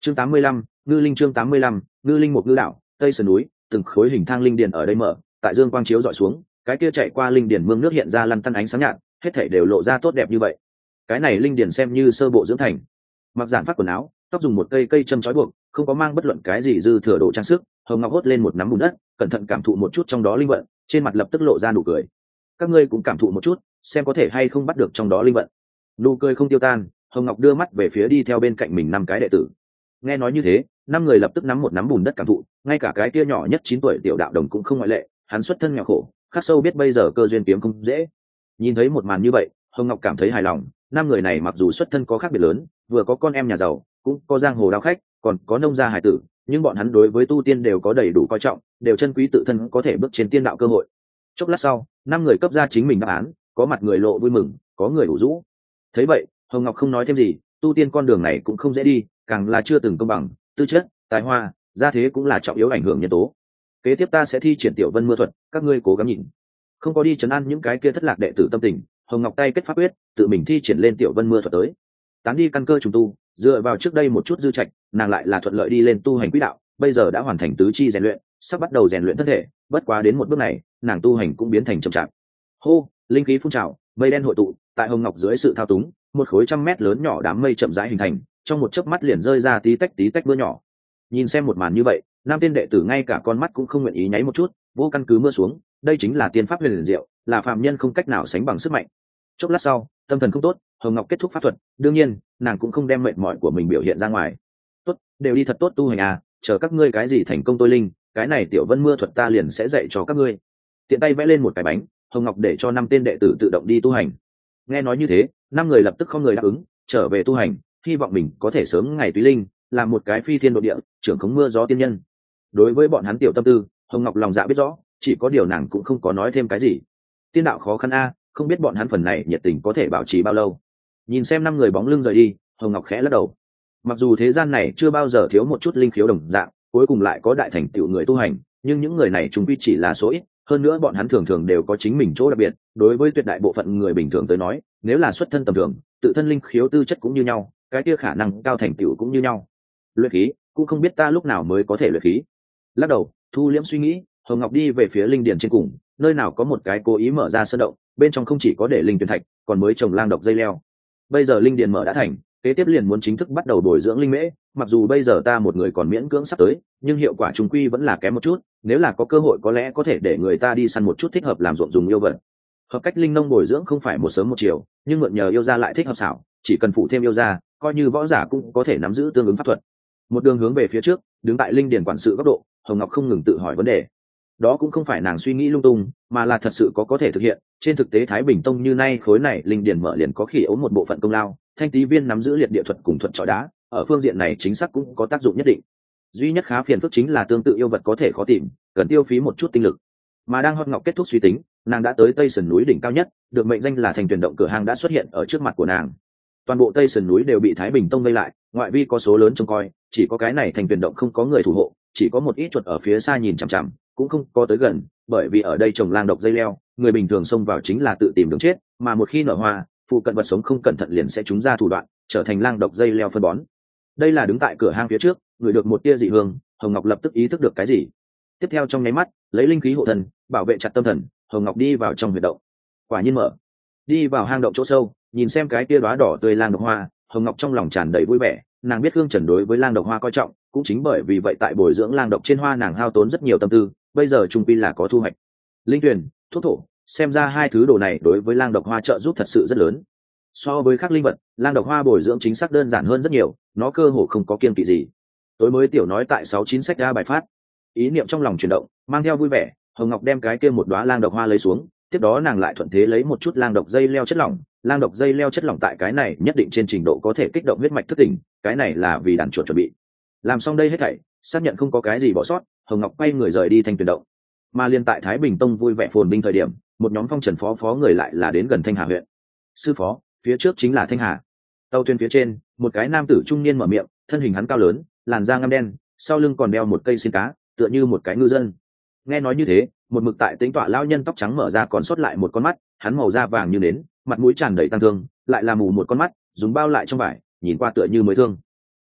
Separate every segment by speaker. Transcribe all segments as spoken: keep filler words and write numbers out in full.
Speaker 1: Chương tám mươi lăm, ngư linh chương tám mươi lăm, ngư linh một ngư đảo, tây sườn núi, từng khối hình thang linh điền ở đây mở, tại dương quang chiếu dọi xuống, cái kia chạy qua linh điền mương nước hiện ra lăn tăn ánh sáng nhạt, hết thảy đều lộ ra tốt đẹp như vậy. Cái này linh điền xem như sơ bộ dưỡng thành. Mặc giản phát quần áo, tóc dùng một cây cây châm trói buộc, không có mang bất luận cái gì dư thừa đồ trang sức, Hồng Ngọc hốt lên một nắm bùn đất, cẩn thận cảm thụ một chút trong đó linh vận, trên mặt lập tức lộ ra nụ cười. Các ngươi cũng cảm thụ một chút, xem có thể hay không bắt được trong đó linh vận. Nụ cười không tiêu tan, Hồng Ngọc đưa mắt về phía đi theo bên cạnh mình năm cái đệ tử. Nghe nói như thế, năm người lập tức nắm một nắm bùn đất cảm thụ, ngay cả cái kia nhỏ nhất chín tuổi tiểu đạo đồng cũng không ngoại lệ, hắn xuất thân nghèo khổ, khắc sâu biết bây giờ cơ duyên kiếm không dễ. Nhìn thấy một màn như vậy, Hồng Ngọc cảm thấy hài lòng, năm người này mặc dù xuất thân có khác biệt lớn, vừa có con em nhà giàu, cũng có giang hồ đao khách, còn có nông gia hải tử, nhưng bọn hắn đối với tu tiên đều có đầy đủ coi trọng, đều chân quý tự thân có thể bước trên tiên đạo cơ hội. Chốc lát sau, năm người cấp ra chính mình đáp án, có mặt người lộ vui mừng, có người ủ rũ. Thấy vậy, Hồng Ngọc không nói thêm gì, tu tiên con đường này cũng không dễ đi, càng là chưa từng công bằng, tư chất, tài hoa, gia thế cũng là trọng yếu ảnh hưởng nhân tố. Kế tiếp ta sẽ thi triển tiểu vân mưa thuật, các ngươi cố gắng nhìn. Không có đi trấn an những cái kia thất lạc đệ tử tâm tình, Hồng Ngọc tay kết pháp quyết, tự mình thi triển lên tiểu vân mưa thuật tới. Tán đi căn cơ trùng tu, dựa vào trước đây một chút dư trạch, nàng lại là thuận lợi đi lên tu hành quỹ đạo, bây giờ đã hoàn thành tứ chi rèn luyện, sắp bắt đầu rèn luyện thân thể, bất quá đến một bước này, nàng tu hành cũng biến thành chậm chạp. Hô, linh khí phun trào, mây đen hội tụ, tại Hồng Ngọc dưới sự thao túng, một khối trăm mét lớn nhỏ đám mây chậm rãi hình thành, trong một chớp mắt liền rơi ra tí tách tí tách mưa nhỏ. Nhìn xem một màn như vậy, nam tiên đệ tử ngay cả con mắt cũng không nguyện ý nháy một chút, vô căn cứ mưa xuống, đây chính là tiên pháp huyền diệu, là phàm nhân không cách nào sánh bằng sức mạnh. Chốc lát sau, tâm thần không tốt, Hồng Ngọc kết thúc pháp thuật, đương nhiên, nàng cũng không đem mệt mỏi của mình biểu hiện ra ngoài. Tốt, đều đi thật tốt tu hành à, chờ các ngươi cái gì thành công tôi linh, cái này tiểu vân mưa thuật ta liền sẽ dạy cho các ngươi. Tiện tay vẽ lên một cái bánh, Hồng Ngọc để cho năm tên đệ tử tự động đi tu hành. Nghe nói như thế, năm người lập tức không người đáp ứng, trở về tu hành, hy vọng mình có thể sớm ngày túy linh, làm một cái phi thiên độ địa, trưởng khống mưa gió tiên nhân. Đối với bọn hắn tiểu tâm tư, Hồng Ngọc lòng dạ biết rõ, chỉ có điều nàng cũng không có nói thêm cái gì. Tiên đạo khó khăn a, không biết bọn hắn phần này nhiệt tình có thể bảo trì bao lâu. Nhìn xem năm người bóng lưng rời đi, Hồng Ngọc khẽ lắc đầu. Mặc dù thế gian này chưa bao giờ thiếu một chút linh khiếu đồng dạng, cuối cùng lại có đại thành tựu người tu hành, nhưng những người này chúng quy chỉ là số ít, hơn nữa bọn hắn thường thường đều có chính mình chỗ đặc biệt. Đối với tuyệt đại bộ phận người bình thường tới nói, nếu là xuất thân tầm thường, tự thân linh khiếu tư chất cũng như nhau, cái kia khả năng cao thành tựu cũng như nhau. Luyện khí, cũng không biết ta lúc nào mới có thể luyện khí. Lắc đầu, thu liễm suy nghĩ, Hồng Ngọc đi về phía linh điền trên cùng, nơi nào có một cái cố ý mở ra sơn động, bên trong không chỉ có để linh tuyển thạch, còn mới trồng lang độc dây leo. Bây giờ linh điền mở đã thành, kế tiếp liền muốn chính thức bắt đầu bồi dưỡng linh mễ, mặc dù bây giờ ta một người còn miễn cưỡng sắp tới, nhưng hiệu quả trùng quy vẫn là kém một chút, nếu là có cơ hội có lẽ có thể để người ta đi săn một chút thích hợp làm ruộng dùng yêu vật. Hợp cách linh nông bồi dưỡng không phải một sớm một chiều, nhưng mượn nhờ yêu gia lại thích hợp xảo, chỉ cần phụ thêm yêu gia, coi như võ giả cũng có thể nắm giữ tương ứng pháp thuật. Một đường hướng về phía trước, đứng tại linh điền quản sự góc độ, Hồng Ngọc không ngừng tự hỏi vấn đề. Đó cũng không phải nàng suy nghĩ lung tung, mà là thật sự có có thể thực hiện. Trên thực tế Thái Bình Tông như nay khối này linh điền mở liền có khỉ ốm một bộ phận công lao, Thanh Tý Viên nắm giữ liệt địa thuật cùng thuật trọi đá, ở phương diện này chính xác cũng có tác dụng nhất định. Duy nhất khá phiền phức chính là tương tự yêu vật có thể khó tìm, cần tiêu phí một chút tinh lực. Mà đang Hồng Ngọc kết thúc suy tính, nàng đã tới Tây Sườn núi đỉnh cao nhất, được mệnh danh là thành tuyển động cửa hang đã xuất hiện ở trước mặt của nàng. Toàn bộ Tây Sườn núi đều bị Thái Bình Tông vây lại, ngoại vi có số lớn trông coi, chỉ có cái này thành tuyển động không có người thủ hộ, chỉ có một ít chuột ở phía xa nhìn chằm chằm, cũng không có tới gần, bởi vì ở đây trồng lang độc dây leo, người bình thường xông vào chính là tự tìm đường chết, mà một khi nở hoa, phụ cận vật sống không cẩn thận liền sẽ trúng ra thủ đoạn, trở thành lang độc dây leo phân bón. Đây là đứng tại cửa hang phía trước, người được một tia dị hương, Hồng Ngọc lập tức ý thức được cái gì. Tiếp theo trong nháy mắt, lấy linh khí hộ thần, bảo vệ chặt tâm thần, Hồng Ngọc đi vào trong huyệt động. Quả nhiên mở. Đi vào hang động chỗ sâu, nhìn xem cái tia đóa đỏ tươi lang độc hoa, Hồng Ngọc trong lòng tràn đầy vui vẻ, nàng biết Hương Trần đối với lang độc hoa coi trọng, cũng chính bởi vì vậy tại bồi dưỡng lang độc trên hoa nàng hao tốn rất nhiều tâm tư, bây giờ trung quy là có thu hoạch. Linh tuyển, thuốc thổ, xem ra hai thứ đồ này đối với lang độc hoa trợ giúp thật sự rất lớn. So với các linh vật, lang độc hoa bồi dưỡng chính xác đơn giản hơn rất nhiều, nó cơ hồ không có kiêng kỵ gì. Tối mới tiểu nói tại sáu chín sách ra bài phát. Ý niệm trong lòng chuyển động, mang theo vui vẻ, Hồng Ngọc đem cái kia một đóa lang độc hoa lấy xuống, tiếp đó nàng lại thuận thế lấy một chút lang độc dây leo chất lỏng, lang độc dây leo chất lỏng tại cái này nhất định trên trình độ có thể kích động huyết mạch thức tỉnh, cái này là vì đàn chuột chuẩn bị. Làm xong đây hết thảy, xác nhận không có cái gì bỏ sót, Hồng Ngọc quay người rời đi thành tuyển động. Mà liên tại Thái Bình Tông vui vẻ phồn vinh thời điểm, một nhóm phong trần phó phó người lại là đến gần Thanh Hà huyện. Sư phó, phía trước chính là Thanh Hà. Tàu thuyền phía trên, một cái nam tử trung niên mở miệng, thân hình hắn cao lớn, làn da ngăm đen, sau lưng còn đeo một cây xiên cá, tựa như một cái ngư dân. Nghe nói như thế, một mực tại tính tọa lao nhân tóc trắng mở ra còn sót lại một con mắt, hắn màu da vàng như nến, mặt mũi tràn đầy tăng thương, lại là mù một con mắt, dùng bao lại trong vải, nhìn qua tựa như mới thương.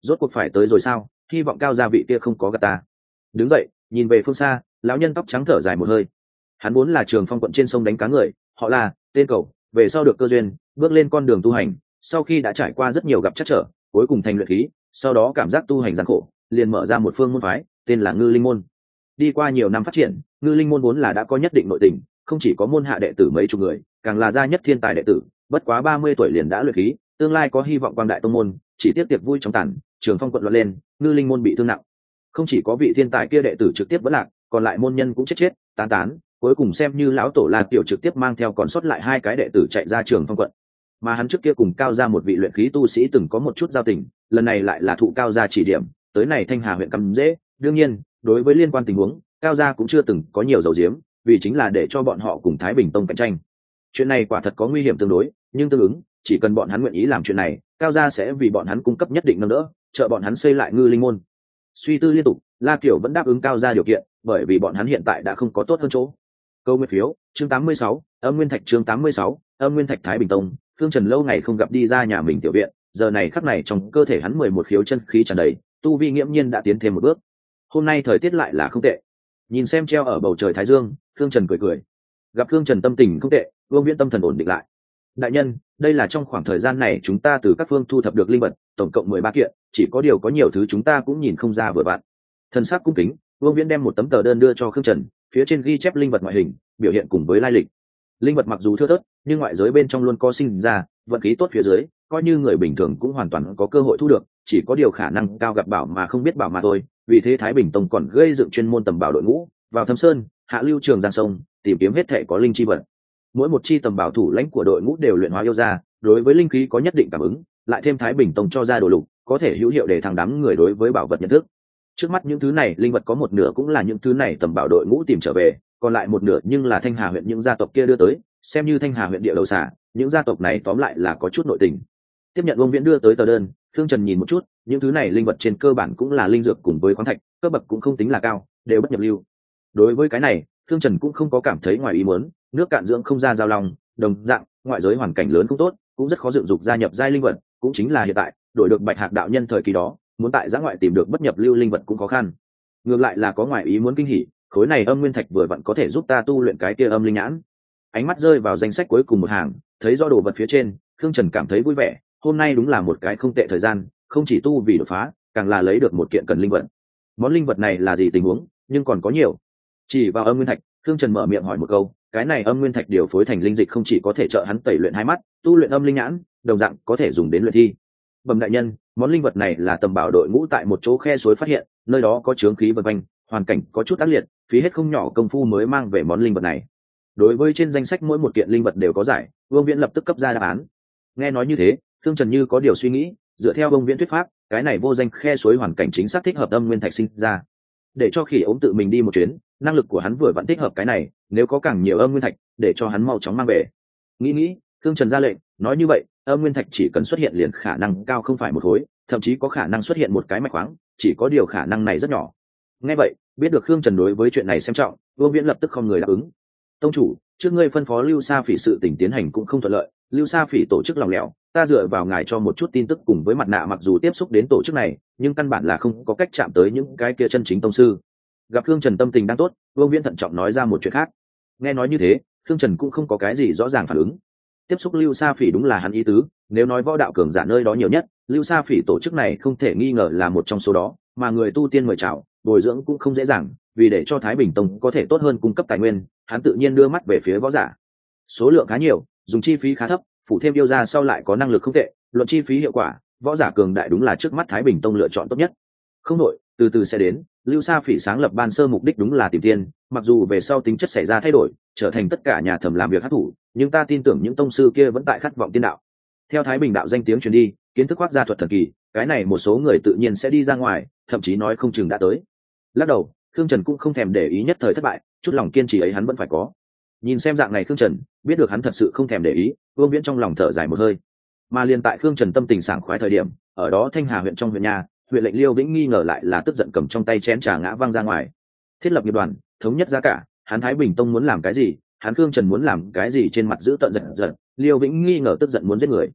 Speaker 1: rốt cuộc phải tới rồi sao, hy vọng cao gia vị kia không có gạt ta. Đứng dậy nhìn về phương xa, lão nhân tóc trắng thở dài một hơi. Hắn vốn là Trường Phong quận trên sông đánh cá người, họ là tên cầu, về sau được cơ duyên bước lên con đường tu hành, sau khi đã trải qua rất nhiều gặp trắc trở, cuối cùng thành luyện khí, sau đó cảm giác tu hành gian khổ, liền mở ra một phương môn phái tên là Ngư Linh môn. Đi qua nhiều năm phát triển, Ngư Linh môn vốn là đã có nhất định nội tình, không chỉ có môn hạ đệ tử mấy chục người, càng là gia nhất thiên tài đệ tử, bất quá ba mươi tuổi liền đã luyện khí, tương lai có hy vọng quang đại tông môn, chỉ tiếc tiệc vui trong tàn, Trường Phong quận loạn lên, Ngư Linh môn bị thương nặng. Không chỉ có vị thiên tài kia đệ tử trực tiếp vẫn lạc, còn lại môn nhân cũng chết chết tán tán, cuối cùng xem như lão tổ La Tiểu trực tiếp mang theo còn sót lại hai cái đệ tử chạy ra Trường Phong quận. Mà hắn trước kia cùng cao gia một vị luyện khí tu sĩ từng có một chút giao tình, lần này lại là thụ cao gia chỉ điểm, tới này Thanh Hà huyện cắm dễ. Đương nhiên, đối với liên quan tình huống, cao gia cũng chưa từng có nhiều dầu diếm, vì chính là để cho bọn họ cùng Thái Bình tông cạnh tranh. Chuyện này quả thật có nguy hiểm tương đối, nhưng tương ứng, chỉ cần bọn hắn nguyện ý làm chuyện này, cao gia sẽ vì bọn hắn cung cấp nhất định nâng đỡ, trợ bọn hắn xây lại Ngư Linh môn. Suy tư liên tục, La Kiều vẫn đáp ứng cao gia điều kiện, bởi vì bọn hắn hiện tại đã không có tốt hơn chỗ. Câu nguyên phiếu, chương tám mươi sáu, Âm Nguyên Thạch chương tám mươi sáu, Âm Nguyên Thạch Thái Bình tông. Thương Trần lâu ngày không gặp đi ra nhà mình tiểu viện, giờ này khắc này trong cơ thể hắn mười một khiếu chân khí tràn đầy, tu vi nghiễm nhiên đã tiến thêm một bước. Hôm nay thời tiết lại là không tệ. Nhìn xem treo ở bầu trời thái dương, Thương Trần cười cười. Gặp Thương Trần tâm tình không tệ, Vương Viễn tâm thần ổn định lại. Đại nhân, đây là trong khoảng thời gian này chúng ta từ các phương thu thập được linh vật, tổng cộng mười ba kiện, chỉ có điều có nhiều thứ chúng ta cũng nhìn không ra vừa vặn. Thần sắc cung kính, Vương Viễn đem một tấm tờ đơn đưa cho Khương Trần, phía trên ghi chép linh vật ngoại hình, biểu hiện cùng với lai lịch. Linh vật mặc dù thưa thớt, nhưng ngoại giới bên trong luôn có sinh ra vận khí tốt phía dưới, coi như người bình thường cũng hoàn toàn có cơ hội thu được, chỉ có điều khả năng cao gặp bảo mà không biết bảo mà thôi. Vì thế Thái Bình tông còn gây dựng chuyên môn tầm bảo đội ngũ, vào thâm sơn, hạ lưu trường giang sông, tìm kiếm hết thể có linh chi vật. Mỗi một chi tầm bảo thủ lãnh của đội ngũ đều luyện hóa yêu ra, đối với linh khí có nhất định cảm ứng, lại thêm Thái Bình tông cho ra đồ lục, có thể hữu hiệu để thằng đám người đối với bảo vật nhận thức. Trước mắt những thứ này linh vật có một nửa cũng là những thứ này tầm bảo đội ngũ tìm trở về, còn lại một nửa nhưng là Thanh Hà huyện những gia tộc kia đưa tới, xem như Thanh Hà huyện địa đầu xả, những gia tộc này tóm lại là có chút nội tình. Tiếp nhận Vương Viễn đưa tới tờ đơn, Thương Trần nhìn một chút, những thứ này linh vật trên cơ bản cũng là linh dược cùng với khoáng thạch, cấp bậc cũng không tính là cao, đều bất nhập lưu. Đối với cái này, Thương Trần cũng không có cảm thấy ngoài ý muốn, nước cạn dưỡng không ra giao long, đồng dạng, ngoại giới hoàn cảnh lớn cũng tốt, cũng rất khó dựng dục gia nhập giai linh vật, cũng chính là hiện tại, đổi được Bạch Hạc đạo nhân thời kỳ đó, muốn tại giã ngoại tìm được bất nhập lưu linh vật cũng khó khăn. Ngược lại là có ngoài ý muốn kinh hỉ, khối này âm nguyên thạch vừa vặn có thể giúp ta tu luyện cái kia âm linh nhãn. Ánh mắt rơi vào danh sách cuối cùng một hàng, thấy do đồ vật phía trên, Thương Trần cảm thấy vui vẻ, hôm nay đúng là một cái không tệ thời gian, không chỉ tu vì đột phá, càng là lấy được một kiện cần linh vật. Món linh vật này là gì tình huống, nhưng còn có nhiều. Chỉ vào âm nguyên thạch, Thương Trần mở miệng hỏi một câu, cái này âm nguyên thạch điều phối thành linh dịch không chỉ có thể trợ hắn tẩy luyện hai mắt, tu luyện âm linh nhãn, đồng dạng có thể dùng đến luyện thi. Bẩm đại nhân, món linh vật này là tầm bảo đội ngũ tại một chỗ khe suối phát hiện, nơi đó có chướng khí vần quanh, hoàn cảnh có chút ác liệt, phí hết không nhỏ công phu mới mang về món linh vật này. Đối với trên danh sách mỗi một kiện linh vật đều có giải, Vương Viễn lập tức cấp ra đáp án. Nghe nói như thế, Thương Trần như có điều suy nghĩ, dựa theo Vương Viễn thuyết pháp, cái này vô danh khe suối hoàn cảnh chính xác thích hợp âm nguyên thạch sinh ra. Để cho Khỉ ốm tự mình đi một chuyến, năng lực của hắn vừa vẫn thích hợp cái này, nếu có càng nhiều âm nguyên thạch, để cho hắn mau chóng mang về. Nghĩ nghĩ, Thương Trần ra lệnh, nói như vậy, âm nguyên thạch chỉ cần xuất hiện liền khả năng cao không phải một khối, thậm chí có khả năng xuất hiện một cái mạch khoáng, chỉ có điều khả năng này rất nhỏ. Nghe vậy, biết được Khương Trần đối với chuyện này xem trọng, Vương Viễn lập tức không người đáp ứng. Tông chủ, trước ngươi phân phó Lưu Sa Phỉ sự tình tiến hành cũng không thuận lợi, Lưu Sa Phỉ tổ chức lòng lẻo, ta dựa vào ngài cho một chút tin tức cùng với mặt nạ, mặc dù tiếp xúc đến tổ chức này, nhưng căn bản là không có cách chạm tới những cái kia chân chính tông sư. Gặp Khương Trần tâm tình đang tốt, Vương Viễn thận trọng nói ra một chuyện khác. Nghe nói như thế, Khương Trần cũng không có cái gì rõ ràng phản ứng. Tiếp xúc Lưu Sa Phỉ đúng là hắn ý tứ, nếu nói võ đạo cường giả nơi đó nhiều nhất, Lưu Sa Phỉ tổ chức này không thể nghi ngờ là một trong số đó, mà người tu tiên mời chào, bồi dưỡng cũng không dễ dàng, vì để cho Thái Bình tông có thể tốt hơn cung cấp tài nguyên, hắn tự nhiên đưa mắt về phía võ giả. Số lượng khá nhiều, dùng chi phí khá thấp, phụ thêm yêu ra sau lại có năng lực không tệ, luận chi phí hiệu quả, võ giả cường đại đúng là trước mắt Thái Bình tông lựa chọn tốt nhất. Không đổi, từ từ sẽ đến. Lưu Sa Phỉ sáng lập ban sơ mục đích đúng là tìm tiền, mặc dù về sau tính chất xảy ra thay đổi, trở thành tất cả nhà thẩm làm việc hắc thủ, nhưng ta tin tưởng những tông sư kia vẫn tại khát vọng tiên đạo. Theo Thái Bình đạo danh tiếng truyền đi, kiến thức khoác gia thuật thần kỳ, cái này một số người tự nhiên sẽ đi ra ngoài, thậm chí nói không chừng đã tới. Lắc đầu, Khương Trần cũng không thèm để ý nhất thời thất bại, chút lòng kiên trì ấy hắn vẫn phải có. Nhìn xem dạng này Khương Trần, biết được hắn thật sự không thèm để ý, Vương Viễn trong lòng thở dài một hơi. Mà liền tại Khương Trần tâm tình sảng khoái thời điểm, ở đó Thanh Hà huyện trong huyện nhà, huyện lệnh Liêu Vĩnh nghi ngờ lại là tức giận cầm trong tay chén trà ngã văng ra ngoài. Thiết lập nghiệp đoàn, thống nhất giá cả, hắn Thái Bình tông muốn làm cái gì, hắn Khương Trần muốn làm cái gì, trên mặt giữ tận giận giận, Liêu Vĩnh nghi ngờ tức giận muốn giết người.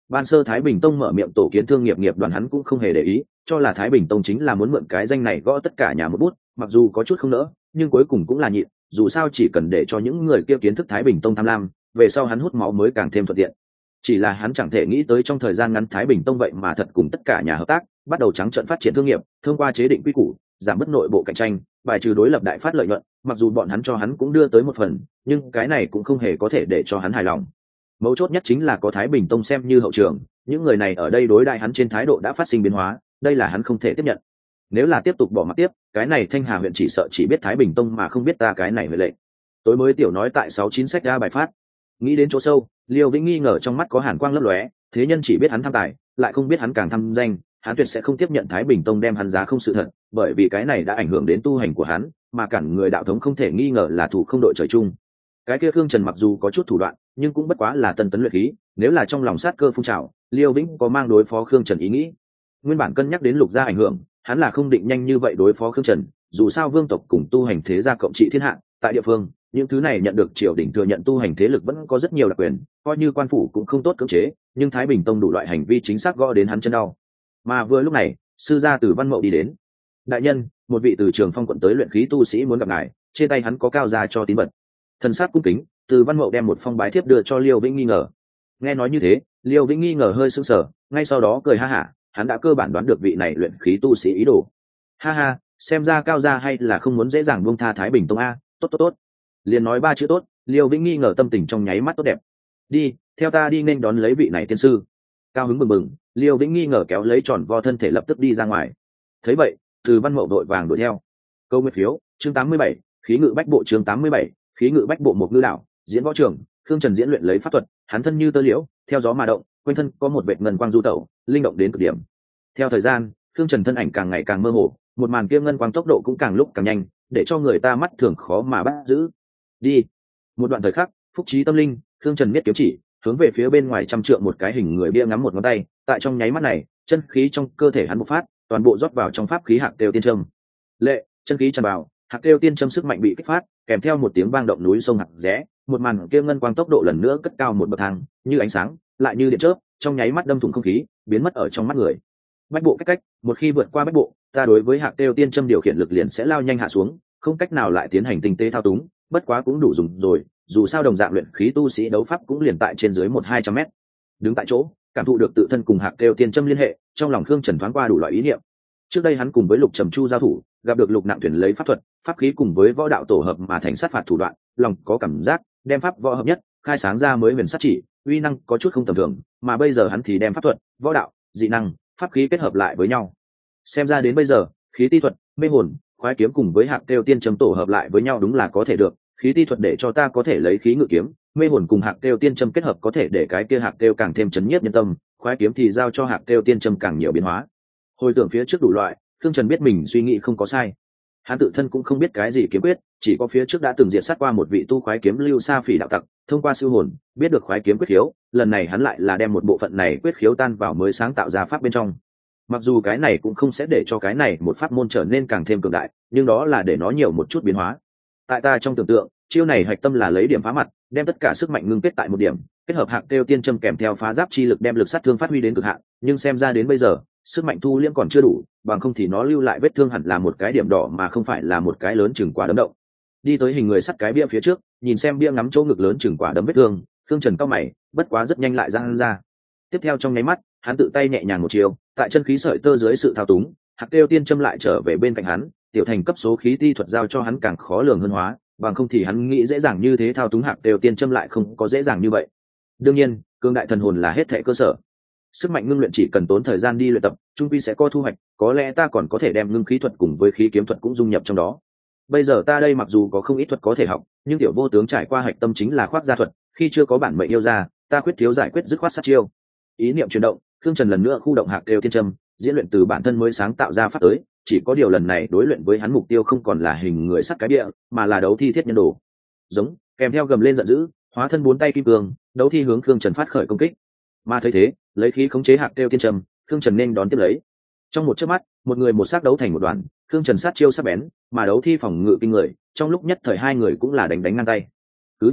Speaker 1: ban sơ Thái Bình Tông mở miệng tổ kiến thương nghiệp nghiệp đoàn hắn cũng không hề để ý, cho là Thái Bình Tông chính là muốn mượn cái danh này gõ tất cả nhà một bút, mặc dù có chút không nỡ, nhưng cuối cùng cũng là nhịn, dù sao chỉ cần để cho những người kia kiến thức Thái Bình Tông tham lam, về sau hắn hút máu mới càng thêm thuận tiện. Chỉ là hắn chẳng thể nghĩ tới trong thời gian ngắn Thái Bình Tông vậy mà thật cùng tất cả nhà hợp tác, bắt đầu trắng trợn phát triển thương nghiệp, thông qua chế định quy củ, giảm bớt nội bộ cạnh tranh, bài trừ đối lập đại phát lợi nhuận, mặc dù bọn hắn cho hắn cũng đưa tới một phần, nhưng cái này cũng không hề có thể để cho hắn hài lòng. Mấu chốt nhất chính là có Thái Bình Tông xem như hậu trường, những người này ở đây đối đại hắn trên thái độ đã phát sinh biến hóa, đây là hắn không thể tiếp nhận. Nếu là tiếp tục bỏ mặc tiếp, cái này Thanh Hà huyện chỉ sợ chỉ biết Thái Bình Tông mà không biết ta cái này huệ lệnh. Tối mới tiểu nói tại sáu chín sách ra bài phát. Nghĩ đến chỗ sâu, Liêu Vĩnh nghi ngờ trong mắt có hàn quang lấp lóe, thế nhân chỉ biết hắn tham tài, lại không biết hắn càng tham danh, hắn tuyệt sẽ không tiếp nhận Thái Bình Tông đem hắn giá không sự thật, bởi vì cái này đã ảnh hưởng đến tu hành của hắn, mà cản người đạo thống không thể nghi ngờ là thủ không đội trời chung. Cái kia Khương Trần mặc dù có chút thủ đoạn, nhưng cũng bất quá là tân tấn luyện khí, nếu là trong lòng sát cơ phun trào, Liêu Vĩnh có mang đối phó Khương Trần ý nghĩ. Nguyên bản cân nhắc đến lục gia ảnh hưởng, hắn là không định nhanh như vậy đối phó Khương Trần, dù sao vương tộc cùng tu hành thế gia cộng trị thiên hạ, tại địa phương, những thứ này nhận được triều đình thừa nhận tu hành thế lực vẫn có rất nhiều đặc quyền, coi như quan phủ cũng không tốt cưỡng chế, nhưng Thái Bình Tông đủ loại hành vi chính xác gõ đến hắn chân đau. Mà vừa lúc này, sư gia Từ Văn Mậu đi đến. Đại nhân, một vị từ Trường Phong quận tới luyện khí tu sĩ muốn gặp ngài, trên tay hắn có cao gia cho tín vật. Thần sát cung kính, Từ Văn Mậu đem một phong bái thiếp đưa cho Liêu Vĩnh nghi ngờ. Nghe nói như thế, Liêu Vĩnh nghi ngờ hơi sững sờ, ngay sau đó cười ha hả, hắn đã cơ bản đoán được vị này luyện khí tu sĩ ý đồ. Ha ha, xem ra cao gia hay là không muốn dễ dàng buông tha Thái Bình Tông a, tốt tốt tốt. Liền nói ba chữ tốt, Liêu Vĩnh nghi ngờ tâm tình trong nháy mắt tốt đẹp. Đi, theo ta đi nên đón lấy vị này tiên sư. Cao hứng bừng bừng, Liêu Vĩnh nghi ngờ kéo lấy tròn vo thân thể lập tức đi ra ngoài. Thấy vậy, Từ Văn Mậu đội vàng đuổi theo. Câu nguyên phiếu, chương tám mươi bảy, khí ngự bách bộ chương tám mươi bảy, khí ngự bách bộ một ngư đảo, diễn võ trường, Khương Trần diễn luyện lấy pháp thuật, hắn thân như tơ liễu, theo gió mà động, quanh thân có một vệt ngân quang du tẩu, linh động đến cực điểm. Theo thời gian, Khương Trần thân ảnh càng ngày càng mơ hồ, một màn kia ngân quang tốc độ cũng càng lúc càng nhanh, để cho người ta mắt thường khó mà bắt giữ. Đi. Một đoạn thời khắc, phúc trí tâm linh, Khương Trần miết kiếm chỉ, hướng về phía bên ngoài trăm trượng một cái hình người bia ngắm một ngón tay, tại trong nháy mắt này, chân khí trong cơ thể hắn bộc phát, toàn bộ rót vào trong pháp khí hạc tiêu tiên trâm. Lệ, chân khí tràn vào, hạc tiêu tiên trâm sức mạnh bị kích phát, kèm theo một tiếng vang động núi sông hạc rẽ, một màn kia ngân quang tốc độ lần nữa cất cao một bậc thang, như ánh sáng, lại như điện chớp, trong nháy mắt đâm thủng không khí, biến mất ở trong mắt người. Bách bộ cách cách, một khi vượt qua bách bộ, ta đối với hạc tiêu tiên trâm điều khiển lực liền sẽ lao nhanh hạ xuống, không cách nào lại tiến hành tinh tế thao túng, bất quá cũng đủ dùng rồi, dù sao đồng dạng luyện khí tu sĩ đấu pháp cũng liền tại trên dưới một hai trăm mét. Đứng tại chỗ, cảm thụ được tự thân cùng hạc tiêu tiên trâm liên hệ, trong lòng Khương Trần thoáng qua đủ loại ý niệm. Trước đây hắn cùng với Lục Trầm Chu giao thủ, gặp được Lục Nặng Thuyền lấy pháp thuật, pháp khí cùng với võ đạo tổ hợp mà thành sát phạt thủ đoạn, lòng có cảm giác, đem pháp võ hợp nhất, khai sáng ra mới huyền sát chỉ, uy năng có chút không tầm thường, mà bây giờ hắn thì đem pháp thuật, võ đạo, dị năng, pháp khí kết hợp lại với nhau. Xem ra đến bây giờ, khí ti thuật, mê hồn, khoái kiếm cùng với hạc tiêu tiên trâm tổ hợp lại với nhau đúng là có thể được, khí ti thuật để cho ta có thể lấy khí ngự kiếm, mê hồn cùng hạc tiêu tiên trâm kết hợp có thể để cái kia hạc tiêu càng thêm chấn nhiếp nhân tâm, khoái kiếm thì giao cho hạc tiêu tiên trâm càng nhiều biến hóa. Hồi tưởng phía trước đủ loại, Khương Trần biết mình suy nghĩ không có sai. Hắn tự thân cũng không biết cái gì kiếm quyết, chỉ có phía trước đã từng diệt sát qua một vị tu khoái kiếm lưu sa phỉ đạo tặc, thông qua siêu hồn biết được khoái kiếm quyết khiếu, lần này hắn lại là đem một bộ phận này quyết khiếu tan vào mới sáng tạo ra pháp bên trong. Mặc dù cái này cũng không sẽ để cho cái này một pháp môn trở nên càng thêm cường đại, nhưng đó là để nó nhiều một chút biến hóa. Tại ta trong tưởng tượng, chiêu này hạch tâm là lấy điểm phá mặt, đem tất cả sức mạnh ngưng kết tại một điểm, kết hợp hạc tiêu tiên châm kèm theo phá giáp chi lực đem lực sát thương phát huy đến cực hạn, nhưng xem ra đến bây giờ, sức mạnh thu liễm còn chưa đủ, bằng không thì nó lưu lại vết thương hẳn là một cái điểm đỏ mà không phải là một cái lớn chừng quả đấm động. Đi tới hình người sắt cái bia phía trước, nhìn xem bia ngắm chỗ ngực lớn chừng quả đấm vết thương, Khương Trần cao mày, bất quá rất nhanh lại ra ra. Tiếp theo trong nháy mắt, hắn tự tay nhẹ nhàng một chiều, tại chân khí sợi tơ dưới sự thao túng, hạc tiêu tiên châm lại trở về bên cạnh hắn, tiểu thành cấp số khí ti thuật giao cho hắn càng khó lường hơn hóa, bằng không thì hắn nghĩ dễ dàng như thế thao túng hạc tiêu tiên châm lại không có dễ dàng như vậy. Đương nhiên, cương đại thần hồn là hết thảy cơ sở. Sức mạnh ngưng luyện chỉ cần tốn thời gian đi luyện tập, trung quy sẽ có thu hoạch, có lẽ ta còn có thể đem ngưng khí thuật cùng với khí kiếm thuật cũng dung nhập trong đó. Bây giờ ta đây mặc dù có không ít thuật có thể học, nhưng tiểu vô tướng trải qua hạch tâm chính là khoác gia thuật, khi chưa có bản mệnh yêu ra, ta quyết thiếu giải quyết dứt khoát sát chiêu. Ý niệm chuyển động, Khương Trần lần nữa khu động hạc đều tiên châm, diễn luyện từ bản thân mới sáng tạo ra pháp tới, chỉ có điều lần này đối luyện với hắn mục tiêu không còn là hình người sắt cái bia, mà là đấu thi thiết nhân đồ. Giống, kèm theo gầm lên giận dữ, hóa thân bốn tay kim cương, đấu thi hướng Khương Trần phát khởi công kích. Mà thấy thế, lấy khí khống chế hạc tiêu tiên trầm, Khương Trần nên đón tiếp lấy. Trong một chớp mắt, một người một xác đấu thành một đoàn, Khương Trần sát chiêu sắc bén, mà đấu thi phòng ngự kinh người, trong lúc nhất thời hai người cũng là đánh đánh ngang tay. Cứ như vậy,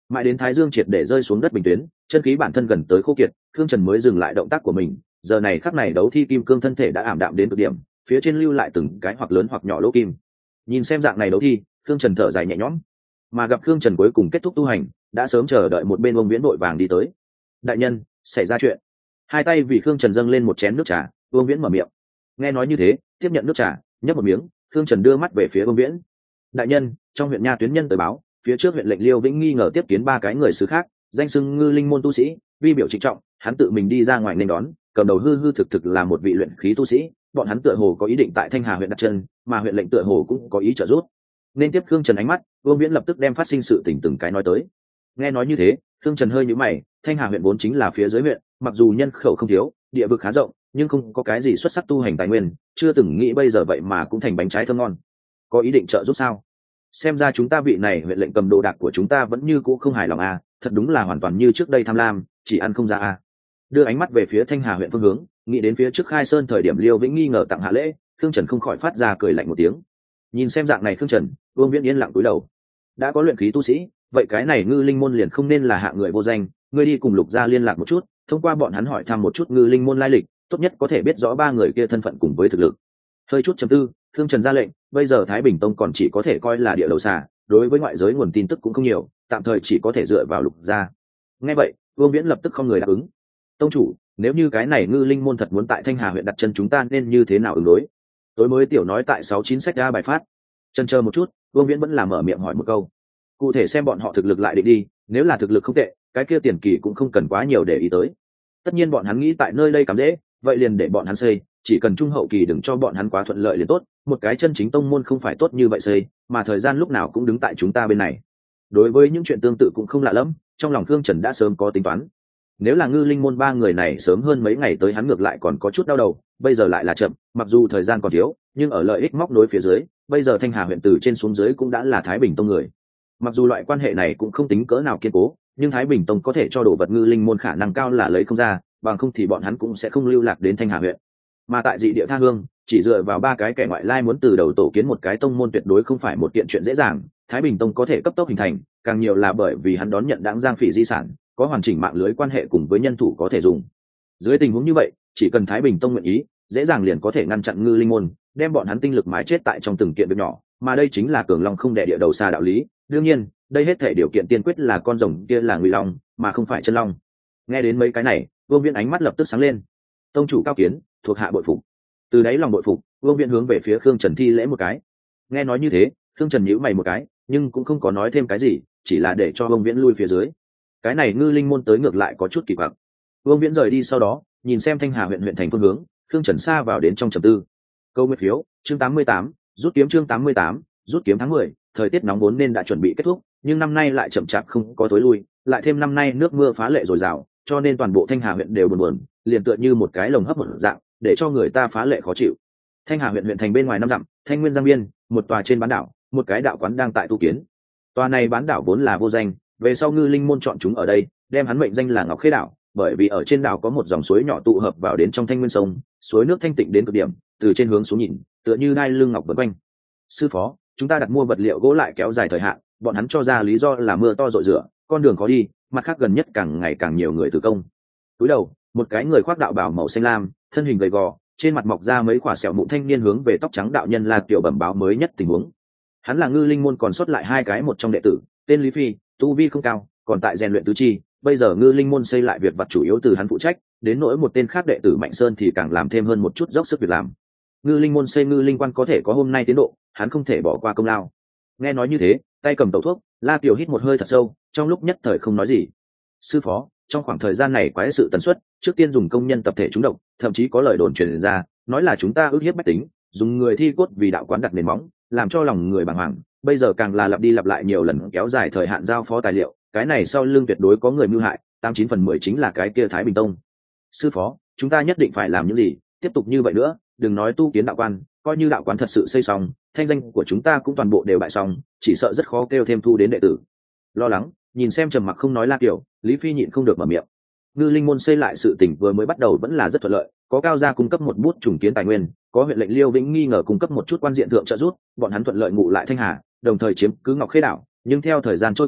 Speaker 1: mãi đến thái dương triệt để rơi xuống đất bình tuyến, chân khí bản thân gần tới khô kiệt, Khương Trần mới dừng lại động tác của mình. Giờ này khắc này đấu thi kim cương thân thể đã ảm đạm đến cực điểm, phía trên lưu lại từng cái hoặc lớn hoặc nhỏ lỗ kim. Nhìn xem dạng này đấu thi, Khương Trần thở dài nhẹ nhõm. Mà gặp Khương Trần cuối cùng kết thúc tu hành, đã sớm chờ đợi một bên Vương Viễn đội vàng đi tới. Đại nhân, xảy ra chuyện. Hai tay vì Khương Trần dâng lên một chén nước trà, Vương Viễn mở miệng. Nghe nói như thế, tiếp nhận nước trà, nhấp một miếng, Khương Trần đưa mắt về phía Vương Viễn. Đại nhân, trong huyện nha tuyến nhân tới báo, phía trước huyện lệnh Liêu Vĩnh nghi ngờ tiếp kiến ba cái người xứ khác, danh xưng ngư linh môn tu sĩ, vi biểu trịnh trọng, hắn tự mình đi ra ngoài nên đón, cầm đầu hư hư thực thực là một vị luyện khí tu sĩ, bọn hắn tựa hồ có ý định tại Thanh Hà huyện đặt chân, mà huyện lệnh tựa hồ cũng có ý trợ giúp. Nên tiếp Khương Trần ánh mắt, Vương Viễn lập tức đem phát sinh sự tình từng cái nói tới. Nghe nói như thế, Khương Trần hơi nhíu mày, Thanh Hà huyện vốn chính là phía dưới huyện, mặc dù nhân khẩu không thiếu, địa vực khá rộng, nhưng không có cái gì xuất sắc tu hành tài nguyên, chưa từng nghĩ bây giờ vậy mà cũng thành bánh trái thơm ngon. Có ý định trợ giúp sao? Xem ra chúng ta vị này huyện lệnh cầm đồ đạc của chúng ta vẫn như cũ không hài lòng à, thật đúng là hoàn toàn như trước đây tham lam, chỉ ăn không ra à. Đưa ánh mắt về phía Thanh Hà huyện phương hướng, nghĩ đến phía trước Khai Sơn thời điểm Liêu Vĩnh nghi ngờ tặng hạ lễ, Khương Trần không khỏi phát ra cười lạnh một tiếng. Nhìn xem dạng này Khương Trần, Vương Viễn yên lặng cúi đầu. Đã có luyện khí tu sĩ, vậy cái này ngư linh môn liền không nên là hạng người vô danh, ngươi đi cùng Lục gia liên lạc một chút, thông qua bọn hắn hỏi thăm một chút ngư linh môn lai lịch, tốt nhất có thể biết rõ ba người kia thân phận cùng với thực lực. Hơi chút chấm tư, Khương Trần ra lệnh, bây giờ Thái Bình Tông còn chỉ có thể coi là địa đầu xà, đối với ngoại giới nguồn tin tức cũng không nhiều, tạm thời chỉ có thể dựa vào Lục gia. Nghe vậy, Vương Viễn lập tức không người đáp ứng. Tông chủ, nếu như cái này ngư linh môn thật muốn tại Thanh Hà huyện đặt chân chúng ta nên như thế nào ứng đối? Tối mới tiểu nói tại sáu chín sách ra bài phát. Chần chờ một chút, Vương Viễn vẫn là mở miệng hỏi một câu. Cụ thể xem bọn họ thực lực lại định đi, nếu là thực lực không tệ, cái kia tiền kỳ cũng không cần quá nhiều để ý tới. Tất nhiên bọn hắn nghĩ tại nơi đây cắm dễ, vậy liền để bọn hắn xây, chỉ cần trung hậu kỳ đừng cho bọn hắn quá thuận lợi liền tốt, một cái chân chính tông môn không phải tốt như vậy xây, mà thời gian lúc nào cũng đứng tại chúng ta bên này. Đối với những chuyện tương tự cũng không lạ lắm, trong lòng Khương Trần đã sớm có tính toán. Nếu là ngư linh môn ba người này sớm hơn mấy ngày tới hắn ngược lại còn có chút đau đầu, bây giờ lại là chậm, mặc dù thời gian còn thiếu, nhưng ở lợi ích móc nối phía dưới, bây giờ Thanh Hà huyện từ trên xuống dưới cũng đã là Thái Bình Tông người. Mặc dù loại quan hệ này cũng không tính cỡ nào kiên cố, nhưng Thái Bình Tông có thể cho đồ vật ngư linh môn khả năng cao là lấy không ra, bằng không thì bọn hắn cũng sẽ không lưu lạc đến Thanh Hà huyện. Mà tại dị địa tha hương, chỉ dựa vào ba cái kẻ ngoại lai muốn từ đầu tổ kiến một cái tông môn tuyệt đối không phải một kiện chuyện dễ dàng. Thái Bình Tông có thể cấp tốc hình thành, càng nhiều là bởi vì hắn đón nhận Đãng Giang Phỉ di sản, có hoàn chỉnh mạng lưới quan hệ cùng với nhân thủ có thể dùng. Dưới tình huống như vậy, chỉ cần Thái Bình Tông nguyện ý, dễ dàng liền có thể ngăn chặn ngư linh môn, đem bọn hắn tinh lực mái chết tại trong từng kiện việc nhỏ, mà đây chính là cường long không đè địa đầu xa đạo lý. Đương nhiên, đây hết thể điều kiện tiên quyết là con rồng kia là ngụy long, mà không phải chân long. Nghe đến mấy cái này, Vương Viễn ánh mắt lập tức sáng lên. Tông chủ cao kiến, thuộc hạ bội phục. Từ đáy lòng bội phục, Vương Viễn hướng về phía Khương Trần thi lễ một cái. Nghe nói như thế, Khương Trần nhíu mày một cái, nhưng cũng không có nói thêm cái gì, chỉ là để cho Vương Viễn lui phía dưới. Cái này ngư linh môn tới ngược lại có chút kỳ quặc. Vương Viễn rời đi sau đó, nhìn xem Thanh Hà huyện huyện thành phương hướng, Khương Trần xa vào đến trong trầm tư. Câu nguyên phiếu, chương tám mươi tám, rút kiếm chương tám mươi tám, rút kiếm tháng mười, thời tiết nóng vốn nên đã chuẩn bị kết thúc, nhưng năm nay lại chậm chạp không có tối lui, lại thêm năm nay nước mưa phá lệ dồi dào, cho nên toàn bộ Thanh Hà huyện đều buồn buồn, liền tựa như một cái lồng hấp một dạng, để cho người ta phá lệ khó chịu. Thanh Hà huyện huyện thành bên ngoài năm dặm, Thanh Nguyên Giang biên, một tòa trên bán đảo, một cái đạo quán đang tại tu kiến. Tòa này bán đảo vốn là vô danh, về sau ngư linh môn chọn chúng ở đây, đem hắn mệnh danh là Ngọc Khê đảo, bởi vì ở trên đảo có một dòng suối nhỏ tụ hợp vào đến trong Thanh Nguyên sông, suối nước thanh tịnh đến cực điểm, từ trên hướng xuống nhìn, tựa như đai lưng ngọc vần quanh. Sư phó, chúng ta đặt mua vật liệu gỗ lại kéo dài thời hạn, bọn hắn cho ra lý do là mưa to rội rửa, con đường khó đi, mặt khác gần nhất càng ngày càng nhiều người tử công. Túi đầu, một cái người khoác đạo bào màu xanh lam, thân hình gầy gò, trên mặt mọc ra mấy quả sẹo mụn thanh niên hướng về tóc trắng đạo nhân là tiểu bẩm báo mới nhất tình huống. Hắn là ngư linh môn còn sót lại hai cái một trong đệ tử, tên Lý Phi, tu vi không cao, còn tại rèn luyện tứ chi, bây giờ ngư linh môn xây lại việc vặt chủ yếu từ hắn phụ trách, đến nỗi một tên khác đệ tử Mạnh Sơn thì càng làm thêm hơn một chút dốc sức việc làm. Ngư linh môn xây ngư linh quan có thể có hôm nay tiến độ, hắn không thể bỏ qua công lao. Nghe nói như thế, tay cầm tẩu thuốc, La Kiều hít một hơi thật sâu, trong lúc nhất thời không nói gì. Sư phó, trong khoảng thời gian này quái sự tần suất, trước tiên dùng công nhân tập thể trúng độc, thậm chí có lời đồn truyền ra, nói là chúng ta ức hiếp bách tính, dùng người thi cốt vì đạo quán đặt nền móng, làm cho lòng người bàng hoàng. Bây giờ càng là lặp đi lặp lại nhiều lần kéo dài thời hạn giao phó tài liệu, cái này sau lưng tuyệt đối có người mưu hại, tám chín phần mười chính là cái kia Thái Bình Tông. Sư phó, chúng ta nhất định phải làm những gì? Tiếp tục như vậy nữa, đừng nói tu kiến đạo quan, coi như đạo quán thật sự xây xong, thanh danh của chúng ta cũng toàn bộ đều bại xong, chỉ sợ rất khó kêu thêm thu đến đệ tử. Lo lắng, nhìn xem trầm mặc không nói La Kiều, Lý Phi nhịn không được mở miệng. Ngư linh môn xây lại sự tỉnh vừa mới bắt đầu vẫn là rất thuận lợi, có cao gia cung cấp một bút trùng kiến tài nguyên, có huyện lệnh Liêu Vĩnh nghi ngờ cung cấp một chút quan diện thượng trợ giúp, bọn hắn thuận lợi ngụ lại Thanh Hà, đồng thời chiếm cứ Ngọc Khê đảo. Nhưng theo thời gian trôi qua,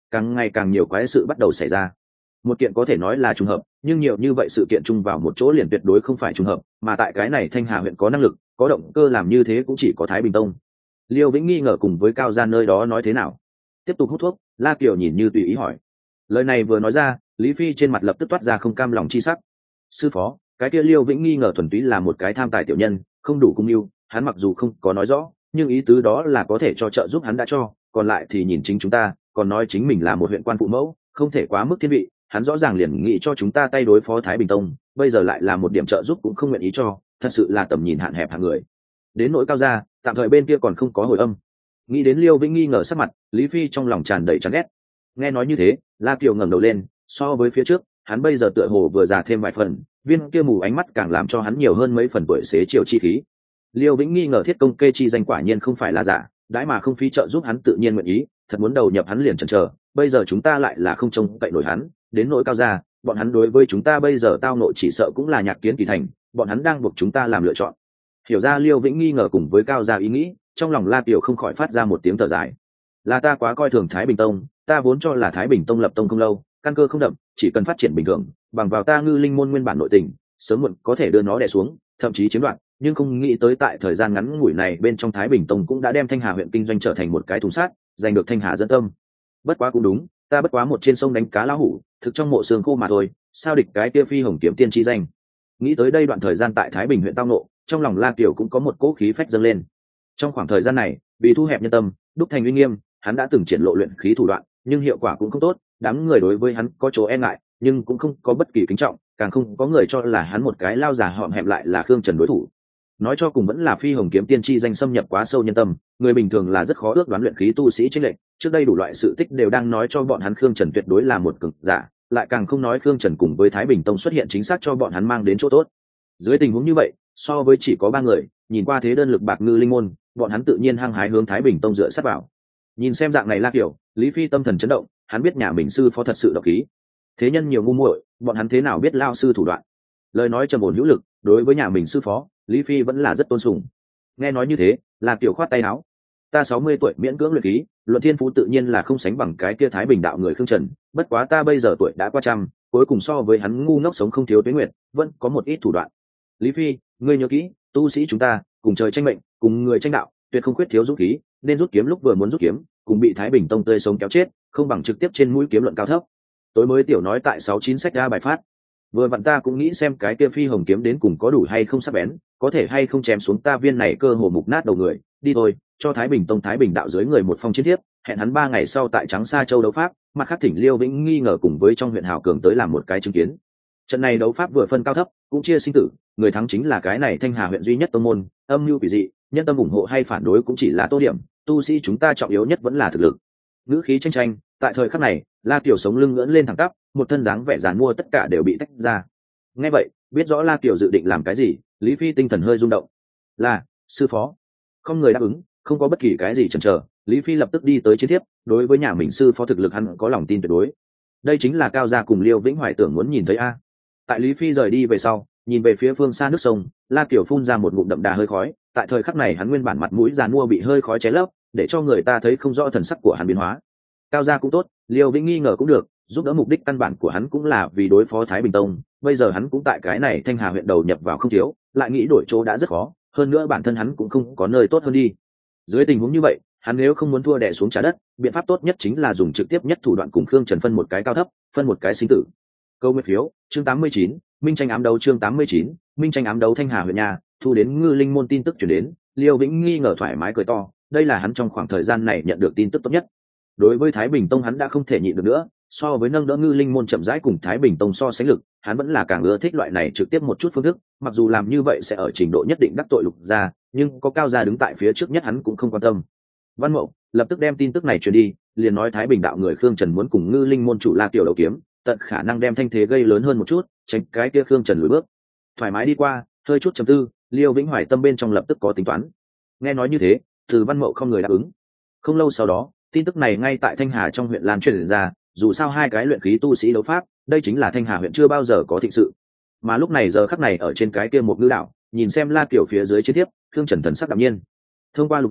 Speaker 1: càng ngày càng nhiều quái sự bắt đầu xảy ra. Một kiện có thể nói là trùng hợp, nhưng nhiều như vậy sự kiện chung vào một chỗ liền tuyệt đối không phải trùng hợp, mà tại cái này Thanh Hà huyện có năng lực, có động cơ làm như thế cũng chỉ có Thái Bình Tông. Liêu Vĩnh nghi ngờ cùng với Cao Gia nơi đó nói thế nào. Tiếp tục hút thuốc, La Kiều nhìn như tùy ý hỏi. Lời này vừa nói ra, Lý Phi trên mặt lập tức toát ra không cam lòng chi sắc. Sư phó, cái kia Liêu Vĩnh nghi ngờ thuần túy là một cái tham tài tiểu nhân, không đủ cung mưu, hắn mặc dù không có nói rõ, nhưng ý tứ đó là có thể cho trợ giúp hắn đã cho, còn lại thì nhìn chính chúng ta, còn nói chính mình là một huyện quan phụ mẫu, không thể quá mức thiên vị, hắn rõ ràng liền nghĩ cho chúng ta tay đối phó Thái Bình Tông, bây giờ lại là một điểm trợ giúp cũng không nguyện ý cho, thật sự là tầm nhìn hạn hẹp hạng người. Đến nỗi Cao Gia, tạm thời bên kia còn không có hồi âm. Nghĩ đến Liêu Vĩnh nghi ngờ sắc mặt, Lý Phi trong lòng tràn đầy chán ghét. Nghe nói như thế, La Kiều ngẩng đầu lên, so với phía trước, hắn bây giờ tựa hồ vừa già thêm vài phần, viên kia mù ánh mắt càng làm cho hắn nhiều hơn mấy phần tuổi xế chiều chi khí. Liêu Vĩnh nghi ngờ thiết công kê chi danh quả nhiên không phải là giả, đãi mà không phí trợ giúp hắn tự nhiên nguyện ý, thật muốn đầu nhập hắn liền chần chờ, bây giờ chúng ta lại là không trông cậy nổi hắn, đến nỗi Cao Gia, bọn hắn đối với chúng ta bây giờ tao nộ chỉ sợ cũng là nhạc kiến kỳ thành, bọn hắn đang buộc chúng ta làm lựa chọn. Hiểu ra Liêu Vĩnh nghi ngờ cùng với Cao Gia ý nghĩ, trong lòng La Kiều không khỏi phát ra một tiếng thở dài. Là ta quá coi thường Thái Bình Tông, ta vốn cho là Thái Bình Tông lập tông không lâu, căn cơ không đậm, chỉ cần phát triển bình thường, bằng vào ta Ngư Linh môn nguyên bản nội tình, sớm muộn có thể đưa nó đè xuống, thậm chí chiếm đoạt, nhưng không nghĩ tới tại thời gian ngắn ngủi này bên trong Thái Bình Tông cũng đã đem Thanh Hà huyện kinh doanh trở thành một cái thùng sát, giành được Thanh Hà dân tâm. Bất quá cũng đúng, ta bất quá một trên sông đánh cá lão hủ, thực trong mộ xương khô mà thôi, sao địch cái kia phi hồng kiếm tiên chi danh. Nghĩ tới đây đoạn thời gian tại Thái Bình huyện tao nộ, trong lòng La Kiều cũng có một cỗ khí phách dâng lên. Trong khoảng thời gian này, vì thu hẹp nhân tâm, đúc thành uy nghiêm, hắn đã từng triển lộ luyện khí thủ đoạn, nhưng hiệu quả cũng không tốt, đám người đối với hắn có chỗ e ngại, nhưng cũng không có bất kỳ kính trọng, càng không có người cho là hắn một cái lao già họm hẹm lại là Khương Trần đối thủ. Nói cho cùng vẫn là phi hồng kiếm tiên chi danh xâm nhập quá sâu nhân tâm, người bình thường là rất khó ước đoán luyện khí tu sĩ chênh lệch, trước đây đủ loại sự tích đều đang nói cho bọn hắn Khương Trần tuyệt đối là một cực giả, lại càng không nói Khương Trần cùng với Thái Bình Tông xuất hiện chính xác cho bọn hắn mang đến chỗ tốt. Dưới tình huống như vậy, so với chỉ có ba người, nhìn qua thế đơn lực bạc Ngư Linh môn, bọn hắn tự nhiên hăng hái hướng Thái Bình Tông dựa sát vào. Nhìn xem dạng này La Kiều, Lý Phi tâm thần chấn động, hắn biết nhà mình sư phó thật sự độc khí. Thế nhân nhiều ngu muội, bọn hắn thế nào biết lao sư thủ đoạn. Lời nói trầm ổn hữu lực, đối với nhà mình sư phó, Lý Phi vẫn là rất tôn sùng. Nghe nói như thế, La Kiều khoát tay áo. Ta sáu mươi tuổi miễn cưỡng luyện khí, luận thiên phú tự nhiên là không sánh bằng cái kia Thái Bình đạo người Khương Trần, bất quá ta bây giờ tuổi đã qua trăm, cuối cùng so với hắn ngu ngốc sống không thiếu tuế nguyệt, vẫn có một ít thủ đoạn. Lý Phi, ngươi nhớ kỹ, tu sĩ chúng ta, cùng trời tranh mệnh, cùng người tranh đạo, tuyệt không khuyết thiếu dũng khí, nên rút kiếm lúc vừa muốn rút kiếm, cùng bị Thái Bình Tông tươi sống kéo chết, không bằng trực tiếp trên mũi kiếm luận cao thấp. Tối mới tiểu nói tại sáu chín sách ra bài phát. Vừa vặn ta cũng nghĩ xem cái kia phi hồng kiếm đến cùng có đủ hay không sắc bén, có thể hay không chém xuống ta viên này cơ hồ mục nát đầu người. Đi thôi, cho Thái Bình Tông Thái Bình đạo dưới người một phong chiến thiếp, hẹn hắn ba ngày sau tại Trắng Sa Châu đấu pháp, mặt khác thỉnh Liêu Vĩnh nghi ngờ cùng với trong huyện Hào Cường tới làm một cái chứng kiến. Trận này đấu pháp vừa phân cao thấp, cũng chia sinh tử, người thắng chính là cái này Thanh Hà huyện duy nhất tông môn, âm mưu quỷ dị, nhân tâm ủng hộ hay phản đối cũng chỉ là tô điểm, tu sĩ chúng ta trọng yếu nhất vẫn là thực lực. Ngữ khí tranh tranh, tại thời khắc này, La Kiều sống lưng ngẩng lên thẳng tắp, một thân dáng vẻ giàn mua tất cả đều bị tách ra. Nghe vậy, biết rõ La Kiều dự định làm cái gì, Lý Phi tinh thần hơi rung động. Là, sư phó. Không người đáp ứng, không có bất kỳ cái gì chần chờ, Lý Phi lập tức đi tới chiến thiếp, đối với nhà mình sư phó thực lực hắn có lòng tin tuyệt đối. Đây chính là Cao Gia cùng Liêu Vĩnh Hoài tưởng muốn nhìn thấy a. Tại Lý Phi rời đi về sau, nhìn về phía phương xa nước sông, La Kiều phun ra một ngụm đậm đà hơi khói, tại thời khắc này hắn nguyên bản mặt mũi giàn mua bị hơi khói cháy lấp, để cho người ta thấy không rõ thần sắc của hắn biến hóa. Cao Gia cũng tốt, Liêu Vĩnh nghi ngờ cũng được, giúp đỡ mục đích căn bản của hắn cũng là vì đối phó Thái Bình Tông, bây giờ hắn cũng tại cái này Thanh Hà huyện đầu nhập vào không thiếu, lại nghĩ đổi chỗ đã rất khó, hơn nữa bản thân hắn cũng không có nơi tốt hơn đi. Dưới tình huống như vậy, hắn nếu không muốn thua đè xuống trả đất, biện pháp tốt nhất chính là dùng trực tiếp nhất thủ đoạn cùng Khương Trần phân một cái cao thấp, phân một cái sinh tử. Câu nguyên phiếu, chương tám mươi chín, Minh tranh ám đấu chương tám mươi chín, Minh tranh ám đấu Thanh Hà huyện nhà, thu đến Ngư Linh môn tin tức truyền đến, Liêu Vĩnh nghi ngờ thoải mái cười to, đây là hắn trong khoảng thời gian này nhận được tin tức tốt nhất. Đối với Thái Bình Tông hắn đã không thể nhịn được nữa, so với nâng đỡ Ngư Linh môn chậm rãi cùng Thái Bình Tông so sánh lực, hắn vẫn là càng ưa thích loại này trực tiếp một chút phương thức, mặc dù làm như vậy sẽ ở trình độ nhất định đắc tội Lục gia, nhưng có Cao gia đứng tại phía trước nhất hắn cũng không quan tâm. Văn Mậu lập tức đem tin tức này truyền đi, liền nói Thái Bình đạo người Khương Trần muốn cùng Ngư Linh môn chủ La Kiều đấu kiếm, tận khả năng đem thanh thế gây lớn hơn một chút, tránh cái kia Khương Trần lùi bước. Thoải mái đi qua, hơi chút trầm tư, Liêu Vĩnh Hoài tâm bên trong lập tức có tính toán. Nghe nói như thế, Từ Văn Mậu không người đáp ứng. Không lâu sau đó, tin tức này ngay tại Thanh Hà trong huyện lan truyền ra, dù sao hai cái luyện khí tu sĩ đấu pháp, đây chính là Thanh Hà huyện chưa bao giờ có thịnh sự. Mà lúc này giờ khắc này ở trên cái kia một ngư đảo, nhìn xem La Kiều phía dưới chiến tiếp, Khương Trần thần sắc đạm nhiên. Thông qua Lục gia,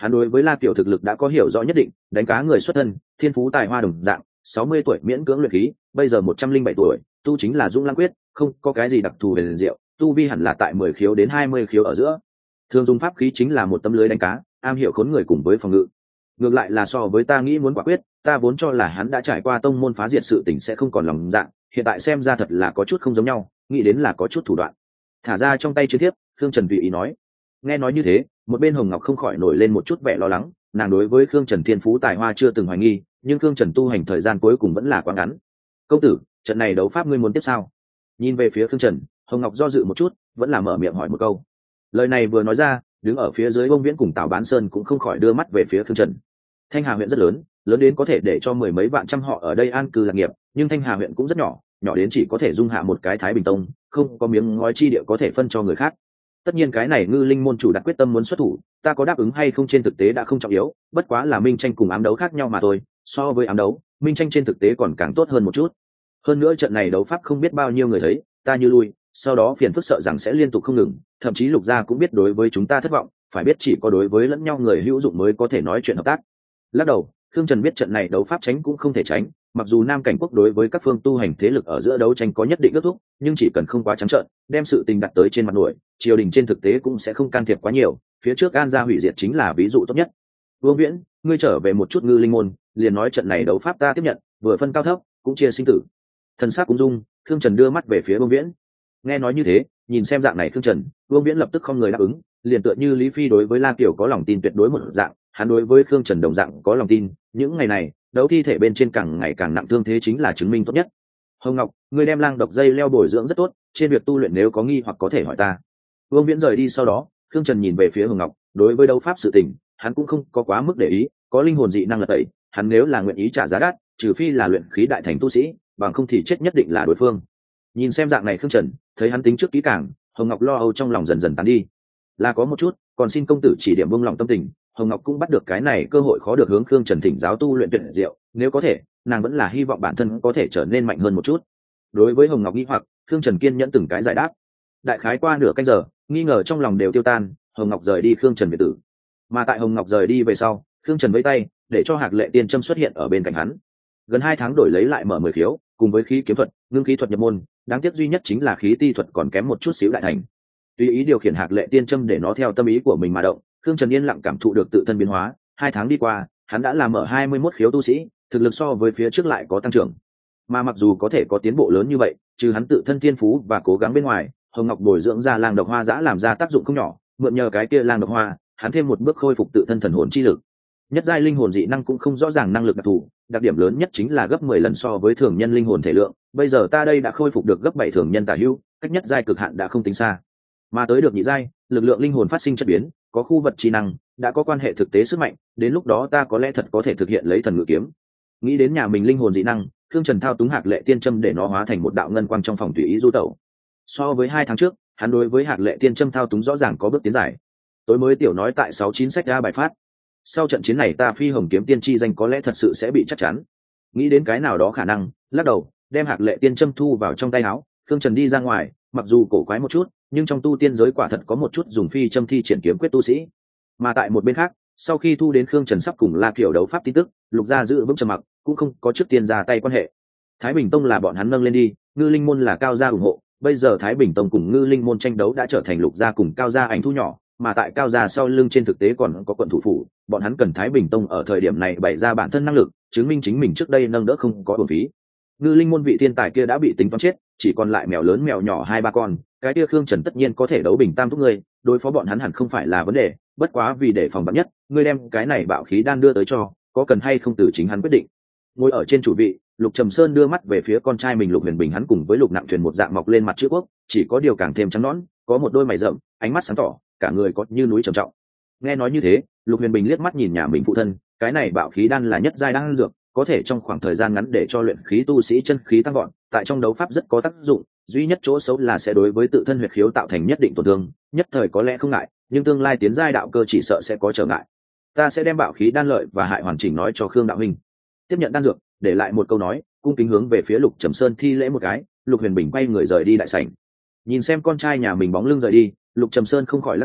Speaker 1: hắn đối với La Kiều thực lực đã có hiểu rõ nhất định, đánh cá người xuất thân, thiên phú tài hoa đồng dạng, sáu mươi tuổi miễn cưỡng luyện khí, bây giờ một trăm linh bảy tuổi, tu chính là Dũng Lãng Quyết, không có cái gì đặc thù về liền diệu, tu vi hẳn là tại mười khiếu đến hai mươi khiếu ở giữa. Thường dùng pháp khí chính là một tấm lưới đánh cá, am hiểu khốn người cùng với phòng ngự. Ngược lại là so với ta nghĩ muốn quả quyết, ta vốn cho là hắn đã trải qua tông môn phá diệt sự tình sẽ không còn lòng dạ, hiện tại xem ra thật là có chút không giống nhau, nghĩ đến là có chút thủ đoạn. Thả ra trong tay chiến thiếp, Khương Trần tùy ý nói. Nghe nói như thế, một bên Hồng Ngọc không khỏi nổi lên một chút vẻ lo lắng, nàng đối với Khương Trần thiên phú tài hoa chưa từng hoài nghi, nhưng Khương Trần tu hành thời gian cuối cùng vẫn là quá ngắn. Công tử, trận này đấu pháp ngươi muốn tiếp sao? Nhìn về phía Khương Trần, Hồng Ngọc do dự một chút, vẫn là mở miệng hỏi một câu. Lời này vừa nói ra, đứng ở phía dưới Bông Viễn cùng Tào Bán Sơn cũng không khỏi đưa mắt về phía Khương Trần. Thanh Hà huyện rất lớn, lớn đến có thể để cho mười mấy vạn trăm họ ở đây an cư lạc nghiệp, nhưng Thanh Hà huyện cũng rất nhỏ, nhỏ đến chỉ có thể dung hạ một cái Thái Bình Tông, không có miếng ngói chi địa có thể phân cho người khác. Tất nhiên cái này Ngư Linh môn chủ đặt quyết tâm muốn xuất thủ, ta có đáp ứng hay không trên thực tế đã không trọng yếu, bất quá là minh tranh cùng ám đấu khác nhau mà thôi, so với ám đấu, minh tranh trên thực tế còn càng tốt hơn một chút. Hơn nữa trận này đấu pháp không biết bao nhiêu người thấy, ta như lui, sau đó phiền phức sợ rằng sẽ liên tục không ngừng, thậm chí Lục gia cũng biết đối với chúng ta thất vọng, phải biết chỉ có đối với lẫn nhau người hữu dụng mới có thể nói chuyện hợp tác. Lắc đầu, Khương Trần biết trận này đấu pháp tránh cũng không thể tránh, mặc dù Nam Cảnh quốc đối với các phương tu hành thế lực ở giữa đấu tranh có nhất định ước thúc, nhưng chỉ cần không quá trắng trợn, đem sự tình đặt tới trên mặt nổi, triều đình trên thực tế cũng sẽ không can thiệp quá nhiều, phía trước An gia hủy diệt chính là ví dụ tốt nhất. Vương Viễn, ngươi trở về một chút Ngư Linh môn, liền nói trận này đấu pháp ta tiếp nhận, vừa phân cao thấp, cũng chia sinh tử. Thần sắc cũng dung, Khương Trần đưa mắt về phía Vương Viễn. Nghe nói như thế, nhìn xem dạng này Khương Trần, Vương Viễn lập tức không người đáp ứng, liền tựa như Lý Phi đối với La Kiều có lòng tin tuyệt đối một dạng, hắn đối với Khương Trần đồng dạng có lòng tin, những ngày này, đấu thi thể bên trên càng ngày càng nặng thương thế chính là chứng minh tốt nhất. Hồng Ngọc, ngươi đem lang độc dây leo bồi dưỡng rất tốt, trên việc tu luyện nếu có nghi hoặc có thể hỏi ta. Vương Viễn rời đi sau đó, Khương Trần nhìn về phía Hồng Ngọc, đối với đấu pháp sự tình, hắn cũng không có quá mức để ý, có linh hồn dị năng là tẩy, hắn nếu là nguyện ý trả giá đắt, trừ phi là luyện khí đại thành tu sĩ, bằng không thì chết nhất định là đối phương. Nhìn xem dạng này Khương Trần, thấy hắn tính trước kỹ càng, Hồng Ngọc lo âu trong lòng dần dần tán đi. Là có một chút, còn xin công tử chỉ điểm buông lòng tâm tình, Hồng Ngọc cũng bắt được cái này cơ hội khó được hướng Khương Trần thỉnh giáo tu luyện tuyệt diệu, nếu có thể, nàng vẫn là hy vọng bản thân có thể trở nên mạnh hơn một chút. Đối với Hồng Ngọc nghi hoặc, Khương Trần kiên nhẫn từng cái giải đáp. Đại khái qua nửa canh giờ, nghi ngờ trong lòng đều tiêu tan, Hồng Ngọc rời đi Khương Trần biệt tử. Mà tại Hồng Ngọc rời đi về sau, Khương Trần vẫy tay, để cho Hạc Lệ Tiên Châm xuất hiện ở bên cạnh hắn. Gần hai tháng đổi lấy lại mở mười khiếu, cùng với khí kiếm thuật, ngưng khí thuật nhập môn, đáng tiếc duy nhất chính là khí ti thuật còn kém một chút xíu đại thành. Tùy ý điều khiển Hạc Lệ Tiên Châm để nó theo tâm ý của mình mà động, Khương Trần yên lặng cảm thụ được tự thân biến hóa, hai tháng đi qua, hắn đã làm ở hai mươi mốt khiếu tu sĩ, thực lực so với phía trước lại có tăng trưởng. Mà mặc dù có thể có tiến bộ lớn như vậy, trừ hắn tự thân thiên phú và cố gắng bên ngoài, Hồng Ngọc bồi dưỡng ra lang độc hoa dã làm ra tác dụng không nhỏ, mượn nhờ cái kia lang độc hoa, hắn thêm một bước khôi phục tự thân thần hồn chi lực. Nhất giai linh hồn dị năng cũng không rõ ràng năng lực đặc thù, đặc điểm lớn nhất chính là gấp mười lần so với thường nhân linh hồn thể lượng, bây giờ ta đây đã khôi phục được gấp bảy thường nhân tả hữu, cách nhất giai cực hạn đã không tính xa. Mà tới được nhị giai, lực lượng linh hồn phát sinh chất biến, có khu vật chi năng, đã có quan hệ thực tế sức mạnh, đến lúc đó ta có lẽ thật có thể thực hiện lấy thần ngự kiếm. Nghĩ đến nhà mình linh hồn dị năng, Khương Trần thao túng Hạc Lệ Tiên Châm để nó hóa thành một đạo ngân quang trong phòng tùy ý du tẩu. So với hai tháng trước, hắn đối với Hạc Lệ Tiên Châm thao túng rõ ràng có bước tiến giải. Tối mới tiểu nói tại sáu chín sách ra bài phát. Sau trận chiến này ta Phi Hồng kiếm tiên chi danh có lẽ thật sự sẽ bị chắc chắn. Nghĩ đến cái nào đó khả năng, lắc đầu, đem Hạc Lệ Tiên Châm thu vào trong tay áo, Khương Trần đi ra ngoài, mặc dù cổ quái một chút, nhưng trong tu tiên giới quả thật có một chút dùng phi châm thi triển kiếm quyết tu sĩ. Mà tại một bên khác, sau khi thu đến Khương Trần sắp cùng La Kiều đấu pháp tin tức, Lục gia giữ vững trầm mặc, cũng không có trước tiên ra tay quan hệ. Thái Bình Tông là bọn hắn nâng lên đi, Ngư Linh môn là Cao gia ủng hộ, bây giờ Thái Bình Tông cùng Ngư Linh môn tranh đấu đã trở thành Lục gia cùng Cao gia ảnh thu nhỏ, mà tại Cao gia sau lưng trên thực tế còn có quận thủ phủ, bọn hắn cần Thái Bình Tông ở thời điểm này bày ra bản thân năng lực, chứng minh chính mình trước đây nâng đỡ không có uổng phí. Ngư Linh môn vị thiên tài kia đã bị tính toán chết, chỉ còn lại mèo lớn mèo nhỏ hai ba con, cái kia Khương Trần tất nhiên có thể đấu bình tam thúc ngươi, đối phó bọn hắn hẳn không phải là vấn đề, bất quá vì để phòng vạn nhất, ngươi đem cái này bạo khí đan đưa tới cho, có cần hay không từ chính hắn quyết định. Ngồi ở trên chủ vị, Lục Trầm Sơn đưa mắt về phía con trai mình Lục Huyền Bình, hắn cùng với Lục Nặng Thuyền một dạng mọc lên mặt chữ quốc, chỉ có điều càng thêm trắng nõn, có một đôi mày rậm, ánh mắt sáng tỏ, cả người có như núi trầm trọng. Nghe nói như thế, Lục Huyền Bình liếc mắt nhìn nhà mình phụ thân, cái này bạo khí đan là nhất giai đan dược, có thể trong khoảng thời gian ngắn để cho luyện khí tu sĩ chân khí tăng gọn, tại trong đấu pháp rất có tác dụng, duy nhất chỗ xấu là sẽ đối với tự thân huyệt khiếu tạo thành nhất định tổn thương, nhất thời có lẽ không ngại, nhưng tương lai tiến giai đạo cơ chỉ sợ sẽ có trở ngại. Ta sẽ đem bạo khí đan lợi và hại hoàn chỉnh nói cho Khương đạo huynh. Tiếp nhận đan dược, để lại một câu nói, cung kính hướng về phía Lục Trầm Sơn thi lễ một cái, Lục Huyền Bình quay người rời đi đại sảnh. Nhìn xem con trai nhà mình bóng lưng rời đi, Lục Trầm Sơn không khỏi lắc đầu,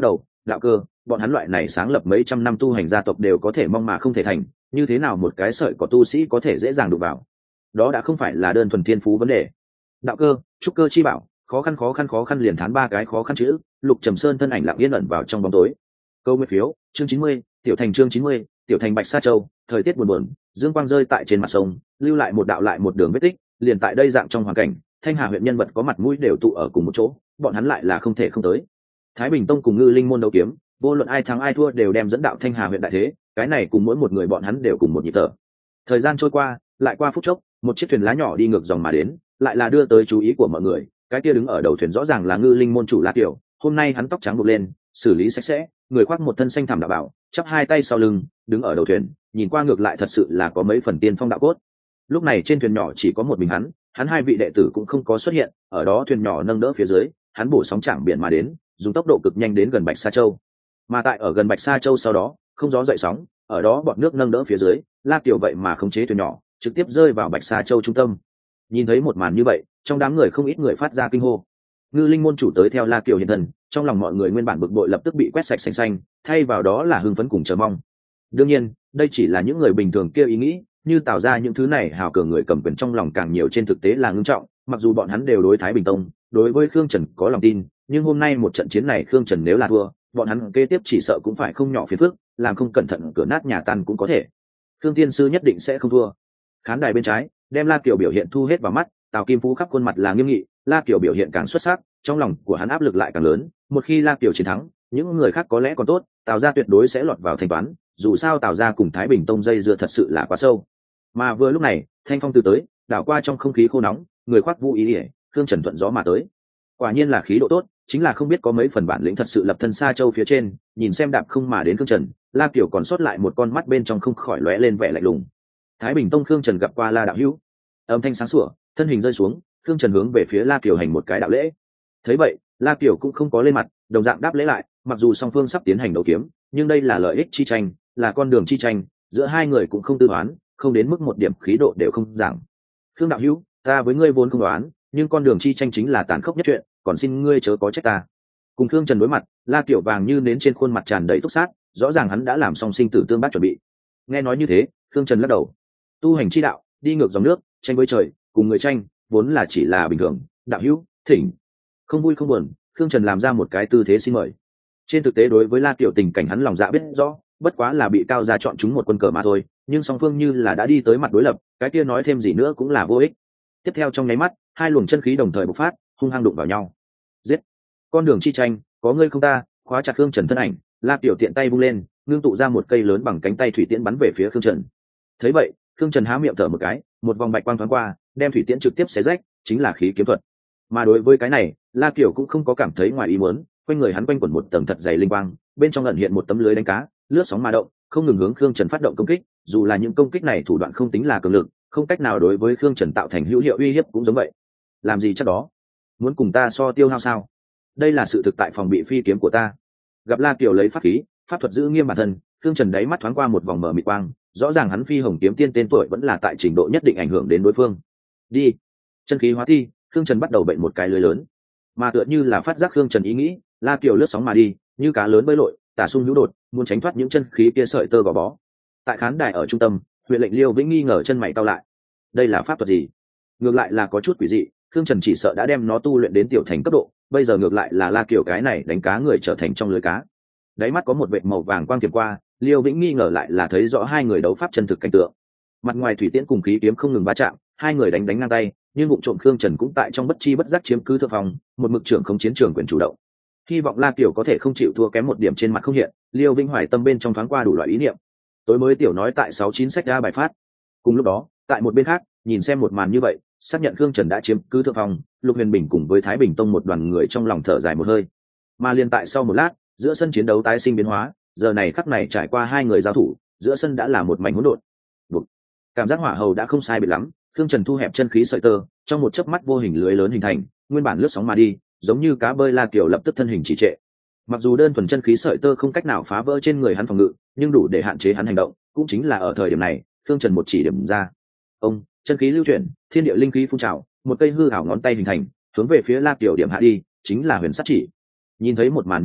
Speaker 1: đạo cơ, bọn hắn loại này sáng lập mấy trăm năm tu hành gia tộc đều có thể mong mà không thể thành, như thế nào một cái sợi có tu sĩ có thể dễ dàng đụng vào? Đó đã không phải là đơn thuần thiên phú vấn đề. Đạo cơ, trúc cơ chi bảo, khó khăn khó khăn khó khăn liền thán ba cái khó khăn chữ. Lục Trầm Sơn thân ảnh lặng yên ẩn vào trong bóng tối. Câu nguyên phiếu, chương chín mươi, tiểu thành chương chín mươi, tiểu thành Bạch Sa Châu. Thời tiết buồn buồn, dương quang rơi tại trên mặt sông, lưu lại một đạo lại một đường vết tích. Liền tại đây dạng trong hoàn cảnh, Thanh Hà huyện nhân vật có mặt mũi đều tụ ở cùng một chỗ, bọn hắn lại là không thể không tới. Thái Bình Tông cùng Ngư Linh môn đấu kiếm, vô luận ai thắng ai thua đều đem dẫn đạo Thanh Hà huyện đại thế, cái này cùng mỗi một người bọn hắn đều cùng một nhịp thở. Thời gian trôi qua, lại qua phút chốc, một chiếc thuyền lá nhỏ đi ngược dòng mà đến, lại là đưa tới chú ý của mọi người. Cái kia đứng ở đầu thuyền rõ ràng là Ngư Linh môn chủ La Kiều, hôm nay hắn tóc trắng buộc lên, xử lý sạch sẽ, người khoác một thân xanh thảm đạo bảo, chắp hai tay sau lưng, đứng ở đầu thuyền, nhìn qua ngược lại thật sự là có mấy phần tiên phong đạo cốt. Lúc này trên thuyền nhỏ chỉ có một mình hắn, hắn hai vị đệ tử cũng không có xuất hiện, ở đó thuyền nhỏ nâng đỡ phía dưới, hắn bổ sóng chạm biển mà đến, dùng tốc độ cực nhanh đến gần Bạch Sa Châu. Mà tại ở gần Bạch Sa Châu sau đó, không gió dậy sóng, ở đó bọn nước nâng đỡ phía dưới, La Kiều vậy mà khống chế thuyền nhỏ, trực tiếp rơi vào Bạch Sa Châu trung tâm. Nhìn thấy một màn như vậy, trong đám người không ít người phát ra kinh hô. Ngư Linh môn chủ tới theo La Kiều hiện thân, trong lòng mọi người nguyên bản bực bội lập tức bị quét sạch sành xanh, thay vào đó là hưng phấn cùng chờ mong. Đương nhiên, đây chỉ là những người bình thường kia ý nghĩ, như tạo ra những thứ này hào cường người cầm quyền trong lòng càng nhiều trên thực tế là ngưng trọng. Mặc dù bọn hắn đều đối Thái Bình Tông, đối với Khương Trần có lòng tin, nhưng hôm nay một trận chiến này Khương Trần nếu là thua, bọn hắn kế tiếp chỉ sợ cũng phải không nhỏ phiền phức, làm không cẩn thận cửa nát nhà tan cũng có thể. Khương Tiên sư nhất định sẽ không thua. Khán đài bên trái, đem La Kiều biểu hiện thu hết vào mắt, Tào Kim Phú khắp khuôn mặt là nghiêm nghị, La Kiều biểu hiện càng xuất sắc, trong lòng của hắn áp lực lại càng lớn. Một khi La Kiều chiến thắng, những người khác có lẽ còn tốt, Tào gia tuyệt đối sẽ lọt vào thanh toán. Dù sao Tào gia cùng Thái Bình Tông dây dưa thật sự là quá sâu. Mà vừa lúc này, thanh phong từ tới, đảo qua trong không khí khô nóng, người khoác vũ ý ỉa, Khương Trần thuận gió mà tới. Quả nhiên là khí độ tốt, chính là không biết có mấy phần bản lĩnh thật sự lập thân Sa Châu phía trên. Nhìn xem đạp không mà đến Khương Trần, La Kiều còn sót lại một con mắt bên trong không khỏi lóe lên vẻ lạnh lùng. Thái Bình Tông Khương Trần gặp qua La đạo hữu. Âm thanh sáng sủa, thân hình rơi xuống, Khương Trần hướng về phía La Kiều hành một cái đạo lễ. Thấy vậy, La Kiều cũng không có lên mặt, đồng dạng đáp lễ lại. Mặc dù song phương sắp tiến hành đấu kiếm, nhưng đây là lợi ích chi tranh, là con đường chi tranh, giữa hai người cũng không tư toán, không đến mức một điểm khí độ đều không giảm. Khương đạo hữu, ta với ngươi vốn không đoán, nhưng con đường chi tranh chính là tàn khốc nhất chuyện, còn xin ngươi chớ có trách ta. Cùng Khương Trần đối mặt, La Kiều vàng như nến trên khuôn mặt tràn đầy túc sát, rõ ràng hắn đã làm xong sinh tử tương bác chuẩn bị. Nghe nói như thế, Khương Trần lắc đầu. Tu hành chi đạo, đi ngược dòng nước, tranh với trời, cùng người tranh, vốn là chỉ là bình thường. Đạo hữu, thỉnh. Không vui không buồn, Khương Trần làm ra một cái tư thế xin mời. Trên thực tế đối với La Kiều tình cảnh hắn lòng dạ biết rõ, bất quá là bị Cao gia chọn chúng một quân cờ mà thôi, nhưng song phương như là đã đi tới mặt đối lập, cái kia nói thêm gì nữa cũng là vô ích. Tiếp theo trong nháy mắt, hai luồng chân khí đồng thời bộc phát, hung hăng đụng vào nhau. Giết! Con đường chi tranh, có ngươi không ta, khóa chặt Khương Trần thân ảnh, La Kiều tiện tay vung lên, ngưng tụ ra một cây lớn bằng cánh tay thủy tiễn bắn về phía Khương Trần. Thấy vậy, Khương Trần há miệng thở một cái, một vòng bạch quang thoáng qua, đem thủy tiễn trực tiếp xé rách, chính là khí kiếm thuật. Mà đối với cái này, La Kiều cũng không có cảm thấy ngoài ý muốn, quanh người hắn quanh quẩn một tầng thật dày linh quang, bên trong ẩn hiện một tấm lưới đánh cá, lướt sóng mà động, không ngừng hướng Khương Trần phát động công kích. Dù là những công kích này thủ đoạn không tính là cường lực, không cách nào đối với Khương Trần tạo thành hữu hiệu uy hiếp cũng giống vậy. Làm gì chắc đó? Muốn cùng ta so tiêu hao sao? Đây là sự thực tại phòng bị phi kiếm của ta. Gặp La Kiều lấy pháp khí, pháp thuật giữ nghiêm bản thân, Khương Trần đáy mắt thoáng qua một vòng mờ mịt quang, rõ ràng hắn phi hồng kiếm tiên tên tuổi vẫn là tại trình độ nhất định ảnh hưởng đến đối phương. Đi, chân khí hóa thi, Khương Trần bắt đầu bệnh một cái lưới lớn, mà tựa như là phát giác Khương Trần ý nghĩ, La Kiều lướt sóng mà đi, như cá lớn bơi lội, tả xung hữu đột, muốn tránh thoát những chân khí kia sợi tơ gò bó. Tại khán đài ở trung tâm, huyện lệnh Liêu Vĩnh nghi ngờ chân mày cau lại. Đây là pháp thuật gì? Ngược lại là có chút quỷ dị, Khương Trần chỉ sợ đã đem nó tu luyện đến tiểu thành cấp độ, bây giờ ngược lại là La Kiều cái này đánh cá người trở thành trong lưới cá. Đáy mắt có một vệt màu vàng quang tiềm qua, Liêu Vĩnh nghi ngờ lại là thấy rõ hai người đấu pháp chân thực cảnh tượng. Mặt ngoài thủy tiễn cùng khí kiếm không ngừng va chạm, hai người đánh đánh ngang tay, nhưng vụ trộm Khương Trần cũng tại trong bất chi bất giác chiếm cứ thượng phòng, một mực trưởng không chiến trường quyền chủ động. Hy vọng La Kiều có thể không chịu thua kém một điểm trên mặt không hiện, Liêu Vĩnh Hoài tâm bên trong thoáng qua đủ loại ý niệm. Tối mới tiểu nói tại sáu chín sách ra bài phát. Cùng lúc đó, tại một bên khác, nhìn xem một màn như vậy, xác nhận Khương Trần đã chiếm cứ thượng phòng, Lục Huyền Bình cùng với Thái Bình Tông một đoàn người trong lòng thở dài một hơi. Mà liền tại sau một lát, giữa sân chiến đấu tái sinh biến hóa, giờ này khắc này trải qua hai người giao thủ, giữa sân đã là một mảnh hỗn độn. Cảm giác hỏa hầu đã không sai biệt lắm, Khương Trần thu hẹp chân khí sợi tơ, trong một chớp mắt vô hình lưới lớn hình thành, nguyên bản lướt sóng mà đi, giống như cá bơi La Kiều lập tức thân hình trì trệ. Mặc dù đơn thuần chân khí sợi tơ không cách nào phá vỡ trên người hắn phòng ngự, nhưng đủ để hạn chế hắn hành động, cũng chính là ở thời điểm này, Khương Trần một chỉ điểm ra. Ông, chân khí lưu chuyển, thiên địa linh khí phun trào, một cây hư ảo ngón tay hình thành, hướng về phía La Kiều điểm hạ đi, chính là huyền sát chỉ. Nhìn thấy một màn như vậy,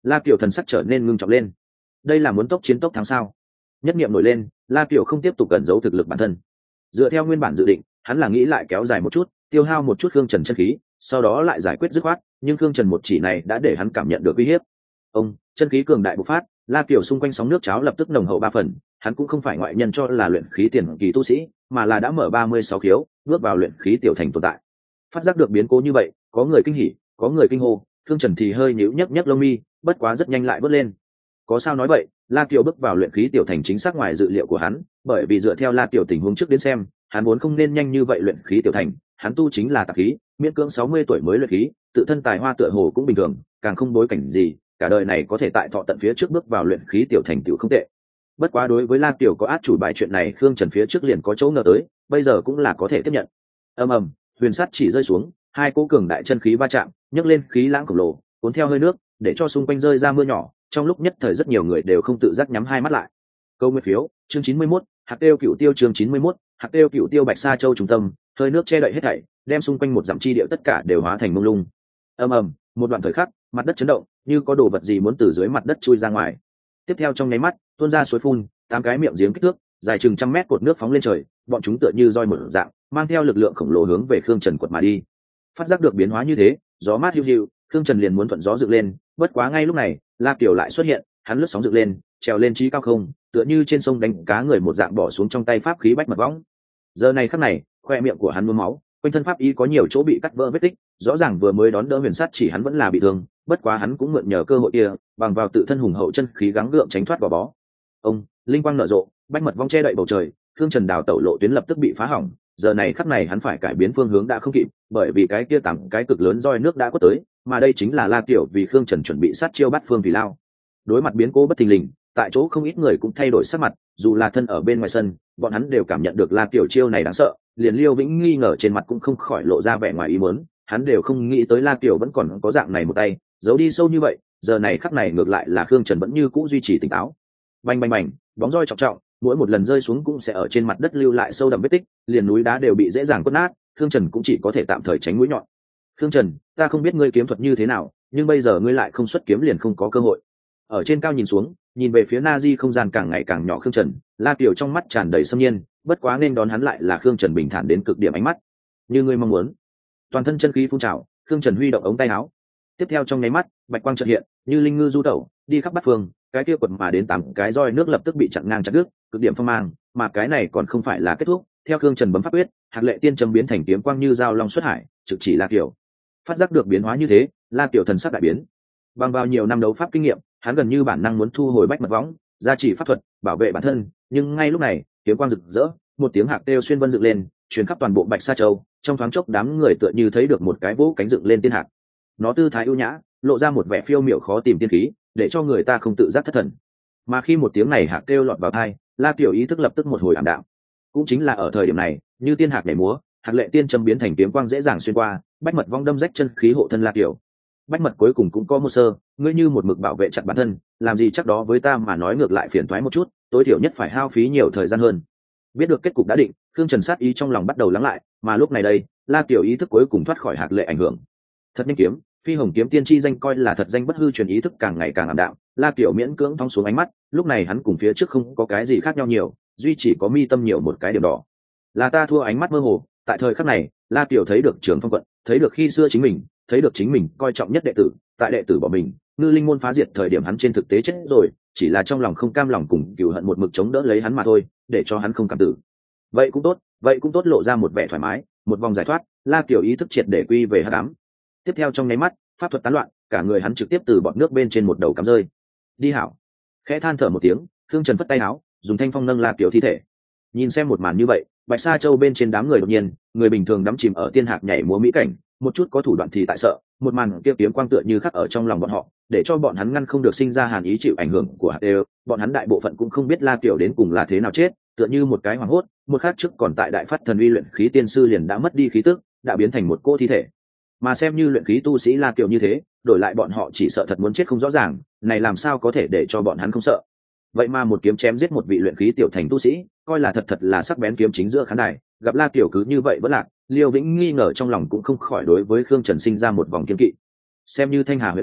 Speaker 1: La Kiều thần sắc trở nên ngưng trọng lên. Đây là muốn tốc chiến tốc thắng sao? Nhất niệm nổi lên, La Kiều không tiếp tục cẩn giấu thực lực bản thân. Dựa theo nguyên bản dự định, hắn là nghĩ lại kéo dài một chút, tiêu hao một chút Khương Trần chân khí, sau đó lại giải quyết dứt khoát, nhưng Khương Trần một chỉ này đã để hắn cảm nhận được uy hiếp. Ông, chân khí cường đại bộc phát, La Kiều xung quanh sóng nước cháo lập tức nồng hậu ba phần, hắn cũng không phải ngoại nhân cho là luyện khí tiền kỳ tu sĩ, mà là đã mở ba mươi sáu khiếu, bước vào luyện khí tiểu thành tồn tại. Phát giác được biến cố như vậy, có người kinh hỉ, có người kinh hô, Khương Trần thì hơi nhíu nhấc nhấc lông mi, bất quá rất nhanh lại vớt lên. Có sao nói vậy, La Kiều bước vào luyện khí tiểu thành chính xác ngoài dự liệu của hắn, bởi vì dựa theo La Kiều tình huống trước đến xem, hắn vốn không nên nhanh như vậy luyện khí tiểu thành, hắn tu chính là tạp khí, miễn cưỡng sáu mươi tuổi mới luyện khí, tự thân tài hoa tựa hồ cũng bình thường, càng không bối cảnh gì, cả đời này có thể tại thọ tận phía trước bước vào luyện khí tiểu thành tựu không tệ. Bất quá đối với La Kiều có át chủ bài chuyện này, Khương Trần phía trước liền có chỗ ngờ tới, bây giờ cũng là có thể tiếp nhận. Ầm ầm, huyền sắt chỉ rơi xuống, hai cỗ cường đại chân khí va chạm, nhấc lên khí lãng khổng lồ, cuốn theo hơi nước, để cho xung quanh rơi ra mưa nhỏ, trong lúc nhất thời rất nhiều người đều không tự giác nhắm hai mắt lại. Câu nguyên phiếu, chương chín mươi mốt, hạt tiêu cựu tiêu chương chín mươi mốt, hạt tiêu cựu tiêu Bạch Sa Châu trung tâm, hơi nước che đậy hết thảy, đem xung quanh một dặm chi địa tất cả đều hóa thành mông lung. Ầm ầm, một đoạn thời khắc, mặt đất chấn động, như có đồ vật gì muốn từ dưới mặt đất chui ra ngoài. Tiếp theo trong nháy mắt, tuôn ra suối phun, tám cái miệng giếng kích thước, dài chừng trăm mét cột nước phóng lên trời, bọn chúng tựa như roi một dạng, mang theo lực lượng khổng lồ hướng về Khương Trần quật mà đi. Phát giác được biến hóa như thế, gió mát hiu hiu, Khương Trần liền muốn thuận gió dựng lên, bất quá ngay lúc này, La Kiều lại xuất hiện, hắn lướt sóng dựng lên, trèo lên trí cao không, tựa như trên sông đánh cá người một dạng bỏ xuống trong tay pháp khí bách mật võng. Giờ này khắc này, khoe miệng của hắn mưa máu, quanh thân pháp y có nhiều chỗ bị cắt vỡ vết tích, rõ ràng vừa mới đón đỡ huyền sắt chỉ hắn vẫn là bị thương, bất quá hắn cũng mượn nhờ cơ hội kia, bằng vào tự thân hùng hậu chân khí gắng gượng tránh thoát vào bó. Ông, linh quang nở rộ, bách mật vong che đậy bầu trời, Khương Trần đào tẩu lộ tuyến lập tức bị phá hỏng, giờ này khắc này hắn phải cải biến phương hướng đã không kịp, bởi vì cái kia tám cái cực lớn roi nước đã quất tới, mà đây chính là La Kiều vì Khương Trần chuẩn bị sát chiêu bắt phương thủy lao. Đối mặt biến cố bất thình lình, tại chỗ không ít người cũng thay đổi sắc mặt, dù là thân ở bên ngoài sân, bọn hắn đều cảm nhận được La Kiều chiêu này đáng sợ, liền Liêu Vĩnh nghi ngờ trên mặt cũng không khỏi lộ ra vẻ ngoài ý muốn, hắn đều không nghĩ tới La Kiều vẫn còn có dạng này một tay, giấu đi sâu như vậy, giờ này khắc này ngược lại là Khương Trần vẫn như cũ duy trì tỉnh táo. Bành bành bành, bóng roi trọng trọng, mỗi một lần rơi xuống cũng sẽ ở trên mặt đất lưu lại sâu đậm vết tích, liền núi đá đều bị dễ dàng quất nát, Khương Trần cũng chỉ có thể tạm thời tránh mũi nhọn. Khương Trần, ta không biết ngươi kiếm thuật như thế nào, nhưng bây giờ ngươi lại không xuất kiếm liền không có cơ hội. Ở trên cao nhìn xuống, nhìn về phía Na Di không gian càng ngày càng nhỏ Khương Trần, La Kiều trong mắt tràn đầy xâm nhiên, bất quá nên đón hắn lại là Khương Trần bình thản đến cực điểm ánh mắt. Như ngươi mong muốn. Toàn thân chân khí phun trào, Khương Trần huy động ống tay áo. Tiếp theo trong nháy mắt, bạch quang chợt hiện, như linh ngư du tẩu, đi khắp bát phương, cái kia quật mà đến tám cái roi nước lập tức bị chặn ngang chặt đứt, cực điểm phong mang, mà cái này còn không phải là kết thúc, theo Khương Trần bấm pháp quyết, hạt lệ tiên châm biến thành kiếm quang như dao long xuất hải, trực chỉ La Kiều. Phát giác được biến hóa như thế, La Kiều thần sắc đại biến. Bằng vào nhiều năm đấu pháp kinh nghiệm, hắn gần như bản năng muốn thu hồi bách mật võng, gia trì pháp thuật, bảo vệ bản thân, nhưng ngay lúc này, kiếm quang rực rỡ, một tiếng hạc kêu xuyên vân dựng lên, truyền khắp toàn bộ Bạch Sa Châu, trong thoáng chốc đám người tựa như thấy được một cái vỗ cánh dựng lên tiên hạc. Nó tư thái ưu nhã, lộ ra một vẻ phiêu miểu khó tìm tiên khí, để cho người ta không tự giác thất thần. Mà khi một tiếng này hạc kêu lọt vào tai, La Kiều ý thức lập tức một hồi ảm đạm. Cũng chính là ở thời điểm này, như tiên hạc nhảy múa, hạt lệ tiên châm biến thành kiếm quang dễ dàng xuyên qua, bách mật vong đâm rách chân khí hộ thân La Kiều. Bách mật cuối cùng cũng có một sơ, ngươi như một mực bảo vệ chặt bản thân, làm gì chắc đó với ta mà nói ngược lại phiền toái một chút, tối thiểu nhất phải hao phí nhiều thời gian hơn. Biết được kết cục đã định, Khương Trần sát ý trong lòng bắt đầu lắng lại, mà lúc này đây, La Kiều ý thức cuối cùng thoát khỏi hạt lệ ảnh hưởng. Thật nhanh kiếm, phi hồng kiếm tiên chi danh coi là thật danh bất hư truyền ý thức càng ngày càng ảm đạm, La Kiều miễn cưỡng thong xuống ánh mắt, lúc này hắn cùng phía trước không có cái gì khác nhau nhiều, duy chỉ có mi tâm nhiều một cái điểm đỏ. Là ta thua ánh mắt mơ hồ, tại thời khắc này, La Kiều thấy được Trường Phong quận, thấy được khi xưa chính mình, thấy được chính mình coi trọng nhất đệ tử, tại đệ tử bỏ mình, ngư linh môn phá diệt thời điểm hắn trên thực tế chết rồi, chỉ là trong lòng không cam lòng cùng cừu hận một mực chống đỡ lấy hắn mà thôi, để cho hắn không cảm tử. Vậy cũng tốt, vậy cũng tốt lộ ra một vẻ thoải mái, một vòng giải thoát, La Kiều ý thức triệt để quy về hắc ám. Tiếp theo trong nháy mắt, pháp thuật tán loạn, cả người hắn trực tiếp từ bọt nước bên trên một đầu cắm rơi. Đi hảo. Khẽ than thở một tiếng, Khương Trần phất tay áo, dùng thanh phong nâng La Kiều thi thể. Nhìn xem một màn như vậy, Bạch Sa Châu bên trên đám người đột nhiên, người bình thường đắm chìm ở tiên hạc nhảy múa mỹ cảnh, một chút có thủ đoạn thì tại sợ, một màn kia kiếm quang tựa như khắc ở trong lòng bọn họ, để cho bọn hắn ngăn không được sinh ra hàn ý chịu ảnh hưởng của hạt đều, bọn hắn đại bộ phận cũng không biết La Kiều đến cùng là thế nào chết, tựa như một cái hoàng hốt, một khắc trước còn tại đại phát thần uy luyện khí tiên sư liền đã mất đi khí tức, đã biến thành một cô thi thể. Mà xem như luyện khí tu sĩ La Kiều như thế, đổi lại bọn họ chỉ sợ thật muốn chết không rõ ràng, này làm sao có thể để cho bọn hắn không sợ. Vậy mà một kiếm chém giết một vị luyện khí tiểu thành tu sĩ, coi là thật thật là sắc bén kiếm chính giữa khán đài, gặp La Kiều cứ như vậy vẫn lạc, Liêu Vĩnh nghi ngờ trong lòng cũng không khỏi đối với Khương Trần sinh ra một vòng kiên kỵ. Xem như thanh hà huệ lệnh,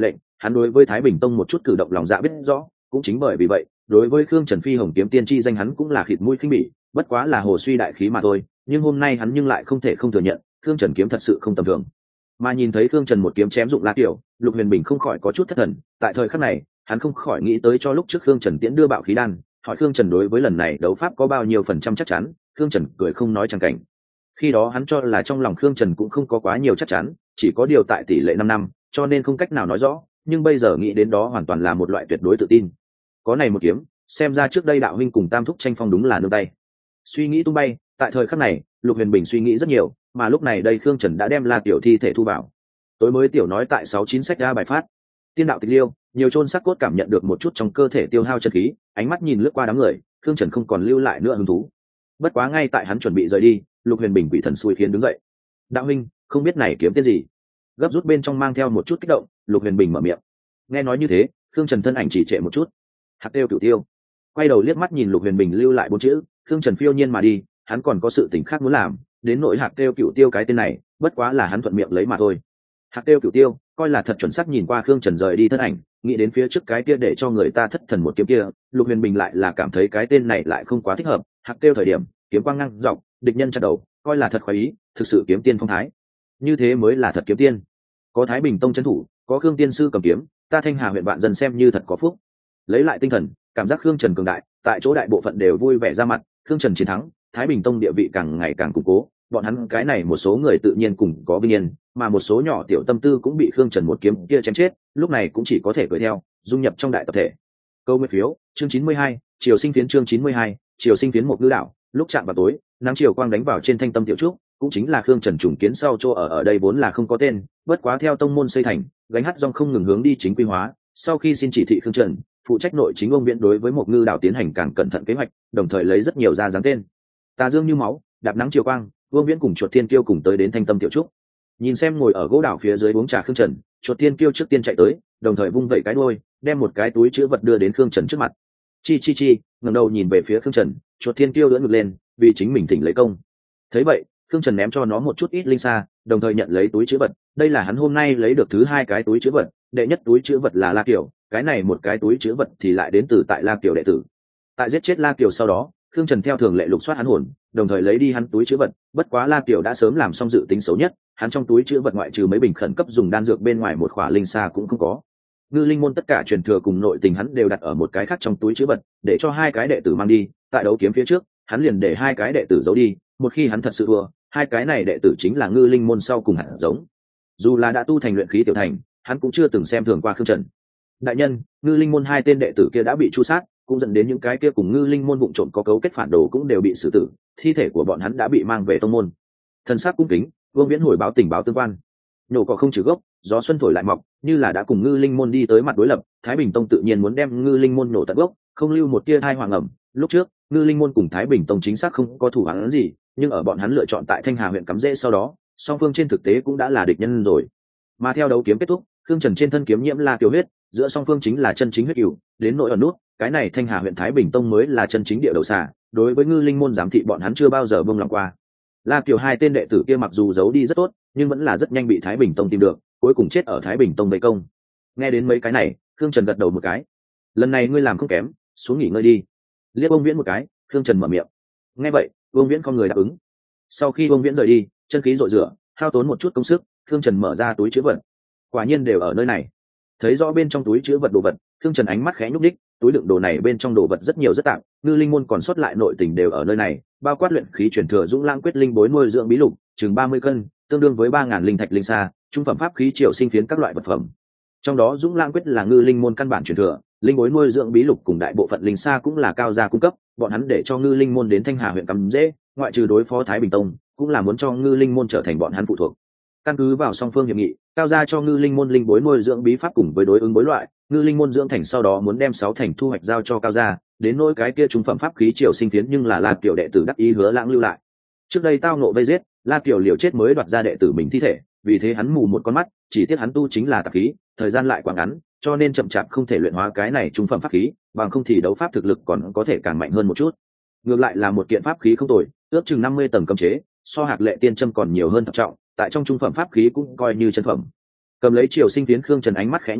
Speaker 1: hắn đối với Thái Bình Tông một chút cử động lòng dạ biết rõ, cũng chính bởi vì vậy, đối với Khương Trần Phi Hồng kiếm tiên chi danh hắn cũng là khịt mũi khinh bỉ, bất quá là hồ suy đại khí mà thôi, nhưng hôm nay hắn nhưng lại không thể không thừa nhận, Khương Trần kiếm thật sự không tầm thường. Mà nhìn thấy Khương Trần một kiếm chém dụng La Kiều, Lục Huyền Bình không khỏi có chút thất thần, tại thời khắc này, hắn không khỏi nghĩ tới cho lúc trước Khương Trần tiễn đưa bạo khí đan, hỏi Khương Trần đối với lần này đấu pháp có bao nhiêu phần trăm chắc chắn, Khương Trần cười không nói chẳng cảnh. Khi đó hắn cho là trong lòng Khương Trần cũng không có quá nhiều chắc chắn, chỉ có điều tại tỷ lệ năm năm, cho nên không cách nào nói rõ, nhưng bây giờ nghĩ đến đó hoàn toàn là một loại tuyệt đối tự tin. Có này một kiếm, xem ra trước đây đạo huynh cùng Tam thúc tranh phong đúng là nương tay. Suy nghĩ tung bay, tại thời khắc này, Lục Huyền Bình suy nghĩ rất nhiều, mà lúc này đây Khương Trần đã đem La Tiểu thi thể thu vào. Tối mới tiểu nói tại sáu chín sách ra bài phát. Tiên đạo tịch liêu, nhiều chôn xác cốt cảm nhận được một chút trong cơ thể tiêu hao chân khí, ánh mắt nhìn lướt qua đám người, Khương Trần không còn lưu lại nữa hứng thú. Bất quá ngay tại hắn chuẩn bị rời đi, Lục Huyền Bình quỷ thần xui khiến đứng dậy. Đạo huynh, không biết này kiếm tên gì? Gấp rút bên trong mang theo một chút kích động, Lục Huyền Bình mở miệng. Nghe nói như thế, Khương Trần thân ảnh chỉ trệ một chút. Hạt tiêu cửu tiêu. Quay đầu liếc mắt nhìn Lục Huyền Bình lưu lại bốn chữ, Khương Trần phiêu nhiên mà đi, hắn còn có sự tình khác muốn làm, đến nỗi hạt tiêu cửu tiêu cái tên này, bất quá là hắn thuận miệng lấy mà thôi. Hạt tiêu cửu tiêu, coi là thật chuẩn xác nhìn qua Khương Trần rời đi thân ảnh, nghĩ đến phía trước cái kia để cho người ta thất thần một kiếm kia, Lục Huyền Bình lại là cảm thấy cái tên này lại không quá thích hợp. Hạt tiêu thời điểm, kiếm quang ngang dọc, địch nhân chặt đầu, coi là thật khoái ý, thực sự kiếm tiên phong thái. Như thế mới là thật kiếm tiên. Có Thái Bình Tông trấn thủ, có Khương tiên sư cầm kiếm, ta Thanh Hà huyện vạn dân xem như thật có phúc. Lấy lại tinh thần, cảm giác Khương Trần cường đại, tại chỗ đại bộ phận đều vui vẻ ra mặt, Khương Trần chiến thắng, Thái Bình Tông địa vị càng ngày càng củng cố, bọn hắn cái này một số người tự nhiên cùng có vinh yên, mà một số nhỏ tiểu tâm tư cũng bị Khương Trần một kiếm kia chém chết, lúc này cũng chỉ có thể cười theo, dung nhập trong đại tập thể. Câu nguyên phiếu, chương chín mươi hai, chiều sinh phiến chương chín mươi hai, chiều sinh phiến một ngư đảo, lúc chạm vào tối, nắng chiều quang đánh vào trên thanh tâm tiểu trúc, cũng chính là Khương Trần trùng kiến sau chỗ ở ở đây vốn là không có tên, bất quá theo tông môn xây thành, gánh hát dòng không ngừng hướng đi chính quy hóa, sau khi xin chỉ thị Khương Trần, phụ trách nội chính ông viện đối với một ngư đảo tiến hành càng cẩn thận kế hoạch, đồng thời lấy rất nhiều ra dáng tên. Tà dương như máu, đạp nắng chiều quang, Vương Viễn cùng Chuột Thiên Kiêu cùng tới đến thanh tâm tiểu trúc. Nhìn xem ngồi ở gỗ đảo phía dưới uống trà Khương Trần, Chuột Thiên Kiêu trước tiên chạy tới, đồng thời vung vẩy cái đuôi, đem một cái túi chứa vật đưa đến Khương Trần trước mặt. Chi chi chi, ngẩng đầu nhìn về phía Khương Trần, Chuột Thiên Kiêu ưỡn ngực lên, vì chính mình thỉnh lấy công. Thấy vậy, Khương Trần ném cho nó một chút ít linh sa, đồng thời nhận lấy túi chứa vật. Đây là hắn hôm nay lấy được thứ hai cái túi chứa vật, đệ nhất túi chứa vật là La Kiều, cái này một cái túi chứa vật thì lại đến từ tại La Kiều đệ tử. Tại giết chết La Kiều sau đó, Khương Trần theo thường lệ lục soát hắn hồn, đồng thời lấy đi hắn túi chứa vật, bất quá La Kiều đã sớm làm xong dự tính xấu nhất, hắn trong túi chứa vật ngoại trừ mấy bình khẩn cấp dùng đan dược bên ngoài một khỏa linh sa cũng không có. Ngư linh môn tất cả truyền thừa cùng nội tình hắn đều đặt ở một cái khác trong túi chứa vật, để cho hai cái đệ tử mang đi, tại đấu kiếm phía trước, hắn liền để hai cái đệ tử giấu đi, một khi hắn thật sự thua, hai cái này đệ tử chính là Ngư linh môn sau cùng hạt giống. Dù là đã tu thành luyện khí tiểu thành, hắn cũng chưa từng xem thường qua Khương Trần. Đại nhân, Ngư linh môn hai tên đệ tử kia đã bị tru sát, cũng dẫn đến những cái kia cùng Ngư linh môn vụng trộm có cấu kết phản đồ cũng đều bị xử tử, thi thể của bọn hắn đã bị mang về tông môn. Thần sắc cung kính, Vương Viễn hồi báo tình báo tương quan. Nhổ cỏ không trừ gốc, gió xuân thổi lại mọc, như là đã cùng Ngư linh môn đi tới mặt đối lập, Thái Bình Tông tự nhiên muốn đem Ngư linh môn nổ tận gốc, không lưu một tia hai hoàng ẩm. Lúc trước, Ngư linh môn cùng Thái Bình Tông chính xác không có thủ án gì, nhưng ở bọn hắn lựa chọn tại Thanh Hà huyện cắm rễ sau đó, song phương trên thực tế cũng đã là địch nhân rồi. Mà theo đấu kiếm kết thúc, Khương Trần trên thân kiếm nhiễm La Kiều huyết, giữa song phương chính là chân chính huyết cửu, đến nội ẩn nút, cái này Thanh Hà huyện Thái Bình Tông mới là chân chính địa đầu xà, đối với Ngư linh môn giám thị bọn hắn chưa bao giờ buông lòng qua. La Kiều hai tên đệ tử kia mặc dù giấu đi rất tốt, nhưng vẫn là rất nhanh bị Thái Bình Tông tìm được, cuối cùng chết ở Thái Bình Tông vây công. Nghe đến mấy cái này, Khương Trần gật đầu một cái. Lần này ngươi làm không kém, xuống nghỉ ngơi đi. Liếc Vương Viễn một cái, Khương Trần mở miệng. Nghe vậy, Vương Viễn không người đáp ứng. Sau khi Vương Viễn rời đi, chân khí rội rửa, hao tốn một chút công sức, Khương Trần mở ra túi chứa vật. Quả nhiên đều ở nơi này. Thấy rõ bên trong túi chứa vật đồ vật, Khương Trần ánh mắt khẽ nhúc đích, túi đựng đồ này bên trong đồ vật rất nhiều rất tạp, Ngư linh môn còn sót lại nội tình đều ở nơi này, bao quát luyện khí truyền thừa Dũng Lãng quyết linh bối nuôi dưỡng bí lục, chừng ba mươi cân, tương đương với ba ngàn linh thạch linh sa, trung phẩm pháp khí triều sinh phiến các loại vật phẩm. Trong đó Dũng Lãng quyết là Ngư linh môn căn bản truyền thừa, linh bối nuôi dưỡng bí lục cùng đại bộ phận linh sa cũng là cao gia cung cấp, bọn hắn để cho Ngư linh môn đến Thanh Hà huyện cắm dễ, ngoại trừ đối phó Thái Bình Tông, cũng là muốn cho Ngư linh môn trở thành bọn hắn phụ thuộc. Căn cứ vào song phương hiệp nghị, cao gia cho Ngư linh môn linh bối nuôi dưỡng bí pháp cùng với đối ứng bối loại, Ngư linh môn dưỡng thành sau đó muốn đem sáu thành thu hoạch giao cho cao gia, đến nỗi cái kia trung phẩm pháp khí triều sinh phiến nhưng là La Kiều đệ tử đắc ý hứa lãng lưu lại. Trước đây tao nộ vây giết, La Kiều liều chết mới đoạt ra đệ tử mình thi thể, vì thế hắn mù một con mắt, chỉ tiếc hắn tu chính là tạp khí, thời gian lại quá ngắn, cho nên chậm chạp không thể luyện hóa cái này trung phẩm pháp khí, bằng không thì đấu pháp thực lực còn có thể càng mạnh hơn một chút. Ngược lại là một kiện pháp khí không tồi, ước chừng năm mươi tầng cấm chế, so Hạc Lệ Tiên Châm còn nhiều hơn thập trọng, tại trong trung phẩm pháp khí cũng coi như chân phẩm. Cầm lấy triều sinh phiến, Khương Trần ánh mắt khẽ nhúc đích,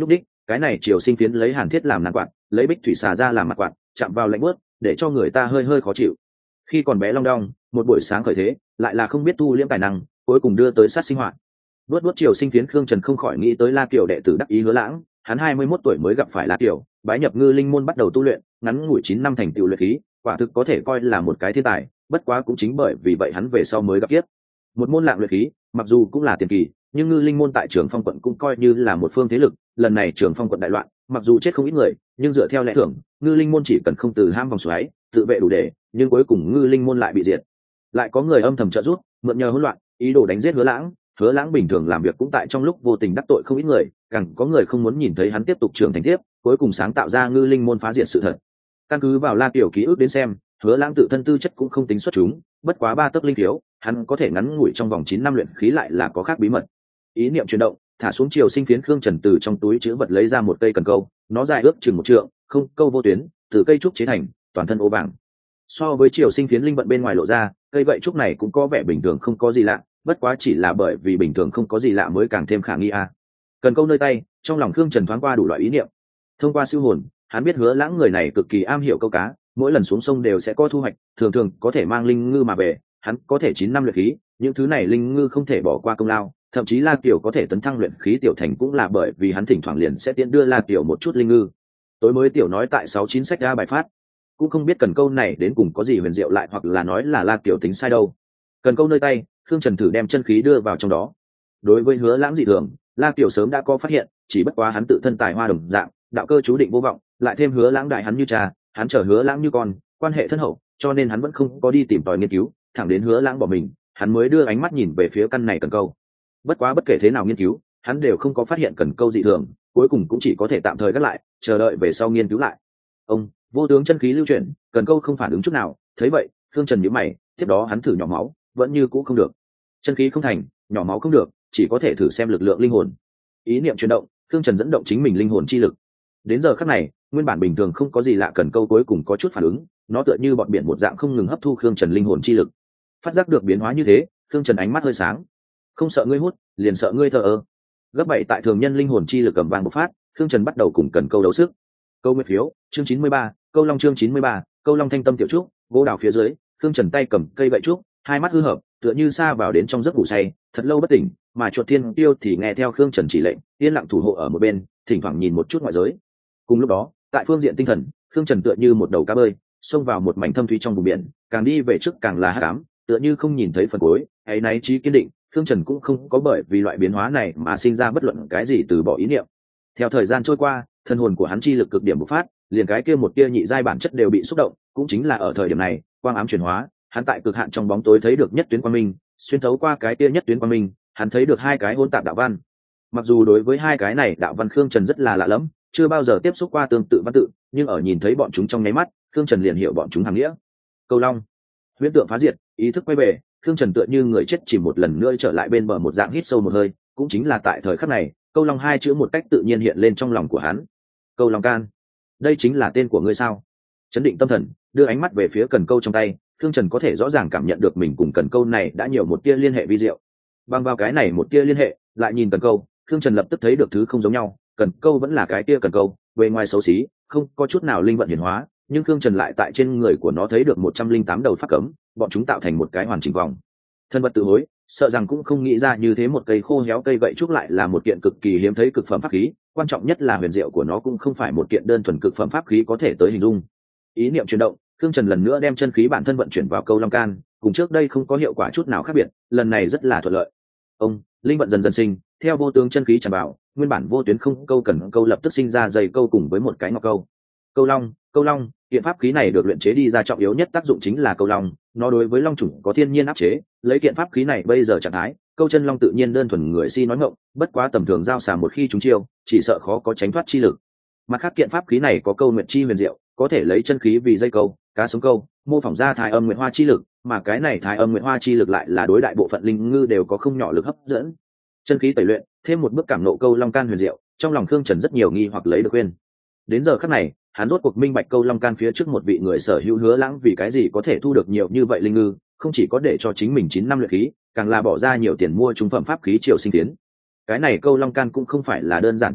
Speaker 1: cái này triều sinh phiến lấy hàn thiết làm nàn quạt, lấy bích thủy xà ra làm mặt quạt, chạm vào lạnh bớt để cho người ta hơi hơi khó chịu. Khi còn bé long đong, một buổi sáng khởi thế lại là không biết tu liễm tài năng, cuối cùng đưa tới sát sinh hoạt. Vớt vớt triều sinh phiến, Khương Trần không khỏi nghĩ tới La Kiều đệ tử đắc ý Hứa Lãng. Hắn hai mươi mốt tuổi mới gặp phải La Kiều, bái nhập Ngư Linh môn bắt đầu tu luyện, ngắn ngủi chín năm thành tựu luyện khí, quả thực có thể coi là một cái thiên tài. Bất quá cũng chính bởi vì vậy hắn về sau mới gặp kiếp. Một môn lạng luyện khí, mặc dù cũng là tiền kỳ, nhưng Ngư Linh môn tại Trường Phong quận cũng coi như là một phương thế lực. Lần này Trường Phong quận đại loạn, mặc dù chết không ít người, nhưng dựa theo lẽ thường, Ngư Linh môn chỉ cần không từ ham vòng xoáy, tự vệ đủ để, nhưng cuối cùng Ngư Linh môn lại bị diệt. Lại có người âm thầm trợ giúp, mượn nhờ hỗn loạn, ý đồ đánh giết Hứa Lãng. Hứa Lãng bình thường làm việc cũng tại trong lúc vô tình đắc tội không ít người, càng có người không muốn nhìn thấy hắn tiếp tục trưởng thành tiếp, cuối cùng sáng tạo ra Ngư Linh môn phá diệt sự thật. Căn cứ vào La Kiều ký ức đến xem, Hứa Lãng tự thân tư chất cũng không tính xuất chúng, bất quá ba tấc linh thiếu, hắn có thể ngắn ngủi trong vòng chín năm luyện khí lại là có khác bí mật. Ý niệm chuyển động, thả xuống triều sinh phiến, Khương Trần từ trong túi trữ vật lấy ra một cây cần câu, nó dài ước chừng một trượng, không câu vô tuyến, từ cây trúc chế thành, toàn thân ô vàng. So với triều sinh phiến linh vận bên ngoài lộ ra, cây gậy trúc này cũng có vẻ bình thường không có gì lạ, bất quá chỉ là bởi vì bình thường không có gì lạ mới càng thêm khả nghi a. Cần câu nơi tay, trong lòng Khương Trần thoáng qua đủ loại ý niệm. Thông qua siêu hồn, hắn biết Hứa Lãng người này cực kỳ am hiểu câu cá, mỗi lần xuống sông đều sẽ có thu hoạch, thường thường có thể mang linh ngư mà về. Hắn có thể chín năm luyện khí, những thứ này linh ngư không thể bỏ qua công lao, thậm chí La Kiều có thể tấn thăng luyện khí tiểu thành cũng là bởi vì hắn thỉnh thoảng liền sẽ tiện đưa La Kiều một chút linh ngư. Tối mới tiểu nói tại sáu chín sách ra bài phát, cũng không biết cần câu này đến cùng có gì huyền diệu lại hoặc là nói là La Kiều tính sai đâu. Cần câu nơi tay, Khương Trần thử đem chân khí đưa vào trong đó. Đối với Hứa Lãng dị thường, La Kiều sớm đã có phát hiện, chỉ bất quá hắn tự thân tài hoa đồng dạng, đạo cơ chú định vô vọng, lại thêm Hứa Lãng đại hắn như cha, hắn chờ Hứa Lãng như con, quan hệ thân hậu, cho nên hắn vẫn không có đi tìm tòi nghiên cứu, thẳng đến Hứa Lãng bỏ mình, hắn mới đưa ánh mắt nhìn về phía căn này cần câu. Bất quá bất kể thế nào nghiên cứu, hắn đều không có phát hiện cần câu dị thường, cuối cùng cũng chỉ có thể tạm thời gác lại, chờ đợi về sau nghiên cứu lại. Ông, vô tướng chân khí lưu chuyển, cần câu không phản ứng chút nào, thấy vậy, Khương Trần nhíu mày, tiếp đó hắn thử nhỏ máu, vẫn như cũ không được. Chân khí không thành, nhỏ máu không được, chỉ có thể thử xem lực lượng linh hồn. Ý niệm chuyển động, Khương Trần dẫn động chính mình linh hồn chi lực. Đến giờ khắc này, nguyên bản bình thường không có gì lạ cần câu cuối cùng có chút phản ứng, nó tựa như bọt biển một dạng không ngừng hấp thu Khương Trần linh hồn chi lực. Phát giác được biến hóa như thế, Khương Trần ánh mắt hơi sáng. Không sợ ngươi hút, liền sợ ngươi thờ ơ. Gấp bảy tại thường nhân linh hồn chi lực cầm vàng bộc phát, Khương Trần bắt đầu cùng cần câu đấu sức. Câu nguyệt phiếu, chương chín mươi ba, câu long chương chín mươi ba, câu long thanh tâm tiểu trúc, gỗ đào phía dưới, Khương Trần tay cầm cây gậy trúc, hai mắt hư hợp, tựa như sa vào đến trong giấc ngủ say, thật lâu bất tỉnh, mà chuột thiên tiêu thì nghe theo Khương Trần chỉ lệnh, yên lặng thủ hộ ở một bên, thỉnh thoảng nhìn một chút ngoại giới. Cùng lúc đó, tại phương diện tinh thần, Khương Trần tựa như một đầu cá bơi, xông vào một mảnh thâm thúy trong vùng biển, càng đi về trước càng là hắc ám, tựa như không nhìn thấy phần cuối. Ấy náy trí kiên định, Khương Trần cũng không có bởi vì loại biến hóa này mà sinh ra bất luận cái gì từ bỏ ý niệm. Theo thời gian trôi qua, thân hồn của hắn chi lực cực điểm bộc phát, liền cái kia một tia nhị giai bản chất đều bị xúc động, cũng chính là ở thời điểm này, quang ám chuyển hóa, hắn tại cực hạn trong bóng tối thấy được nhất tuyến quang minh, xuyên thấu qua cái tia nhất tuyến quang minh, hắn thấy được hai cái hỗn tạp đạo văn. Mặc dù đối với hai cái này đạo văn Khương Trần rất là lạ lẫm, chưa bao giờ tiếp xúc qua tương tự văn tự, nhưng ở nhìn thấy bọn chúng trong nháy mắt, Khương Trần liền hiểu bọn chúng hàm nghĩa. Câu long, huyễn tượng phá diệt, ý thức quay về, Khương Trần tựa như người chết chỉ một lần nữa trở lại bên bờ một dạng hít sâu một hơi, cũng chính là tại thời khắc này, câu long hai chữ một cách tự nhiên hiện lên trong lòng của hắn. Câu long can, đây chính là tên của ngươi sao? Chấn định tâm thần, đưa ánh mắt về phía cần câu trong tay, Khương Trần có thể rõ ràng cảm nhận được mình cùng cần câu này đã nhiều một tia liên hệ vi diệu. Bằng vào cái này một tia liên hệ, lại nhìn cần câu, Khương Trần lập tức thấy được thứ không giống nhau. Cần câu vẫn là cái tia cần câu, bề ngoài xấu xí, không có chút nào linh vận hiển hóa, nhưng Khương Trần lại tại trên người của nó thấy được một trăm linh tám đầu pháp cấm, bọn chúng tạo thành một cái hoàn chỉnh vòng. Thân vật tự hối, sợ rằng cũng không nghĩ ra như thế một cây khô héo cây gậy trúc lại là một kiện cực kỳ hiếm thấy cực phẩm pháp khí, quan trọng nhất là huyền diệu của nó cũng không phải một kiện đơn thuần cực phẩm pháp khí có thể tới hình dung. Ý niệm chuyển động, Khương Trần lần nữa đem chân khí bản thân vận chuyển vào câu long can, cùng trước đây không có hiệu quả chút nào khác biệt, lần này rất là thuận lợi. Ông, linh vận dần dần sinh, theo vô tướng chân khí tràn vào, nguyên bản vô tuyến không câu cần câu lập tức sinh ra dây câu cùng với một cái ngọc câu. Câu long, câu long, kiện pháp khí này được luyện chế đi ra trọng yếu nhất tác dụng chính là câu long, nó đối với long chủng có thiên nhiên áp chế, lấy kiện pháp khí này bây giờ trạng thái, câu chân long tự nhiên đơn thuần người si nói ngọng, bất quá tầm thường giao xà một khi chúng chiêu, chỉ sợ khó có tránh thoát chi lực. Mặt khác kiện pháp khí này có câu nguyệt chi huyền diệu, có thể lấy chân khí vì dây câu, cá sống câu, mô phỏng ra thái âm nguyệt hoa chi lực, mà cái này thái âm nguyệt hoa chi lực lại là đối đại bộ phận linh ngư đều có không nhỏ lực hấp dẫn. Chân khí tẩy luyện, thêm một bước cảm nộ câu long can huyền diệu, trong lòng Khương Trần rất nhiều nghi hoặc lấy được khuyên. Đến giờ khắc này, hắn rốt cuộc minh bạch câu long can phía trước một vị người sở hữu Hứa Lãng vì cái gì có thể thu được nhiều như vậy linh ngư, không chỉ có để cho chính mình chín năm luyện khí, càng là bỏ ra nhiều tiền mua trung phẩm pháp khí triều sinh tiến. Cái này câu long can cũng không phải là đơn giản chi vật,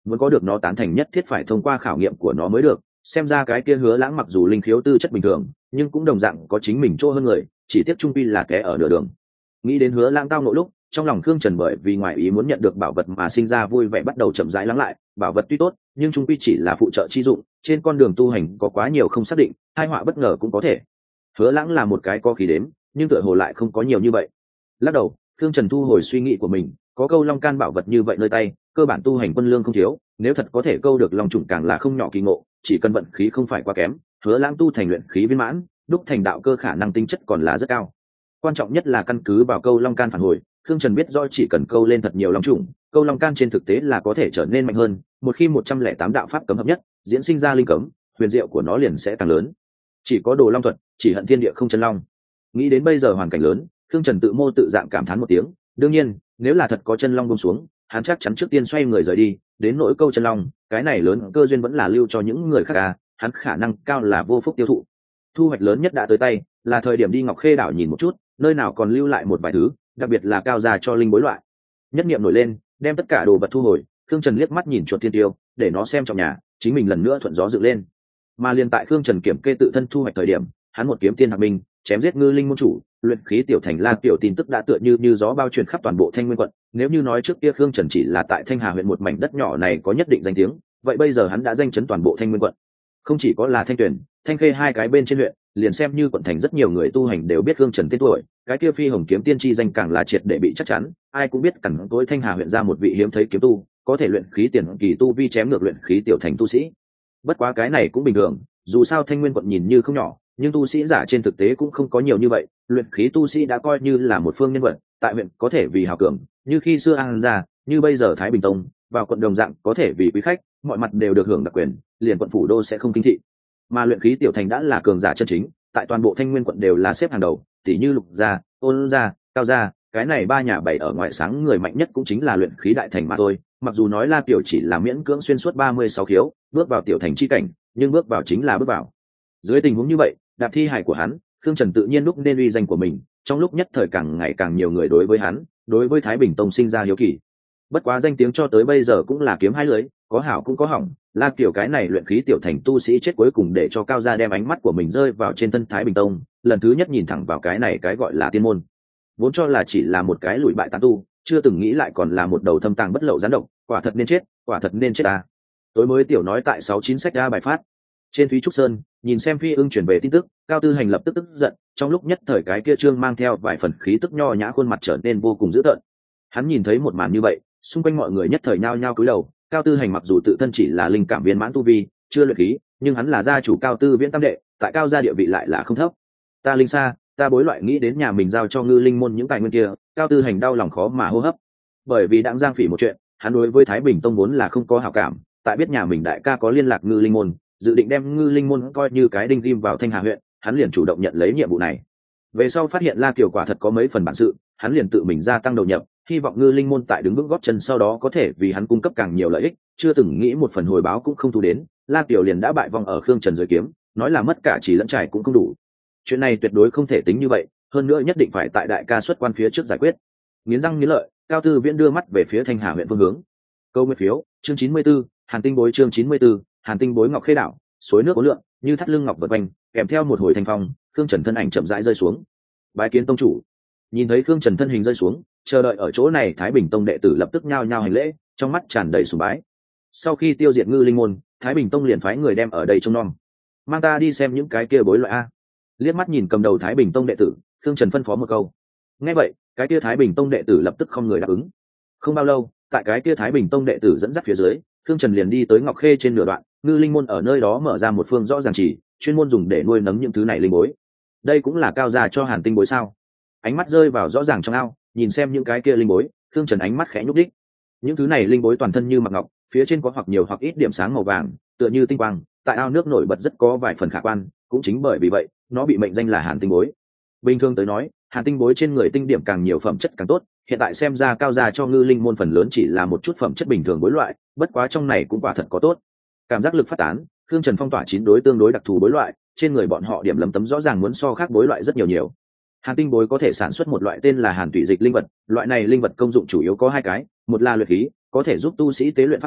Speaker 1: muốn có được nó tán thành nhất thiết phải thông qua khảo nghiệm của nó mới được. Xem ra cái kia Hứa Lãng mặc dù linh khiếu tư chất bình thường, nhưng cũng đồng dạng có chính mình chỗ hơn người, chỉ tiếc trung quy là kẻ ở nửa đường. Nghĩ đến Hứa Lãng tao nộ lúc, trong lòng Khương Trần bởi vì ngoài ý muốn nhận được bảo vật mà sinh ra vui vẻ bắt đầu chậm rãi lắng lại. Bảo vật tuy tốt, nhưng trung quy chỉ là phụ trợ chi dụng, trên con đường tu hành có quá nhiều không xác định, hai họa bất ngờ cũng có thể. Hứa Lãng là một cái có khí đếm, nhưng tựa hồ lại không có nhiều như vậy. Lắc đầu, Khương Trần thu hồi suy nghĩ của mình, có câu long can bảo vật như vậy nơi tay, cơ bản tu hành quân lương không thiếu, nếu thật có thể câu được long trùng càng là không nhỏ kỳ ngộ, chỉ cần vận khí không phải quá kém, Hứa Lãng tu thành luyện khí viên mãn, đúc thành đạo cơ khả năng tinh chất còn là rất cao. Quan trọng nhất là căn cứ vào câu long can phản hồi, Khương Trần biết rõ chỉ cần câu lên thật nhiều long trùng, câu long can trên thực tế là có thể trở nên mạnh hơn, một khi một trăm lẻ tám đạo pháp cấm hợp nhất, diễn sinh ra linh cấm, huyền diệu của nó liền sẽ càng lớn. Chỉ có đồ long thuật, chỉ hận thiên địa không chân long. Nghĩ đến bây giờ hoàn cảnh lớn, Khương Trần tự mô tự dạng cảm thán một tiếng, đương nhiên, nếu là thật có chân long buông xuống, hắn chắc chắn trước tiên xoay người rời đi, đến nỗi câu chân long, cái này lớn cơ duyên vẫn là lưu cho những người khác à, hắn khả năng cao là vô phúc tiêu thụ. Thu hoạch lớn nhất đã tới tay, là thời điểm đi Ngọc Khê đảo nhìn một chút, nơi nào còn lưu lại một vài thứ, đặc biệt là cao gia cho linh bối loại. Nhất niệm nổi lên, đem tất cả đồ vật thu hồi, Khương Trần liếc mắt nhìn chuột thiên tiêu, để nó xem trong nhà, chính mình lần nữa thuận gió dựng lên. Mà liền tại Khương Trần kiểm kê tự thân thu hoạch thời điểm, hắn một kiếm tiên hạc minh, chém giết ngư linh môn chủ, luyện khí tiểu thành La tiểu tin tức đã tựa như như gió bao truyền khắp toàn bộ Thanh Nguyên quận. Nếu như nói trước kia Khương Trần chỉ là tại Thanh Hà huyện một mảnh đất nhỏ này có nhất định danh tiếng, vậy bây giờ hắn đã danh chấn toàn bộ Thanh Nguyên quận. Không chỉ có là Thanh Tuyển, Thanh Khê hai cái bên trên huyện, liền xem như quận thành rất nhiều người tu hành đều biết Khương Trần tên tuổi, cái kia Phi Hồng kiếm tiên chi danh càng là triệt để bị chắc chắn, ai cũng biết cẩn tối Thanh Hà huyện ra một vị hiếm thấy kiếm tu, có thể luyện khí tiền kỳ tu vi chém ngược luyện khí tiểu thành tu sĩ. Bất quá cái này cũng bình thường, dù sao Thanh Nguyên quận nhìn như không nhỏ, nhưng tu sĩ giả trên thực tế cũng không có nhiều như vậy, luyện khí tu sĩ đã coi như là một phương nhân vật, tại huyện có thể vì hào cường, như khi xưa An gia, như bây giờ Thái Bình Tông, vào quận đồng dạng có thể vì quý khách, mọi mặt đều được hưởng đặc quyền, liền quận phủ đô sẽ không kinh thị. Mà luyện khí tiểu thành đã là cường giả chân chính, tại toàn bộ Thanh Nguyên quận đều là xếp hàng đầu, tỷ như Lục gia, Ôn gia, Cao gia, cái này ba nhà bảy ở ngoại sáng người mạnh nhất cũng chính là luyện khí đại thành mà thôi. Mặc dù nói La Tiểu chỉ là miễn cưỡng xuyên suốt ba mươi sáu khiếu, bước vào tiểu thành chi cảnh, nhưng bước vào chính là bước vào. Dưới tình huống như vậy, đạp thi hài của hắn, Khương Trần tự nhiên lúc nên uy danh của mình, trong lúc nhất thời càng ngày càng nhiều người đối với hắn, đối với Thái Bình Tông sinh ra hiếu kỳ. Bất quá danh tiếng cho tới bây giờ cũng là kiếm hai lưới, có hảo cũng có hỏng, La Tiểu cái này luyện khí tiểu thành tu sĩ chết cuối cùng để cho Cao gia đem ánh mắt của mình rơi vào trên thân Thái Bình Tông, lần thứ nhất nhìn thẳng vào cái này cái gọi là tiên môn. Vốn cho là chỉ là một cái lùi bại tán tu, chưa từng nghĩ lại còn là một đầu thâm tàng bất lậu gián độc, quả thật nên chết, quả thật nên chết à. Tối mới tiểu nói tại sáu chín sách ra bài phát. Trên Thúy Trúc Sơn, nhìn xem Phi Ưng chuyển về tin tức, Cao Tư Hành lập tức tức giận, trong lúc nhất thời cái kia trương mang theo vài phần khí tức nho nhã khuôn mặt trở nên vô cùng dữ tợn. Hắn nhìn thấy một màn như vậy, xung quanh mọi người nhất thời nhao nhao cúi đầu. Cao Tư Hành mặc dù tự thân chỉ là linh cảm viên mãn tu vi, chưa luyện khí, nhưng hắn là gia chủ Cao Tư Viễn tam đệ, tại Cao gia địa vị lại là không thấp. Ta linh xa, ta bối loại nghĩ đến nhà mình giao cho Ngư Linh môn những tài nguyên kia, Cao Tư Hành đau lòng khó mà hô hấp. Bởi vì đặng giang phỉ một chuyện, hắn đối với Thái Bình Tông vốn là không có hảo cảm, tại biết nhà mình đại ca có liên lạc Ngư Linh môn, dự định đem Ngư Linh môn coi như cái đinh ghim vào Thanh Hà huyện, hắn liền chủ động nhận lấy nhiệm vụ này. Về sau phát hiện La Kiều quả thật có mấy phần bản sự, hắn liền tự mình gia tăng đầu nhập, hy vọng Ngư Linh môn tại đứng vững gót chân sau đó có thể vì hắn cung cấp càng nhiều lợi ích, chưa từng nghĩ một phần hồi báo cũng không thu đến, La Kiều liền đã bại vong ở Khương Trần dưới kiếm, nói là mất cả chỉ lẫn trải cũng không đủ. Chuyện này tuyệt đối không thể tính như vậy, hơn nữa nhất định phải tại đại ca xuất quan phía trước giải quyết. Nghiến răng nghiến lợi, Cao Tư Viễn đưa mắt về phía Thanh Hà huyện phương hướng. Câu nguyên phiếu, chương chín mươi 94, Hàn Tinh bối chương chín mươi 94, Hàn Tinh bối Ngọc Khê đảo, suối nước uốn lượn, như thắt lưng ngọc vật quanh, kèm theo một hồi thanh phong, Khương Trần thân ảnh chậm rãi rơi xuống. Bái kiến tông chủ. Nhìn thấy Khương Trần thân hình rơi xuống, chờ đợi ở chỗ này Thái Bình Tông đệ tử lập tức nhao nhao hành lễ, trong mắt tràn đầy sùng bái. Sau khi tiêu diệt Ngư Linh môn, Thái Bình Tông liền phái người đem ở đây trông nom. Mang ta đi xem những cái kia bối loại a. Liếc mắt nhìn cầm đầu Thái Bình Tông đệ tử, Khương Trần phân phó một câu. Nghe vậy, cái kia Thái Bình Tông đệ tử lập tức không người đáp ứng. Không bao lâu, tại cái kia Thái Bình Tông đệ tử dẫn dắt phía dưới, Khương Trần liền đi tới Ngọc Khê trên nửa đoạn, Ngư Linh môn ở nơi đó mở ra một phương rõ ràng chỉ, chuyên môn dùng để nuôi nấng những thứ này linh bối. Đây cũng là Cao gia cho Hàn Tinh bối sao? Ánh mắt rơi vào rõ ràng trong ao, nhìn xem những cái kia linh bối, Khương Trần ánh mắt khẽ nhúc đích. Những thứ này linh bối toàn thân như mặc ngọc, phía trên có hoặc nhiều hoặc ít điểm sáng màu vàng, tựa như tinh quang, tại ao nước nổi bật rất có vài phần khả quan, cũng chính bởi vì vậy, nó bị mệnh danh là Hàn Tinh bối. Bình thường tới nói, Hàn Tinh bối trên người tinh điểm càng nhiều phẩm chất càng tốt, hiện tại xem ra Cao gia cho Ngư Linh môn phần lớn chỉ là một chút phẩm chất bình thường bối loại, bất quá trong này cũng quả thật có tốt. Cảm giác lực phát tán, Khương Trần phong tỏa chín đối tương đối đặc thù bối loại, trên người bọn họ điểm lấm tấm rõ ràng muốn so khác bối loại rất nhiều nhiều. Hàn Tinh bối có thể sản xuất một loại tên là Hàn Thủy dịch linh vật, loại này linh vật công dụng chủ yếu có hai cái, một là luyện khí, có thể giúp tu sĩ tế luyện pháp khí,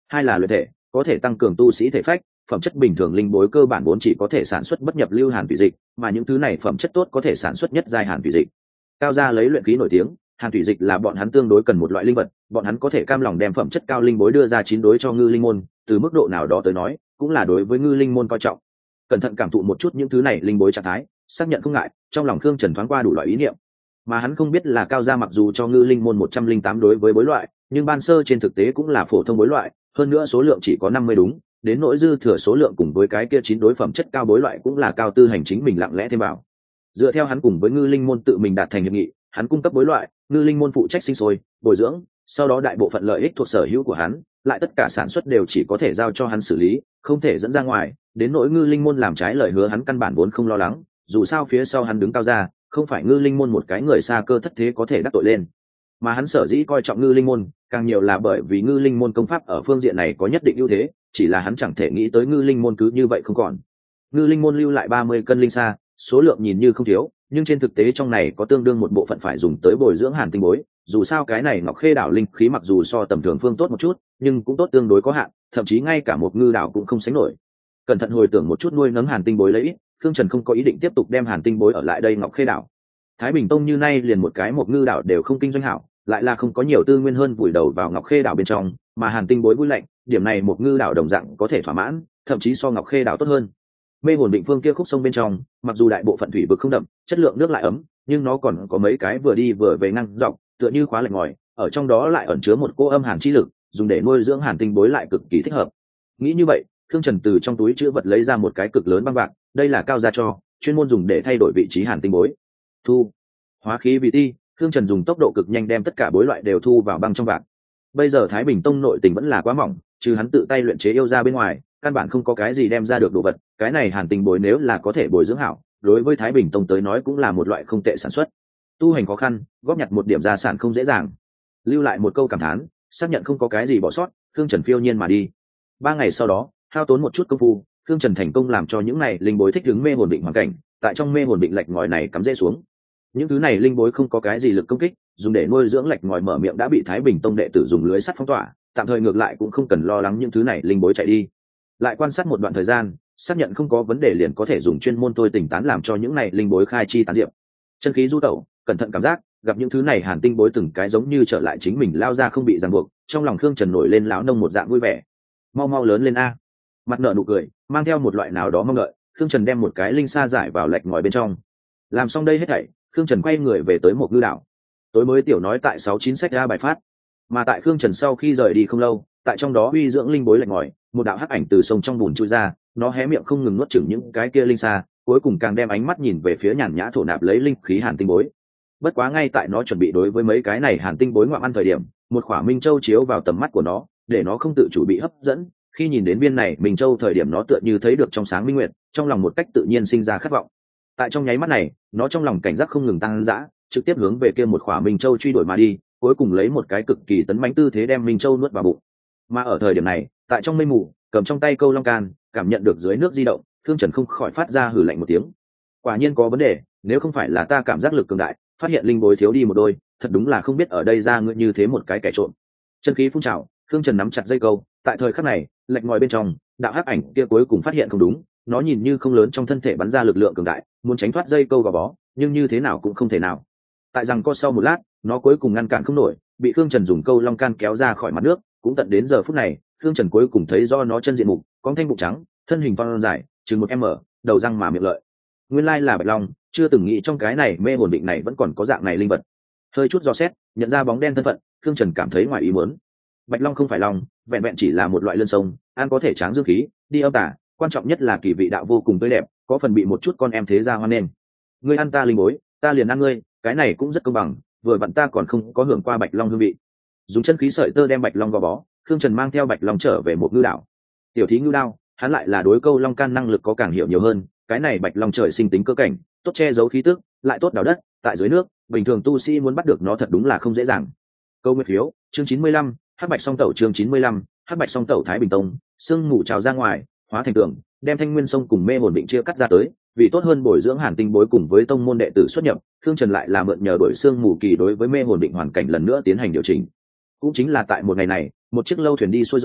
Speaker 1: hai là luyện thể, có thể tăng cường tu sĩ thể phách. Phẩm chất bình thường linh bối cơ bản vốn chỉ có thể sản xuất bất nhập lưu hàn thủy dịch, mà những thứ này phẩm chất tốt có thể sản xuất nhất giai hàn thủy dịch. Cao gia lấy luyện khí nổi tiếng, hàn thủy dịch là bọn hắn tương đối cần một loại linh vật, bọn hắn có thể cam lòng đem phẩm chất cao linh bối đưa ra chín đối cho ngư linh môn, từ mức độ nào đó tới nói cũng là đối với ngư linh môn coi trọng. Cẩn thận cảm thụ một chút những thứ này linh bối trạng thái, xác nhận không ngại, trong lòng Khương Trần thoáng qua đủ loại ý niệm. Mà hắn không biết là Cao gia mặc dù cho ngư linh môn một trăm linh tám đối với bối loại, nhưng ban sơ trên thực tế cũng là phổ thông bối loại, hơn nữa số lượng chỉ có năm mươi đúng, đến nỗi dư thừa số lượng cùng với cái kia chín đối phẩm chất cao bối loại cũng là Cao Tư hành chính mình lặng lẽ thêm vào. Dựa theo hắn cùng với ngư linh môn tự mình đạt thành hiệp nghị, hắn cung cấp bối loại, ngư linh môn phụ trách sinh sôi bồi dưỡng, sau đó đại bộ phận lợi ích thuộc sở hữu của hắn, lại tất cả sản xuất đều chỉ có thể giao cho hắn xử lý, không thể dẫn ra ngoài. Đến nỗi ngư linh môn làm trái lời hứa hắn căn bản vốn không lo lắng, dù sao phía sau hắn đứng Cao gia, không phải ngư linh môn một cái người xa cơ thất thế có thể đắc tội lên. Mà hắn sở dĩ coi trọng ngư linh môn càng nhiều là bởi vì ngư linh môn công pháp ở phương diện này có nhất định ưu thế, chỉ là hắn chẳng thể nghĩ tới ngư linh môn cứ như vậy không còn. Ngư linh môn lưu lại ba mươi cân linh sa, số lượng nhìn như không thiếu, nhưng trên thực tế trong này có tương đương một bộ phận phải dùng tới bồi dưỡng hàn tinh bối. Dù sao cái này Ngọc Khê đảo linh khí mặc dù so tầm thường phương tốt một chút, nhưng cũng tốt tương đối có hạn, thậm chí ngay cả một ngư đảo cũng không sánh nổi. Cẩn thận hồi tưởng một chút nuôi nấng hàn tinh bối lấy ít, Khương Trần không có ý định tiếp tục đem hàn tinh bối ở lại đây Ngọc Khê đảo. Thái Bình Tông như nay liền một cái một ngư đảo đều không kinh doanh hảo, lại là không có nhiều tư nguyên hơn vùi đầu vào Ngọc Khê đảo bên trong, mà hàn tinh bối vui lạnh, điểm này một ngư đảo đồng dạng có thể thỏa mãn, thậm chí so Ngọc Khê đảo tốt hơn. Mê hồn định phương kia khúc sông bên trong, mặc dù đại bộ phận thủy vực không đậm, chất lượng nước lại ấm, nhưng nó còn có mấy cái vừa đi vừa về ngang dọc, tựa như khóa lạnh ngòi, ở trong đó lại ẩn chứa một cô âm hàn chi lực, dùng để nuôi dưỡng hàn tinh bối lại cực kỳ thích hợp. Nghĩ như vậy, Khương Trần từ trong túi chữ vật lấy ra một cái cực lớn băng bạc, đây là Cao gia cho, chuyên môn dùng để thay đổi vị trí hàn tinh bối. Thu hóa khí vị ti, Khương Trần dùng tốc độ cực nhanh đem tất cả bối loại đều thu vào băng trong bạc. Bây giờ Thái Bình Tông nội tình vẫn là quá mỏng, trừ hắn tự tay luyện chế yêu ra bên ngoài, căn bản không có cái gì đem ra được đồ vật. Cái này hàn tinh bối nếu là có thể bồi dưỡng hảo, đối với Thái Bình Tông tới nói cũng là một loại không tệ sản xuất. Tu hành khó khăn, góp nhặt một điểm gia sản không dễ dàng. Lưu lại một câu cảm thán, xác nhận không có cái gì bỏ sót, Khương Trần phiêu nhiên mà đi. Ba ngày sau đó, hao tốn một chút công phu, Khương Trần thành công làm cho những này linh bối thích ứng mê hồn định hoàn cảnh, tại trong mê hồn định lạch ngòi này cắm rễ xuống. Những thứ này linh bối không có cái gì lực công kích, dùng để nuôi dưỡng lạch ngòi mở miệng đã bị Thái Bình Tông đệ tử dùng lưới sắt phong tỏa, tạm thời ngược lại cũng không cần lo lắng những thứ này linh bối chạy đi. Lại quan sát một đoạn thời gian, xác nhận không có vấn đề liền có thể dùng chuyên môn thôi tỉnh tán làm cho những này linh bối khai chi tán diệp. Chân khí du tẩu, cẩn thận cảm giác, gặp những thứ này hàn tinh bối từng cái giống như trở lại chính mình lao ra không bị ràng buộc, trong lòng Khương Trần nổi lên lão nông một dạng vui vẻ. Mau mau lớn lên a. Mặt nở nụ cười, mang theo một loại nào đó mong đợi, Khương Trần đem một cái linh sa giải vào lạch ngòi bên trong. Làm xong đây hết thảy, Khương Trần quay người về tới một ngư đảo. Tối mới tiểu nói tại sáu chín sách ra bài phát. Mà tại Khương Trần sau khi rời đi không lâu, tại trong đó uy dưỡng linh bối lạch ngòi, một đạo hắc ảnh từ sông trong bùn chui ra, nó hé miệng không ngừng nuốt chửng những cái kia linh sa, cuối cùng càng đem ánh mắt nhìn về phía nhàn nhã thổ nạp lấy linh khí hàn tinh bối. Bất quá ngay tại nó chuẩn bị đối với mấy cái này hàn tinh bối ngoạm ăn thời điểm, một khỏa minh châu chiếu vào tầm mắt của nó, để nó không tự chủ bị hấp dẫn. Khi nhìn đến viên này minh châu thời điểm nó tựa như thấy được trong sáng minh nguyệt, trong lòng một cách tự nhiên sinh ra khát vọng. Tại trong nháy mắt này, nó trong lòng cảnh giác không ngừng tăng dã, trực tiếp hướng về kia một khỏa minh châu truy đuổi mà đi, cuối cùng lấy một cái cực kỳ tấn mãnh tư thế đem minh châu nuốt vào bụng. Mà ở thời điểm này, tại trong mây mù, cầm trong tay câu long can, cảm nhận được dưới nước di động, Thương Trần không khỏi phát ra hừ lạnh một tiếng. Quả nhiên có vấn đề, nếu không phải là ta cảm giác lực cường đại, phát hiện linh bối thiếu đi một đôi, thật đúng là không biết ở đây ra ngươi như thế một cái kẻ trộm. Chân khí phun trào, Thương Trần nắm chặt dây câu, tại thời khắc này, lệch ngòi bên trong, đạo hắc ảnh kia cuối cùng phát hiện không đúng, nó nhìn như không lớn trong thân thể bắn ra lực lượng cường đại, muốn tránh thoát dây câu gò bó, nhưng như thế nào cũng không thể nào. Tại rằng co sau một lát, nó cuối cùng ngăn cản không nổi, bị Thương Trần dùng câu long can kéo ra khỏi mặt nước. Cũng tận đến giờ phút này, Thương Trần cuối cùng thấy do nó chân diện mục, có thanh bụng trắng, thân hình phong dài, chừng một m, đầu răng mà miệng lợi. Nguyên lai là bạch long, chưa từng nghĩ trong cái này mê hồn định này vẫn còn có dạng này linh vật. Hơi chút dò xét, nhận ra bóng đen thân phận, Thương Trần cảm thấy ngoài ý muốn. Bạch long không phải long, vẹn vẹn chỉ là một loại lươn sông, ăn có thể tráng dương khí, đi âm tả, quan trọng nhất là kỳ vị đạo vô cùng tươi đẹp, có phần bị một chút con em thế gia hoan nghênh. Ngươi ăn ta linh bối, ta liền ăn ngươi, cái này cũng rất công bằng, vừa vặn ta còn không có hưởng qua bạch long hương vị. Dùng chân khí sợi tơ đem bạch long gò bó, Thương Trần mang theo bạch long trở về một ngư đảo. Tiểu thí ngư đao, hắn lại là đối câu long can năng lực có càng hiểu nhiều hơn, cái này bạch long trời sinh tính cơ cảnh, tốt che giấu khí tức, lại tốt đào đất, tại dưới nước, bình thường tu sĩ muốn bắt được nó thật đúng là không dễ dàng. Câu nguyên phiếu, chương chín mươi lăm, Hắc Bạch Song Tẩu chương chín mươi lăm, Hắc Bạch Song Tẩu Thái Bình Tông, sương mù trào ra ngoài, hóa thành tường, đem Thanh Nguyên Sông cùng Mê Hồn Định chia cắt ra tới, vì tốt hơn bồi dưỡng Hàn Tinh bối cùng với tông môn đệ tử xuất nhập, Thương Trần lại là mượn nhờ đổi sương mù kỳ đối với Mê Hồn Định hoàn cảnh lần nữa tiến hành điều chỉnh. Cũng chính là tại một ngày này, một chiếc lâu thuyền đi xuôi dòng,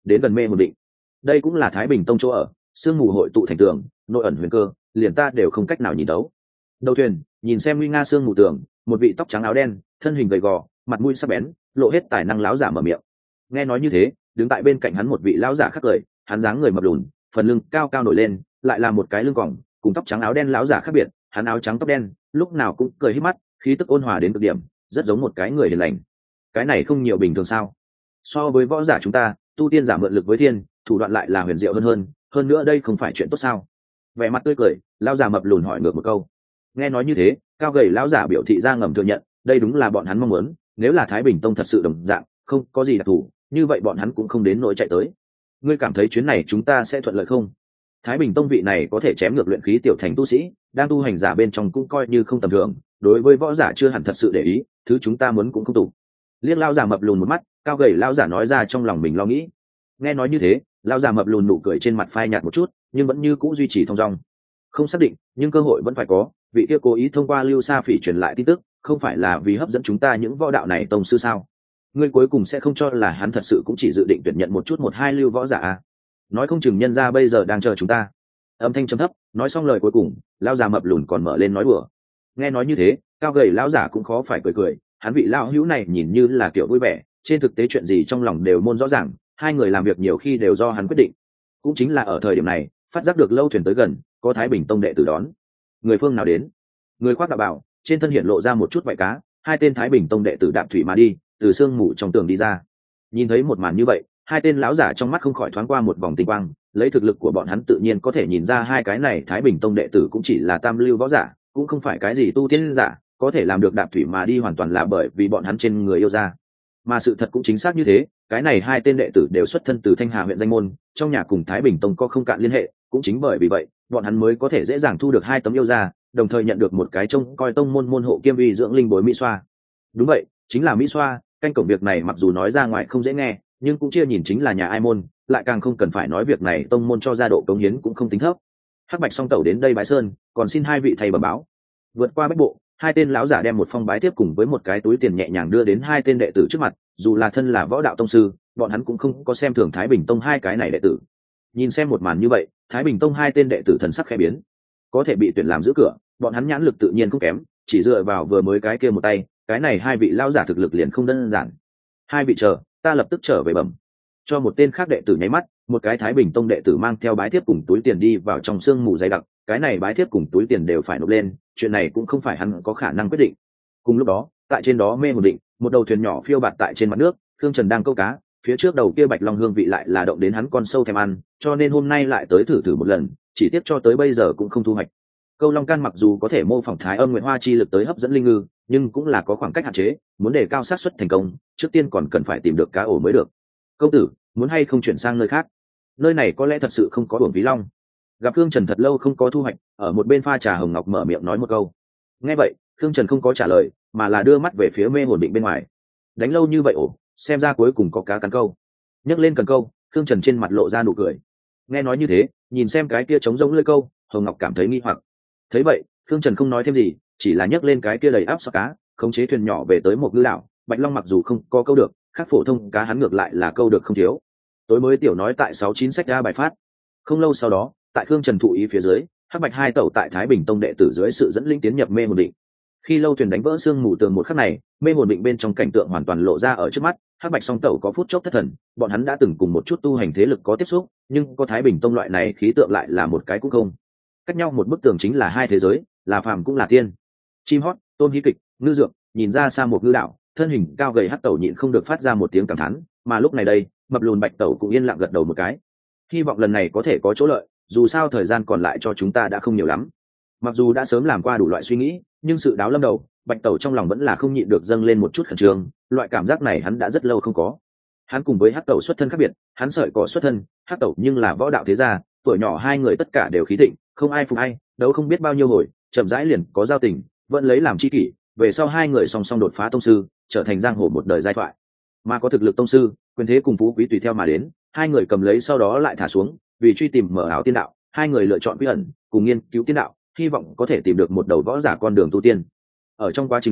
Speaker 1: đến gần mê hồn định. Đây cũng là Thái Bình Tông chỗ ở, sương mù hội tụ thành tường, nội ẩn huyền cơ, liền ta đều không cách nào nhìn đấu. Đầu thuyền, nhìn xem nguy nga sương mù tường, một vị tóc trắng áo đen, thân hình gầy gò, mặt mũi sắc bén, lộ hết tài năng láo giả mở miệng. Nghe nói như thế, đứng tại bên cạnh hắn một vị lão giả khắc cười, hắn dáng người mập lùn, phần lưng cao cao nổi lên, lại là một cái lưng còng, cùng tóc trắng áo đen lão giả khác biệt, hắn áo trắng tóc đen, lúc nào cũng cười híp mắt, khí tức ôn hòa đến cực điểm, rất giống một cái người hiền lành. Cái này không nhiều bình thường sao? So với võ giả chúng ta, tu tiên giả mượn lực với thiên, thủ đoạn lại là huyền diệu hơn hơn, hơn nữa đây không phải chuyện tốt sao? Vẻ mặt tươi cười, lão giả mập lùn hỏi ngược một câu. Nghe nói như thế, cao gầy lão giả biểu thị ra ngầm thừa nhận, đây đúng là bọn hắn mong muốn, nếu là Thái Bình Tông thật sự đồng dạng, không có gì đặc thù, như vậy bọn hắn cũng không đến nỗi chạy tới. Ngươi cảm thấy chuyến này chúng ta sẽ thuận lợi không? Thái Bình Tông vị này có thể chém ngược luyện khí tiểu thành tu sĩ, đang tu hành giả bên trong cũng coi như không tầm thường, đối với võ giả chưa hẳn thật sự để ý, thứ chúng ta muốn cũng không tụ. Liếc lão giả mập lùn một mắt, cao gầy lão giả nói ra trong lòng mình lo nghĩ. Nghe nói như thế, lão giả mập lùn nụ cười trên mặt phai nhạt một chút, nhưng vẫn như cũ duy trì thong dong. Không xác định, nhưng cơ hội vẫn phải có, vị kia cố ý thông qua Lưu Sa Phỉ truyền lại tin tức, không phải là vì hấp dẫn chúng ta những võ đạo này tông sư sao? Ngươi cuối cùng sẽ không cho là hắn thật sự cũng chỉ dự định tuyển nhận một chút một hai lưu võ giả à? Nói không chừng nhân gia bây giờ đang chờ chúng ta. Âm thanh trầm thấp, nói xong lời cuối cùng, lão già mập lùn còn mở lên nói đùa. Nghe nói như thế, cao gầy lão giả cũng khó phải cười cười, hắn vị lão hữu này nhìn như là kiểu vui vẻ, trên thực tế chuyện gì trong lòng đều môn rõ ràng, hai người làm việc nhiều khi đều do hắn quyết định. Cũng chính là ở thời điểm này, phát giác được lâu thuyền tới gần, có Thái Bình Tông đệ tử đón. Người phương nào đến? Người khoác đạo bào, trên thân hiện lộ ra một chút vảy cá, hai tên Thái Bình Tông đệ tử đạp thủy mà đi, từ sương mù trong tường đi ra. Nhìn thấy một màn như vậy, hai tên lão giả trong mắt không khỏi thoáng qua một vòng tinh quang, lấy thực lực của bọn hắn tự nhiên có thể nhìn ra hai cái này Thái Bình Tông đệ tử cũng chỉ là tam lưu võ giả, cũng không phải cái gì tu tiên giả, có thể làm được đạp thủy mà đi hoàn toàn là bởi vì bọn hắn trên người yêu ra. Mà sự thật cũng chính xác như thế, cái này hai tên đệ tử đều xuất thân từ Thanh Hà huyện danh môn, trong nhà cùng Thái Bình Tông có không cạn liên hệ, cũng chính bởi vì vậy, bọn hắn mới có thể dễ dàng thu được hai tấm yêu ra, đồng thời nhận được một cái trông coi tông môn môn hộ kiêm uy dưỡng linh bối mỹ xoa. Đúng vậy, chính là mỹ xoa, canh cổng việc này mặc dù nói ra ngoài không dễ nghe, nhưng cũng chia nhìn chính là nhà ai môn, lại càng không cần phải nói việc này tông môn cho ra độ cống hiến cũng không tính thấp. Hắc Bạch song tẩu đến đây bái sơn, còn xin hai vị thầy bẩm báo. Vượt qua bách bộ, hai tên lão giả đem một phong bái tiếp cùng với một cái túi tiền nhẹ nhàng đưa đến hai tên đệ tử trước mặt, dù là thân là võ đạo tông sư, bọn hắn cũng không có xem thường Thái Bình Tông hai cái này đệ tử. Nhìn xem một màn như vậy, Thái Bình Tông hai tên đệ tử thần sắc khẽ biến, có thể bị tuyển làm giữ cửa, bọn hắn nhãn lực tự nhiên không kém, chỉ dựa vào vừa mới cái kia một tay, cái này hai vị lão giả thực lực liền không đơn giản. Hai vị chờ, ta lập tức trở về bẩm. Cho một tên khác đệ tử nháy mắt, một cái Thái Bình Tông đệ tử mang theo bái thiếp cùng túi tiền đi vào trong sương mù dày đặc, cái này bái thiếp cùng túi tiền đều phải nộp lên, chuyện này cũng không phải hắn có khả năng quyết định. Cùng lúc đó, tại trên đó mê hồn định, một đầu thuyền nhỏ phiêu bạt tại trên mặt nước, Khương Trần đang câu cá, phía trước đầu kia bạch long hương vị lại là động đến hắn con sâu thèm ăn, cho nên hôm nay lại tới thử thử một lần, chỉ tiếc cho tới bây giờ cũng không thu hoạch. Câu long can mặc dù có thể mô phỏng thái âm nguyệt hoa chi lực tới hấp dẫn linh ngư, nhưng cũng là có khoảng cách hạn chế, muốn đề cao xác suất thành công, trước tiên còn cần phải tìm được cá ổ mới được. Công tử, muốn hay không chuyển sang nơi khác? Nơi này có lẽ thật sự không có uổng phí long. Gặp Khương Trần thật lâu không có thu hoạch, ở một bên pha trà hồng ngọc mở miệng nói một câu. Nghe vậy, Khương Trần không có trả lời, mà là đưa mắt về phía mê hồn định bên ngoài. Đánh lâu như vậy ổ, xem ra cuối cùng có cá cắn câu. Nhấc lên cần câu, Khương Trần trên mặt lộ ra nụ cười. Nghe nói như thế, nhìn xem cái kia trống rỗng lưỡi câu, hồng ngọc cảm thấy nghi hoặc. Thấy vậy, Khương Trần không nói thêm gì, chỉ là nhấc lên cái kia đầy áp sọ cá, khống chế thuyền nhỏ về tới một ngư đảo. Bạch long mặc dù không có câu được, khác phổ thông cá hắn ngược lại là câu được không thiếu. Tối mới tiểu nói tại sáu chín sách ra bài phát. Không lâu sau đó, tại Khương Trần thụ ý phía dưới, Hắc Bạch hai tẩu tại Thái Bình Tông đệ tử dưới sự dẫn linh tiến nhập mê hồn định. Khi lâu thuyền đánh vỡ xương mù tường một khắc này, mê hồn định bên trong cảnh tượng hoàn toàn lộ ra ở trước mắt. Hắc Bạch song tẩu có phút chốc thất thần, bọn hắn đã từng cùng một chút tu hành thế lực có tiếp xúc, nhưng có Thái Bình Tông loại này khí tượng lại là một cái cũng không. Cách nhau một bức tường chính là hai thế giới, là phàm cũng là tiên. Chim hót, tôm hí kịch, ngư dược, nhìn ra xa một ngư đảo, thân hình cao gầy hắc tẩu nhịn không được phát ra một tiếng cảm thán, mà lúc này đây, mập lùn bạch tẩu cũng yên lặng gật đầu một cái. Hy vọng lần này có thể có chỗ lợi, dù sao thời gian còn lại cho chúng ta đã không nhiều lắm. Mặc dù đã sớm làm qua đủ loại suy nghĩ, nhưng sự đáo lâm đầu, bạch tẩu trong lòng vẫn là không nhịn được dâng lên một chút khẩn trương, loại cảm giác này hắn đã rất lâu không có. Hắn cùng với hắc tẩu xuất thân khác biệt, hắn sợi cỏ xuất thân, hắc tẩu nhưng là võ đạo thế gia, tuổi nhỏ hai người tất cả đều khí thịnh, không ai phục ai, đấu không biết bao nhiêu hồi, chậm rãi liền có giao tình, vẫn lấy làm chi kỷ, về sau hai người song song đột phá tông sư, trở thành giang hồ một đời giai thoại. Mà có thực lực tông sư, quyền thế cùng phú quý tùy theo mà đến, hai người cầm lấy sau đó lại thả xuống, vì truy tìm mở ảo tiên đạo, hai người lựa chọn quy ẩn, cùng nghiên cứu tiên đạo, hy vọng có thể tìm được một đầu võ giả con đường tu tiên. Ở trong quá trình này,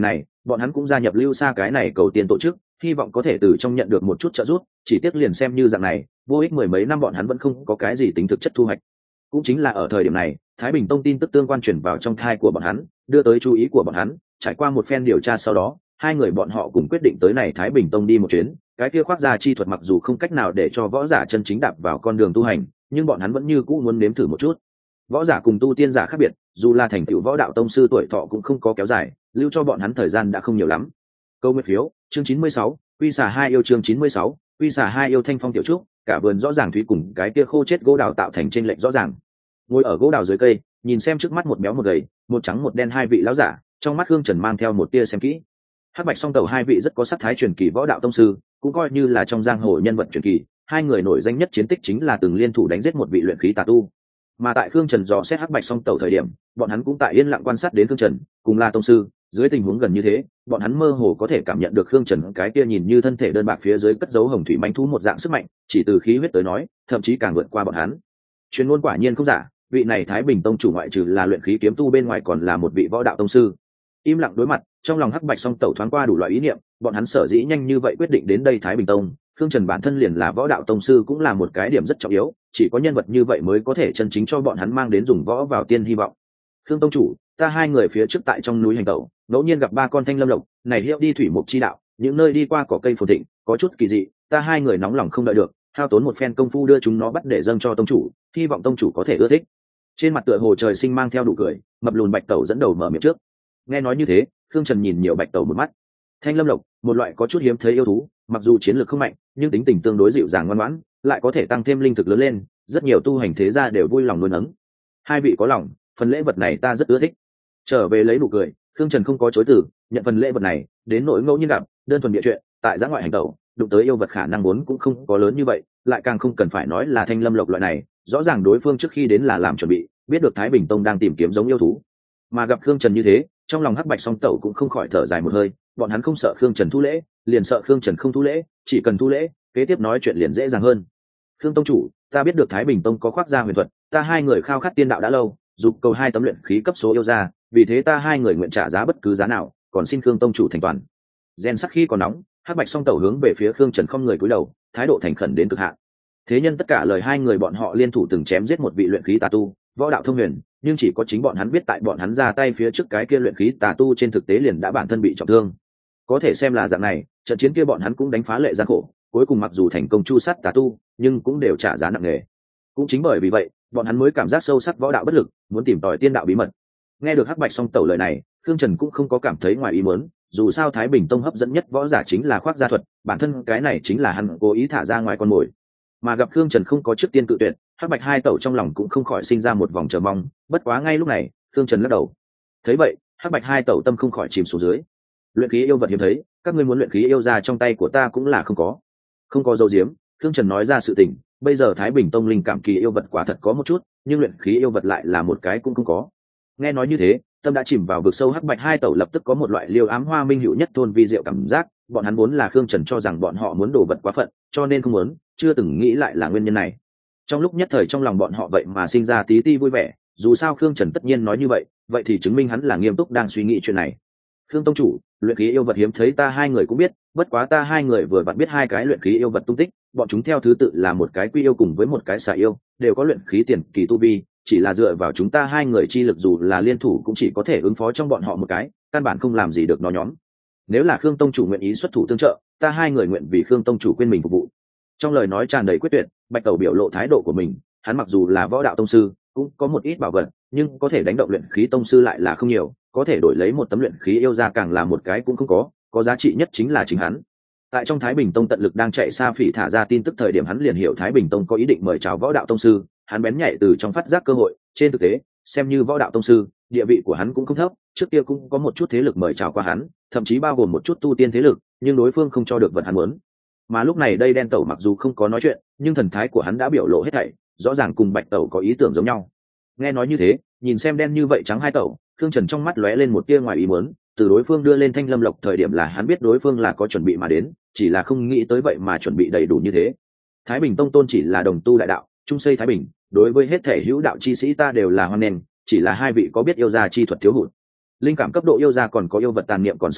Speaker 1: bọn hắn cũng gia nhập lưu xa cái này cầu tiền tổ chức, hy vọng có thể từ trong nhận được một chút trợ giúp, chỉ tiếc liền xem như dạng này vô ích, mười mấy năm bọn hắn vẫn không có cái gì tính thực chất thu hoạch. Cũng chính là ở thời điểm này, Thái Bình Tông tin tức tương quan truyền vào trong thai của bọn hắn, đưa tới chú ý của bọn hắn. Trải qua một phen điều tra sau đó, hai người bọn họ cùng quyết định tới này Thái Bình Tông đi một chuyến. Cái kia khoác ra chi thuật mặc dù không cách nào để cho võ giả chân chính đạp vào con đường tu hành, nhưng bọn hắn vẫn như cũ muốn nếm thử một chút. Võ giả cùng tu tiên giả khác biệt, dù là thành tựu võ đạo tông sư tuổi thọ cũng không có kéo dài, lưu cho bọn hắn thời gian đã không nhiều lắm. Câu nguyên phiếu, chương chín mươi sáu, quy xả hai yêu chương chín mươi sáu, quy xả hai yêu thanh phong tiểu trúc, cả vườn rõ ràng thúy cùng cái kia khô chết gỗ đào tạo thành trên lệnh rõ ràng. Ngồi ở gỗ đào dưới cây, nhìn xem trước mắt một béo một gầy, một trắng một đen hai vị lão giả, trong mắt Hương Trần mang theo một tia xem kỹ. Hắc Bạch Song Tẩu hai vị rất có sắc thái truyền kỳ võ đạo tông sư, cũng coi như là trong giang hồ nhân vật truyền kỳ. Hai người nổi danh nhất chiến tích chính là từng liên thủ đánh giết một vị luyện khí tà tu. Mà tại Khương Trần dò xét Hắc Bạch Song Tẩu thời điểm, bọn hắn cũng tại yên lặng quan sát đến Khương Trần, cùng là tông sư, dưới tình huống gần như thế, bọn hắn mơ hồ có thể cảm nhận được Khương Trần cái kia nhìn như thân thể đơn bạc phía dưới cất giấu hồng thủy mãnh thú một dạng sức mạnh, chỉ từ khí huyết tới nói, thậm chí càng vượt qua bọn hắn. Truyền ngôn quả nhiên không giả, vị này Thái Bình Tông chủ ngoại trừ là luyện khí kiếm tu bên ngoài còn là một vị võ đạo tông sư. Im lặng đối mặt, trong lòng Hắc Bạch Song Tẩu thoáng qua đủ loại ý niệm, bọn hắn sở dĩ nhanh như vậy quyết định đến đây Thái Bình Tông. Khương Trần bản thân liền là võ đạo tông sư cũng là một cái điểm rất trọng yếu, chỉ có nhân vật như vậy mới có thể chân chính cho bọn hắn mang đến dùng võ vào tiên hy vọng. Khương tông chủ, ta hai người phía trước tại trong núi hành tẩu, ngẫu nhiên gặp ba con thanh lâm lộc, này hiệu đi thủy mục chi đạo, những nơi đi qua cỏ cây phồn thịnh, có chút kỳ dị, ta hai người nóng lòng không đợi được, hao tốn một phen công phu đưa chúng nó bắt để dâng cho tông chủ, hy vọng tông chủ có thể ưa thích. Trên mặt tựa hồ trời sinh mang theo đủ cười, mập lùn bạch tẩu dẫn đầu mở miệng trước. Nghe nói như thế, Khương Trần nhìn nhiều bạch tẩu một mắt. Thanh lâm lộc, một loại có chút hiếm thấy yêu thú, mặc dù chiến lược không mạnh, nhưng tính tình tương đối dịu dàng ngoan ngoãn, lại có thể tăng thêm linh thực lớn lên, rất nhiều tu hành thế gia đều vui lòng nuôi nấng. Hai vị có lòng, phần lễ vật này ta rất ưa thích. Trở về lấy nụ cười, Khương Trần không có chối từ, nhận phần lễ vật này, đến nỗi ngẫu nhiên gặp, đơn thuần địa chuyện, tại giã ngoại hành tẩu, đụng tới yêu vật khả năng muốn cũng không có lớn như vậy, lại càng không cần phải nói là thanh lâm lộc loại này, rõ ràng đối phương trước khi đến là làm chuẩn bị, biết được Thái Bình Tông đang tìm kiếm giống yêu thú. Mà gặp Khương Trần như thế, trong lòng Hắc Bạch Song Tẩu cũng không khỏi thở dài một hơi, bọn hắn không sợ Khương Trần thu lễ, liền sợ Khương Trần không thu lễ, chỉ cần thu lễ, kế tiếp nói chuyện liền dễ dàng hơn. Khương tông chủ, ta biết được Thái Bình Tông có khoác ra huyền thuật, ta hai người khao khát tiên đạo đã lâu, dục cầu hai tấm luyện khí cấp số yêu ra, vì thế ta hai người nguyện trả giá bất cứ giá nào, còn xin Khương tông chủ thành toàn. Gen sắc khi còn nóng, Hắc Bạch Song Tẩu hướng về phía Khương Trần không người cúi đầu, thái độ thành khẩn đến cực hạn. Thế nhân tất cả lời hai người bọn họ liên thủ từng chém giết một vị luyện khí tà tu, võ đạo thông huyền, nhưng chỉ có chính bọn hắn biết tại bọn hắn ra tay phía trước cái kia luyện khí tà tu trên thực tế liền đã bản thân bị trọng thương. Có thể xem là dạng này, trận chiến kia bọn hắn cũng đánh phá lệ gian khổ, cuối cùng mặc dù thành công chu sát tà tu, nhưng cũng đều trả giá nặng nề. Cũng chính bởi vì vậy, bọn hắn mới cảm giác sâu sắc võ đạo bất lực, muốn tìm tòi tiên đạo bí mật. Nghe được Hắc Bạch Song Tẩu lời này, Khương Trần cũng không có cảm thấy ngoài ý muốn, dù sao Thái Bình Tông hấp dẫn nhất võ giả chính là khoác gia thuật, bản thân cái này chính là hắn cố ý thả ra ngoài con mồi. Mà gặp Khương Trần không có trước tiên cự tuyệt, Hắc Bạch hai tẩu trong lòng cũng không khỏi sinh ra một vòng chờ mong, bất quá ngay lúc này, Khương Trần lắc đầu. Thấy vậy, Hắc Bạch hai tẩu tâm không khỏi chìm xuống dưới. Luyện khí yêu vật hiếm thấy, các ngươi muốn luyện khí yêu ra trong tay của ta cũng là không có. Không có dấu diếm, Khương Trần nói ra sự tình, bây giờ Thái Bình Tông linh cảm kỳ yêu vật quả thật có một chút, nhưng luyện khí yêu vật lại là một cái cũng không có. Nghe nói như thế, tâm đã chìm vào vực sâu, Hắc Bạch hai tẩu lập tức có một loại liêu ám hoa minh hữu nhất thôn vi diệu cảm giác, bọn hắn vốn là Khương Trần cho rằng bọn họ muốn đổ vật quá phận, cho nên không muốn, chưa từng nghĩ lại là nguyên nhân này. Trong lúc nhất thời trong lòng bọn họ vậy mà sinh ra tí ti vui vẻ, dù sao Khương Trần tất nhiên nói như vậy, vậy thì chứng minh hắn là nghiêm túc đang suy nghĩ chuyện này. Khương tông chủ, luyện khí yêu vật hiếm thấy ta hai người cũng biết, bất quá ta hai người vừa vặn biết hai cái luyện khí yêu vật tung tích, bọn chúng theo thứ tự là một cái quy yêu cùng với một cái xà yêu, đều có luyện khí tiền kỳ tu vi, chỉ là dựa vào chúng ta hai người chi lực dù là liên thủ cũng chỉ có thể ứng phó trong bọn họ một cái, căn bản không làm gì được nó nhóm. Nếu là Khương tông chủ nguyện ý xuất thủ tương trợ, ta hai người nguyện vì Khương tông chủ quên mình phục vụ. Trong lời nói tràn đầy quyết tuyệt, Bạch Tẩu biểu lộ thái độ của mình, hắn mặc dù là võ đạo tông sư, cũng có một ít bảo vật, nhưng có thể đánh động luyện khí tông sư lại là không nhiều, có thể đổi lấy một tấm luyện khí yêu ra càng là một cái cũng không có, có giá trị nhất chính là chính hắn. Tại trong Thái Bình Tông tận lực đang chạy xa phỉ thả ra tin tức thời điểm, hắn liền hiểu Thái Bình Tông có ý định mời chào võ đạo tông sư, hắn bén nhạy từ trong phát giác cơ hội, trên thực tế, xem như võ đạo tông sư, địa vị của hắn cũng không thấp, trước kia cũng có một chút thế lực mời chào qua hắn, thậm chí bao gồm một chút tu tiên thế lực, nhưng đối phương không cho được vật hắn muốn. Mà lúc này đây Đen Tẩu mặc dù không có nói chuyện, nhưng thần thái của hắn đã biểu lộ hết thảy, rõ ràng cùng Bạch Tẩu có ý tưởng giống nhau. Nghe nói như thế, nhìn xem đen như vậy trắng hai tẩu, Khương Trần trong mắt lóe lên một tia ngoài ý muốn, từ đối phương đưa lên Thanh Lâm Lộc thời điểm là hắn biết đối phương là có chuẩn bị mà đến, chỉ là không nghĩ tới vậy mà chuẩn bị đầy đủ như thế. Thái Bình Tông tôn chỉ là đồng tu đại đạo, trung xây Thái Bình, đối với hết thể hữu đạo chi sĩ ta đều là hoan nghênh, chỉ là hai vị có biết yêu gia chi thuật thiếu hụt. Linh cảm cấp độ yêu gia còn có yêu vật tàn niệm còn xuất lại,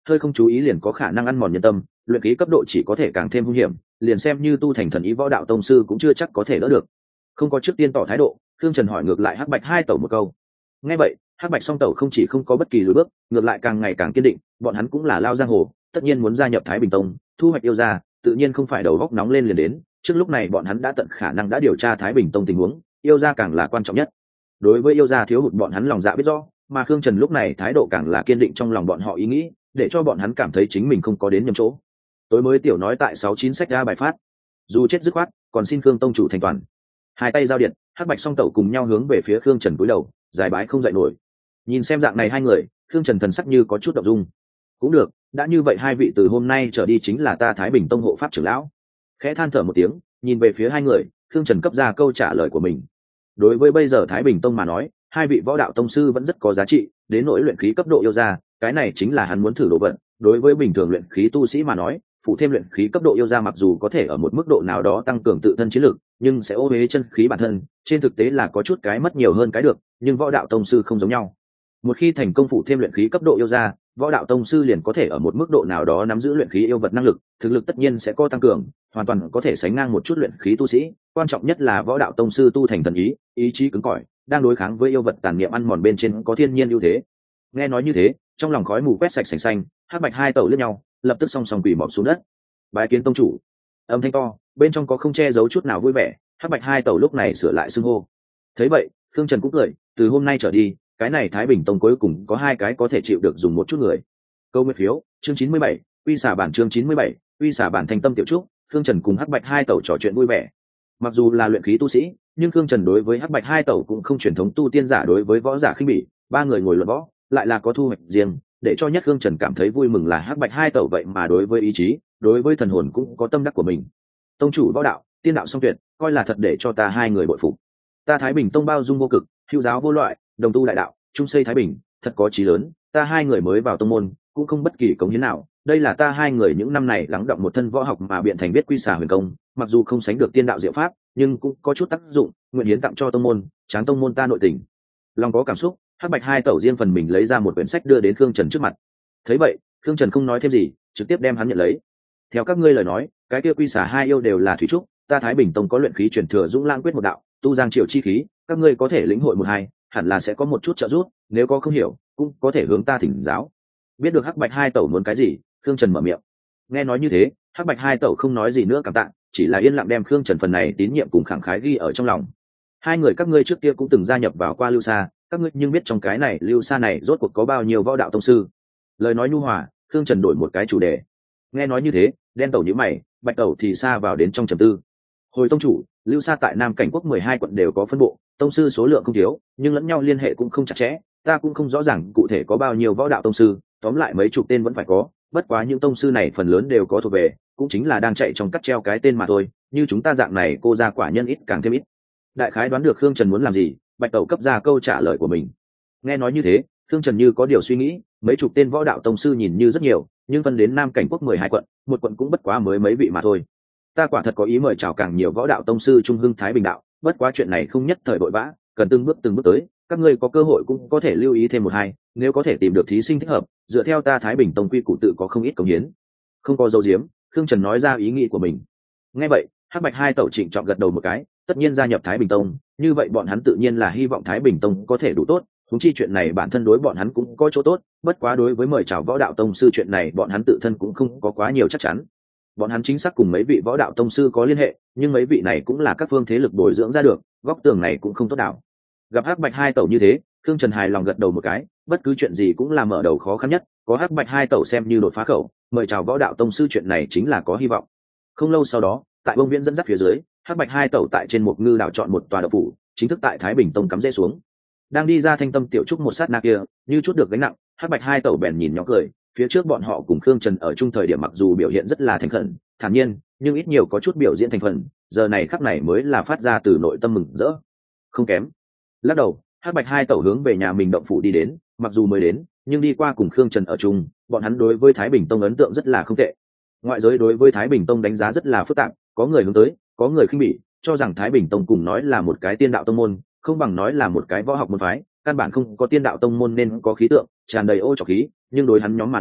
Speaker 1: hơi không chú ý liền có khả năng ăn mòn nhân tâm, luyện khí cấp độ chỉ có thể càng thêm hung hiểm, liền xem như tu thành thần ý võ đạo tông sư cũng chưa chắc có thể đỡ được. Không có trước tiên tỏ thái độ, Thương Trần hỏi ngược lại Hắc Bạch hai tẩu một câu. Nghe vậy, Hắc Bạch song tẩu không chỉ không có bất kỳ lùi bước, ngược lại càng ngày càng kiên định, bọn hắn cũng là lao giang hồ, tất nhiên muốn gia nhập Thái Bình Tông, thu hoạch yêu gia, tự nhiên không phải đầu góc nóng lên liền đến. Trước lúc này bọn hắn đã tận khả năng đã điều tra Thái Bình Tông tình huống, yêu gia càng là quan trọng nhất. Đối với yêu gia thiếu hụt bọn hắn lòng dạ biết rõ, mà Khương Trần lúc này thái độ càng là kiên định trong lòng bọn họ ý nghĩ, để cho bọn hắn cảm thấy chính mình không có đến nhầm chỗ. Tối mới tiểu nói tại sáu chín sách ra bài phát, dù chết dứt khoát, còn xin Khương tông chủ thành toàn. Hai tay giao điện, Hắc Bạch song tẩu cùng nhau hướng về phía Khương Trần cúi đầu, dài bái không dậy nổi. Nhìn xem dạng này hai người, Khương Trần thần sắc như có chút động dung. Cũng được, đã như vậy hai vị từ hôm nay trở đi chính là ta Thái Bình Tông hộ pháp trưởng lão. Khẽ than thở một tiếng, nhìn về phía hai người, Khương Trần cấp ra câu trả lời của mình. Đối với bây giờ Thái Bình Tông mà nói, hai vị võ đạo tông sư vẫn rất có giá trị, đến nỗi luyện khí cấp độ yêu ra, cái này chính là hắn muốn thử độ vận. Đối với bình thường luyện khí tu sĩ mà nói, phụ thêm luyện khí cấp độ yêu ra mặc dù có thể ở một mức độ nào đó tăng cường tự thân chiến lực, nhưng sẽ ô uế chân khí bản thân, trên thực tế là có chút cái mất nhiều hơn cái được, nhưng võ đạo tông sư không giống nhau. Một khi thành công phụ thêm luyện khí cấp độ yêu ra, võ đạo tông sư liền có thể ở một mức độ nào đó nắm giữ luyện khí yêu vật năng lực, thực lực tất nhiên sẽ có tăng cường, hoàn toàn có thể sánh ngang một chút luyện khí tu sĩ. Quan trọng nhất là võ đạo tông sư tu thành thần ý, ý chí cứng cỏi, đang đối kháng với yêu vật tàn niệm ăn mòn bên trên có thiên nhiên ưu thế. Nghe nói như thế, trong lòng khói mù quét sạch sành xanh, Hắc Bạch hai tẩu liếc nhau, lập tức song song quỳ mọp xuống đất. Bái kiến tông chủ. Âm thanh to, bên trong có không che giấu chút nào vui vẻ, Hắc Bạch hai tẩu lúc này sửa lại xưng hô. Thấy vậy, Khương Trần cũng cười, từ hôm nay trở đi, cái này Thái Bình Tông cuối cùng có hai cái có thể chịu được dùng một chút người. Câu nguyên phiếu, chương chín mươi bảy, quy xả bản chương chín mươi bảy, quy xả bản thành tâm tiểu trúc, Khương Trần cùng Hắc Bạch hai tẩu trò chuyện vui vẻ. Mặc dù là luyện khí tu sĩ, nhưng Khương Trần đối với Hắc Bạch hai tẩu cũng không truyền thống tu tiên giả đối với võ giả khinh bỉ, ba người ngồi luận võ, lại là có thu hoạch riêng, để cho nhất Khương Trần cảm thấy vui mừng là Hắc Bạch hai tẩu vậy mà đối với ý chí, đối với thần hồn cũng có tâm đắc của mình. Tông chủ võ đạo, tiên đạo song tuyệt, coi là thật để cho ta hai người bội phục. Ta Thái Bình Tông bao dung vô cực, hữu giáo vô loại, đồng tu đại đạo, trung xây Thái Bình, thật có chí lớn, ta hai người mới vào tông môn, cũng không bất kỳ cống hiến nào, đây là ta hai người những năm này lắng đọng một thân võ học mà biện thành biết quy xà huyền công, mặc dù không sánh được tiên đạo diệu pháp, nhưng cũng có chút tác dụng, nguyện hiến tặng cho tông môn, tráng tông môn ta nội tình. Lòng có cảm xúc, Hắc Bạch hai tẩu riêng phần mình lấy ra một quyển sách đưa đến Khương Trần trước mặt. Thấy vậy, Khương Trần không nói thêm gì, trực tiếp đem hắn nhận lấy. Theo các ngươi lời nói, cái kia quy xà hai yêu đều là thủy trúc, ta Thái Bình Tông có luyện khí truyền thừa Dũng Lang quyết một đạo, tu giang triều chi khí, các ngươi có thể lĩnh hội một hai, hẳn là sẽ có một chút trợ giúp, nếu có không hiểu, cũng có thể hướng ta thỉnh giáo. Biết được Hắc Bạch hai tẩu muốn cái gì, Khương Trần mở miệng. Nghe nói như thế, Hắc Bạch hai tẩu không nói gì nữa cảm tạ, chỉ là yên lặng đem Khương Trần phần này tín nhiệm cùng khẳng khái ghi ở trong lòng. Hai người các ngươi trước kia cũng từng gia nhập vào qua Lưu Sa, các ngươi nhưng biết trong cái này Lưu Sa này rốt cuộc có bao nhiêu võ đạo tông sư? Lời nói nhu hòa, Khương Trần đổi một cái chủ đề. Nghe nói như thế, đen tẩu nhíu mày, bạch tẩu thì xa vào đến trong trầm tư. Hồi tông chủ, Lưu Sa tại Nam Cảnh quốc mười hai quận đều có phân bộ, tông sư số lượng không thiếu, nhưng lẫn nhau liên hệ cũng không chặt chẽ, ta cũng không rõ ràng cụ thể có bao nhiêu võ đạo tông sư, tóm lại mấy chục tên vẫn phải có, bất quá những tông sư này phần lớn đều có thuộc về, cũng chính là đang chạy trong cắt treo cái tên mà thôi, như chúng ta dạng này cô ra quả nhân ít càng thêm ít. Đại khái đoán được Khương Trần muốn làm gì, bạch tẩu cấp ra câu trả lời của mình. Nghe nói như thế, Khương Trần như có điều suy nghĩ, mấy chục tên võ đạo tông sư nhìn như rất nhiều, nhưng phân đến Nam Cảnh quốc mười hai quận, một quận cũng bất quá mới mấy vị mà thôi. Ta quả thật có ý mời chào càng nhiều võ đạo tông sư trung hưng Thái Bình đạo, bất quá chuyện này không nhất thời vội vã, cần từng bước từng bước tới, các ngươi có cơ hội cũng có thể lưu ý thêm một hai, nếu có thể tìm được thí sinh thích hợp, dựa theo ta Thái Bình Tông quy củ tự có không ít cống hiến. Không có dấu diếm, Khương Trần nói ra ý nghĩ của mình. Nghe vậy, Hắc Bạch hai tẩu trịnh trọng gật đầu một cái, tất nhiên gia nhập Thái Bình Tông, như vậy bọn hắn tự nhiên là hy vọng Thái Bình Tông có thể đủ tốt, huống chi chuyện này bản thân đối bọn hắn cũng có chỗ tốt, bất quá đối với mời chào võ đạo tông sư chuyện này bọn hắn tự thân cũng không có quá nhiều chắc chắn. Bọn hắn chính xác cùng mấy vị võ đạo tông sư có liên hệ, nhưng mấy vị này cũng là các phương thế lực bồi dưỡng ra được, góc tường này cũng không tốt đảo. Gặp Hắc Bạch hai tẩu như thế, Khương Trần hài lòng gật đầu một cái, bất cứ chuyện gì cũng là mở đầu khó khăn nhất, có Hắc Bạch hai tẩu xem như đột phá khẩu, mời chào võ đạo tông sư chuyện này chính là có hy vọng. Không lâu sau đó, tại Bông Viễn dẫn dắt phía dưới, Hắc Bạch hai tẩu tại trên một ngư đảo chọn một tòa đậu phủ, chính thức tại Thái Bình Tông cắm rễ xuống. Đang đi ra thanh tâm tiểu trúc một sát na kia, như chút được gánh nặng, Hắc Bạch hai tẩu bèn nhìn nhỏ cười, phía trước bọn họ cùng Khương Trần ở chung thời điểm mặc dù biểu hiện rất là thành khẩn, thản nhiên, nhưng ít nhiều có chút biểu diễn thành phần, giờ này khắc này mới là phát ra từ nội tâm mừng rỡ. Không kém. Lắc đầu, Hắc Bạch hai tẩu hướng về nhà mình động phủ đi đến, mặc dù mới đến, nhưng đi qua cùng Khương Trần ở chung, bọn hắn đối với Thái Bình Tông ấn tượng rất là không tệ. Ngoại giới đối với Thái Bình Tông đánh giá rất là phức tạp, có người hướng tới, có người khinh bỉ, cho rằng Thái Bình Tông cùng nói là một cái tiên đạo tông môn, không bằng nói là một cái võ học môn phái, căn bản không có tiên đạo tông môn nên có khí tượng, tràn đầy ô trọc khí, nhưng đối hắn nhóm mà nói,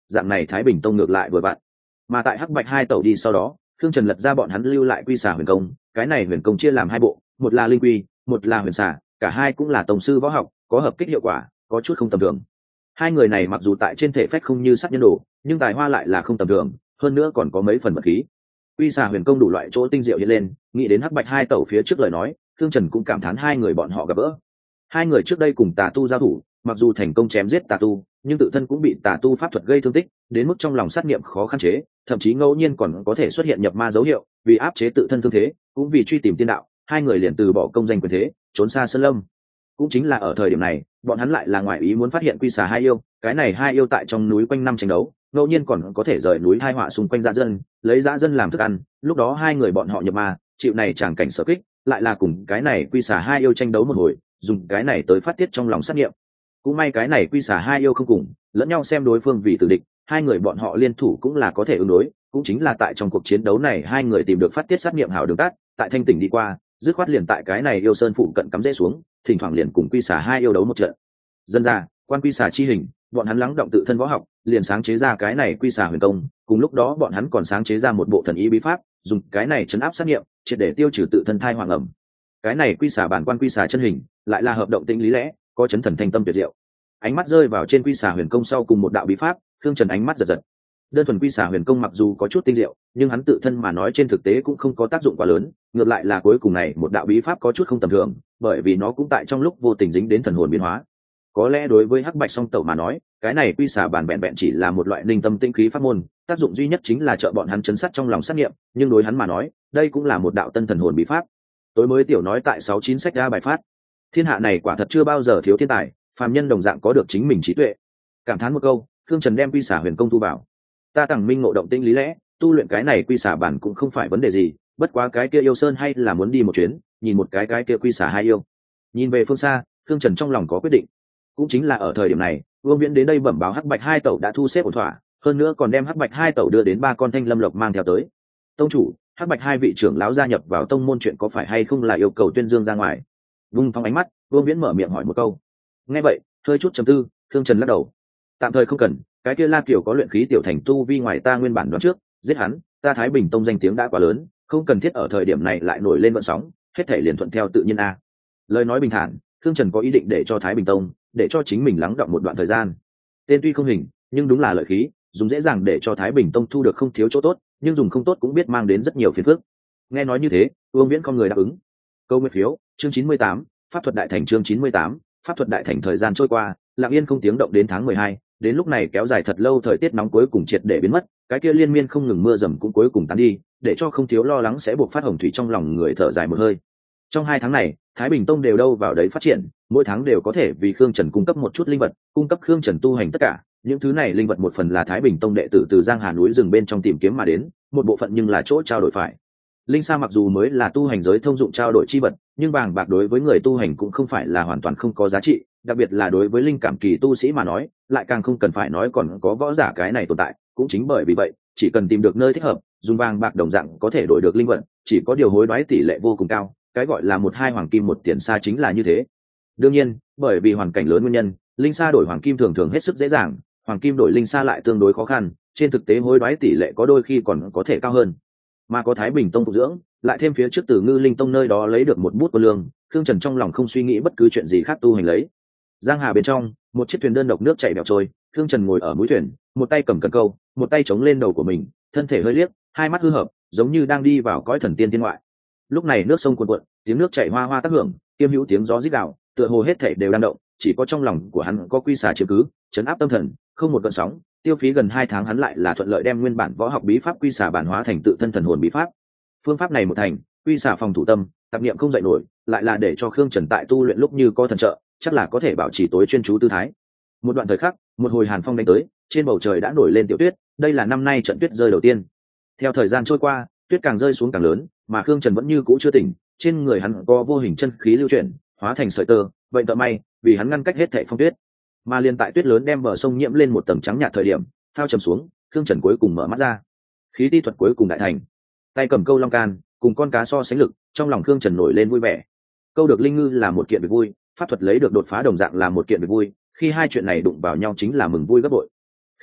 Speaker 1: dạng này Thái Bình Tông ngược lại vừa vặn. Mà tại hắc bạch hai tẩu đi sau đó, Khương Trần lật ra bọn hắn lưu lại quy xà huyền công, cái này huyền công chia làm hai bộ, một là linh quy, một là huyền xà, cả hai cũng là tổng sư võ học, có hợp kích hiệu quả, có chút không tầm thường. Hai người này mặc dù tại trên thể phách không như sát nhân đồ, nhưng tài hoa lại là không tầm thường, hơn nữa còn có mấy phần vật khí. Quy xà huyền công đủ loại chỗ tinh diệu hiện lên, nghĩ đến hắc bạch hai tẩu phía trước lời nói, Khương Trần cũng cảm thán hai người bọn họ gặp gỡ. Hai người trước đây cùng tà tu giao thủ, mặc dù thành công chém giết tà tu, nhưng tự thân cũng bị tà tu pháp thuật gây thương tích, đến mức trong lòng sát niệm khó khăn chế, thậm chí ngẫu nhiên còn có thể xuất hiện nhập ma dấu hiệu, vì áp chế tự thân thương thế, cũng vì truy tìm tiên đạo, hai người liền từ bỏ công danh quyền thế, trốn xa sơn lâm. Cũng chính là ở thời điểm này, bọn hắn lại là ngoại ý muốn phát hiện quy xà hai yêu, cái này hai yêu tại trong núi quanh năm tranh đấu, ngẫu nhiên còn có thể rời núi hai họa xung quanh dã dân, lấy dã dân làm thức ăn, lúc đó hai người bọn họ nhập ma, chịu này chẳng cảnh sở kích, lại là cùng cái này quy xà hai yêu tranh đấu một hồi, dùng cái này tới phát tiết trong lòng sát nghiệm. Cũng may cái này quy xà hai yêu không cùng lẫn nhau xem đối phương vì tử địch, hai người bọn họ liên thủ cũng là có thể ứng đối, cũng chính là tại trong cuộc chiến đấu này hai người tìm được phát tiết sát nghiệm hảo đường tắt, tại thanh tỉnh đi qua, dứt khoát liền tại cái này yêu sơn phụ cận cắm rễ xuống, thỉnh thoảng liền cùng quy xà hai yêu đấu một trận. Dân ra, quan quy xà chi hình, bọn hắn lắng động tự thân võ học, liền sáng chế ra cái này quy xà huyền công, cùng lúc đó bọn hắn còn sáng chế ra một bộ thần ý bí pháp, dùng cái này chấn áp sát nghiệm, triệt để tiêu trừ tự thân thai hoàng ẩm. Cái này quy xà bản quan quy xà chân hình, lại là hợp động tĩnh lý lẽ, có chấn thần thanh tâm tuyệt diệu. Ánh mắt rơi vào trên quy xà huyền công sau cùng một đạo bí pháp, Khương Trần ánh mắt giật giật. Đơn thuần quy xà huyền công mặc dù có chút tinh diệu, nhưng hắn tự thân mà nói trên thực tế cũng không có tác dụng quá lớn, ngược lại là cuối cùng này một đạo bí pháp có chút không tầm thường, bởi vì nó cũng tại trong lúc vô tình dính đến thần hồn biến hóa. Có lẽ đối với hắc bạch song tẩu mà nói, cái này quy xà bản vẹn vẹn chỉ là một loại linh tâm tinh khí pháp môn, tác dụng duy nhất chính là trợ bọn hắn chấn sát trong lòng sát nghiệm, nhưng đối hắn mà nói, đây cũng là một đạo tân thần hồn bí pháp. Tối mới tiểu nói tại sáu chín sách ra bài phát. Thiên hạ này quả thật chưa bao giờ thiếu thiên tài, phàm nhân đồng dạng có được chính mình trí tuệ. Cảm thán một câu, Khương Trần đem quy xà huyền công tu vào. Ta tặng minh ngộ động tinh lý lẽ, tu luyện cái này quy xà bản cũng không phải vấn đề gì, bất quá cái kia yêu sơn hay là muốn đi một chuyến, nhìn một cái cái kia quy xà hai yêu. Nhìn về phương xa, Khương Trần trong lòng có quyết định. Cũng chính là ở thời điểm này, Vương Viễn đến đây bẩm báo hắc bạch hai tẩu đã thu xếp ổn thỏa, hơn nữa còn đem hắc bạch hai tẩu đưa đến ba con thanh lâm lộc mang theo tới. Tông chủ, hắc bạch hai vị trưởng lão gia nhập vào tông môn chuyện có phải hay không là yêu cầu tuyên dương ra ngoài? Vung thong ánh mắt, Vương Viễn mở miệng hỏi một câu. Nghe vậy, hơi chút trầm tư, Khương Trần lắc đầu. Tạm thời không cần, cái kia La Kiều có luyện khí tiểu thành tu vi ngoài ta nguyên bản đoán trước, giết hắn, ta Thái Bình Tông danh tiếng đã quá lớn, không cần thiết ở thời điểm này lại nổi lên vận sóng, hết thể liền thuận theo tự nhiên a. Lời nói bình thản, Khương Trần có ý định để cho Thái Bình Tông, để cho chính mình lắng đọng một đoạn thời gian. Tên tuy không hình, nhưng đúng là lợi khí, dùng dễ dàng để cho Thái Bình Tông thu được không thiếu chỗ tốt, nhưng dùng không tốt cũng biết mang đến rất nhiều phiền phức. Nghe nói như thế, Vương Viễn con người đáp ứng. Câu nguyên phiếu, chương chín mươi tám, pháp thuật đại thành chương chín mươi tám, pháp thuật đại thành. Thời gian trôi qua, lặng yên không tiếng động đến tháng mười hai, đến lúc này kéo dài thật lâu thời tiết nóng cuối cùng triệt để biến mất, cái kia liên miên không ngừng mưa dầm cũng cuối cùng tán đi, để cho không thiếu lo lắng sẽ buộc phát hồng thủy trong lòng người thở dài một hơi. Trong hai tháng này, Thái Bình Tông đều đâu vào đấy phát triển, mỗi tháng đều có thể vì Khương Trần cung cấp một chút linh vật, cung cấp Khương Trần tu hành tất cả. Những thứ này linh vật một phần là Thái Bình Tông đệ tử từ Giang Hà núi rừng bên trong tìm kiếm mà đến, một bộ phận nhưng là chỗ trao đổi phải. Linh sa mặc dù mới là tu hành giới thông dụng trao đổi chi vật, nhưng vàng bạc đối với người tu hành cũng không phải là hoàn toàn không có giá trị, đặc biệt là đối với linh cảm kỳ tu sĩ mà nói, lại càng không cần phải nói còn có võ giả cái này tồn tại. Cũng chính bởi vì vậy, chỉ cần tìm được nơi thích hợp, dùng vàng bạc đồng dạng có thể đổi được linh vật, chỉ có điều hối đoái tỷ lệ vô cùng cao, cái gọi là một hai hoàng kim một tiền sa chính là như thế. Đương nhiên, bởi vì hoàn cảnh lớn nguyên nhân, linh sa đổi hoàng kim thường thường hết sức dễ dàng, hoàng kim đổi linh sa lại tương đối khó khăn, trên thực tế hối đoái tỷ lệ có đôi khi còn có thể cao hơn. Mà có Thái Bình Tông phục dưỡng, lại thêm phía trước từ Ngư Linh Tông nơi đó lấy được một bút quân lương, Khương Trần trong lòng không suy nghĩ bất cứ chuyện gì khác tu hành lấy. Giang Hà bên trong, một chiếc thuyền đơn độc nước chảy bèo trôi, Khương Trần ngồi ở mũi thuyền, một tay cầm cần câu, một tay chống lên đầu của mình, thân thể hơi liếc, hai mắt hư hợp, giống như đang đi vào cõi thần tiên thiên ngoại. Lúc này nước sông cuồn cuộn, tiếng nước chảy hoa hoa tác hưởng, kiêm hữu tiếng gió rít gào, tựa hồ hết thảy đều đang động, chỉ có trong lòng của hắn có quy xà chiếm cứ, chấn áp tâm thần, không một gợn sóng. Tiêu phí gần hai tháng hắn lại là thuận lợi đem nguyên bản võ học bí pháp quy xà bản hóa thành tự thân thần hồn bí pháp. Phương pháp này một thành, quy xà phòng thủ tâm, tạp niệm không dậy nổi, lại là để cho Khương Trần tại tu luyện lúc như có thần trợ, chắc là có thể bảo trì tối chuyên chú tư thái. Một đoạn thời khắc, một hồi hàn phong đánh tới, trên bầu trời đã nổi lên tiểu tuyết, đây là năm nay trận tuyết rơi đầu tiên. Theo thời gian trôi qua, tuyết càng rơi xuống càng lớn, mà Khương Trần vẫn như cũ chưa tỉnh, trên người hắn có vô hình chân khí lưu chuyển, hóa thành sợi tơ, vậy tợ may, vì hắn ngăn cách hết thảy phong tuyết. Mà liên tại tuyết lớn đem bờ sông nhiễm lên một tầng trắng nhạt thời điểm, phao trầm xuống, Khương Trần cuối cùng mở mắt ra. Khí ti thuật cuối cùng đại thành, tay cầm câu long can, cùng con cá so sánh lực, trong lòng Khương Trần nổi lên vui vẻ. Câu được linh ngư là một kiện việc vui, pháp thuật lấy được đột phá đồng dạng là một kiện việc vui, khi hai chuyện này đụng vào nhau chính là mừng vui gấp bội.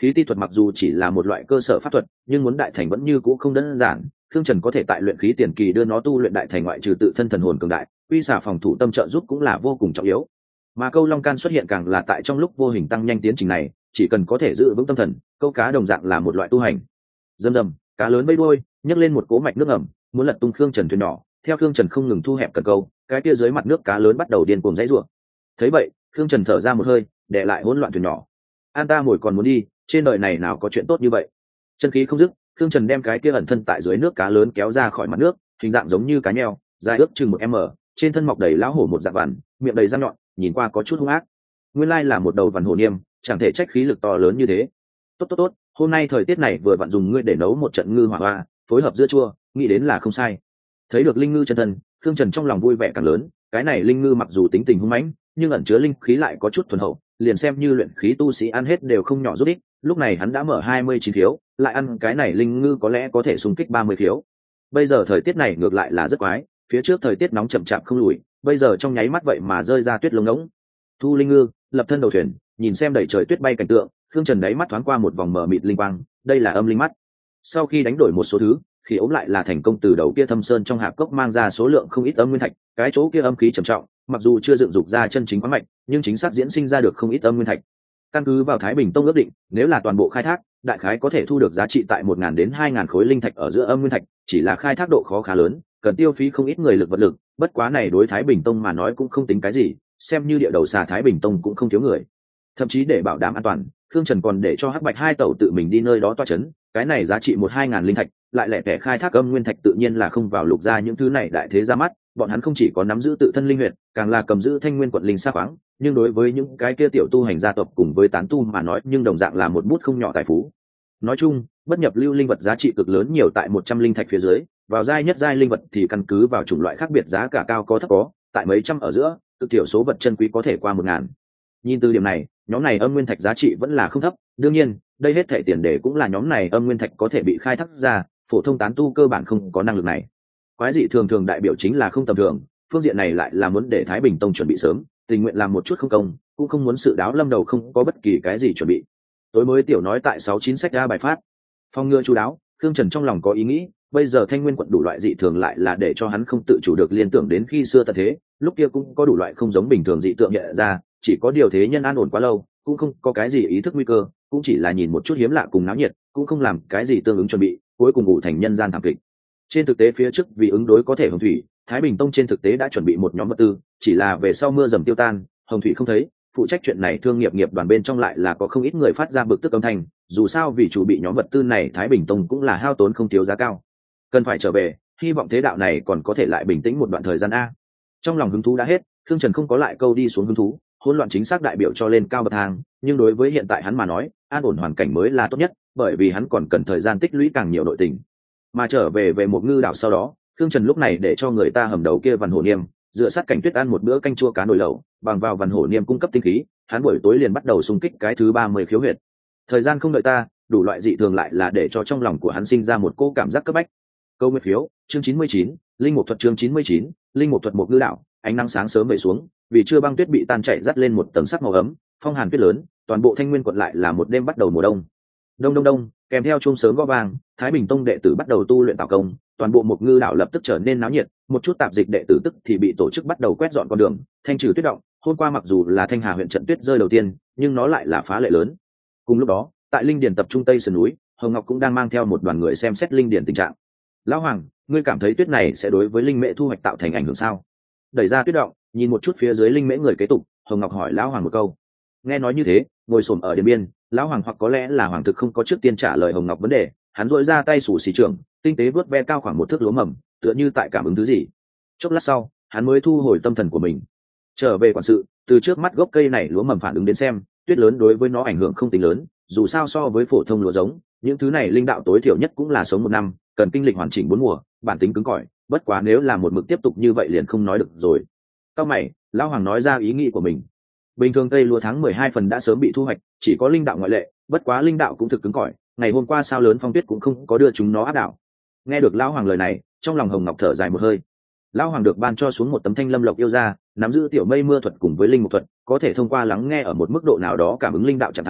Speaker 1: khí ti thuật mặc dù chỉ là một loại cơ sở pháp thuật, nhưng muốn đại thành vẫn như cũ không đơn giản. Khương Trần có thể tại luyện khí tiền kỳ đưa nó tu luyện đại thành, ngoại trừ tự thân thần hồn cường đại, quy xả phòng thủ tâm trợ giúp cũng là vô cùng trọng yếu. Mà câu long can xuất hiện càng là tại trong lúc vô hình tăng nhanh tiến trình này, chỉ cần có thể giữ vững tâm thần, câu cá đồng dạng là một loại tu hành. Dầm dầm, cá lớn vây đuôi, nhấc lên một cỗ mạch nước ẩm, muốn lật tung Khương Trần thuyền nhỏ. Theo Khương Trần không ngừng thu hẹp cần câu, cái kia dưới mặt nước cá lớn bắt đầu điên cuồng dãy rủa. Thấy vậy, Khương Trần thở ra một hơi, để lại hỗn loạn thuyền nhỏ. An ta ngồi còn muốn đi, trên đời này nào có chuyện tốt như vậy. Chân khí không dứt, Khương Trần đem cái kia ẩn thân tại dưới nước cá lớn kéo ra khỏi mặt nước, hình dạng giống như cá nheo, dài ước chừng một m, trên thân mọc đầy lão hổ một dạng vằn, miệng đầy răng nhọn, nhìn qua có chút hung ác. Nguyên lai là một đầu vằn hổ niêm, chẳng thể trách khí lực to lớn như thế. Tốt tốt tốt, hôm nay thời tiết này vừa vặn dùng ngươi để nấu một trận ngư hỏa hoa, phối hợp dưa chua, nghĩ đến là không sai. Thấy được linh ngư chân thân, Khương Trần trong lòng vui vẻ càng lớn. Cái này linh ngư mặc dù tính tình hung mãnh, nhưng ẩn chứa linh khí lại có chút thuần hậu, liền xem như luyện khí tu sĩ ăn hết đều không nhỏ rút ích. Lúc này hắn đã mở hai mươi chín khiếu, lại ăn cái này linh ngư có lẽ có thể xung kích ba mươi khiếu. Bây giờ thời tiết này ngược lại là rất quái, phía trước thời tiết nóng chậm chạp không lùi, bây giờ trong nháy mắt vậy mà rơi ra tuyết lông ngỗng. Thu linh ngư, lập thân đầu thuyền, nhìn xem đầy trời tuyết bay cảnh tượng, Khương Trần đáy mắt thoáng qua một vòng mờ mịt linh quang, đây là âm linh mắt. Sau khi đánh đổi một số thứ, khí ốm lại là thành công từ đầu kia thâm sơn trong hạp cốc mang ra số lượng không ít âm nguyên thạch, cái chỗ kia âm khí trầm trọng, mặc dù chưa dựng dục ra chân chính khoáng mạch, nhưng chính xác diễn sinh ra được không ít âm nguyên thạch. Căn cứ vào Thái Bình Tông ước định, nếu là toàn bộ khai thác, đại khái có thể thu được giá trị tại một nghìn đến hai nghìn khối linh thạch ở giữa âm nguyên thạch, chỉ là khai thác độ khó khá lớn, cần tiêu phí không ít người lực vật lực, bất quá này đối Thái Bình Tông mà nói cũng không tính cái gì, xem như địa đầu xà Thái Bình Tông cũng không thiếu người. Thậm chí để bảo đảm an toàn, Khương Trần còn để cho Hắc Bạch hai tẩu tự mình đi nơi đó toa chấn, cái này giá trị một hai ngàn linh thạch, lại lẻ tẻ khai thác âm nguyên thạch tự nhiên là không vào lục ra những thứ này đại thế ra mắt, bọn hắn không chỉ có nắm giữ tự thân linh huyệt, càng là cầm giữ Thanh Nguyên quận linh sắc khoáng, nhưng đối với những cái kia tiểu tu hành gia tộc cùng với tán tu mà nói, nhưng đồng dạng là một bút không nhỏ tài phú. Nói chung, bất nhập lưu linh vật giá trị cực lớn nhiều tại một trăm linh thạch phía dưới, vào giai nhất giai linh vật thì căn cứ vào chủng loại khác biệt giá cả cao có thấp có, tại mấy trăm ở giữa, cực tiểu số vật chân quý có thể qua một ngàn. Nhìn từ điểm này, nhóm này âm nguyên thạch giá trị vẫn là không thấp, đương nhiên, đây hết thảy tiền đề cũng là nhóm này âm nguyên thạch có thể bị khai thác ra, phổ thông tán tu cơ bản không có năng lực này. Quái dị thường thường đại biểu chính là không tầm thường, phương diện này lại là muốn để Thái Bình Tông chuẩn bị sớm, tình nguyện làm một chút không công, cũng không muốn sự đáo lâm đầu không có bất kỳ cái gì chuẩn bị. Tối mới tiểu nói tại sáu chín sách ra bài phát. Phong ngựa chú đáo, Khương Trần trong lòng có ý nghĩ, bây giờ Thanh Nguyên quận đủ loại dị thường lại là để cho hắn không tự chủ được liên tưởng đến khi xưa tận thế, lúc kia cũng có đủ loại không giống bình thường dị tượng hiện ra, chỉ có điều thế nhân an ổn quá lâu, cũng không có cái gì ý thức nguy cơ, cũng chỉ là nhìn một chút hiếm lạ cùng náo nhiệt, cũng không làm cái gì tương ứng chuẩn bị, cuối cùng ngủ thành nhân gian thảm kịch. Trên thực tế phía trước vì ứng đối có thể hồng thủy, Thái Bình Tông trên thực tế đã chuẩn bị một nhóm vật tư, chỉ là về sau mưa dầm tiêu tan, hồng thủy không thấy, phụ trách chuyện này thương nghiệp nghiệp đoàn bên trong lại là có không ít người phát ra bực tức âm thanh, dù sao vì chủ bị nhóm vật tư này Thái Bình Tông cũng là hao tốn không thiếu giá cao, cần phải trở về, hy vọng thế đạo này còn có thể lại bình tĩnh một đoạn thời gian a. Trong lòng hứng thú đã hết, Khương Trần không có lại câu đi xuống hứng thú, hỗn loạn chính xác đại biểu cho lên cao bậc thang, nhưng đối với hiện tại hắn mà nói, an ổn hoàn cảnh mới là tốt nhất, bởi vì hắn còn cần thời gian tích lũy càng nhiều nội tình. Mà trở về về một ngư đảo sau đó, Khương Trần lúc này để cho người ta hầm đầu kia Vằn Hổ Niêm, dựa sát cảnh tuyết ăn một bữa canh chua cá nồi lẩu, bằng vào Vằn Hổ Niêm cung cấp tinh khí, hắn buổi tối liền bắt đầu xung kích cái thứ ba mươi khiếu huyệt. Thời gian không đợi ta, đủ loại dị thường lại là để cho trong lòng của hắn sinh ra một cô cảm giác cấp bách. Câu nguyệt phiếu, chương chín mươi chín, linh mục thuật chương chín mươi chín, linh mục thuật một ngư đảo, ánh nắng sáng sớm về xuống, vì chưa băng tuyết bị tan chảy dắt lên một tầng sắc màu ấm, phong hàn tuyết lớn, toàn bộ Thanh Nguyên quận lại là một đêm bắt đầu mùa đông. Đông đông đông, kèm theo chuông sớm gõ vang, Thái Bình Tông đệ tử bắt đầu tu luyện tạo công, toàn bộ một ngư đảo lập tức trở nên náo nhiệt, một chút tạp dịch đệ tử tức thì bị tổ chức bắt đầu quét dọn con đường, thanh trừ tuyết động. Hôm qua mặc dù là Thanh Hà huyện trận tuyết rơi đầu tiên, nhưng nó lại là phá lệ lớn. Cùng lúc đó, tại linh điền tập trung tây sườn núi, Hồng Ngọc cũng đang mang theo một đoàn người xem xét linh điền tình trạng. Lão Hoàng, ngươi cảm thấy tuyết này sẽ đối với linh mễ thu hoạch tạo thành ảnh hưởng sao? Đẩy ra tuyết động, nhìn một chút phía dưới linh mễ người kế tục, Hồng Ngọc hỏi Lão Hoàng một câu. Nghe nói như thế, ngồi xổm ở điện biên, Lão Hoàng hoặc có lẽ là Hoàng thực không có trước tiên trả lời Hồng Ngọc vấn đề, hắn duỗi ra tay sủ xì trưởng, tinh tế vớt ve cao khoảng một thước lúa mầm, tựa như tại cảm ứng thứ gì. Chốc lát sau, hắn mới thu hồi tâm thần của mình, trở về quản sự. Từ trước mắt gốc cây này lúa mầm phản ứng đến xem, tuyết lớn đối với nó ảnh hưởng không tính lớn, dù sao so với phổ thông lúa giống, những thứ này linh đạo tối thiểu nhất cũng là sống một năm, cần kinh lịch hoàn chỉnh bốn mùa, bản tính cứng cỏi, bất quá nếu là một mực tiếp tục như vậy liền không nói được rồi. Cao mày, Lão Hoàng nói ra ý nghĩ của mình. Bình thường cây lúa tháng mười hai phần đã sớm bị thu hoạch, chỉ có linh đạo ngoại lệ, bất quá linh đạo cũng thực cứng cỏi, ngày hôm qua sao lớn phong tuyết cũng không có đưa chúng nó áp đảo. Nghe được Lão Hoàng lời này, trong lòng Hồng Ngọc thở dài một hơi. Lão Hoàng được ban cho xuống một tấm thanh lâm lộc yêu ra, nắm giữ tiểu mây mưa thuật cùng với linh mục thuật, có thể thông qua lắng nghe ở một mức độ nào đó cảm ứng linh đạo trạng thái,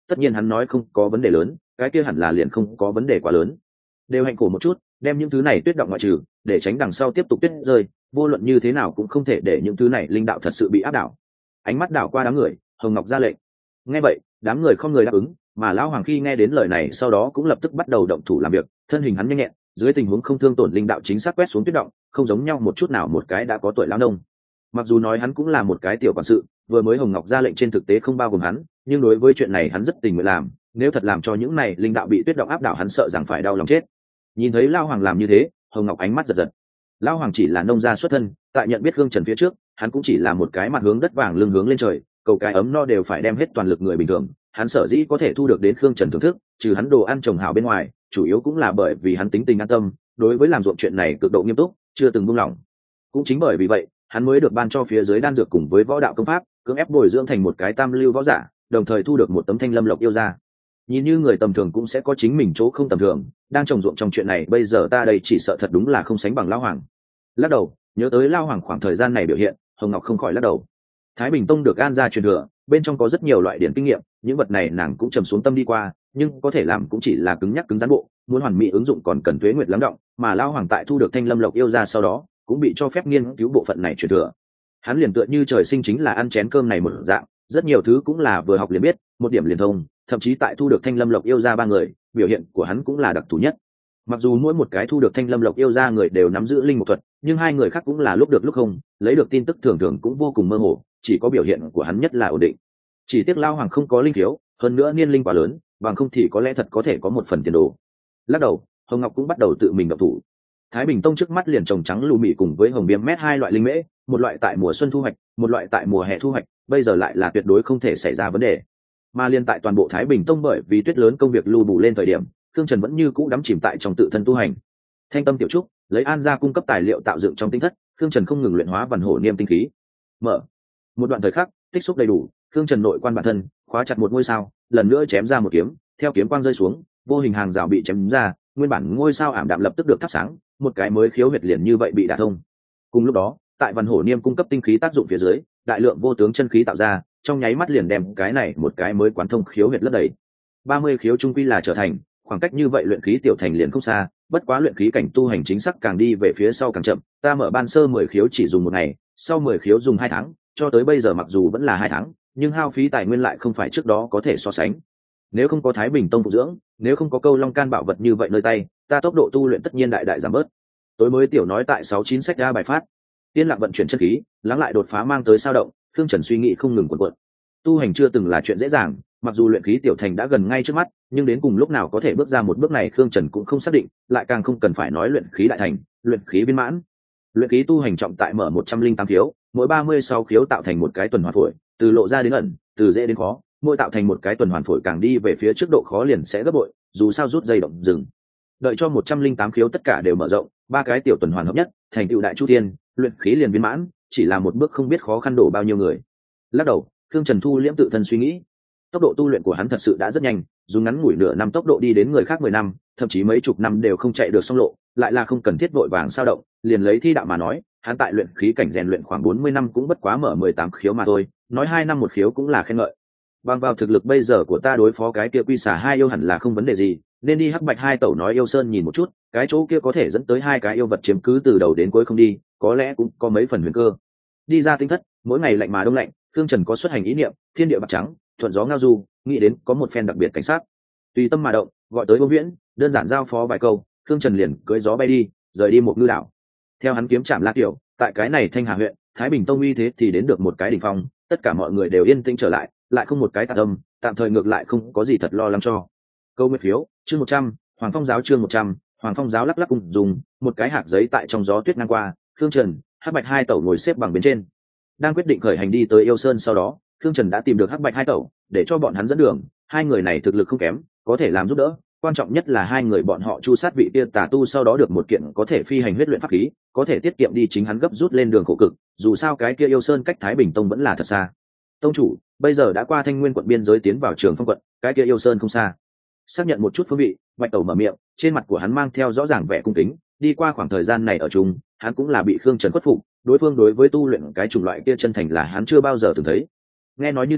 Speaker 1: tất nhiên hắn nói không có vấn đề lớn, cái kia hẳn là liền không có vấn đề quá lớn. Đều hạnh khổ một chút, đem những thứ này tuyết động ngoại trừ, để tránh đằng sau tiếp tục tuyết rơi, vô luận như thế nào cũng không thể để những thứ này linh đạo thật sự bị áp đảo. Ánh mắt đảo qua đám người, Hồng Ngọc ra lệnh. Nghe vậy, đám người không người đáp ứng, mà lão hoàng khi nghe đến lời này sau đó cũng lập tức bắt đầu động thủ làm việc, thân hình hắn nhanh nhẹn, dưới tình huống không thương tổn linh đạo chính xác quét xuống tuyết động, không giống nhau một chút nào một cái đã có tuổi lão nông. Mặc dù nói hắn cũng là một cái tiểu quản sự, vừa mới Hồng Ngọc ra lệnh trên thực tế không bao gồm hắn, nhưng đối với chuyện này hắn rất tình nguyện làm, nếu thật làm cho những này linh đạo bị tuyết động áp đảo hắn sợ rằng phải đau lòng chết. Nhìn thấy lão hoàng làm như thế, Hồng Ngọc ánh mắt giật giật. Lão hoàng chỉ là nông gia xuất thân, tại nhận biết Khương Trần phía trước, hắn cũng chỉ là một cái mặt hướng đất vàng lưng hướng lên trời, cầu cái ấm no đều phải đem hết toàn lực người bình thường. Hắn sở dĩ có thể thu được đến Khương Trần thưởng thức, trừ hắn đồ ăn trồng hào bên ngoài, chủ yếu cũng là bởi vì hắn tính tình an tâm, đối với làm ruộng chuyện này cực độ nghiêm túc, chưa từng buông lỏng. Cũng chính bởi vì vậy, hắn mới được ban cho phía dưới đan dược cùng với võ đạo công pháp, cưỡng ép bồi dưỡng thành một cái tam lưu võ giả, đồng thời thu được một tấm thanh lâm lộc yêu ra. Nhìn như người tầm thường cũng sẽ có chính mình chỗ không tầm thường, đang trồng ruộng trong chuyện này bây giờ ta đây chỉ sợ thật đúng là không sánh bằng lão hoàng. Lắc đầu, nhớ tới lão hoàng khoảng thời gian này biểu hiện, Hồng Ngọc không khỏi lắc đầu. Thái Bình Tông được An gia truyền thừa, bên trong có rất nhiều loại điển kinh nghiệm, những vật này nàng cũng trầm xuống tâm đi qua, nhưng có thể làm cũng chỉ là cứng nhắc cứng rắn bộ, muốn hoàn mỹ ứng dụng còn cần tuế nguyệt lắng động, mà lão hoàng tại thu được thanh lâm lộc yêu ra sau đó, cũng bị cho phép nghiên cứu bộ phận này truyền thừa. Hắn liền tựa như trời sinh chính là ăn chén cơm này một dạng, rất nhiều thứ cũng là vừa học liền biết, một điểm liền thông, thậm chí tại thu được thanh lâm lộc yêu ra ba người, biểu hiện của hắn cũng là đặc thù nhất. Mặc dù mỗi một cái thu được thanh lâm lộc yêu ra người đều nắm giữ linh một thuật, nhưng hai người khác cũng là lúc được lúc không, lấy được tin tức thường thường cũng vô cùng mơ hồ, chỉ có biểu hiện của hắn nhất là ổn định. Chỉ tiếc lao hoàng không có linh thiếu, hơn nữa niên linh quá lớn, bằng không thì có lẽ thật có thể có một phần tiền đồ. Lắc đầu, Hồng Ngọc cũng bắt đầu tự mình động thủ. Thái Bình Tông trước mắt liền trồng trắng lù mì cùng với hồng biêm mét hai loại linh mễ, một loại tại mùa xuân thu hoạch, một loại tại mùa hè thu hoạch, bây giờ lại là tuyệt đối không thể xảy ra vấn đề. Mà liên tại toàn bộ Thái Bình Tông bởi vì tuyết lớn công việc lưu bù lên thời điểm, Khương Trần vẫn như cũ đắm chìm tại trong tự thân tu hành. Thanh tâm tiểu trúc, lấy An gia cung cấp tài liệu tạo dựng trong tinh thất, Khương Trần không ngừng luyện hóa vằn hổ niêm tinh khí. Mở một đoạn thời khắc, tích xúc đầy đủ, Khương Trần nội quan bản thân, khóa chặt một ngôi sao, lần nữa chém ra một kiếm, theo kiếm quang rơi xuống, vô hình hàng rào bị chém ra, nguyên bản ngôi sao ảm đạm lập tức được thắp sáng, một cái mới khiếu huyệt liền như vậy bị đả thông. Cùng lúc đó, tại vằn hổ niêm cung cấp tinh khí tác dụng phía dưới, đại lượng vô tướng chân khí tạo ra, trong nháy mắt liền đem cái này một cái mới quán thông khiếu huyệt lấp đầy. ba mươi khiếu trung quy là trở thành, khoảng cách như vậy luyện khí tiểu thành liền không xa, bất quá luyện khí cảnh tu hành chính xác càng đi về phía sau càng chậm, ta mở ban sơ mười khiếu chỉ dùng một ngày, sau mười khiếu dùng hai tháng, cho tới bây giờ mặc dù vẫn là hai tháng, nhưng hao phí tài nguyên lại không phải trước đó có thể so sánh. Nếu không có Thái Bình Tông phụ dưỡng, nếu không có câu long can bảo vật như vậy nơi tay, ta tốc độ tu luyện tất nhiên đại đại giảm bớt. Tối mới tiểu nói tại sáu chín sách ra bài phát, tiên lặng vận chuyển chân khí, lắng lại đột phá mang tới sao động, Khương Trần suy nghĩ không ngừng cuộn cuộn. Tu hành chưa từng là chuyện dễ dàng, mặc dù luyện khí tiểu thành đã gần ngay trước mắt, nhưng đến cùng lúc nào có thể bước ra một bước này Khương Trần cũng không xác định, lại càng không cần phải nói luyện khí đại thành, luyện khí viên mãn. Luyện khí tu hành trọng tại mở một trăm linh tám khiếu, mỗi ba mươi sáu khiếu tạo thành một cái tuần hoàn phổi, từ lộ ra đến ẩn, từ dễ đến khó, mỗi tạo thành một cái tuần hoàn phổi càng đi về phía trước độ khó liền sẽ gấp bội, dù sao rút dây động dừng. Đợi cho một trăm linh tám khiếu tất cả đều mở rộng, ba cái tiểu tuần hoàn hợp nhất, thành tựu đại chu thiên, luyện khí liền viên mãn, chỉ là một bước không biết khó khăn đổ bao nhiêu người. Lắc đầu, Khương Trần thu liễm tự thân suy nghĩ. Tốc độ tu luyện của hắn thật sự đã rất nhanh, dùng ngắn ngủi nửa năm tốc độ đi đến người khác mười năm, thậm chí mấy chục năm đều không chạy được song lộ, lại là không cần thiết vội vàng sao động, liền lấy thi đạo mà nói, hắn tại luyện khí cảnh rèn luyện khoảng bốn mươi năm cũng bất quá mở mười tám khiếu mà thôi, nói hai năm một khiếu cũng là khen ngợi. Bằng vào thực lực bây giờ của ta đối phó cái kia quy xả hai yêu hẳn là không vấn đề gì, nên đi hắc bạch hai tẩu nói yêu sơn nhìn một chút, cái chỗ kia có thể dẫn tới hai cái yêu vật chiếm cứ từ đầu đến cuối không đi, có lẽ cũng có mấy phần huyền cơ. Đi ra tinh thất, mỗi ngày lạnh mà đông lạnh, Khương Trần có xuất hành ý niệm, thiên địa bạc trắng, thuận gió ngao du, nghĩ đến có một phen đặc biệt cảnh sát. Tùy tâm mà động, gọi tới Vô Viễn, đơn giản giao phó vài câu, Khương Trần liền cưỡi gió bay đi, rời đi một ngư đảo. Theo hắn kiếm chạm La Tiểu, tại cái này Thanh Hà huyện, Thái Bình Tông uy thế thì đến được một cái đỉnh phong, tất cả mọi người đều yên tĩnh trở lại, lại không một cái tạc âm, tạm thời ngược lại không có gì thật lo lắng cho. Câu nguyên phiếu, chương một trăm, Hoàng Phong giáo chương một trăm, Hoàng Phong giáo lắc lắc cùng dùng một cái hạt giấy tại trong gió tuyết ngang qua, Khương Trần, Hắc Bạch hai tẩu ngồi xếp bằng bên trên. Đang quyết định khởi hành đi tới Yêu Sơn sau đó, Khương Trần đã tìm được Hắc Bạch hai tẩu, để cho bọn hắn dẫn đường, hai người này thực lực không kém, có thể làm giúp đỡ, quan trọng nhất là hai người bọn họ chu sát vị kia tà tu sau đó được một kiện có thể phi hành huyết luyện pháp khí, có thể tiết kiệm đi chính hắn gấp rút lên đường khổ cực, dù sao cái kia Yêu Sơn cách Thái Bình Tông vẫn là thật xa. Tông chủ, bây giờ đã qua Thanh Nguyên quận biên giới tiến vào Trường Phong quận, cái kia Yêu Sơn không xa. Xác nhận một chút phương vị, Bạch Tẩu mở miệng, trên mặt của hắn mang theo rõ ràng vẻ cung kính, đi qua khoảng thời gian này ở chung, hắn cũng là bị Khương Trần khuất phục, đối phương đối với tu luyện cái chủng loại kia chân thành là hắn chưa bao giờ từng thấy. Nghe nói như thế,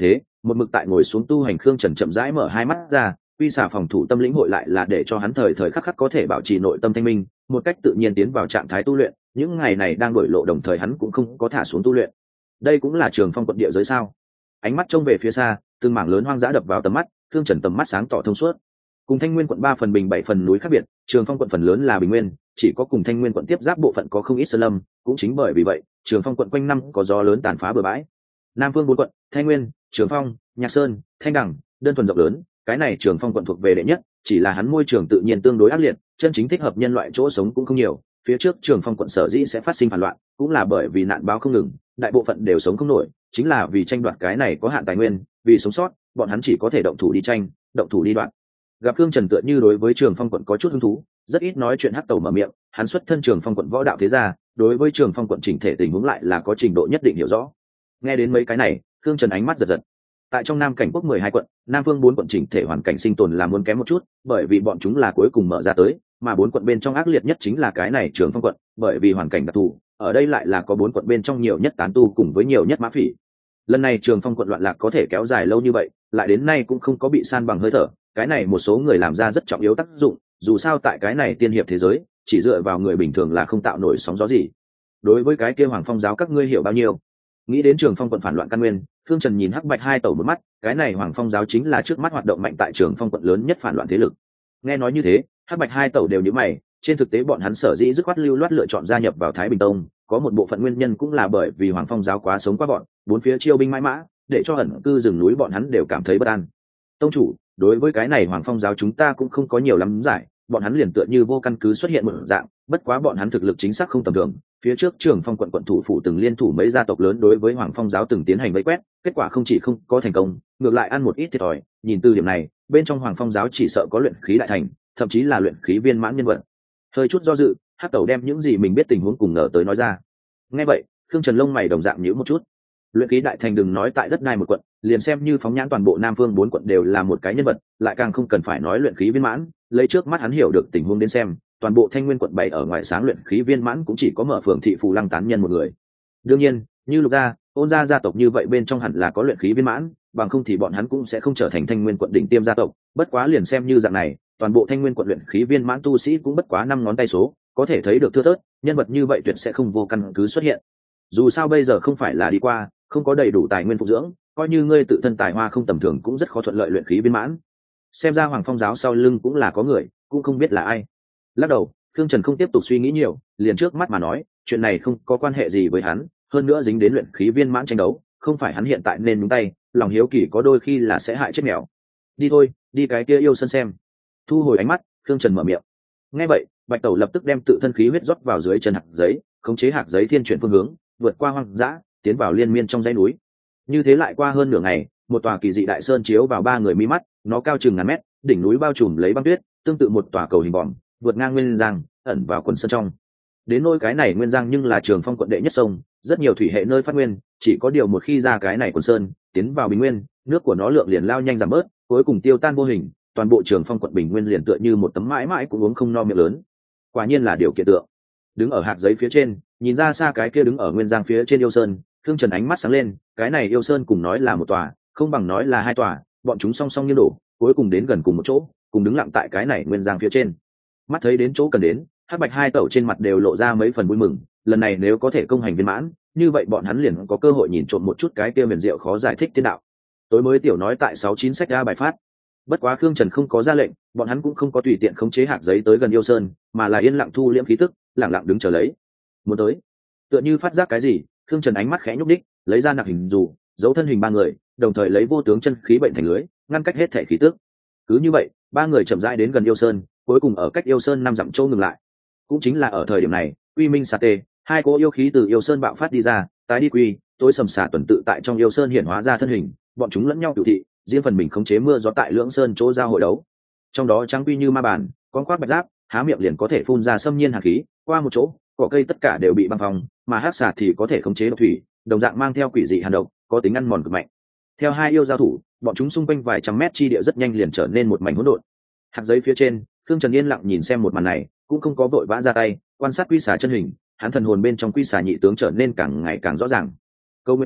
Speaker 1: một mực tại ngồi xuống tu hành Khương Trần chậm rãi mở hai mắt ra, quy xả phòng thủ tâm lĩnh hội lại là để cho hắn thời thời khắc khắc có thể bảo trì nội tâm thanh minh, một cách tự nhiên tiến vào trạng thái tu luyện. Những ngày này đang đổi lộ đồng thời hắn cũng không có thả xuống tu luyện. Đây cũng là Trường Phong quận địa giới sao? Ánh mắt trông về phía xa, từng mảng lớn hoang dã đập vào tầm mắt, Khương Trần tầm mắt sáng tỏ thông suốt. Cùng Thanh Nguyên quận ba phần bình bảy phần núi khác biệt, Trường Phong quận phần lớn là bình nguyên, chỉ có cùng Thanh Nguyên quận tiếp giáp bộ phận có không ít sơn lâm, cũng chính bởi vì vậy, Trường Phong quận quanh năm có gió lớn tàn phá bừa bãi. Nam phương bốn quận, Thanh Nguyên, Trường Phong, Nhạc Sơn, Thanh Đằng, đơn thuần rộng lớn, cái này Trường Phong quận thuộc về đệ nhất, chỉ là hắn môi trường tự nhiên tương đối ác liệt, chân chính thích hợp nhân loại chỗ sống cũng không nhiều. Phía trước Trường Phong quận sở dĩ sẽ phát sinh phản loạn, cũng là bởi vì nạn báo không ngừng, đại bộ phận đều sống không nổi, chính là vì tranh đoạt cái này có hạn tài nguyên, vì sống sót, bọn hắn chỉ có thể động thủ đi tranh, động thủ đi đoạt. Gặp Khương Trần tựa như đối với Trường Phong quận có chút hứng thú, rất ít nói chuyện hắc tẩu mở miệng, hắn xuất thân Trường Phong quận võ đạo thế gia, đối với Trường Phong quận chỉnh thể tình huống lại là có trình độ nhất định hiểu rõ. Nghe đến mấy cái này, Khương Trần ánh mắt giật giật. Tại trong Nam cảnh quốc mười hai quận, Nam Vương bốn quận chỉnh thể hoàn cảnh sinh tồn là muốn kém một chút, bởi vì bọn chúng là cuối cùng mở ra tới, mà bốn quận bên trong ác liệt nhất chính là cái này Trường Phong quận, bởi vì hoàn cảnh đặc thù, ở đây lại là có bốn quận bên trong nhiều nhất tán tu cùng với nhiều nhất mã phỉ. Lần này Trường Phong quận loạn lạc có thể kéo dài lâu như vậy, lại đến nay cũng không có bị san bằng hơi thở, cái này một số người làm ra rất trọng yếu tác dụng, dù sao tại cái này tiên hiệp thế giới, chỉ dựa vào người bình thường là không tạo nổi sóng gió gì. Đối với cái kia Hoàng Phong giáo các ngươi hiểu bao nhiêu? Nghĩ đến Trường Phong quận phản loạn căn nguyên, Khương Trần nhìn Hắc Bạch hai tẩu một mắt, cái này Hoàng Phong giáo chính là trước mắt hoạt động mạnh tại Trường Phong quận lớn nhất phản loạn thế lực. Nghe nói như thế, Hắc Bạch hai tẩu đều nhíu mày, trên thực tế bọn hắn sở dĩ dứt khoát lưu loát lựa chọn gia nhập vào Thái Bình Tông, có một bộ phận nguyên nhân cũng là bởi vì Hoàng Phong giáo quá sống quá bọn, bốn phía chiêu binh mãi mã, để cho ẩn cư rừng núi bọn hắn đều cảm thấy bất an. Tông chủ, đối với cái này Hoàng Phong giáo chúng ta cũng không có nhiều lắm giải, bọn hắn liền tựa như vô căn cứ xuất hiện một dạng, bất quá bọn hắn thực lực chính xác không tầm thường. Phía trước Trường Phong quận quận thủ phủ từng liên thủ mấy gia tộc lớn đối với Hoàng Phong giáo từng tiến hành vây quét, kết quả không chỉ không có thành công, ngược lại ăn một ít thiệt thòi. Nhìn từ điểm này, bên trong Hoàng Phong giáo chỉ sợ có luyện khí đại thành, thậm chí là luyện khí viên mãn nhân vật. Hơi chút do dự, Hắc Tẩu đem những gì mình biết tình huống cùng ngờ tới nói ra. Nghe vậy, Khương Trần lông mày đồng dạng nhíu một chút. Luyện khí đại thành đừng nói tại đất đai một quận, liền xem như phóng nhãn toàn bộ Nam Phương bốn quận đều là một cái nhân vật, lại càng không cần phải nói luyện khí viên mãn, lấy trước mắt hắn hiểu được tình huống đến xem, toàn bộ Thanh Nguyên quận bảy ở ngoài sáng luyện khí viên mãn cũng chỉ có Mở Phường thị Phù Lăng tán nhân một người. Đương nhiên, như Lục gia, Ôn gia gia tộc như vậy bên trong hẳn là có luyện khí viên mãn, bằng không thì bọn hắn cũng sẽ không trở thành Thanh Nguyên quận đỉnh tiêm gia tộc, bất quá liền xem như dạng này, toàn bộ Thanh Nguyên quận luyện khí viên mãn tu sĩ cũng bất quá năm ngón tay số, có thể thấy được thưa thớt, nhân vật như vậy tuyệt sẽ không vô căn cứ xuất hiện. Dù sao bây giờ không phải là đi qua, không có đầy đủ tài nguyên phục dưỡng, coi như ngươi tự thân tài hoa không tầm thường cũng rất khó thuận lợi luyện khí viên mãn. Xem ra Hoàng Phong giáo sau lưng cũng là có người, cũng không biết là ai. Lắc đầu, Khương Trần không tiếp tục suy nghĩ nhiều, liền trước mắt mà nói, chuyện này không có quan hệ gì với hắn, hơn nữa dính đến luyện khí viên mãn tranh đấu, không phải hắn hiện tại nên nhúng tay, lòng hiếu kỳ có đôi khi là sẽ hại chết mèo. Đi thôi, đi cái kia yêu sân xem. Thu hồi ánh mắt, Khương Trần mở miệng. Nghe vậy, Bạch Tẩu lập tức đem tự thân khí huyết rót vào dưới chân hạt giấy, khống chế hạt giấy thiên chuyển phương hướng, vượt qua hoang dã, tiến vào liên miên trong dãy núi. Như thế lại qua hơn nửa ngày, một tòa kỳ dị đại sơn chiếu vào ba người mi mắt, nó cao chừng ngàn mét, đỉnh núi bao trùm lấy băng tuyết, tương tự một tòa cầu hình vòm, vượt ngang nguyên giang, ẩn vào quần sơn trong. Đến nỗi cái này nguyên giang nhưng là Trường Phong quận đệ nhất sông, rất nhiều thủy hệ nơi phát nguyên, chỉ có điều một khi ra cái này quần sơn, tiến vào bình nguyên, nước của nó lượng liền lao nhanh giảm bớt, cuối cùng tiêu tan vô hình, toàn bộ Trường Phong quận bình nguyên liền tựa như một tấm mãi mãi cũng uống không no miệng lớn. Quả nhiên là điều kiện tượng. Đứng ở hạt giấy phía trên, nhìn ra xa cái kia đứng ở nguyên giang phía trên yêu sơn, Khương Trần ánh mắt sáng lên, cái này yêu sơn cùng nói là một tòa, không bằng nói là hai tòa, bọn chúng song song như đổ, cuối cùng đến gần cùng một chỗ, cùng đứng lặng tại cái này nguyên giang phía trên. Mắt thấy đến chỗ cần đến, Hắc Bạch hai tẩu trên mặt đều lộ ra mấy phần vui mừng, lần này nếu có thể công hành viên mãn, như vậy bọn hắn liền có cơ hội nhìn trộm một chút cái kia huyền diệu khó giải thích thiên đạo. Tối mới tiểu nói tại sáu chín sách ra bài phát. Bất quá Khương Trần không có ra lệnh, bọn hắn cũng không có tùy tiện khống chế hạt giấy tới gần yêu sơn, mà là yên lặng thu liễm khí tức, lặng lặng đứng chờ lấy. Muốn tới, tựa như phát giác cái gì, Khương Trần ánh mắt khẽ nhúc đích, lấy ra nặc hình dù, giấu thân hình ba người, đồng thời lấy vô tướng chân khí bệnh thành lưới, ngăn cách hết thể khí tức. Cứ như vậy, ba người chậm rãi đến gần yêu sơn, cuối cùng ở cách yêu sơn năm dặm châu ngừng lại. Cũng chính là ở thời điểm này, Uy Minh Sa Tê, hai cỗ yêu khí từ yêu sơn bạo phát đi ra, tái đi quy, tối sầm xà tuần tự tại trong yêu sơn hiện hóa ra thân hình, bọn chúng lẫn nhau cửu thị, riêng phần mình khống chế mưa gió tại lưỡng sơn chỗ giao hội đấu. Trong đó trắng quy như ma bản, con khoác bạch giáp, há miệng liền có thể phun ra xâm nhiên hàn khí, qua một chỗ, cỏ cây tất cả đều bị băng phong, mà hắc xà thì có thể khống chế độc thủy, đồng dạng mang theo quỷ dị hàn độc, có tính ăn mòn cực mạnh. Theo hai yêu giao thủ, bọn chúng xung quanh vài trăm mét chi địa rất nhanh liền trở nên một mảnh hỗn độn. Hạt giấy phía trên, Khương Trần yên lặng nhìn xem một màn này, cũng không có vội vã ra tay, quan sát quy xà chân hình, hắn thần hồn bên trong quy xà nhị tướng trở nên càng ngày càng rõ ràng. Câu nguyên phiếu,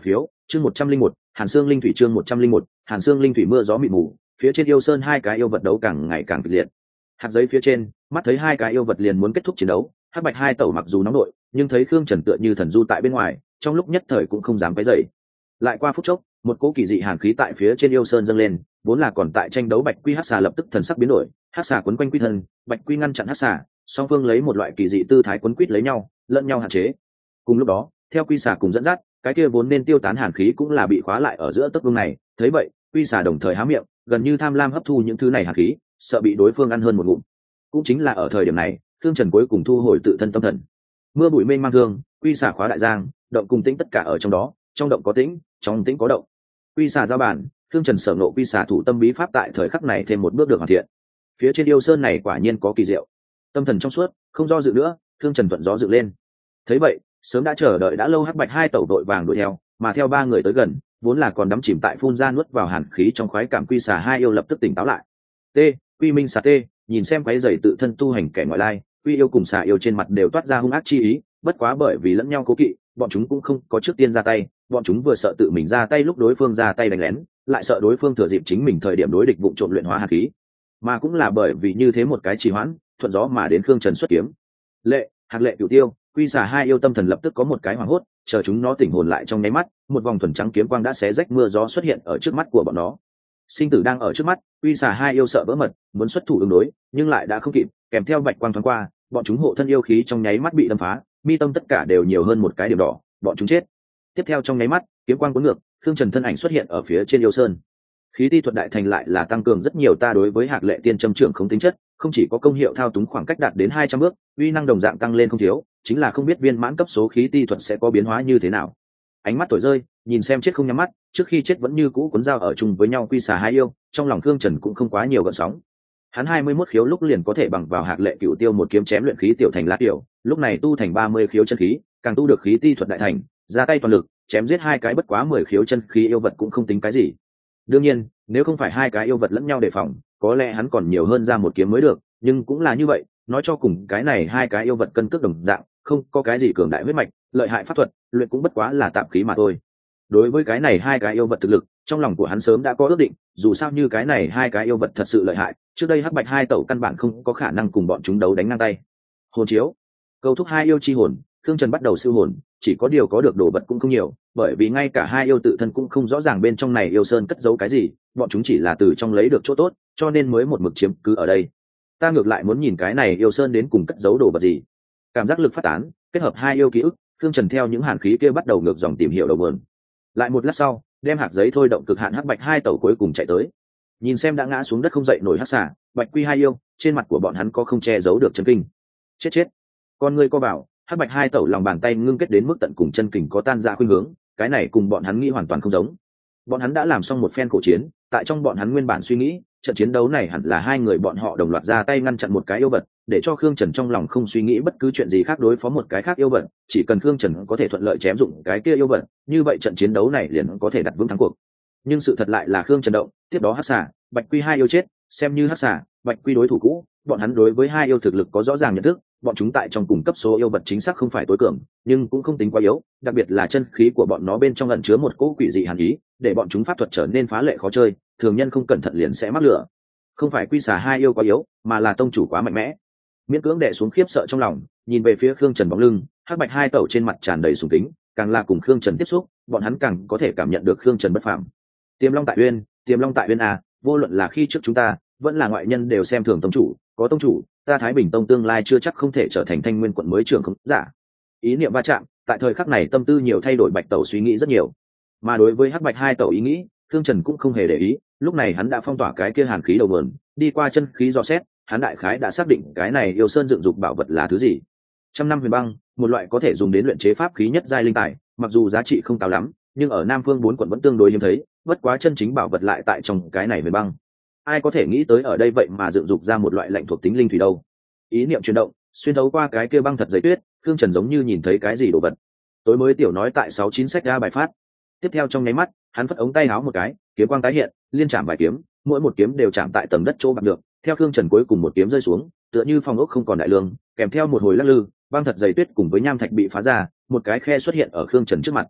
Speaker 1: chương một trăm linh một hàn xương linh thủy chương một trăm linh một hàn xương linh thủy mưa gió mịt mù, phía trên yêu sơn hai cái yêu vật đấu càng ngày càng kịch liệt. Hạt giấy phía trên mắt thấy hai cái yêu vật liền muốn kết thúc chiến đấu, hắc bạch hai tẩu mặc dù nóng nội nhưng thấy khương trần tựa như thần du tại bên ngoài, trong lúc nhất thời cũng không dám quấy dậy. Lại qua phút chốc, một cỗ kỳ dị hàn khí tại phía trên yêu sơn dâng lên, vốn là còn tại tranh đấu bạch quy hắc xà lập tức thần sắc biến đổi, hắc xà quấn quanh quy thân, bạch quy ngăn chặn hắc xà, song phương lấy một loại kỳ dị tư thái quấn quýt lấy nhau, lẫn nhau hạn chế. Cùng lúc đó, theo quy xà cùng dẫn dắt, cái kia vốn nên tiêu tán hàn khí cũng là bị khóa lại ở giữa tấc vương này. Thấy vậy, quy xà đồng thời há miệng, gần như tham lam hấp thu những thứ này hàn khí, sợ bị đối phương ăn hơn một ngụm. Cũng chính là ở thời điểm này, thương trần cuối cùng thu hồi tự thân tâm thần. Mưa bụi mênh mang thương, quy xà khóa đại giang, động cùng tĩnh tất cả ở trong đó, trong động có tĩnh, trong tĩnh có động. Quy xà giao bản, thương trần sở nộ quy xà thủ tâm bí pháp tại thời khắc này thêm một bước được hoàn thiện. Phía trên yêu sơn này quả nhiên có kỳ diệu. Tâm thần trong suốt, không do dự nữa, thương trần thuận gió dựng lên. Thấy vậy, sớm đã chờ đợi đã lâu hắc bạch hai tẩu đội vàng đuổi theo, mà theo ba người tới gần, vốn là còn đắm chìm tại phun ra nuốt vào hàn khí trong khoái cảm quy xà hai yêu lập tức tỉnh táo lại. T, quy minh xà T, nhìn xem quái dày tự thân tu hành kẻ ngoại lai, quy yêu cùng xà yêu trên mặt đều toát ra hung ác chi ý, bất quá bởi vì lẫn nhau cố kỵ, bọn chúng cũng không có trước tiên ra tay, bọn chúng vừa sợ tự mình ra tay lúc đối phương ra tay đánh lén, lại sợ đối phương thừa dịp chính mình thời điểm đối địch vụ trộm luyện hóa hàn khí, mà cũng là bởi vì như thế một cái trì hoãn, thuận gió mà đến khương trần xuất kiếm. Lệ, hạc lệ cửu tiêu, quy xà hai yêu tâm thần lập tức có một cái hoảng hốt, chờ chúng nó tỉnh hồn lại trong nháy mắt, một vòng thuần trắng kiếm quang đã xé rách mưa gió xuất hiện ở trước mắt của bọn nó. Sinh tử đang ở trước mắt, quy xà hai yêu sợ vỡ mật, muốn xuất thủ ứng đối, nhưng lại đã không kịp, kèm theo bạch quang thoáng qua, bọn chúng hộ thân yêu khí trong nháy mắt bị đâm phá, mi tâm tất cả đều nhiều hơn một cái điểm đỏ, bọn chúng chết. Tiếp theo trong nháy mắt, kiếm quang cuốn ngược, Khương Trần thân ảnh xuất hiện ở phía trên yêu sơn. Khí ti thuật đại thành lại là tăng cường rất nhiều ta đối với hạc lệ tiên châm trưởng không tính chất, không chỉ có công hiệu thao túng khoảng cách đạt đến hai trăm bước, uy năng đồng dạng tăng lên không thiếu, chính là không biết viên mãn cấp số khí ti thuật sẽ có biến hóa như thế nào. Ánh mắt thổi rơi, nhìn xem chết không nhắm mắt, trước khi chết vẫn như cũ cuốn dao ở chung với nhau quy xà hai yêu, trong lòng Khương Trần cũng không quá nhiều gợn sóng. Hắn hai mươi mốt khiếu lúc liền có thể bằng vào hạc lệ cửu tiêu một kiếm chém luyện khí tiểu thành lát tiểu, lúc này tu thành ba mươi khiếu chân khí, càng tu được khí ti thuật đại thành, ra tay toàn lực, chém giết hai cái bất quá mười khiếu chân khí yêu vật cũng không tính cái gì. Đương nhiên, nếu không phải hai cái yêu vật lẫn nhau đề phòng, có lẽ hắn còn nhiều hơn ra một kiếm mới được, nhưng cũng là như vậy, nói cho cùng cái này hai cái yêu vật cân cước đồng dạng, không có cái gì cường đại huyết mạch, lợi hại pháp thuật, luyện cũng bất quá là tạm khí mà thôi. Đối với cái này hai cái yêu vật thực lực, trong lòng của hắn sớm đã có ước định, dù sao như cái này hai cái yêu vật thật sự lợi hại, trước đây hắc bạch hai tẩu căn bản không có khả năng cùng bọn chúng đấu đánh ngang tay. Hồn chiếu, câu thúc hai yêu chi hồn, Thương Trần bắt đầu siêu hồn, chỉ có điều có được đồ vật cũng không nhiều, bởi vì ngay cả hai yêu tự thân cũng không rõ ràng bên trong này yêu sơn cất giấu cái gì, bọn chúng chỉ là từ trong lấy được chỗ tốt, cho nên mới một mực chiếm cứ ở đây. Ta ngược lại muốn nhìn cái này yêu sơn đến cùng cất giấu đồ vật gì. Cảm giác lực phát tán, kết hợp hai yêu ký ức, Thương Trần theo những hàn khí kia bắt đầu ngược dòng tìm hiểu đầu nguồn. Lại một lát sau, đem hạt giấy thôi động cực hạn hắc bạch hai tẩu cuối cùng chạy tới. Nhìn xem đã ngã xuống đất không dậy nổi hắc xà, bạch quy hai yêu, trên mặt của bọn hắn có không che giấu được chân kinh. Chết chết. Con ngươi co bảo, hắc bạch hai tẩu lòng bàn tay ngưng kết đến mức tận cùng chân kình có tan ra khuynh hướng, cái này cùng bọn hắn nghĩ hoàn toàn không giống. Bọn hắn đã làm xong một phen khổ chiến, tại trong bọn hắn nguyên bản suy nghĩ, trận chiến đấu này hẳn là hai người bọn họ đồng loạt ra tay ngăn chặn một cái yêu vật, để cho Khương Trần trong lòng không suy nghĩ bất cứ chuyện gì khác đối phó một cái khác yêu vật, chỉ cần Khương Trần có thể thuận lợi chém dụng cái kia yêu vật, như vậy trận chiến đấu này liền có thể đặt vững thắng cuộc. Nhưng sự thật lại là Khương Trần động, tiếp đó hắc xà, bạch quy hai yêu chết, xem như hắc xà, bạch quy đối thủ cũ, bọn hắn đối với hai yêu thực lực có rõ ràng nhận thức, bọn chúng tại trong cùng cấp số yêu vật chính xác không phải tối cường, nhưng cũng không tính quá yếu, đặc biệt là chân khí của bọn nó bên trong ẩn chứa một cỗ quỷ dị hàn ý, để bọn chúng pháp thuật trở nên phá lệ khó chơi, thường nhân không cẩn thận liền sẽ mắc lửa. Không phải quy xà hai yêu quá yếu, mà là tông chủ quá mạnh mẽ. Miễn cưỡng đè xuống khiếp sợ trong lòng, nhìn về phía Khương Trần bóng lưng, hắc bạch hai tẩu trên mặt tràn đầy sùng kính, càng là cùng Khương Trần tiếp xúc, bọn hắn càng có thể cảm nhận được Khương Trần bất phàm. Tiềm Long tại Uyên, Tiềm Long tại Uyên à, vô luận là khi trước chúng ta, vẫn là ngoại nhân đều xem thường tông chủ, có tông chủ, ta Thái Bình Tông tương lai chưa chắc không thể trở thành Thanh Nguyên quận mới trưởng không giả. Ý niệm va chạm, tại thời khắc này tâm tư nhiều thay đổi, bạch tẩu suy nghĩ rất nhiều. Mà đối với hắc bạch hai tẩu ý nghĩ, Khương Trần cũng không hề để ý, lúc này hắn đã phong tỏa cái kia hàn khí đầu nguồn, đi qua chân khí dò xét, hắn đại khái đã xác định cái này yêu sơn dựng dục bảo vật là thứ gì. Trăm năm huyền băng, một loại có thể dùng đến luyện chế pháp khí nhất giai linh tài, mặc dù giá trị không cao lắm, nhưng ở Nam Phương bốn quận vẫn tương đối hiếm thấy, bất quá chân chính bảo vật lại tại trong cái này huyền băng. Ai có thể nghĩ tới ở đây vậy mà dựng dục ra một loại lạnh thuộc tính linh thủy đâu. Ý niệm chuyển động, xuyên thấu qua cái kia băng thật giấy tuyết, Khương Trần giống như nhìn thấy cái gì đồ vật. Tối mới tiểu nói tại sáu chín sách ra bài phát. Tiếp theo trong nháy mắt, hắn phất ống tay áo một cái, kiếm quang tái hiện, liên chạm vài kiếm, mỗi một kiếm đều chạm tại tầng đất chỗ bạc được. Theo Khương Trần cuối cùng một kiếm rơi xuống, tựa như phòng ốc không còn đại lương, kèm theo một hồi lắc lư, băng thật dày tuyết cùng với nham thạch bị phá ra, một cái khe xuất hiện ở Khương Trần trước mặt.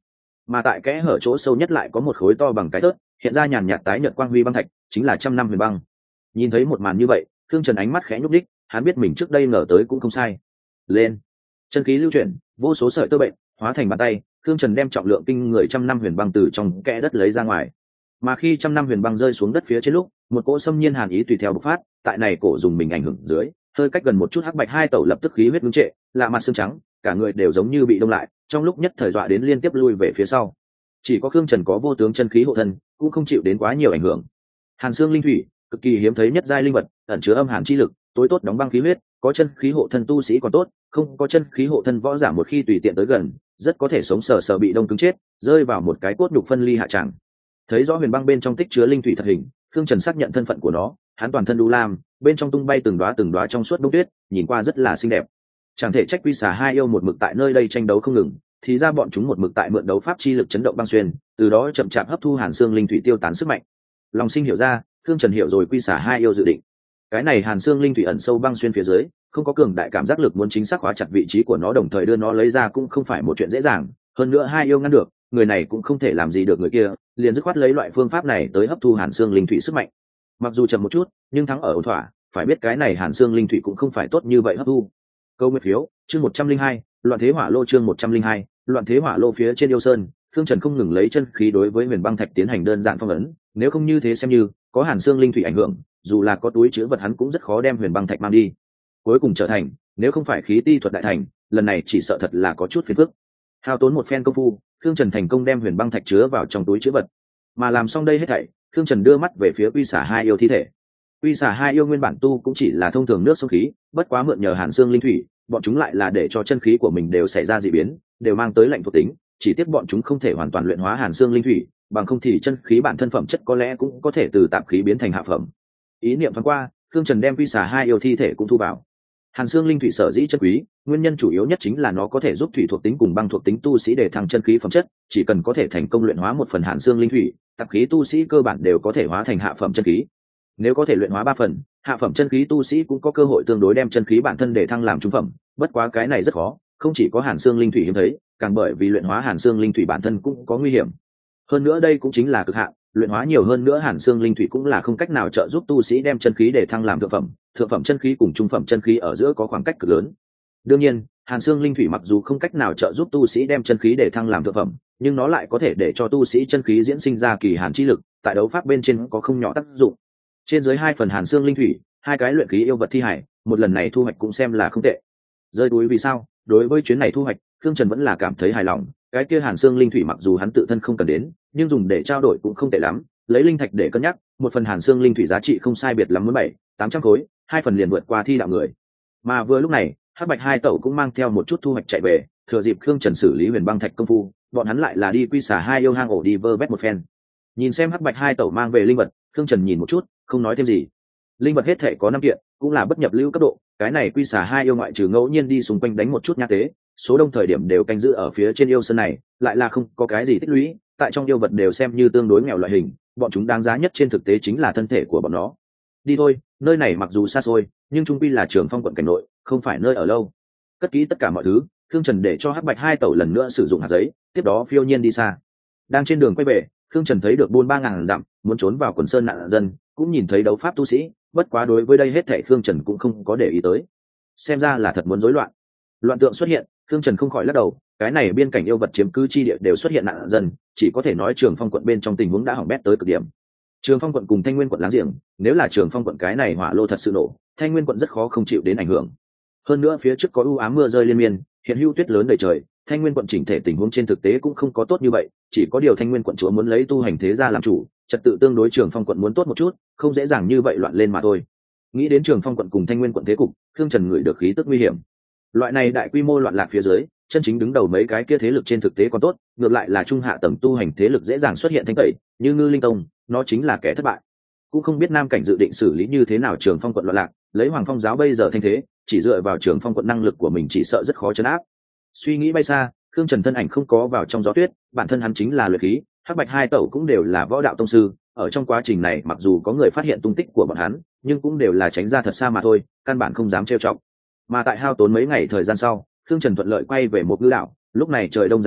Speaker 1: mà tại kẽ hở chỗ sâu nhất lại có một khối to bằng cái tớt hiện ra nhàn nhạt tái nhợt quang huy băng thạch, chính là trăm năm huyền băng. Nhìn thấy một màn như vậy, Thương Trần ánh mắt khẽ nhúc đích, hắn biết mình trước đây ngờ tới cũng không sai. Lên, chân khí lưu chuyển, vô số sợi tơ bệnh hóa thành bàn tay, Thương Trần đem trọng lượng kinh người trăm năm huyền băng từ trong kẽ đất lấy ra ngoài. Mà khi trăm năm huyền băng rơi xuống đất phía trên lúc, một cỗ xâm nhiên hàn ý tùy theo bộc phát, tại này cổ dùng mình ảnh hưởng dưới, hơi cách gần một chút hắc bạch hai tẩu lập tức khí huyết ngưng trệ, lạ mặt xương trắng, cả người đều giống như bị đông lại, trong lúc nhất thời dọa đến liên tiếp lui về phía sau. Chỉ có Khương Trần có vô tướng chân khí hộ thân, cũng không chịu đến quá nhiều ảnh hưởng. Hàn xương linh thủy, cực kỳ hiếm thấy nhất giai linh vật, ẩn chứa âm hàn chi lực, tối tốt đóng băng khí huyết, có chân khí hộ thân tu sĩ còn tốt, không có chân khí hộ thân võ giả một khi tùy tiện tới gần, rất có thể sống sờ sờ bị đông cứng chết, rơi vào một cái cốt nhục phân ly hạ tràng. Thấy rõ huyền băng bên trong tích chứa linh thủy thật hình, Khương Trần xác nhận thân phận của nó, hắn toàn thân đu lam, bên trong tung bay từng đóa từng đóa trong suốt đông tuyết, nhìn qua rất là xinh đẹp. Chẳng thể trách Quy Xà hai yêu một mực tại nơi đây tranh đấu không ngừng, thì ra bọn chúng một mực tại mượn đấu pháp chi lực chấn động băng xuyên, từ đó chậm chạp hấp thu hàn xương linh thủy tiêu tán sức mạnh. Lòng sinh hiểu ra, Khương Trần hiểu rồi Quy Xà hai yêu dự định. Cái này hàn xương linh thủy ẩn sâu băng xuyên phía dưới, không có cường đại cảm giác lực muốn chính xác khóa chặt vị trí của nó đồng thời đưa nó lấy ra cũng không phải một chuyện dễ dàng, hơn nữa hai yêu ngăn được, người này cũng không thể làm gì được người kia, liền dứt khoát lấy loại phương pháp này tới hấp thu hàn xương linh thủy sức mạnh. Mặc dù chậm một chút, nhưng thắng ở ổn thỏa, phải biết cái này hàn xương linh thủy cũng không phải tốt như vậy hấp thu. Câu nguyên phiếu, chương một trăm linh hai, loạn thế hỏa lô chương một trăm linh hai, loạn thế hỏa lô phía trên yêu sơn, Thương Trần không ngừng lấy chân khí đối với huyền băng thạch tiến hành đơn giản phong ấn, nếu không như thế xem như có hàn xương linh thủy ảnh hưởng, dù là có túi chứa vật hắn cũng rất khó đem huyền băng thạch mang đi. Cuối cùng trở thành, nếu không phải khí ti thuật đại thành, lần này chỉ sợ thật là có chút phiền phức. Hao tốn một phen công phu, Thương Trần thành công đem huyền băng thạch chứa vào trong túi chứa vật. Mà làm xong đây hết thảy, Thương Trần đưa mắt về phía Quy Xà hai yêu thi thể. Quy Xà hai yêu nguyên bản tu cũng chỉ là thông thường nước sông khí, bất quá mượn nhờ hàn xương linh thủy, bọn chúng lại là để cho chân khí của mình đều xảy ra dị biến, đều mang tới lạnh thuộc tính, chỉ tiếc bọn chúng không thể hoàn toàn luyện hóa hàn xương linh thủy, bằng không thì chân khí bản thân phẩm chất có lẽ cũng có thể từ tạp khí biến thành hạ phẩm. Ý niệm thoáng qua, Thương Trần đem Quy Xà hai yêu thi thể cũng thu vào. Hàn xương linh thủy sở dĩ chân quý, nguyên nhân chủ yếu nhất chính là nó có thể giúp thủy thuộc tính cùng băng thuộc tính tu sĩ để thăng chân khí phẩm chất, chỉ cần có thể thành công luyện hóa một phần hàn xương linh thủy, tạp khí tu sĩ cơ bản đều có thể hóa thành hạ phẩm chân khí. Nếu có thể luyện hóa ba phần, hạ phẩm chân khí tu sĩ cũng có cơ hội tương đối đem chân khí bản thân để thăng làm trung phẩm, bất quá cái này rất khó, không chỉ có hàn xương linh thủy hiếm thấy, càng bởi vì luyện hóa hàn xương linh thủy bản thân cũng có nguy hiểm. Hơn nữa đây cũng chính là cực hạn, luyện hóa nhiều hơn nữa hàn xương linh thủy cũng là không cách nào trợ giúp tu sĩ đem chân khí để thăng làm thượng phẩm, thượng phẩm chân khí cùng trung phẩm chân khí ở giữa có khoảng cách cực lớn. Đương nhiên, hàn xương linh thủy mặc dù không cách nào trợ giúp tu sĩ đem chân khí để thăng làm thượng phẩm, nhưng nó lại có thể để cho tu sĩ chân khí diễn sinh ra kỳ hàn chi lực, tại đấu pháp bên trên có không nhỏ tác dụng. Trên dưới hai phần hàn xương linh thủy, hai cái luyện khí yêu vật thi hải, một lần này thu hoạch cũng xem là không tệ. Rơi túi vì sao? Đối với chuyến này thu hoạch, Thương Trần vẫn là cảm thấy hài lòng, cái kia hàn xương linh thủy mặc dù hắn tự thân không cần đến, nhưng dùng để trao đổi cũng không tệ lắm, lấy linh thạch để cân nhắc, một phần hàn xương linh thủy giá trị không sai biệt lắm với bảy, tám trăm khối, hai phần liền vượt qua thi đạo người. Mà vừa lúc này, Hắc Bạch hai tẩu cũng mang theo một chút thu hoạch chạy về, thừa dịp Thương Trần xử lý huyền băng thạch công phu, bọn hắn lại là đi Quy Xà hai yêu hang ổ đi vơ vét một phen. Nhìn xem Hắc Bạch hai tẩu mang về linh vật, Thương Trần nhìn một chút, không nói thêm gì. Linh vật hết thể có năm kiện, cũng là bất nhập lưu cấp độ, cái này Quy Xà hai yêu ngoại trừ ngẫu nhiên đi xung quanh đánh một chút nha tế, số đông thời điểm đều canh giữ ở phía trên yêu sơn này, lại là không có cái gì tích lũy, tại trong yêu vật đều xem như tương đối nghèo loại hình, bọn chúng đáng giá nhất trên thực tế chính là thân thể của bọn nó. Đi thôi, nơi này mặc dù xa xôi, nhưng trung quy là Trường Phong quận cảnh nội, không phải nơi ở lâu. Cất kỹ tất cả mọi thứ, Thương Trần để cho Hắc Bạch hai tẩu lần nữa sử dụng hạt giấy, tiếp đó phiêu nhiên đi xa. Đang trên đường quay về, Thương Trần thấy được buôn ba ngàn dặm, muốn trốn vào quần sơn nạn dân, cũng nhìn thấy đấu pháp tu sĩ, bất quá đối với đây hết thảy Thương Trần cũng không có để ý tới. Xem ra là thật muốn rối loạn. Loạn tượng xuất hiện, Thương Trần không khỏi lắc đầu, cái này biên cảnh yêu vật chiếm cứ chi địa đều xuất hiện nạn dân, chỉ có thể nói Trường Phong quận bên trong tình huống đã hỏng bét tới cực điểm. Trường Phong quận cùng Thanh Nguyên quận láng giềng, nếu là Trường Phong quận cái này hỏa lô thật sự nổ, Thanh Nguyên quận rất khó không chịu đến ảnh hưởng. Hơn nữa phía trước có u ám mưa rơi liên miên, hiện hữu tuyết lớn đầy trời, Thanh Nguyên quận chỉnh thể tình huống trên thực tế cũng không có tốt như vậy, chỉ có điều Thanh Nguyên quận chúa muốn lấy tu hành thế gia làm chủ, trật tự tương đối Trường Phong quận muốn tốt một chút, không dễ dàng như vậy loạn lên mà thôi. Nghĩ đến Trường Phong quận cùng Thanh Nguyên quận thế cục, Thương Trần ngửi được khí tức nguy hiểm. Loại này đại quy mô loạn lạc phía dưới, chân chính đứng đầu mấy cái kia thế lực trên thực tế còn tốt, ngược lại là trung hạ tầng tu hành thế lực dễ dàng xuất hiện thanh tẩy, như Ngư Linh Tông, nó chính là kẻ thất bại. Cũng không biết Nam Cảnh dự định xử lý như thế nào Trường Phong quận loạn lạc, lấy Hoàng Phong giáo bây giờ thanh thế, chỉ dựa vào Trường Phong quận năng lực của mình chỉ sợ rất khó trấn áp. Suy nghĩ bay xa, Thương Trần thân ảnh không có vào trong gió tuyết, bản thân hắn chính là luyện khí, Hắc Bạch hai tẩu cũng đều là võ đạo tông sư, ở trong quá trình này mặc dù có người phát hiện tung tích của bọn hắn, nhưng cũng đều là tránh ra thật xa mà thôi, căn bản không dám trêu chọc. Mà tại hao tốn mấy ngày thời gian sau, Thương Trần thuận lợi quay về một ngư đảo, lúc này trời đông giá rét,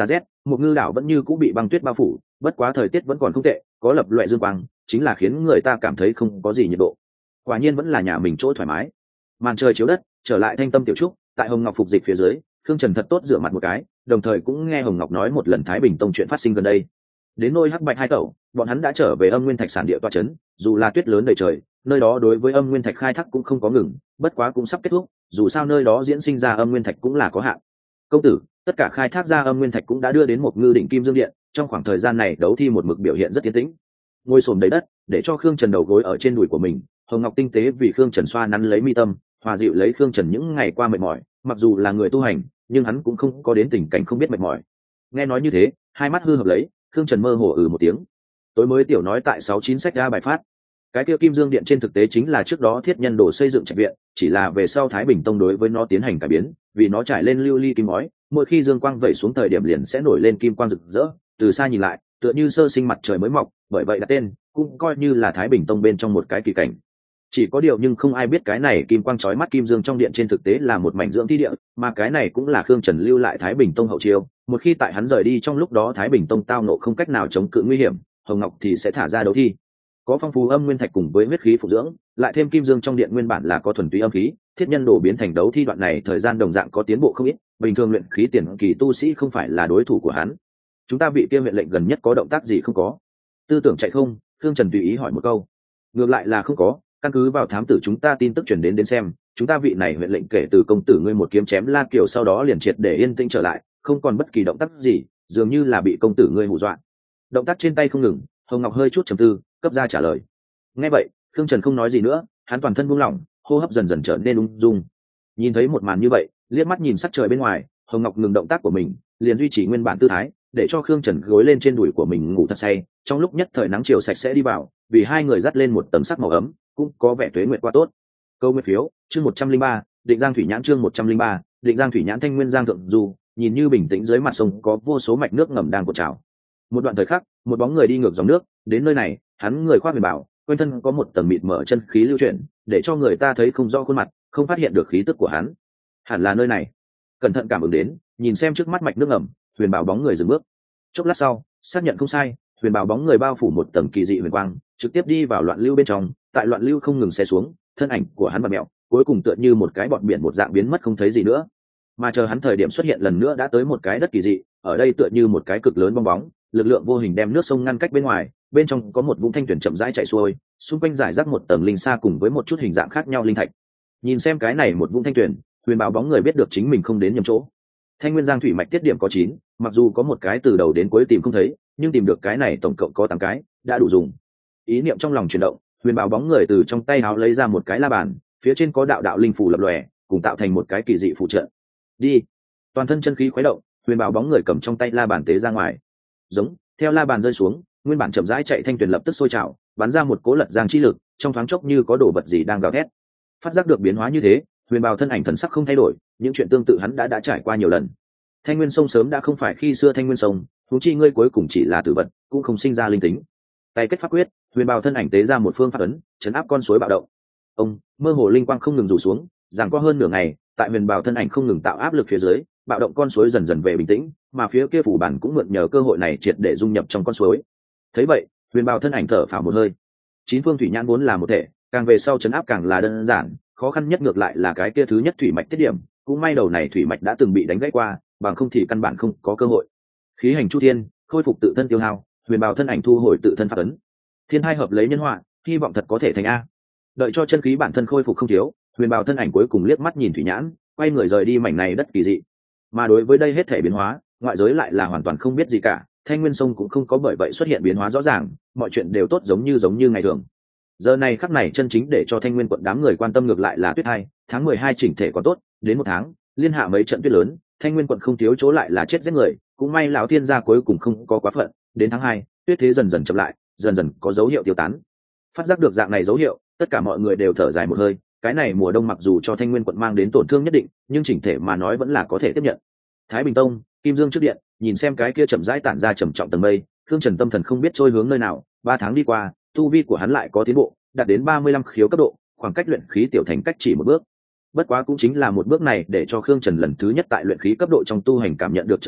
Speaker 1: một ngư đảo vẫn như cũng bị băng tuyết bao phủ, bất quá thời tiết vẫn còn không tệ, có lập loại dương quang, chính là khiến người ta cảm thấy không có gì nhiệt độ. Quả nhiên vẫn là nhà mình chỗ thoải mái. Màn trời chiếu đất, trở lại thanh tâm tiểu trúc, tại Hồng Ngọc phục dịch phía dưới, Khương Trần thật tốt rửa mặt một cái, đồng thời cũng nghe Hồng Ngọc nói một lần Thái Bình Tông chuyện phát sinh gần đây. Đến nôi Hắc Bạch hai tẩu, bọn hắn đã trở về Âm Nguyên Thạch sản địa tọa trấn, dù là tuyết lớn đầy trời, nơi đó đối với Âm Nguyên Thạch khai thác cũng không có ngừng, bất quá cũng sắp kết thúc, dù sao nơi đó diễn sinh ra Âm Nguyên Thạch cũng là có hạn. Công tử, tất cả khai thác ra Âm Nguyên Thạch cũng đã đưa đến một ngư đỉnh Kim Dương Điện, trong khoảng thời gian này đấu thi một mực biểu hiện rất tiến tĩnh. Ngồi xổm đầy đất, để cho Khương Trần đầu gối ở trên đùi của mình, Hồng Ngọc tinh tế vì Khương Trần xoa nắn lấy mi tâm, hòa dịu lấy Khương Trần những ngày qua mệt mỏi, mặc dù là người tu hành, nhưng hắn cũng không có đến tình cảnh không biết mệt mỏi. Nghe nói như thế, hai mắt hư hợp lấy, Khương Trần mơ hồ ừ một tiếng. Tối mới tiểu nói tại sáu chín sách ra bài phát. Cái kia Kim Dương Điện trên thực tế chính là trước đó Thiết Nhân Đồ xây dựng trạch viện, chỉ là về sau Thái Bình Tông đối với nó tiến hành cải biến, vì nó trải lên lưu ly kim ngói, mỗi khi dương quang vẩy xuống thời điểm liền sẽ nổi lên kim quang rực rỡ, từ xa nhìn lại, tựa như sơ sinh mặt trời mới mọc, bởi vậy đặt tên, cũng coi như là Thái Bình Tông bên trong một cái kỳ cảnh. Chỉ có điều nhưng không ai biết cái này kim quang chói mắt kim dương trong điện trên thực tế là một mảnh dưỡng thi địa, mà cái này cũng là Khương Trần lưu lại Thái Bình Tông hậu chiêu, một khi tại hắn rời đi trong lúc đó Thái Bình Tông tao nộ không cách nào chống cự nguy hiểm, Hồng Ngọc thì sẽ thả ra đấu thi. Có phong phú âm nguyên thạch cùng với huyết khí phụ dưỡng, lại thêm kim dương trong điện nguyên bản là có thuần túy âm khí, Thiết Nhân Đồ biến thành đấu thi đoạn này thời gian đồng dạng có tiến bộ không ít, bình thường luyện khí tiền kỳ tu sĩ không phải là đối thủ của hắn. Chúng ta bị kia huyện lệnh gần nhất có động tác gì không có? Tư tưởng chạy không? Khương Trần tùy ý hỏi một câu. Ngược lại là không có, căn cứ vào thám tử chúng ta tin tức truyền đến đến xem, chúng ta vị này huyện lệnh kể từ công tử ngươi một kiếm chém La Kiều sau đó liền triệt để yên tĩnh trở lại, không còn bất kỳ động tác gì, dường như là bị công tử ngươi hù dọa. Động tác trên tay không ngừng, Hồng Ngọc hơi chút trầm tư, cấp ra trả lời. Nghe vậy, Khương Trần không nói gì nữa, hắn toàn thân buông lỏng, hô hấp dần dần trở nên ung dung. Nhìn thấy một màn như vậy, liếc mắt nhìn sắc trời bên ngoài, Hồng Ngọc ngừng động tác của mình, liền duy trì nguyên bản tư thái, để cho Khương Trần gối lên trên đùi của mình ngủ thật say. Trong lúc nhất thời nắng chiều sạch sẽ đi vào, vì hai người dắt lên một tấm sắc màu ấm, cũng có vẻ tuế nguyệt qua tốt. Câu nguyên phiếu, chương một trăm linh ba, Định Giang Thủy Nhãn chương một trăm linh ba, Định Giang Thủy Nhãn Thanh Nguyên Giang thượng du, nhìn như bình tĩnh dưới mặt sông có vô số mạch nước ngầm đang cuộn trào. Một đoạn thời khắc, một bóng người đi ngược dòng nước, đến nơi này, hắn người khoác huyền bảo, quanh thân có một tầng mịt mở chân khí lưu chuyển, để cho người ta thấy không rõ khuôn mặt, không phát hiện được khí tức của hắn. Hẳn là nơi này. Cẩn thận cảm ứng đến, nhìn xem trước mắt mạch nước ngầm, huyền bảo bóng người dừng bước. Chốc lát sau, xác nhận không sai, huyền bảo bóng người bao phủ một tầng kỳ dị huyền quang, trực tiếp đi vào loạn lưu bên trong, tại loạn lưu không ngừng xé xuống, thân ảnh của hắn bật mẹo, cuối cùng tựa như một cái bọt biển một dạng biến mất không thấy gì nữa. Mà chờ hắn thời điểm xuất hiện lần nữa đã tới một cái đất kỳ dị, ở đây tựa như một cái cực lớn bong bóng, lực lượng vô hình đem nước sông ngăn cách bên ngoài, bên trong có một vũng thanh tuyển chậm rãi chảy xuôi, xung quanh rải rác một tầng linh sa cùng với một chút hình dạng khác nhau linh thạch. Nhìn xem cái này một vũng thanh tuyển, huyền bảo bóng người biết được chính mình không đến nhầm chỗ. Thanh Nguyên Giang thủy mạch tiết điểm có chín, mặc dù có một cái từ đầu đến cuối tìm không thấy, nhưng tìm được cái này tổng cộng có tám cái, đã đủ dùng. Ý niệm trong lòng chuyển động, huyền bảo bóng người từ trong tay áo lấy ra một cái la bàn, phía trên có đạo đạo linh phù lập lòe, cùng tạo thành một cái kỳ dị phù trận. Đi. Toàn thân chân khí khuấy động, huyền bảo bóng người cầm trong tay la bàn tế ra ngoài. Giống, theo la bàn rơi xuống, nguyên bản chậm rãi chạy thanh tuyền lập tức sôi trào, bắn ra một cố lật giang chi lực, trong thoáng chốc như có đồ vật gì đang gào thét. Phát giác được biến hóa như thế, huyền bảo thân ảnh thần sắc không thay đổi, những chuyện tương tự hắn đã đã trải qua nhiều lần. Thanh Nguyên sông sớm đã không phải khi xưa Thanh Nguyên sông, huống chi ngươi cuối cùng chỉ là tử vật, cũng không sinh ra linh tính. Tay kết pháp quyết, huyền bảo thân ảnh tế ra một phương pháp ấn, chấn áp con suối bạo động. Ông, mơ hồ linh quang không ngừng rủ xuống, giằng qua hơn nửa ngày, tại huyền bảo thân ảnh không ngừng tạo áp lực phía dưới, bạo động con suối dần dần về bình tĩnh, mà phía kia phủ bản cũng mượn nhờ cơ hội này triệt để dung nhập trong con suối. Thấy vậy, huyền bảo thân ảnh thở phào một hơi. Chín phương thủy nhãn vốn là một thể, càng về sau chấn áp càng là đơn giản, khó khăn nhất ngược lại là cái kia thứ nhất thủy mạch tiết điểm, cũng may đầu này thủy mạch đã từng bị đánh gãy qua, bằng không thì căn bản không có cơ hội. Khí hành chu thiên, khôi phục tự thân tiêu hao, huyền bảo thân ảnh thu hồi tự thân pháp ấn. Thiên hai hợp lấy nhân họa, hy vọng thật có thể thành a. Đợi cho chân khí bản thân khôi phục không thiếu, huyền bảo thân ảnh cuối cùng liếc mắt nhìn thủy nhãn, quay người rời đi mảnh này đất kỳ dị. Mà đối với đây hết thể biến hóa, ngoại giới lại là hoàn toàn không biết gì cả, Thanh Nguyên sông cũng không có bởi vậy xuất hiện biến hóa rõ ràng, mọi chuyện đều tốt giống như giống như ngày thường. Giờ này khắc này chân chính để cho Thanh Nguyên quận đám người quan tâm ngược lại là tuyết hai, tháng mười hai chỉnh thể còn tốt, đến một tháng, liên hạ mấy trận tuyết lớn, Thanh Nguyên quận không thiếu chỗ lại là chết giết người, cũng may lão thiên gia cuối cùng không có quá phận, đến tháng hai, tuyết thế dần dần chậm lại, dần dần có dấu hiệu tiêu tán. Phát giác được dạng này dấu hiệu, tất cả mọi người đều thở dài một hơi, cái này mùa đông mặc dù cho Thanh Nguyên quận mang đến tổn thương nhất định, nhưng chỉnh thể mà nói vẫn là có thể tiếp nhận. Thái Bình Tông, Kim Dương trước điện, nhìn xem cái kia chậm rãi tản ra trầm trọng tầng mây, Khương Trần tâm thần không biết trôi hướng nơi nào, ba tháng đi qua, tu vi của hắn lại có tiến bộ, đạt đến ba mươi lăm khiếu cấp độ, khoảng cách luyện khí tiểu thành cách chỉ một bước. Bất quá cũng chính là một bước này để cho Khương Trần lần thứ nhất tại luyện khí cấp độ trong tu hành cảm nhận được trở ngại,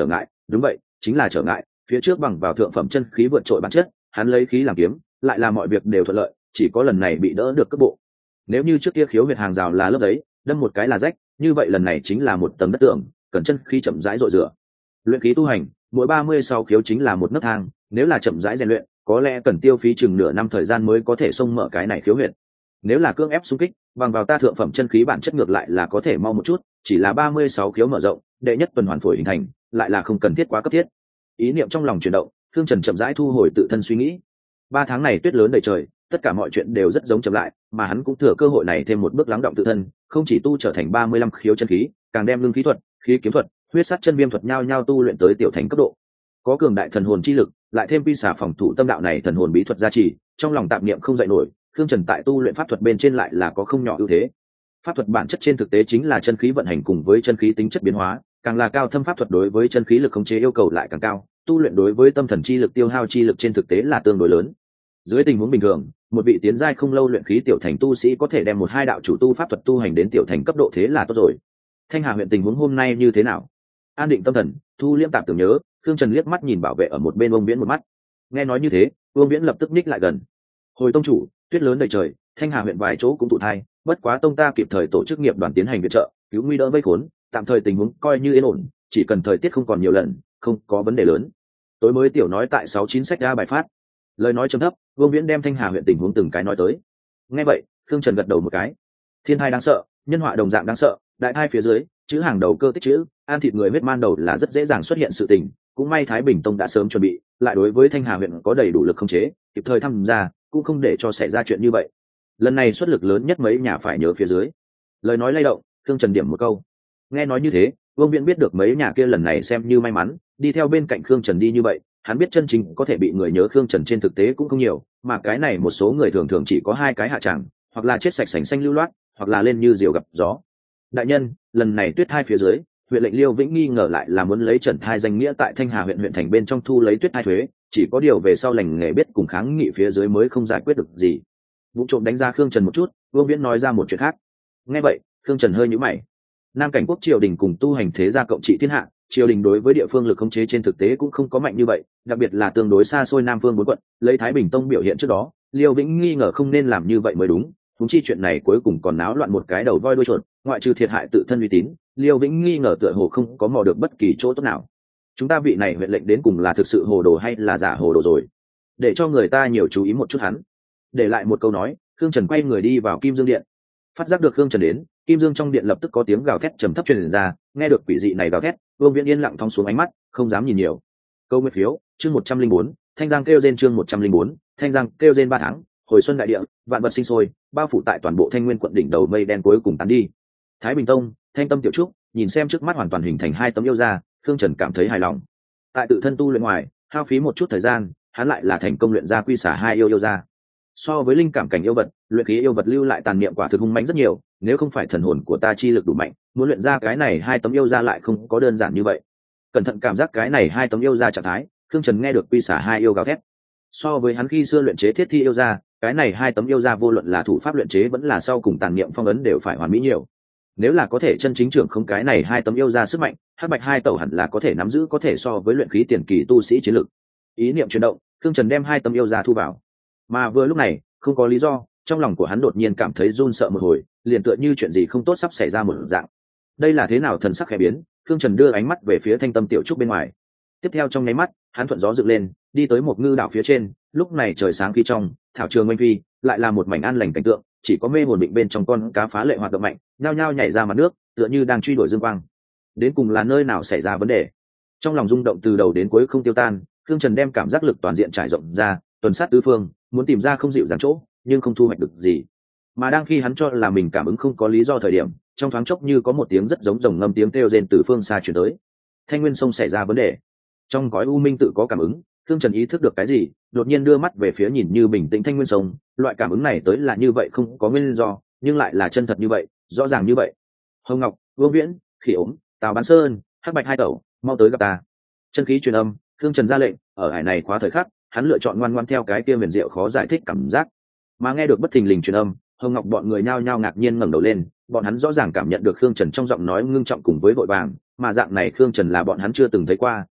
Speaker 1: đúng vậy, chính là trở ngại. Phía trước bằng vào thượng phẩm chân khí vượt trội bản chất, hắn lấy khí làm kiếm, lại là mọi việc đều thuận lợi, chỉ có lần này bị đỡ được cấp bộ. Nếu như trước kia khiếu huyệt hàng rào là lớp đấy, đâm một cái là rách, như vậy lần này chính là một tầng đất tường, cần chân khí chậm rãi dội rửa. Luyện khí tu hành, mỗi ba mươi sáu khiếu chính là một nấc thang, nếu là chậm rãi rèn luyện, có lẽ cần tiêu phí chừng nửa năm thời gian mới có thể xông mở cái này khiếu huyệt. Nếu là cưỡng ép xung kích, bằng vào ta thượng phẩm chân khí bản chất ngược lại là có thể mau một chút, chỉ là ba mươi sáu khiếu mở rộng, đệ nhất tuần hoàn phổi hình thành, lại là không cần thiết quá cấp thiết. Ý niệm trong lòng chuyển động, Thương Trần chậm rãi thu hồi tự thân suy nghĩ. Ba tháng này tuyết lớn đầy trời, tất cả mọi chuyện đều rất giống chậm lại, mà hắn cũng thừa cơ hội này thêm một bước lắng động tự thân, không chỉ tu trở thành ba mươi lăm khiếu chân khí, càng đem lương khí thuật, khí kiếm thuật, huyết sát chân viêm thuật nhau nhau tu luyện tới tiểu thành cấp độ. Có cường đại thần hồn chi lực, lại thêm quy xả phòng thủ tâm đạo này thần hồn bí thuật gia trì, trong lòng tạm niệm không dậy nổi, Thương Trần tại tu luyện pháp thuật bên trên lại là có không nhỏ ưu thế. Pháp thuật bản chất trên thực tế chính là chân khí vận hành cùng với chân khí tính chất biến hóa, càng là cao thâm pháp thuật đối với chân khí lực khống chế yêu cầu lại càng cao, tu luyện đối với tâm thần chi lực tiêu hao chi lực trên thực tế là tương đối lớn. Dưới tình huống bình thường, một vị tiến giai không lâu luyện khí tiểu thành tu sĩ có thể đem một hai đạo chủ tu pháp thuật tu hành đến tiểu thành cấp độ thế là tốt rồi. Thanh Hà huyện tình huống hôm nay như thế nào? An định tâm thần, thu liễm tạp tưởng nhớ, Thương Trần liếc mắt nhìn bảo vệ ở một bên Vương Viễn một mắt. Nghe nói như thế, Vương Viễn lập tức ních lại gần. Hồi tông chủ, tuyết lớn đầy trời, Thanh Hà huyện vài chỗ cũng tụ thai, bất quá tông ta kịp thời tổ chức nghiệp đoàn tiến hành viện trợ, cứu nguy đỡ vây khốn, tạm thời tình huống coi như yên ổn, chỉ cần thời tiết không còn nhiều lần, không có vấn đề lớn. Tối mới tiểu nói tại sáu chín sách ra bài phát. Lời nói trầm thấp, Vương Viễn đem Thanh Hà huyện tình huống từng cái nói tới. Nghe vậy, Thương Trần gật đầu một cái. Thiên thai đáng sợ, nhân họa đồng dạng đáng sợ, đại thai phía dưới, chữ hàng đầu cơ tích chữ, ăn thịt người huyết man đầu là rất dễ dàng xuất hiện sự tình, cũng may Thái Bình Tông đã sớm chuẩn bị, lại đối với Thanh Hà huyện có đầy đủ lực khống chế, kịp thời tham gia, cũng không để cho xảy ra chuyện như vậy. Lần này xuất lực lớn nhất mấy nhà phải nhớ phía dưới. Lời nói lay động, Thương Trần điểm một câu. Nghe nói như thế, Vương Viễn biết được mấy nhà kia lần này xem như may mắn, đi theo bên cạnh Khương Trần đi như vậy, hắn biết chân chính có thể bị người nhớ Khương Trần trên thực tế cũng không nhiều, mà cái này một số người thường thường chỉ có hai cái hạ tràng, hoặc là chết sạch sành xanh lưu loát, hoặc là lên như diều gặp gió. Đại nhân, lần này tuyết thai phía dưới, huyện lệnh Liêu Vĩnh nghi ngờ lại là muốn lấy Trần Thai danh nghĩa tại Thanh Hà huyện huyện thành bên trong thu lấy tuyết thai thuế, chỉ có điều về sau lành nghề biết cùng kháng nghị phía dưới mới không giải quyết được gì. Vụ trộm đánh ra Khương Trần một chút, Vương Viễn nói ra một chuyện khác. Nghe vậy, Khương Trần hơi nhíu mày. Nam Cảnh quốc triều đình cùng tu hành thế gia cộng trị thiên hạ, triều đình đối với địa phương lực khống chế trên thực tế cũng không có mạnh như vậy, đặc biệt là tương đối xa xôi Nam Phương bốn quận, lấy Thái Bình Tông biểu hiện trước đó, Liêu Vĩnh nghi ngờ không nên làm như vậy mới đúng. Huống chi chuyện này cuối cùng còn náo loạn một cái đầu voi đuôi chuột, ngoại trừ thiệt hại tự thân uy tín, Liêu Vĩnh nghi ngờ tựa hồ không có mò được bất kỳ chỗ tốt nào. Chúng ta vị này huyện lệnh đến cùng là thực sự hồ đồ hay là giả hồ đồ rồi? Để cho người ta nhiều chú ý một chút hắn. Để lại một câu nói, Khương Trần quay người đi vào Kim Dương điện. Phát giác được Khương Trần đến, Kim Dương trong điện lập tức có tiếng gào thét trầm thấp truyền ra, nghe được quỷ dị này gào thét, Vương Viễn yên lặng thong xuống ánh mắt, không dám nhìn nhiều. Câu nguyên phiếu, chương một trăm linh bốn, Thanh Giang kêu rên chương một trăm linh bốn, Thanh Giang kêu rên ba tháng, hồi xuân đại địa, vạn vật sinh sôi, bao phủ tại toàn bộ Thanh Nguyên quận đỉnh đầu mây đen cuối cùng tán đi. Thái Bình Tông, Thanh Tâm tiểu trúc, nhìn xem trước mắt hoàn toàn hình thành hai tấm yêu ra, Khương Trần cảm thấy hài lòng. Tại tự thân tu luyện ngoài, hao phí một chút thời gian, hắn lại là thành công luyện ra quy xả hai yêu yêu ra. So với linh cảm cảnh yêu vật, luyện khí yêu vật lưu lại tàn niệm quả thực hung mạnh rất nhiều, nếu không phải thần hồn của ta chi lực đủ mạnh, muốn luyện ra cái này hai tấm yêu ra lại không có đơn giản như vậy. Cẩn thận cảm giác cái này hai tấm yêu ra trạng thái, Khương Trần nghe được quy xả hai yêu gào thét. So với hắn khi xưa luyện chế thiết thi yêu ra, cái này hai tấm yêu ra vô luận là thủ pháp luyện chế vẫn là sau cùng tàn niệm phong ấn đều phải hoàn mỹ nhiều. Nếu là có thể chân chính trưởng không cái này hai tấm yêu ra sức mạnh, hắc bạch hai tẩu hẳn là có thể nắm giữ có thể so với luyện khí tiền kỳ tu sĩ chiến lực. Ý niệm chuyển động, Khương Trần đem hai tấm yêu ra thu vào. Mà vừa lúc này, không có lý do, trong lòng của hắn đột nhiên cảm thấy run sợ một hồi, liền tựa như chuyện gì không tốt sắp xảy ra một dạng. Đây là thế nào? Thần sắc khẽ biến, Khương Trần đưa ánh mắt về phía Thanh Tâm tiểu trúc bên ngoài. Tiếp theo trong nháy mắt, hắn thuận gió dựng lên, đi tới một ngư đảo phía trên, lúc này trời sáng khi trong, thảo trường oanh phi, lại là một mảnh an lành cảnh tượng, chỉ có mê hồn định bên trong con cá phá lệ hoạt động mạnh, nhao nhao nhảy ra mặt nước, tựa như đang truy đuổi dương quang. Đến cùng là nơi nào xảy ra vấn đề? Trong lòng rung động từ đầu đến cuối không tiêu tan, Khương Trần đem cảm giác lực toàn diện trải rộng ra, tuần sát tứ phương, muốn tìm ra không dịu dàng chỗ, nhưng không thu hoạch được gì. Mà đang khi hắn cho là mình cảm ứng không có lý do thời điểm, trong thoáng chốc như có một tiếng rất giống rồng ngâm tiếng kêu rên từ phương xa truyền tới. Thanh Nguyên sông xảy ra vấn đề. Trong gói u minh tự có cảm ứng, Khương Trần ý thức được cái gì, đột nhiên đưa mắt về phía nhìn như bình tĩnh Thanh Nguyên sông, loại cảm ứng này tới là như vậy không có nguyên do, nhưng lại là chân thật như vậy, rõ ràng như vậy. Hồng Ngọc, Vương Viễn, Khỉ Ốm, Tào Bán Sơn, Hắc Bạch hai tẩu, mau tới gặp ta. Chân khí truyền âm, Khương Trần ra lệnh, ở hải này khóa thời khắc, hắn lựa chọn ngoan ngoãn theo cái kia huyền diệu khó giải thích cảm giác. Mà nghe được bất thình lình truyền âm, Hồng Ngọc bọn người nhao nhao ngạc nhiên ngẩng đầu lên, bọn hắn rõ ràng cảm nhận được Khương Trần trong giọng nói ngưng trọng cùng với vội vàng, mà dạng này Khương Trần là bọn hắn chưa từng thấy qua,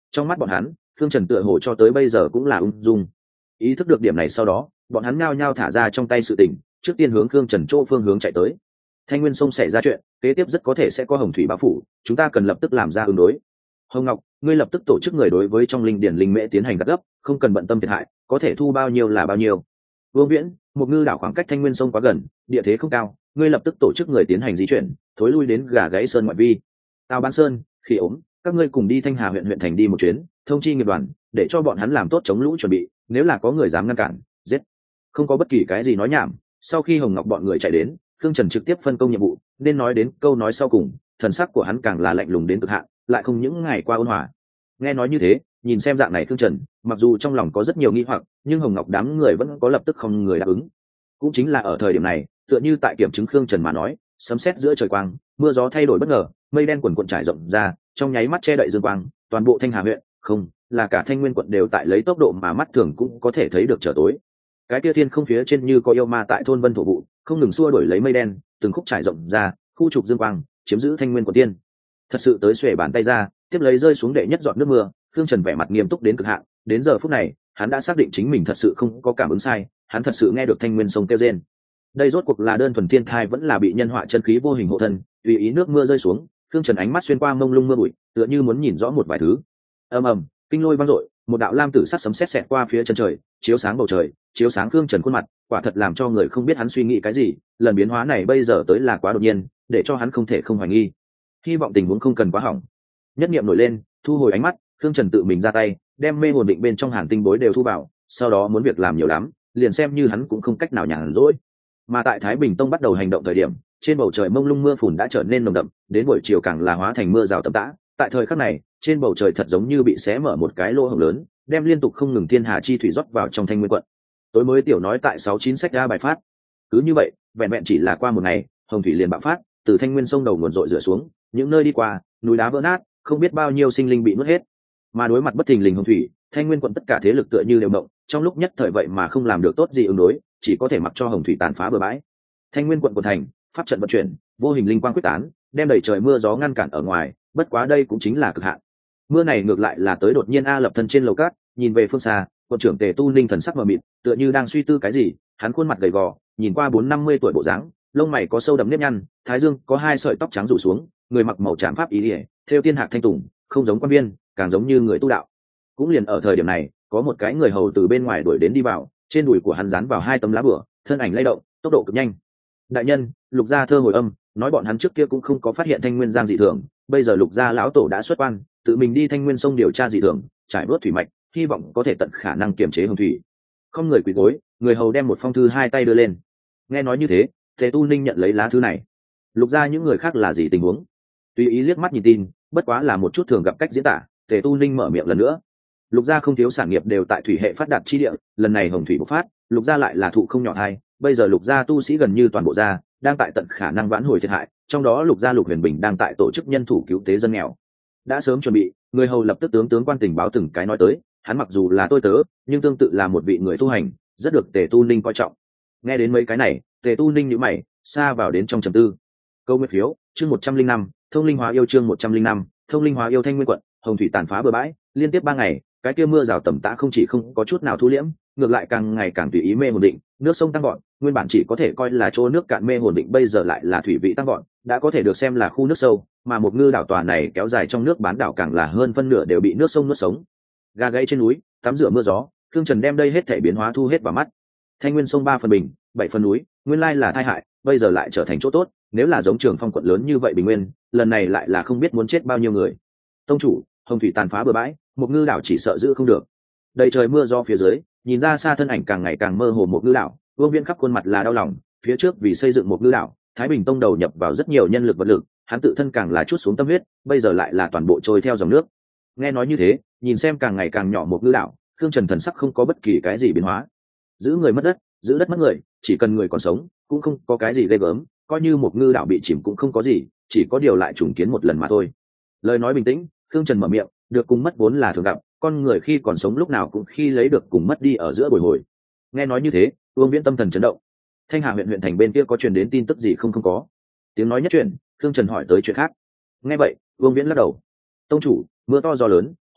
Speaker 1: Trong mắt bọn hắn, Khương Trần tựa hồ cho tới bây giờ cũng là ung dung. Ý thức được điểm này sau đó, bọn hắn nhao nhao thả ra trong tay sự tình, trước tiên hướng Khương Trần chỗ phương hướng chạy tới. Thanh Nguyên Sông xảy ra chuyện, kế tiếp rất có thể sẽ có hồng thủy bao phủ, chúng ta cần lập tức làm ra ứng đối. Hồng Ngọc, ngươi lập tức tổ chức người đối với trong linh điển linh mễ tiến hành gặt gấp, không cần bận tâm thiệt hại, có thể thu bao nhiêu là bao nhiêu. Vương Viễn, một ngư đảo khoảng cách Thanh Nguyên Sông quá gần, địa thế không cao, ngươi lập tức tổ chức người tiến hành di chuyển, thối lui đến Gà Gáy Sơn ngoại vi. Tào Ban Sơn, Khi ốm, các ngươi cùng đi Thanh Hà huyện huyện thành đi một chuyến, thông chi nghiệp đoàn, để cho bọn hắn làm tốt chống lũ chuẩn bị, nếu là có người dám ngăn cản, giết. Không có bất kỳ cái gì nói nhảm, sau khi Hồng Ngọc bọn người chạy đến, Khương Trần trực tiếp phân công nhiệm vụ, nên nói đến câu nói sau cùng, thần sắc của hắn càng là lạnh lùng đến cực hạn, lại không những ngày qua ôn hòa. Nghe nói như thế, nhìn xem dạng này Khương Trần, mặc dù trong lòng có rất nhiều nghi hoặc, nhưng Hồng Ngọc đám người vẫn có lập tức không người đáp ứng. Cũng chính là ở thời điểm này, tựa như tại kiểm chứng Khương Trần mà nói, sấm sét giữa trời quang, mưa gió thay đổi bất ngờ, mây đen quần quần trải rộng ra, trong nháy mắt che đậy dương quang, toàn bộ Thanh Hà huyện, không, là cả Thanh Nguyên quận đều tại lấy tốc độ mà mắt thường cũng có thể thấy được trở tối. Cái kia thiên không phía trên như có yêu ma tại thôn Vân thổ vụ, không ngừng xua đuổi lấy mây đen, từng khúc trải rộng ra, khu trục dương quang, chiếm giữ Thanh Nguyên quận tiên. Thật sự tới xuề bàn tay ra, tiếp lấy rơi xuống đệ nhất giọt nước mưa, Khương Trần vẻ mặt nghiêm túc đến cực hạn, đến giờ phút này, hắn đã xác định chính mình thật sự không có cảm ứng sai, hắn thật sự nghe được Thanh Nguyên sông kêu rên. Đây rốt cuộc là đơn thuần thiên thai vẫn là bị nhân họa chân khí vô hình hộ thân, tùy ý nước mưa rơi xuống, Khương Trần ánh mắt xuyên qua mông lung mưa bụi, tựa như muốn nhìn rõ một vài thứ. Ầm ầm, kinh lôi vang dội, một đạo lam tử sắc sấm sét xẹt qua phía chân trời, chiếu sáng bầu trời, chiếu sáng Khương Trần khuôn mặt, quả thật làm cho người không biết hắn suy nghĩ cái gì, lần biến hóa này bây giờ tới là quá đột nhiên, để cho hắn không thể không hoài nghi. Hy vọng tình huống không cần quá hỏng. Nhất niệm nổi lên, thu hồi ánh mắt, Khương Trần tự mình ra tay, đem mê hồn định bên trong Hàn Tinh bối đều thu vào, sau đó muốn việc làm nhiều lắm, liền xem như hắn cũng không cách nào nhàn rỗi. Mà tại Thái Bình Tông bắt đầu hành động thời điểm, trên bầu trời mông lung mưa phùn đã trở nên nồng đậm, đến buổi chiều càng là hóa thành mưa rào tầm tã. Tại thời khắc này, trên bầu trời thật giống như bị xé mở một cái lỗ hổng lớn, đem liên tục không ngừng thiên hà chi thủy rót vào trong Thanh Nguyên quận. Tối mới tiểu nói tại sáu chín sách ra bài phát. Cứ như vậy, vẹn vẹn chỉ là qua một ngày, hồng thủy liền bạo phát, từ Thanh Nguyên sông đầu nguồn dội rửa xuống, những nơi đi qua, núi đá vỡ nát, không biết bao nhiêu sinh linh bị nuốt hết. Mà đối mặt bất thình lình hồng thủy, Thanh Nguyên quận tất cả thế lực tựa như đều động, trong lúc nhất thời vậy mà không làm được tốt gì ứng đối, chỉ có thể mặc cho hồng thủy tàn phá bừa bãi. Thanh Nguyên quận quận thành, pháp trận vận chuyển, vô hình linh quang quyết tán, đem đẩy trời mưa gió ngăn cản ở ngoài, bất quá đây cũng chính là cực hạn. Mưa này ngược lại là tới đột nhiên a lập thân trên lầu cát, nhìn về phương xa, quận trưởng Tề Tu Ninh thần sắc mờ mịt, tựa như đang suy tư cái gì, hắn khuôn mặt gầy gò, nhìn qua bốn năm mươi tuổi bộ dáng, lông mày có sâu đậm nếp nhăn, thái dương có hai sợi tóc trắng rủ xuống, người mặc màu tràm pháp ý liễu, theo tiên hạc thanh tùng, không giống quan viên, càng giống như người tu đạo. Cũng liền ở thời điểm này, có một cái người hầu từ bên ngoài đuổi đến đi vào, trên đùi của hắn dán vào hai tấm lá bửa, thân ảnh lay động, tốc độ cực nhanh. Đại nhân, Lục gia thơ hồi âm, nói bọn hắn trước kia cũng không có phát hiện Thanh Nguyên giang dị thường, bây giờ Lục gia lão tổ đã xuất quan, tự mình đi Thanh Nguyên sông điều tra dị thường, trải bớt thủy mạch, hy vọng có thể tận khả năng kiềm chế hồng thủy. Không người quỳ gối, người hầu đem một phong thư hai tay đưa lên. Nghe nói như thế, Tề Tu Ninh nhận lấy lá thư này. Lục gia những người khác là gì tình huống? Tùy ý liếc mắt nhìn tin, bất quá là một chút thường gặp cách diễn tả. Tề Tu Ninh mở miệng lần nữa. Lục gia không thiếu sản nghiệp đều tại thủy hệ phát đạt chi địa, lần này hồng thủy bộc phát, Lục gia lại là thụ không nhỏ hay, bây giờ Lục gia tu sĩ gần như toàn bộ gia đang tại tận khả năng vãn hồi thiệt hại, trong đó Lục gia Lục Huyền Bình đang tại tổ chức nhân thủ cứu tế dân nghèo. Đã sớm chuẩn bị, người hầu lập tức tướng tướng quan tình báo từng cái nói tới, hắn mặc dù là tôi tớ, nhưng tương tự là một vị người tu hành, rất được Tề Tu Ninh coi trọng. Nghe đến mấy cái này, Tề Tu Ninh nhíu mày, xa vào đến trong trầm tư. Câu nguyên phiếu, chương một trăm linh năm, thông linh hóa yêu chương một trăm linh năm, thông linh hóa yêu Thanh Nguyên quận, hồng thủy tàn phá bờ bãi, liên tiếp ba ngày, cái kia mưa rào tầm tã không chỉ không có chút nào thu liễm, ngược lại càng ngày càng tùy ý mê hồn định, nước sông tăng gọn, nguyên bản chỉ có thể coi là chỗ nước cạn mê hồn định bây giờ lại là thủy vị tăng gọn, đã có thể được xem là khu nước sâu, mà một ngư đảo tòa này kéo dài trong nước bán đảo càng là hơn phân nửa đều bị nước sông nuốt sống. Gà gáy trên núi, tắm rửa mưa gió, Khương Trần đem đây hết thể biến hóa thu hết vào mắt. Thanh Nguyên sông ba phần bình, bảy phần núi, nguyên lai là tai hại, bây giờ lại trở thành chỗ tốt, nếu là giống Trường Phong quận lớn như vậy bình nguyên, lần này lại là không biết muốn chết bao nhiêu người. Tông chủ, hồng thủy tàn phá bờ bãi, một ngư đảo chỉ sợ giữ không được. Đầy trời mưa gió phía dưới, nhìn ra xa thân ảnh càng ngày càng mơ hồ một ngư đảo, Vương Viễn khắp khuôn mặt là đau lòng, phía trước vì xây dựng một ngư đảo, Thái Bình Tông đầu nhập vào rất nhiều nhân lực vật lực, hắn tự thân càng là chút xuống tâm huyết, bây giờ lại là toàn bộ trôi theo dòng nước. Nghe nói như thế, nhìn xem càng ngày càng nhỏ một ngư đảo, Khương Trần thần sắc không có bất kỳ cái gì biến hóa. Giữ người mất đất, giữ đất mất người, chỉ cần người còn sống, cũng không có cái gì ghê gớm, coi như một ngư đảo bị chìm cũng không có gì, chỉ có điều lại trùng kiến một lần mà thôi. Lời nói bình tĩnh, Khương Trần mở miệng, được cùng mất vốn là thường gặp, con người khi còn sống lúc nào cũng khi lấy được cùng mất đi ở giữa bồi hồi. Nghe nói như thế, Vương Viễn tâm thần chấn động. Thanh Hà huyện huyện thành bên kia có truyền đến tin tức gì không? Không có. Tiếng nói nhất chuyện, Khương Trần hỏi tới chuyện khác. Nghe vậy, Vương Viễn lắc đầu. Tông chủ, mưa to gió lớn,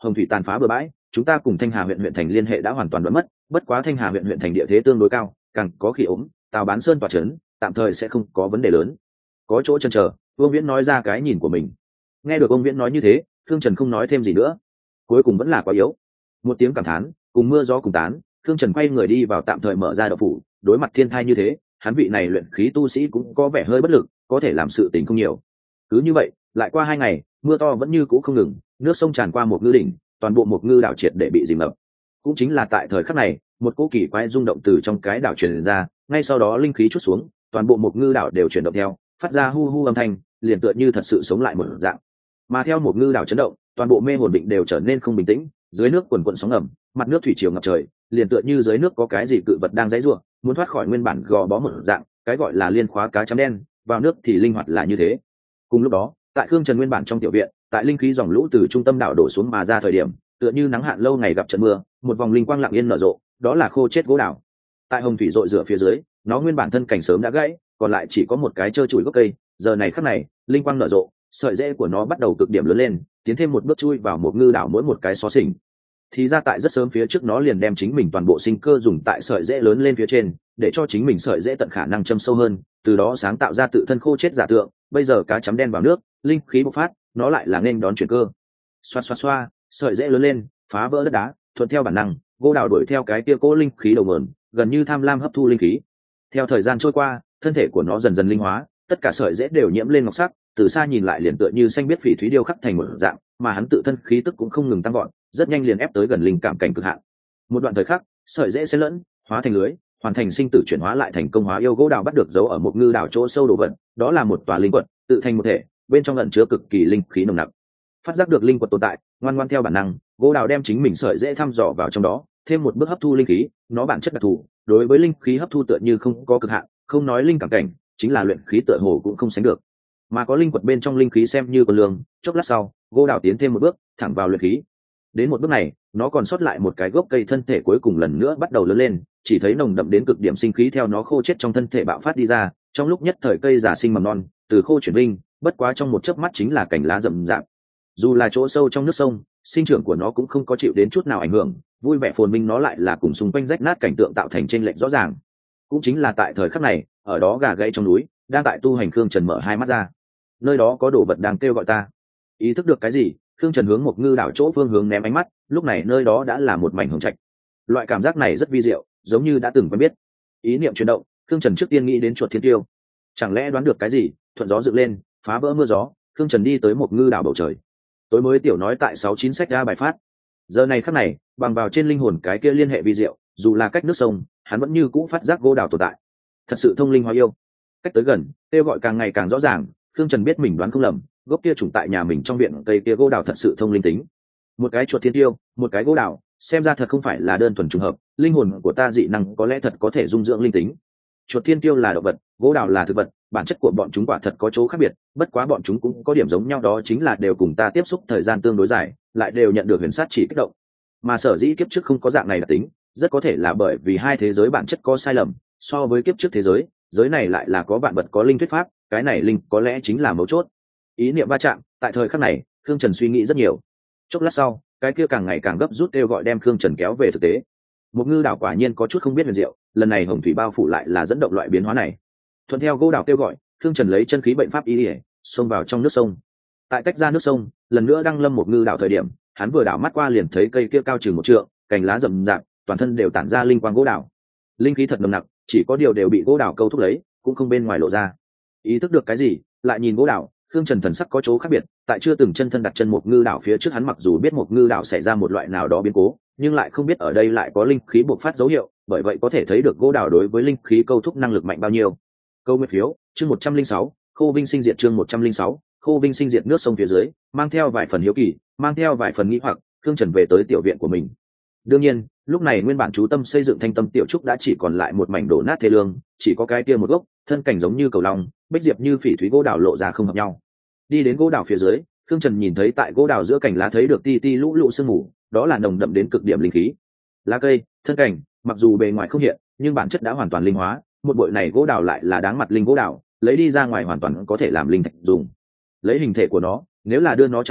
Speaker 1: hồng thủy tàn phá bừa bãi, chúng ta cùng thanh hà huyện huyện thành liên hệ đã hoàn toàn đoạn mất. Bất quá thanh hà huyện huyện thành địa thế tương đối cao, càng có khí ốm, tào bán sơn tỏa trấn, tạm thời sẽ không có vấn đề lớn. Có chỗ chần chờ, vương viễn nói ra cái nhìn của mình. Nghe được ông viễn nói như thế, Khương Trần không nói thêm gì nữa, cuối cùng vẫn là quá yếu. Một tiếng cảm thán cùng mưa gió cùng tán, Khương Trần quay người đi vào tạm thời mở ra đậu phủ. Đối mặt thiên thai như thế, hắn vị này luyện khí tu sĩ cũng có vẻ hơi bất lực, có thể làm sự tình không nhiều. Cứ như vậy, lại qua hai ngày, mưa to vẫn như cũ không ngừng, nước sông tràn qua một ngư đỉnh, toàn bộ một ngư đảo triệt để bị dìm ngập. Cũng chính là tại thời khắc này, một cỗ kỳ quái rung động từ trong cái đảo truyền ra, ngay sau đó linh khí chút xuống, toàn bộ một ngư đảo đều chuyển động theo, phát ra hu hu âm thanh, liền tựa như thật sự sống lại một dạng. Mà theo một ngư đảo chấn động, toàn bộ mê hồn định đều trở nên không bình tĩnh, dưới nước quần quần sóng ngầm, mặt nước thủy triều ngập trời, liền tựa như dưới nước có cái gì cự vật đang giãy giụa, muốn thoát khỏi nguyên bản gò bó một dạng, cái gọi là liên khóa cá chấm đen, vào nước thì linh hoạt là như thế. Cùng lúc đó, tại Khương Trần nguyên bản trong tiểu viện, tại linh khí dòng lũ từ trung tâm đảo đổ xuống mà ra thời điểm, tựa như nắng hạn lâu ngày gặp trận mưa, một vòng linh quang lặng yên nở rộ, đó là khô chết gỗ đảo. Tại hồng thủy rội rửa phía dưới, nó nguyên bản thân cảnh sớm đã gãy, còn lại chỉ có một cái trơ trụi gốc cây, giờ này khắc này, linh quang nở rộ, sợi rễ của nó bắt đầu cực điểm lớn lên, tiến thêm một bước chui vào một ngư đảo mỗi một cái xó xỉnh. Thì ra tại rất sớm phía trước nó liền đem chính mình toàn bộ sinh cơ dùng tại sợi rễ lớn lên phía trên, để cho chính mình sợi rễ tận khả năng châm sâu hơn, từ đó sáng tạo ra tự thân khô chết giả tượng. Bây giờ cá chấm đen vào nước, linh khí bộc phát, nó lại là nên đón chuyển cơ. Xoa xoa xoa, sợi rễ lớn lên, phá vỡ đất đá, thuận theo bản năng, gỗ đào đuổi theo cái kia cố linh khí đầu nguồn, gần như tham lam hấp thu linh khí. Theo thời gian trôi qua, thân thể của nó dần dần linh hóa, tất cả sợi rễ đều nhiễm lên ngọc sắc, từ xa nhìn lại liền tựa như xanh biết phỉ thúy điêu khắc thành một dạng, mà hắn tự thân khí tức cũng không ngừng tăng gọn, rất nhanh liền ép tới gần linh cảm cảnh cực hạn. Một đoạn thời khắc, sợi rễ xen lẫn, hóa thành lưới, hoàn thành sinh tử chuyển hóa lại thành công hóa yêu gỗ đào bắt được giấu ở một ngư đảo chỗ sâu đồ vật, đó là một tòa linh quật, tự thành một thể, bên trong ẩn chứa cực kỳ linh khí nồng nặc. Phát giác được linh quật tồn tại, ngoan ngoan theo bản năng, gỗ đào đem chính mình sợi rễ thăm dò vào trong đó, thêm một bước hấp thu linh khí, nó bản chất đặc thù, đối với linh khí hấp thu tựa như không có cực hạn, không nói linh cảm cảnh, chính là luyện khí tựa hồ cũng không sánh được. Mà có linh quật bên trong linh khí xem như con lương, chốc lát sau, gỗ đào tiến thêm một bước, thẳng vào luyện khí. Đến một bước này, nó còn sót lại một cái gốc cây thân thể cuối cùng lần nữa bắt đầu lớn lên, chỉ thấy nồng đậm đến cực điểm sinh khí theo nó khô chết trong thân thể bạo phát đi ra, trong lúc nhất thời cây giả sinh mầm non, từ khô chuyển linh, bất quá trong một chớp mắt chính là cành lá rậm rạp. Dù là chỗ sâu trong nước sông, sinh trưởng của nó cũng không có chịu đến chút nào ảnh hưởng, vui vẻ phồn minh nó lại là cùng xung quanh rách nát cảnh tượng tạo thành chênh lệch rõ ràng. Cũng chính là tại thời khắc này, ở đó gà gãy trong núi, đang tại tu hành Khương Trần mở hai mắt ra. Nơi đó có đồ vật đang kêu gọi ta. Ý thức được cái gì, Khương Trần hướng một ngư đảo chỗ phương hướng ném ánh mắt, lúc này nơi đó đã là một mảnh hồng trạch. Loại cảm giác này rất vi diệu, giống như đã từng quen biết. Ý niệm chuyển động, Khương Trần trước tiên nghĩ đến chuột thiên tiêu. Chẳng lẽ đoán được cái gì, thuận gió dựng lên, phá vỡ mưa gió, Khương Trần đi tới một ngư đảo bầu trời. Tối mới tiểu nói tại sáu chín sách ra bài phát. Giờ này khắc này, bằng vào trên linh hồn cái kia liên hệ vi diệu, dù là cách nước sông, hắn vẫn như cũ phát giác gỗ đảo tồn tại. Thật sự thông linh hóa yêu. Cách tới gần, kêu gọi càng ngày càng rõ ràng, Khương Trần biết mình đoán không lầm, gốc kia trùng tại nhà mình trong viện cây kia gỗ đào thật sự thông linh tính. Một cái chuột thiên tiêu, một cái gỗ đào, xem ra thật không phải là đơn thuần trùng hợp, linh hồn của ta dị năng có lẽ thật có thể dung dưỡng linh tính. Chuột thiên tiêu là động vật, gỗ đào là thực vật, bản chất của bọn chúng quả thật có chỗ khác biệt, bất quá bọn chúng cũng có điểm giống nhau, đó chính là đều cùng ta tiếp xúc thời gian tương đối dài, lại đều nhận được huyền sát chỉ kích động. Mà sở dĩ kiếp trước không có dạng này đặc tính, rất có thể là bởi vì hai thế giới bản chất có sai lầm, so với kiếp trước thế giới, giới này lại là có vạn vật có linh thuyết pháp, cái này linh có lẽ chính là mấu chốt. Ý niệm va chạm, tại thời khắc này, Khương Trần suy nghĩ rất nhiều. Chốc lát sau, cái kia càng ngày càng gấp rút kêu gọi đem Khương Trần kéo về thực tế. Một ngư đảo quả nhiên có chút không biết huyền diệu, lần này hồng thủy bao phủ lại là dẫn động loại biến hóa này. Thuận theo gỗ đảo kêu gọi, Khương Trần lấy chân khí bệnh pháp ý ỉa, xông vào trong nước sông. Tại tách ra nước sông, lần nữa đang lâm một ngư đảo thời điểm, hắn vừa đảo mắt qua liền thấy cây kia cao chừng một trượng, cành lá rậm rạp, toàn thân đều tản ra linh quang gỗ đảo. Linh khí thật nồng nặc, chỉ có điều đều bị gỗ đảo câu thúc lấy, cũng không bên ngoài lộ ra. Ý thức được cái gì, lại nhìn gỗ đảo, Khương Trần thần sắc có chỗ khác biệt, tại chưa từng chân thân đặt chân một ngư đảo phía trước, hắn mặc dù biết một ngư đảo xảy ra một loại nào đó biến cố, nhưng lại không biết ở đây lại có linh khí bộc phát dấu hiệu, bởi vậy có thể thấy được gỗ đảo đối với linh khí câu thúc năng lực mạnh bao nhiêu. Câu nguyên phiếu, chương một trăm linh sáu, Khô Vinh sinh diệt, chương một trăm linh sáu, Khô Vinh sinh diệt. Nước sông phía dưới, mang theo vài phần hiếu kỳ, mang theo vài phần nghi hoặc, Khương Trần về tới tiểu viện của mình. Đương nhiên, lúc này nguyên bản chú tâm xây dựng thanh tâm tiểu trúc đã chỉ còn lại một mảnh đổ nát thê lương, chỉ có cái kia một gốc, thân cảnh giống như cầu long, bích diệp như phỉ thúy gỗ đào lộ ra không hợp nhau. Đi đến gỗ đào phía dưới, Khương Trần nhìn thấy tại gỗ đào giữa cành lá thấy được ti ti lũ lũ sương mù, đó là nồng đậm đến cực điểm linh khí. Lá cây, thân cảnh, mặc dù bề ngoài không hiện, nhưng bản chất đã hoàn toàn linh hóa, một bội này gỗ đào lại là đáng mặt linh gỗ đào, lấy đi ra ngoài hoàn toàn có thể làm linh thạch dùng. Lấy hình thể của nó, nếu là đưa nó chặt cây,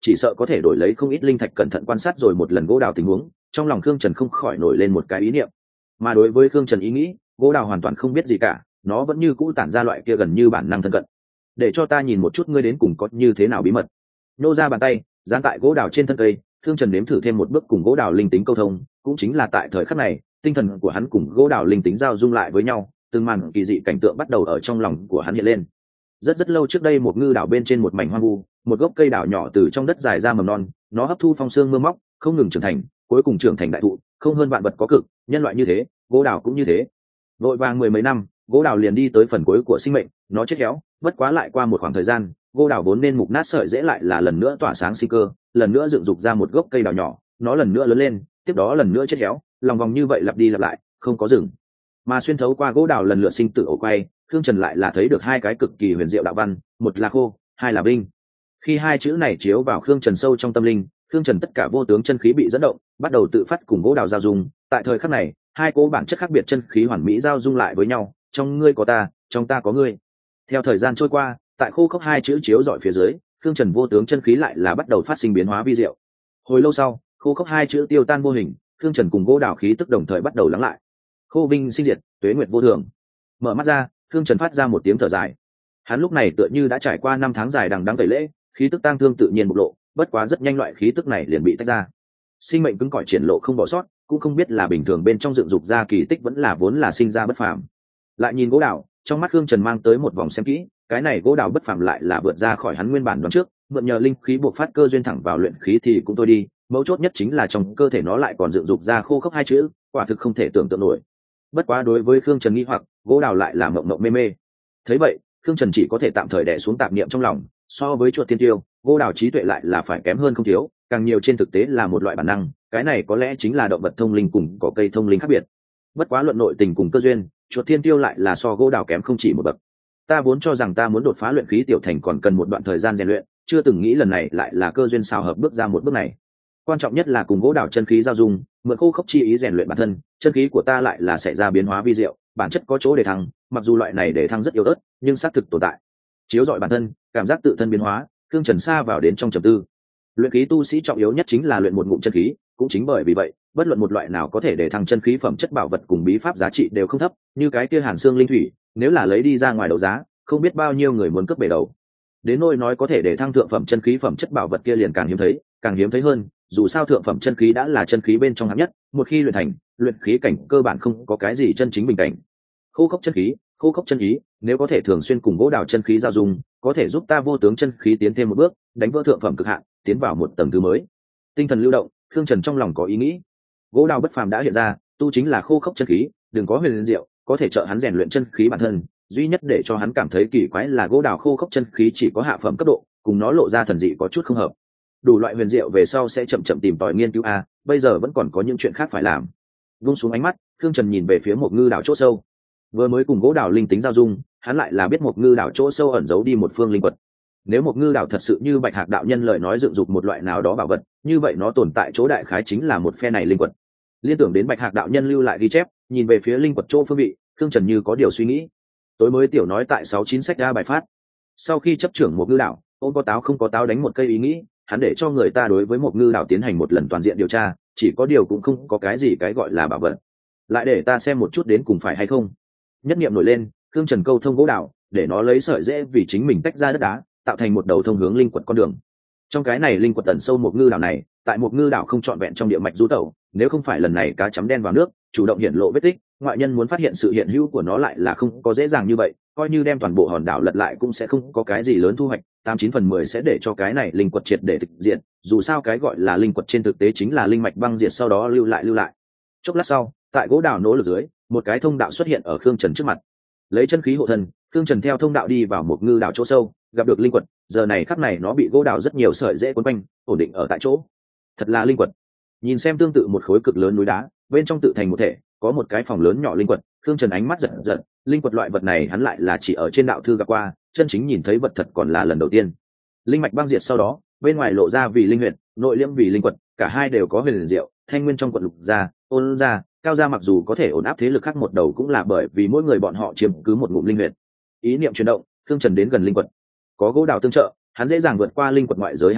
Speaker 1: chỉ sợ có thể đổi lấy không ít linh thạch. Cẩn thận quan sát rồi một lần gỗ đào tình huống, trong lòng Khương Trần không khỏi nổi lên một cái ý niệm. Mà đối với Khương Trần ý nghĩ, gỗ đào hoàn toàn không biết gì cả, nó vẫn như cũ tản ra loại kia gần như bản năng thân cận. Để cho ta nhìn một chút ngươi đến cùng có như thế nào bí mật. Nô ra bàn tay dán tại gỗ đào trên thân cây, Khương Trần nếm thử thêm một bước cùng gỗ đào linh tính câu thông. Cũng chính là tại thời khắc này, tinh thần của hắn cùng gỗ đào linh tính giao dung lại với nhau, từng màn kỳ dị cảnh tượng bắt đầu ở trong lòng của hắn hiện lên. Rất rất lâu trước đây, một ngư đảo bên trên một mảnh hoang vu, một gốc cây đảo nhỏ từ trong đất dài ra mầm non, nó hấp thu phong sương mưa móc, không ngừng trưởng thành, cuối cùng trưởng thành đại thụ. Không hơn vạn vật có cực, nhân loại như thế, gỗ đào cũng như thế. Vội vàng mười mấy năm, gỗ đào liền đi tới phần cuối của sinh mệnh, nó chết héo. Bất quá lại qua một khoảng thời gian, gỗ đào vốn nên mục nát sợi dễ lại là lần nữa tỏa sáng sinh cơ, lần nữa dựng dục ra một gốc cây đào nhỏ, nó lần nữa lớn lên, tiếp đó lần nữa chết héo, lòng vòng như vậy lặp đi lặp lại, không có dừng. Mà xuyên thấu qua gỗ đào lần lượt sinh tử ổ quay, Khương Trần lại là thấy được hai cái cực kỳ huyền diệu đạo văn, một là khô, hai là binh. Khi hai chữ này chiếu vào Khương Trần sâu trong tâm linh, Khương Trần tất cả vô tướng chân khí bị dẫn động, bắt đầu tự phát cùng gỗ đào giao dung. Tại thời khắc này, hai cố bản chất khác biệt chân khí hoàn mỹ giao dung lại với nhau, trong ngươi có ta, trong ta có ngươi. Theo thời gian trôi qua, tại khô khốc hai chữ chiếu dọi phía dưới, Khương Trần vô tướng chân khí lại là bắt đầu phát sinh biến hóa vi diệu. Hồi lâu sau, khô khốc hai chữ tiêu tan vô hình, Khương Trần cùng gỗ đào khí tức đồng thời bắt đầu lắng lại. Khô vinh sinh diệt, tuế nguyệt vô thường. Mở mắt ra, Khương Trần phát ra một tiếng thở dài. Hắn lúc này tựa như đã trải qua năm tháng dài đằng đẵng tẩy lễ, khí tức tang thương tự nhiên bộc lộ, bất quá rất nhanh loại khí tức này liền bị tách ra. Sinh mệnh cứng cỏi triển lộ không bỏ sót, cũng không biết là bình thường bên trong dựng dục ra kỳ tích vẫn là vốn là sinh ra bất phàm. Lại nhìn gỗ đào, trong mắt Khương Trần mang tới một vòng xem kỹ, cái này gỗ đào bất phàm lại là vượt ra khỏi hắn nguyên bản đoán trước, mượn nhờ linh khí buộc phát cơ duyên thẳng vào luyện khí thì cũng thôi đi, mấu chốt nhất chính là trong cơ thể nó lại còn dựng dục ra khô khốc hai chữ, quả thực không thể tưởng tượng nổi. Bất quá đối với Khương Trần nghi hoặc, gỗ đào lại là mộng mộng mê mê. Thấy vậy, Khương Trần chỉ có thể tạm thời đè xuống tạp niệm trong lòng, so với chuột thiên tiêu, gỗ đào trí tuệ lại là phải kém hơn không thiếu, càng nhiều trên thực tế là một loại bản năng, cái này có lẽ chính là động vật thông linh cùng có cây thông linh khác biệt. Bất quá luận nội tình cùng cơ duyên, chuột thiên tiêu lại là so gỗ đào kém không chỉ một bậc. Ta vốn cho rằng ta muốn đột phá luyện khí tiểu thành còn cần một đoạn thời gian rèn luyện, chưa từng nghĩ lần này lại là cơ duyên xào hợp bước ra một bước này. Quan trọng nhất là cùng gỗ đào chân khí giao dung, mượn khô khốc chi ý rèn luyện bản thân, chân khí của ta lại là xảy ra biến hóa vi diệu, bản chất có chỗ để thăng, mặc dù loại này để thăng rất yếu ớt, nhưng xác thực tồn tại. Chiếu rọi bản thân, cảm giác tự thân biến hóa, Khương Trần xa vào đến trong trầm tư. Luyện khí tu sĩ trọng yếu nhất chính là luyện một ngụm chân khí, cũng chính bởi vì vậy, bất luận một loại nào có thể để thăng chân khí phẩm chất bảo vật cùng bí pháp giá trị đều không thấp, như cái kia Hàn Xương linh thủy, nếu là lấy đi ra ngoài đấu giá, không biết bao nhiêu người muốn cướp bể đầu. Đến nỗi nói có thể để thăng thượng phẩm chân khí phẩm chất bảo vật kia liền càng hiếm thấy, càng hiếm thấy hơn, dù sao thượng phẩm chân khí đã là chân khí bên trong hạng nhất, một khi luyện thành, luyện khí cảnh cơ bản không có cái gì chân chính bình cảnh. Khô khốc chân khí, khô khốc chân ý, nếu có thể thường xuyên cùng gỗ đào chân khí giao dung, có thể giúp ta vô tướng chân khí tiến thêm một bước, đánh vỡ thượng phẩm cực hạn, tiến vào một tầng thứ mới. Tinh thần lưu động, Khương Trần trong lòng có ý nghĩ. Gỗ đào bất phàm đã hiện ra, tu chính là khô khốc chân khí, đừng có huyền diệu, có thể trợ hắn rèn luyện chân khí bản thân. Duy nhất để cho hắn cảm thấy kỳ quái là gỗ đào khô khốc chân khí chỉ có hạ phẩm cấp độ, cùng nó lộ ra thần dị có chút không hợp. Đủ loại huyền diệu về sau sẽ chậm chậm tìm tòi nghiên cứu a, bây giờ vẫn còn có những chuyện khác phải làm. Vung xuống ánh mắt, Khương Trần nhìn về phía một ngư đảo chỗ sâu. Vừa mới cùng gỗ đào linh tính giao dung, hắn lại là biết một ngư đảo chỗ sâu ẩn giấu đi một phương linh quật. Nếu một ngư đảo thật sự như Bạch Hạc đạo nhân lời nói dựng dục một loại nào đó bảo vật, như vậy nó tồn tại chỗ đại khái chính là một phe này linh quật. Liên tưởng đến Bạch Hạc đạo nhân lưu lại ghi chép, nhìn về phía linh quật chỗ phương vị, Khương Trần như có điều suy nghĩ. Tối mới tiểu nói tại sáu chín sách ra bài phát. Sau khi chấp trưởng một ngư đảo, ôn có táo không có táo đánh một cây ý nghĩ, hắn để cho người ta đối với một ngư đảo tiến hành một lần toàn diện điều tra, chỉ có điều cũng không có cái gì cái gọi là bảo vật. Lại để ta xem một chút đến cùng phải hay không. Nhất niệm nổi lên, Khương Trần câu thông gỗ đảo, để nó lấy sợi dễ vì chính mình tách ra đất đá, tạo thành một đầu thông hướng linh quật con đường. Trong cái này linh quật tận sâu một ngư đảo này, tại một ngư đảo không trọn vẹn trong địa mạch du tẩu, nếu không phải lần này cá chấm đen vào nước, chủ động hiện lộ vết tích, ngoại nhân muốn phát hiện sự hiện hữu của nó lại là không có dễ dàng như vậy, coi như đem toàn bộ hòn đảo lật lại cũng sẽ không có cái gì lớn thu hoạch, tám chín phần mười sẽ để cho cái này linh quật triệt để thực diện, dù sao cái gọi là linh quật trên thực tế chính là linh mạch băng diệt sau đó lưu lại lưu lại. Chốc lát sau, tại gỗ đảo nỗ lực dưới, một cái thông đạo xuất hiện ở Khương Trần trước mặt. Lấy chân khí hộ thân, Khương Trần theo thông đạo đi vào một ngư đảo chỗ sâu, gặp được linh quật, giờ này khắc này nó bị gỗ đào rất nhiều sợi dễ quấn quanh, ổn định ở tại chỗ. Thật là linh quật. Nhìn xem tương tự một khối cực lớn núi đá, bên trong tự thành một thể, có một cái phòng lớn nhỏ linh quật, Khương Trần ánh mắt giật giật, linh quật loại vật này hắn lại là chỉ ở trên đạo thư gặp qua, chân chính nhìn thấy vật thật còn là lần đầu tiên. Linh mạch băng diệt sau đó, bên ngoài lộ ra vì linh huyệt, nội liễm vì linh quật, cả hai đều có huyền diệu, thanh nguyên trong quật lục gia, ôn gia, cao gia mặc dù có thể ổn áp thế lực khác một đầu cũng là bởi vì mỗi người bọn họ chiếm cứ một ngụm linh huyệt. Ý niệm chuyển động, Khương Trần đến gần linh quật. Có gỗ đào tương trợ, hắn dễ dàng vượt qua linh quật ngoại giới hàng rào,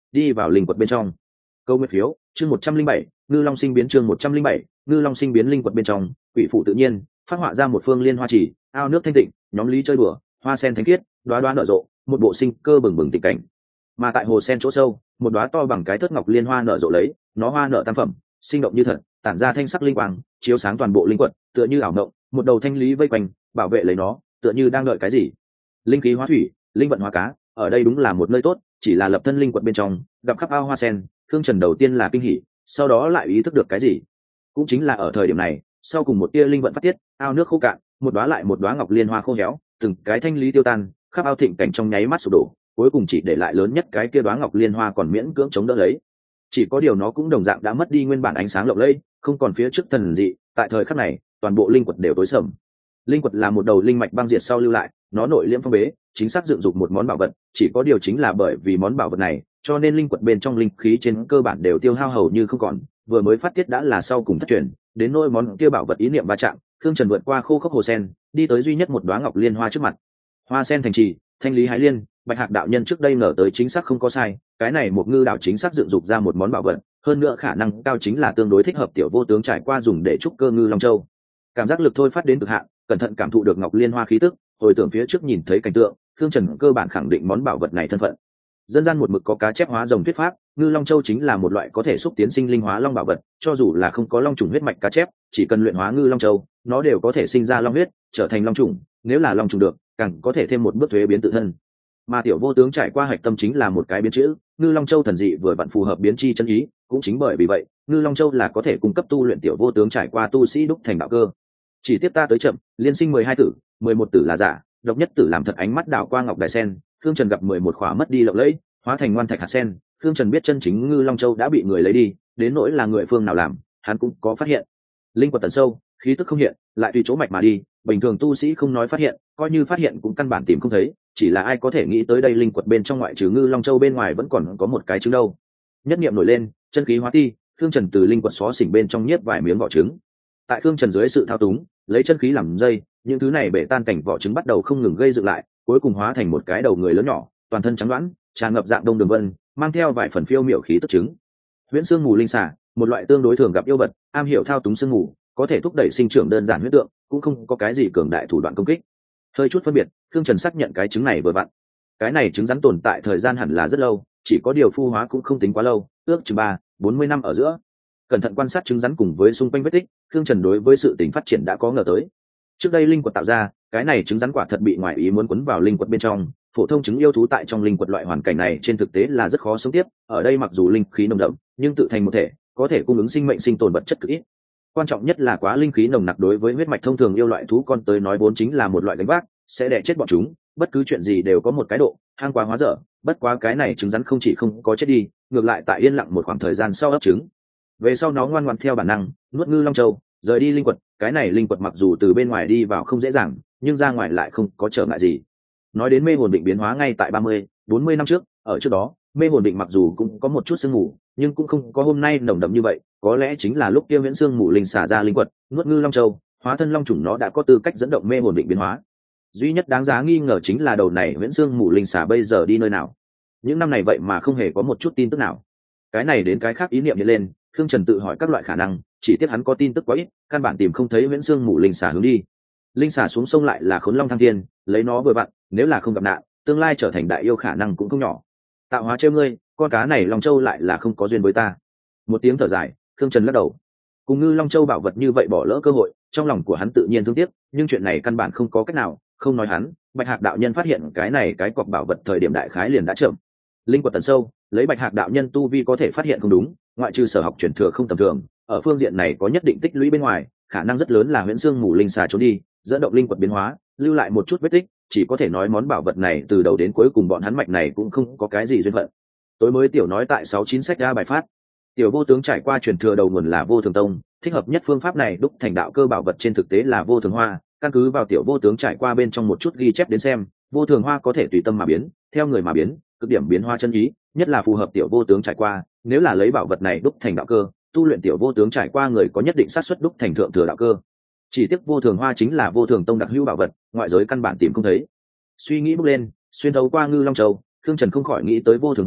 Speaker 1: đi vào linh quật bên trong. Câu nguyên phiếu chương một trăm linh bảy, ngư long sinh biến chương một trăm linh bảy, ngư long sinh biến linh quật bên trong, quỷ phụ tự nhiên phát họa ra một phương liên hoa chỉ, ao nước thanh tịnh, nhóm lý chơi đùa, hoa sen thánh khiết, đóa đóa nở rộ, một bộ sinh cơ bừng bừng tịnh cảnh. Mà tại hồ sen chỗ sâu, một đóa to bằng cái thớt ngọc liên hoa nở rộ lấy, nó hoa nở tam phẩm, sinh động như thật, tản ra thanh sắc linh quang, chiếu sáng toàn bộ linh quật, tựa như ảo ngộng, một đầu thanh lý vây quanh, bảo vệ lấy nó, tựa như đang đợi cái gì. Linh khí hóa thủy, linh vận hóa cá, ở đây đúng là một nơi tốt, chỉ là lập thân linh quật bên trong, gặp khắp ao hoa sen, Thương Trần đầu tiên là kinh hỉ, sau đó lại ý thức được cái gì. Cũng chính là ở thời điểm này, sau cùng một tia linh vận phát tiết, ao nước khô cạn, một đóa lại một đóa ngọc liên hoa khô héo, từng cái thanh lý tiêu tan, khắp ao thịnh cảnh trong nháy mắt sụp đổ, cuối cùng chỉ để lại lớn nhất cái kia đóa ngọc liên hoa còn miễn cưỡng chống đỡ lấy. Chỉ có điều nó cũng đồng dạng đã mất đi nguyên bản ánh sáng lộng lẫy, không còn phía trước thần dị. Tại thời khắc này, toàn bộ linh quật đều tối sầm. Linh quật là một đầu linh mạch băng diệt sau lưu lại, nó nội liễm phong bế, chính xác dựng dục một món bảo vật, chỉ có điều chính là bởi vì món bảo vật này, cho nên linh quật bên trong linh khí trên cơ bản đều tiêu hao hầu như không còn, vừa mới phát tiết đã là sau cùng thất truyền, đến nỗi món kia bảo vật ý niệm va chạm, Thương Trần vượt qua khô khốc hồ sen, đi tới duy nhất một đóa ngọc liên hoa trước mặt. Hoa sen thành trì, thanh lý hái liên, Bạch Hạc đạo nhân trước đây ngờ tới chính xác không có sai, cái này một ngư đạo chính xác dựng dục ra một món bảo vật, hơn nữa khả năng cao chính là tương đối thích hợp tiểu vô tướng trải qua dùng để trúc cơ ngư long châu. Cảm giác lực thôi phát đến cực hạn, cẩn thận cảm thụ được ngọc liên hoa khí tức, hồi tưởng phía trước nhìn thấy cảnh tượng, Thương Trần cơ bản khẳng định món bảo vật này thân phận. Dân gian một mực có cá chép hóa rồng thuyết pháp, ngư long châu chính là một loại có thể xúc tiến sinh linh hóa long bảo vật, cho dù là không có long trùng huyết mạch cá chép, chỉ cần luyện hóa ngư long châu, nó đều có thể sinh ra long huyết, trở thành long trùng, nếu là long trùng được, càng có thể thêm một bước thuế biến tự thân. Mà tiểu vô tướng trải qua hạch tâm chính là một cái biến chữ, ngư long châu thần dị vừa vặn phù hợp biến chi chân ý, cũng chính bởi vì vậy, ngư long châu là có thể cung cấp tu luyện tiểu vô tướng trải qua tu sĩ đúc thành đạo cơ. Chỉ tiếp ta tới chậm, liên sinh mười hai tử, mười một tử là giả, độc nhất tử làm thật ánh mắt đảo qua ngọc đài sen, Thương Trần gặp mười một khỏa mất đi lộng lẫy, hóa thành ngoan thạch hạt sen, Thương Trần biết chân chính ngư long châu đã bị người lấy đi, đến nỗi là người phương nào làm, hắn cũng có phát hiện. Linh quật tận sâu, khí tức không hiện, lại tùy chỗ mạch mà đi, bình thường tu sĩ không nói phát hiện, coi như phát hiện cũng căn bản tìm không thấy, chỉ là ai có thể nghĩ tới đây linh quật bên trong ngoại trừ ngư long châu bên ngoài vẫn còn có một cái trứng đâu. Nhất niệm nổi lên, chân khí hóa ti, Thương Trần từ linh quật xó xỉnh bên trong nhiếp vài miếng vỏ trứng. Tại Thương Trần dưới sự thao túng, lấy chân khí làm dây, những thứ này bể tan cảnh vỏ trứng bắt đầu không ngừng gây dựng lại, cuối cùng hóa thành một cái đầu người lớn nhỏ, toàn thân trắng đoán, tràn ngập dạng đông đường vân, mang theo vài phần phiêu miểu khí tức trứng. Huyễn xương mù linh xà, một loại tương đối thường gặp yêu vật, am hiểu thao túng xương mù, có thể thúc đẩy sinh trưởng đơn giản huyết tượng, cũng không có cái gì cường đại thủ đoạn công kích. Hơi chút phân biệt, Thương Trần xác nhận cái trứng này vừa vặn. Cái này trứng rắn tồn tại thời gian hẳn là rất lâu, chỉ có điều phu hóa cũng không tính quá lâu, ước chừng ba, bốn mươi năm ở giữa. Cẩn thận quan sát trứng rắn cùng với xung quanh vết tích, Thương Trần đối với sự tình phát triển đã có ngờ tới. Trước đây linh quật tạo ra, cái này trứng rắn quả thật bị ngoại ý muốn quấn vào linh quật bên trong, phổ thông trứng yêu thú tại trong linh quật loại hoàn cảnh này trên thực tế là rất khó sống tiếp, ở đây mặc dù linh khí nồng đậm, nhưng tự thành một thể, có thể cung ứng sinh mệnh sinh tồn vật chất cực ít. Quan trọng nhất là quá linh khí nồng nặc đối với huyết mạch thông thường yêu loại thú con tới nói vốn chính là một loại gánh vác, sẽ đè chết bọn chúng, bất cứ chuyện gì đều có một cái độ, hang quá hóa dở, bất quá cái này trứng rắn không chỉ không có chết đi, ngược lại tại yên lặng một khoảng thời gian sau ấp trứng. Về sau nó ngoan ngoãn theo bản năng, nuốt ngư long châu, rời đi linh quật, cái này linh quật mặc dù từ bên ngoài đi vào không dễ dàng, nhưng ra ngoài lại không có trở ngại gì. Nói đến mê hồn định biến hóa ngay tại ba mươi, bốn mươi năm trước, ở trước đó, mê hồn định mặc dù cũng có một chút sương mù, nhưng cũng không có hôm nay nồng đậm như vậy, có lẽ chính là lúc kia Viễn Sương mù linh xả ra linh quật, nuốt ngư long châu, hóa thân long trùng nó đã có tư cách dẫn động mê hồn định biến hóa. Duy nhất đáng giá nghi ngờ chính là đầu này Viễn Sương mù linh xả bây giờ đi nơi nào. Những năm này vậy mà không hề có một chút tin tức nào. Cái này đến cái khác ý niệm hiện lên, Thương Trần tự hỏi các loại khả năng, chỉ tiếc hắn có tin tức quá ít, căn bản tìm không thấy Viễn Sương mù linh xả hướng đi. Linh xả xuống sông lại là Khốn Long thăng thiên, lấy nó vừa vặn, nếu là không gặp nạn, tương lai trở thành đại yêu khả năng cũng không nhỏ. Tạo hóa trêu ngươi, con cá này Long Châu lại là không có duyên với ta. Một tiếng thở dài, Thương Trần lắc đầu. Cùng ngư Long Châu bảo vật như vậy bỏ lỡ cơ hội, trong lòng của hắn tự nhiên thương tiếc, nhưng chuyện này căn bản không có cách nào, không nói hắn, Bạch Hạc đạo nhân phát hiện cái này cái cọc bảo vật thời điểm đại khái liền đã chậm. Linh quật tận sâu, lấy Bạch Hạc đạo nhân tu vi có thể phát hiện không đúng, ngoại trừ sở học truyền thừa không tầm thường, ở phương diện này có nhất định tích lũy bên ngoài, khả năng rất lớn là Huyễn Sương mù linh xà trốn đi, dẫn động linh quật biến hóa, lưu lại một chút vết tích, chỉ có thể nói món bảo vật này từ đầu đến cuối cùng bọn hắn mạch này cũng không có cái gì duyên phận. Tối mới tiểu nói tại sáu chín sách ra bài phát. Tiểu vô tướng trải qua truyền thừa đầu nguồn là Vô Thường Tông, thích hợp nhất phương pháp này đúc thành đạo cơ bảo vật trên thực tế là Vô Thường Hoa, căn cứ vào tiểu vô tướng trải qua bên trong một chút ghi chép đến xem, Vô Thường Hoa có thể tùy tâm mà biến, theo người mà biến, cực điểm biến hoa chân ý, nhất là phù hợp tiểu vô tướng trải qua, nếu là lấy bảo vật này đúc thành đạo cơ, tu luyện tiểu vô tướng trải qua người có nhất định xác suất đúc thành thượng thừa đạo cơ. Chỉ tiếc Vô Thường Hoa chính là Vô Thường Tông đặc hữu bảo vật, ngoại giới căn bản tìm không thấy. Suy nghĩ bước lên, xuyên thấu qua ngư Long Châu, Thương Trần không khỏi nghĩ tới Vô Thường Hoa,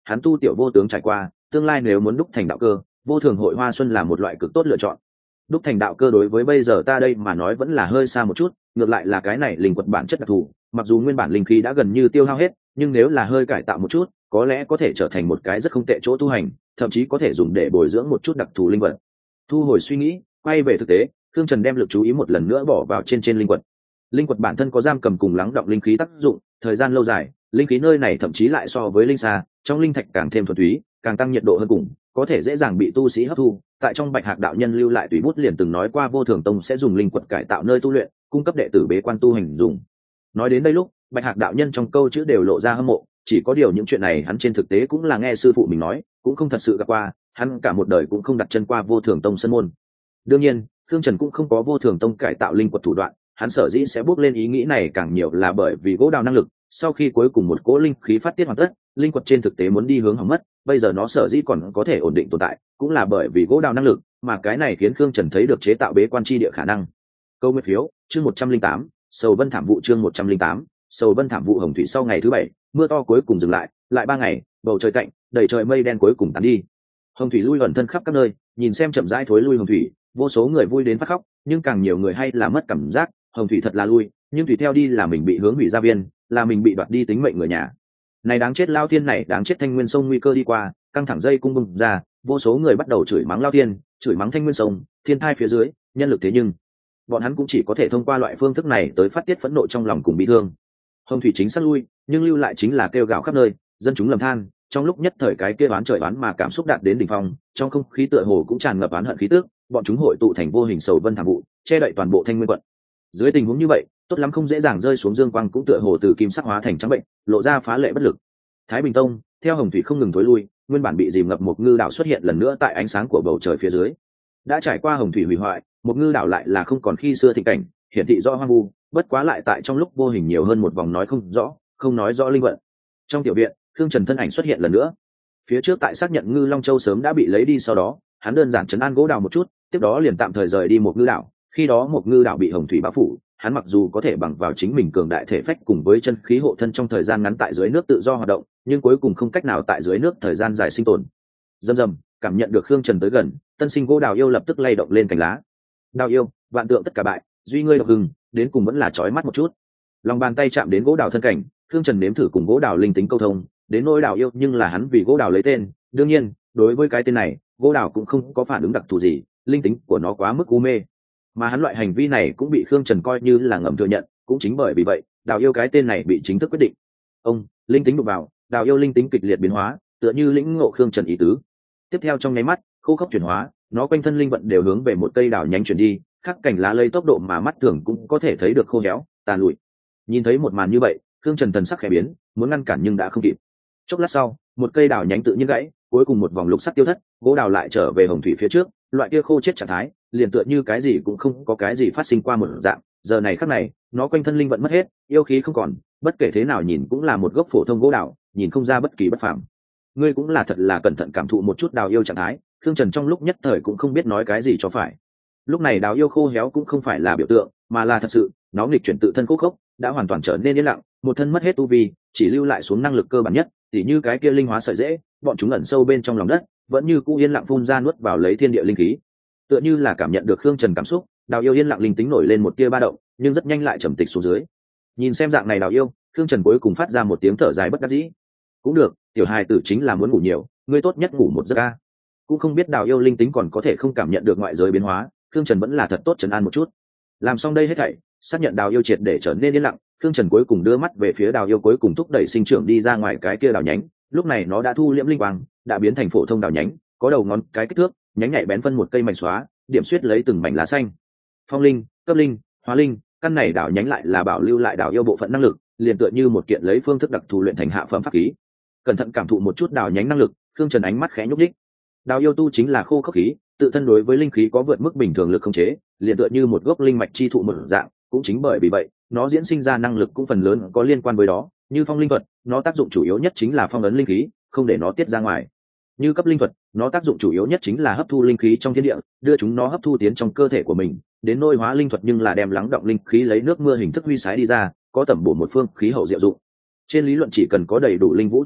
Speaker 1: hắn tu tiểu vô tướng trải qua, tương lai nếu muốn đúc thành đạo cơ, vô thường hội hoa xuân là một loại cực tốt lựa chọn. Đúc thành đạo cơ đối với bây giờ ta đây mà nói vẫn là hơi xa một chút, ngược lại là cái này linh quật bản chất đặc thù, mặc dù nguyên bản linh khí đã gần như tiêu hao hết, nhưng nếu là hơi cải tạo một chút, có lẽ có thể trở thành một cái rất không tệ chỗ tu hành, thậm chí có thể dùng để bồi dưỡng một chút đặc thù linh vật. Thu hồi suy nghĩ, quay về thực tế, Thương Trần đem lực chú ý một lần nữa bỏ vào trên trên linh quật. Linh quật bản thân có giam cầm cùng lắng đọng linh khí tác dụng, thời gian lâu dài, linh khí nơi này thậm chí lại so với linh xa, trong linh thạch càng thêm thuần túy, càng tăng nhiệt độ hơn cùng, có thể dễ dàng bị tu sĩ hấp thu. Tại trong Bạch Hạc đạo nhân lưu lại tùy bút liền từng nói qua Vô Thường Tông sẽ dùng linh quật cải tạo nơi tu luyện, cung cấp đệ tử bế quan tu hành dùng. Nói đến đây lúc, Bạch Hạc đạo nhân trong câu chữ đều lộ ra hâm mộ, chỉ có điều những chuyện này hắn trên thực tế cũng là nghe sư phụ mình nói, cũng không thật sự gặp qua, hắn cả một đời cũng không đặt chân qua Vô Thường Tông sân môn. Đương nhiên, Thương Trần cũng không có Vô Thường Tông cải tạo linh quật thủ đoạn, hắn sở dĩ sẽ bước lên ý nghĩ này càng nhiều là bởi vì gỗ đào năng lực, sau khi cuối cùng một cỗ linh khí phát tiết hoàn tất, linh quật trên thực tế muốn đi hướng hỏng mất, bây giờ nó sở dĩ còn có thể ổn định tồn tại, cũng là bởi vì gỗ đào năng lực, mà cái này khiến Thương Trần thấy được chế tạo bế quan chi địa khả năng. Câu nguyên phiếu, chương một trăm linh tám, Sầu Vân Thảm vụ chương một trăm linh tám, Sầu Vân Thảm vụ hồng thủy sau ngày thứ bảy, mưa to cuối cùng dừng lại, lại ba ngày, bầu trời tạnh, đầy trời mây đen cuối cùng tán đi. Hồng thủy lui ẩn thân khắp các nơi, nhìn xem chậm rãi thối lui hồng thủy, vô số người vui đến phát khóc, nhưng càng nhiều người hay là mất cảm giác, hồng thủy thật là lui, nhưng tùy theo đi là mình bị hướng hủy gia viên, là mình bị đoạt đi tính mệnh người nhà. Này đáng chết Lao Thiên này, đáng chết Thanh Nguyên sông nguy cơ đi qua, căng thẳng dây cung bùng ra, vô số người bắt đầu chửi mắng Lao Thiên, chửi mắng Thanh Nguyên sông, thiên thai phía dưới, nhân lực thế nhưng bọn hắn cũng chỉ có thể thông qua loại phương thức này tới phát tiết phẫn nộ trong lòng cùng bị thương. Hồng thủy chính sát lui, nhưng lưu lại chính là kêu gào khắp nơi, dân chúng lầm than, trong lúc nhất thời cái kia oán trời oán mà cảm xúc đạt đến đỉnh phong, trong không khí tựa hồ cũng tràn ngập oán hận khí tức, bọn chúng hội tụ thành vô hình sầu vân thảm vụ, che đậy toàn bộ Thanh Nguyên quận. Dưới tình huống như vậy, tốt lắm không dễ dàng rơi xuống dương quang cũng tựa hồ từ kim sắc hóa thành trắng bệnh, lộ ra phá lệ bất lực. Thái Bình Tông, theo hồng thủy không ngừng thối lui, nguyên bản bị dìm ngập một ngư đảo xuất hiện lần nữa tại ánh sáng của bầu trời phía dưới. Đã trải qua hồng thủy hủy hoại, một ngư đảo lại là không còn khi xưa thịnh cảnh, hiển thị rõ hoang vu, bất quá lại tại trong lúc vô hình nhiều hơn một vòng nói không rõ, không nói rõ linh vận. Trong tiểu viện, Thương Trần thân ảnh xuất hiện lần nữa. Phía trước tại xác nhận Ngư Long Châu sớm đã bị lấy đi sau đó, hắn đơn giản trấn an gỗ đào một chút, tiếp đó liền tạm thời rời đi một ngư đảo. Khi đó một ngư đảo bị hồng thủy bao phủ, hắn mặc dù có thể bằng vào chính mình cường đại thể phách cùng với chân khí hộ thân trong thời gian ngắn tại dưới nước tự do hoạt động, nhưng cuối cùng không cách nào tại dưới nước thời gian dài sinh tồn. Dầm dầm, cảm nhận được Khương Trần tới gần, tân sinh gỗ đào yêu lập tức lay động lên cành lá. Đào yêu, vạn tượng tất cả bại, duy ngươi độc hưng, đến cùng vẫn là chói mắt một chút. Lòng bàn tay chạm đến gỗ đào thân cảnh, Khương Trần nếm thử cùng gỗ đào linh tính câu thông, đến nỗi đào yêu nhưng là hắn vì gỗ đào lấy tên, đương nhiên, đối với cái tên này, gỗ đào cũng không có phản ứng đặc thù gì, linh tính của nó quá mức u mê. Mà hắn loại hành vi này cũng bị Khương Trần coi như là ngầm thừa nhận, cũng chính bởi vì vậy, đào yêu cái tên này bị chính thức quyết định. Ông, linh tính đụng vào, đào yêu linh tính kịch liệt biến hóa, tựa như lĩnh ngộ Khương Trần ý tứ. Tiếp theo trong nháy mắt, khô khốc chuyển hóa, nó quanh thân linh vận đều hướng về một cây đào nhánh chuyển đi, khắc cảnh lá lây tốc độ mà mắt thường cũng có thể thấy được khô héo, tàn lụi. Nhìn thấy một màn như vậy, Khương Trần thần sắc khẽ biến, muốn ngăn cản nhưng đã không kịp. Chốc lát sau, một cây đào nhánh tự nhiên gãy, cuối cùng một vòng lục sắc tiêu thất, gỗ đào lại trở về hồng thủy phía trước, loại kia khô chết trạng thái, liền tựa như cái gì cũng không có cái gì phát sinh qua một dạng. Giờ này khắc này, nó quanh thân linh vận mất hết, yêu khí không còn, bất kể thế nào nhìn cũng là một gốc phổ thông gỗ đào, nhìn không ra bất kỳ bất phàm. Ngươi cũng là thật là cẩn thận cảm thụ một chút đào yêu trạng thái, Khương Trần trong lúc nhất thời cũng không biết nói cái gì cho phải. Lúc này đào yêu khô héo cũng không phải là biểu tượng, mà là thật sự, nó nghịch chuyển tự thân khô khốc, đã hoàn toàn trở nên yên lặng, một thân mất hết tu vi, chỉ lưu lại xuống năng lực cơ bản nhất, tỉ như cái kia linh hóa sợi dễ, bọn chúng ẩn sâu bên trong lòng đất, vẫn như cũ yên lặng phun ra nuốt vào lấy thiên địa linh khí. Tựa như là cảm nhận được Khương Trần cảm xúc, đào yêu yên lặng linh tính nổi lên một tia ba động, nhưng rất nhanh lại trầm tịch xuống dưới. Nhìn xem dạng này đào yêu, Khương Trần cuối cùng phát ra một tiếng thở dài bất đắc dĩ. Cũng được, tiểu hài tử chính là muốn ngủ nhiều, ngươi tốt nhất ngủ một giấc a. Cũng không biết đào yêu linh tính còn có thể không cảm nhận được ngoại giới biến hóa, Khương Trần vẫn là thật tốt trấn an một chút. Làm xong đây hết thảy, xác nhận đào yêu triệt để trở nên yên lặng, Khương Trần cuối cùng đưa mắt về phía đào yêu cuối cùng thúc đẩy sinh trưởng đi ra ngoài cái kia đào nhánh. Lúc này nó đã thu liễm linh quang, đã biến thành phổ thông đào nhánh, có đầu ngón cái kích thước, nhánh nhạy bén phân một cây mảnh xóa, điểm xuyết lấy từng mảnh lá xanh. Phong linh, cấp linh, hóa linh, căn này đào nhánh lại là bảo lưu lại đào yêu bộ phận năng lực, liền tựa như một kiện lấy phương thức đặc thù luyện thành hạ phẩm pháp khí. Cẩn thận cảm thụ một chút đào nhánh năng lực, Khương Trần ánh mắt khẽ nhúc nhích. Đào yêu tu chính là khô khốc khí, tự thân đối với linh khí có vượt mức bình thường lực khống chế, liền tựa như một gốc linh mạch chi thụ một dạng, cũng chính bởi vì vậy, nó diễn sinh ra năng lực cũng phần lớn có liên quan với đó, như phong linh thuật, nó tác dụng chủ yếu nhất chính là phong ấn linh khí, không để nó tiết ra ngoài. Như cấp linh thuật, nó tác dụng chủ yếu nhất chính là hấp thu linh khí trong thiên địa, đưa chúng nó hấp thu tiến trong cơ thể của mình, đến nôi hóa linh thuật nhưng là đem lắng động linh khí lấy nước mưa hình thức huy sái đi ra, có tẩm bổ một phương khí hậu diệu dụng. Trên lý luận chỉ cần có đầy đủ linh vũ tẩm bổ,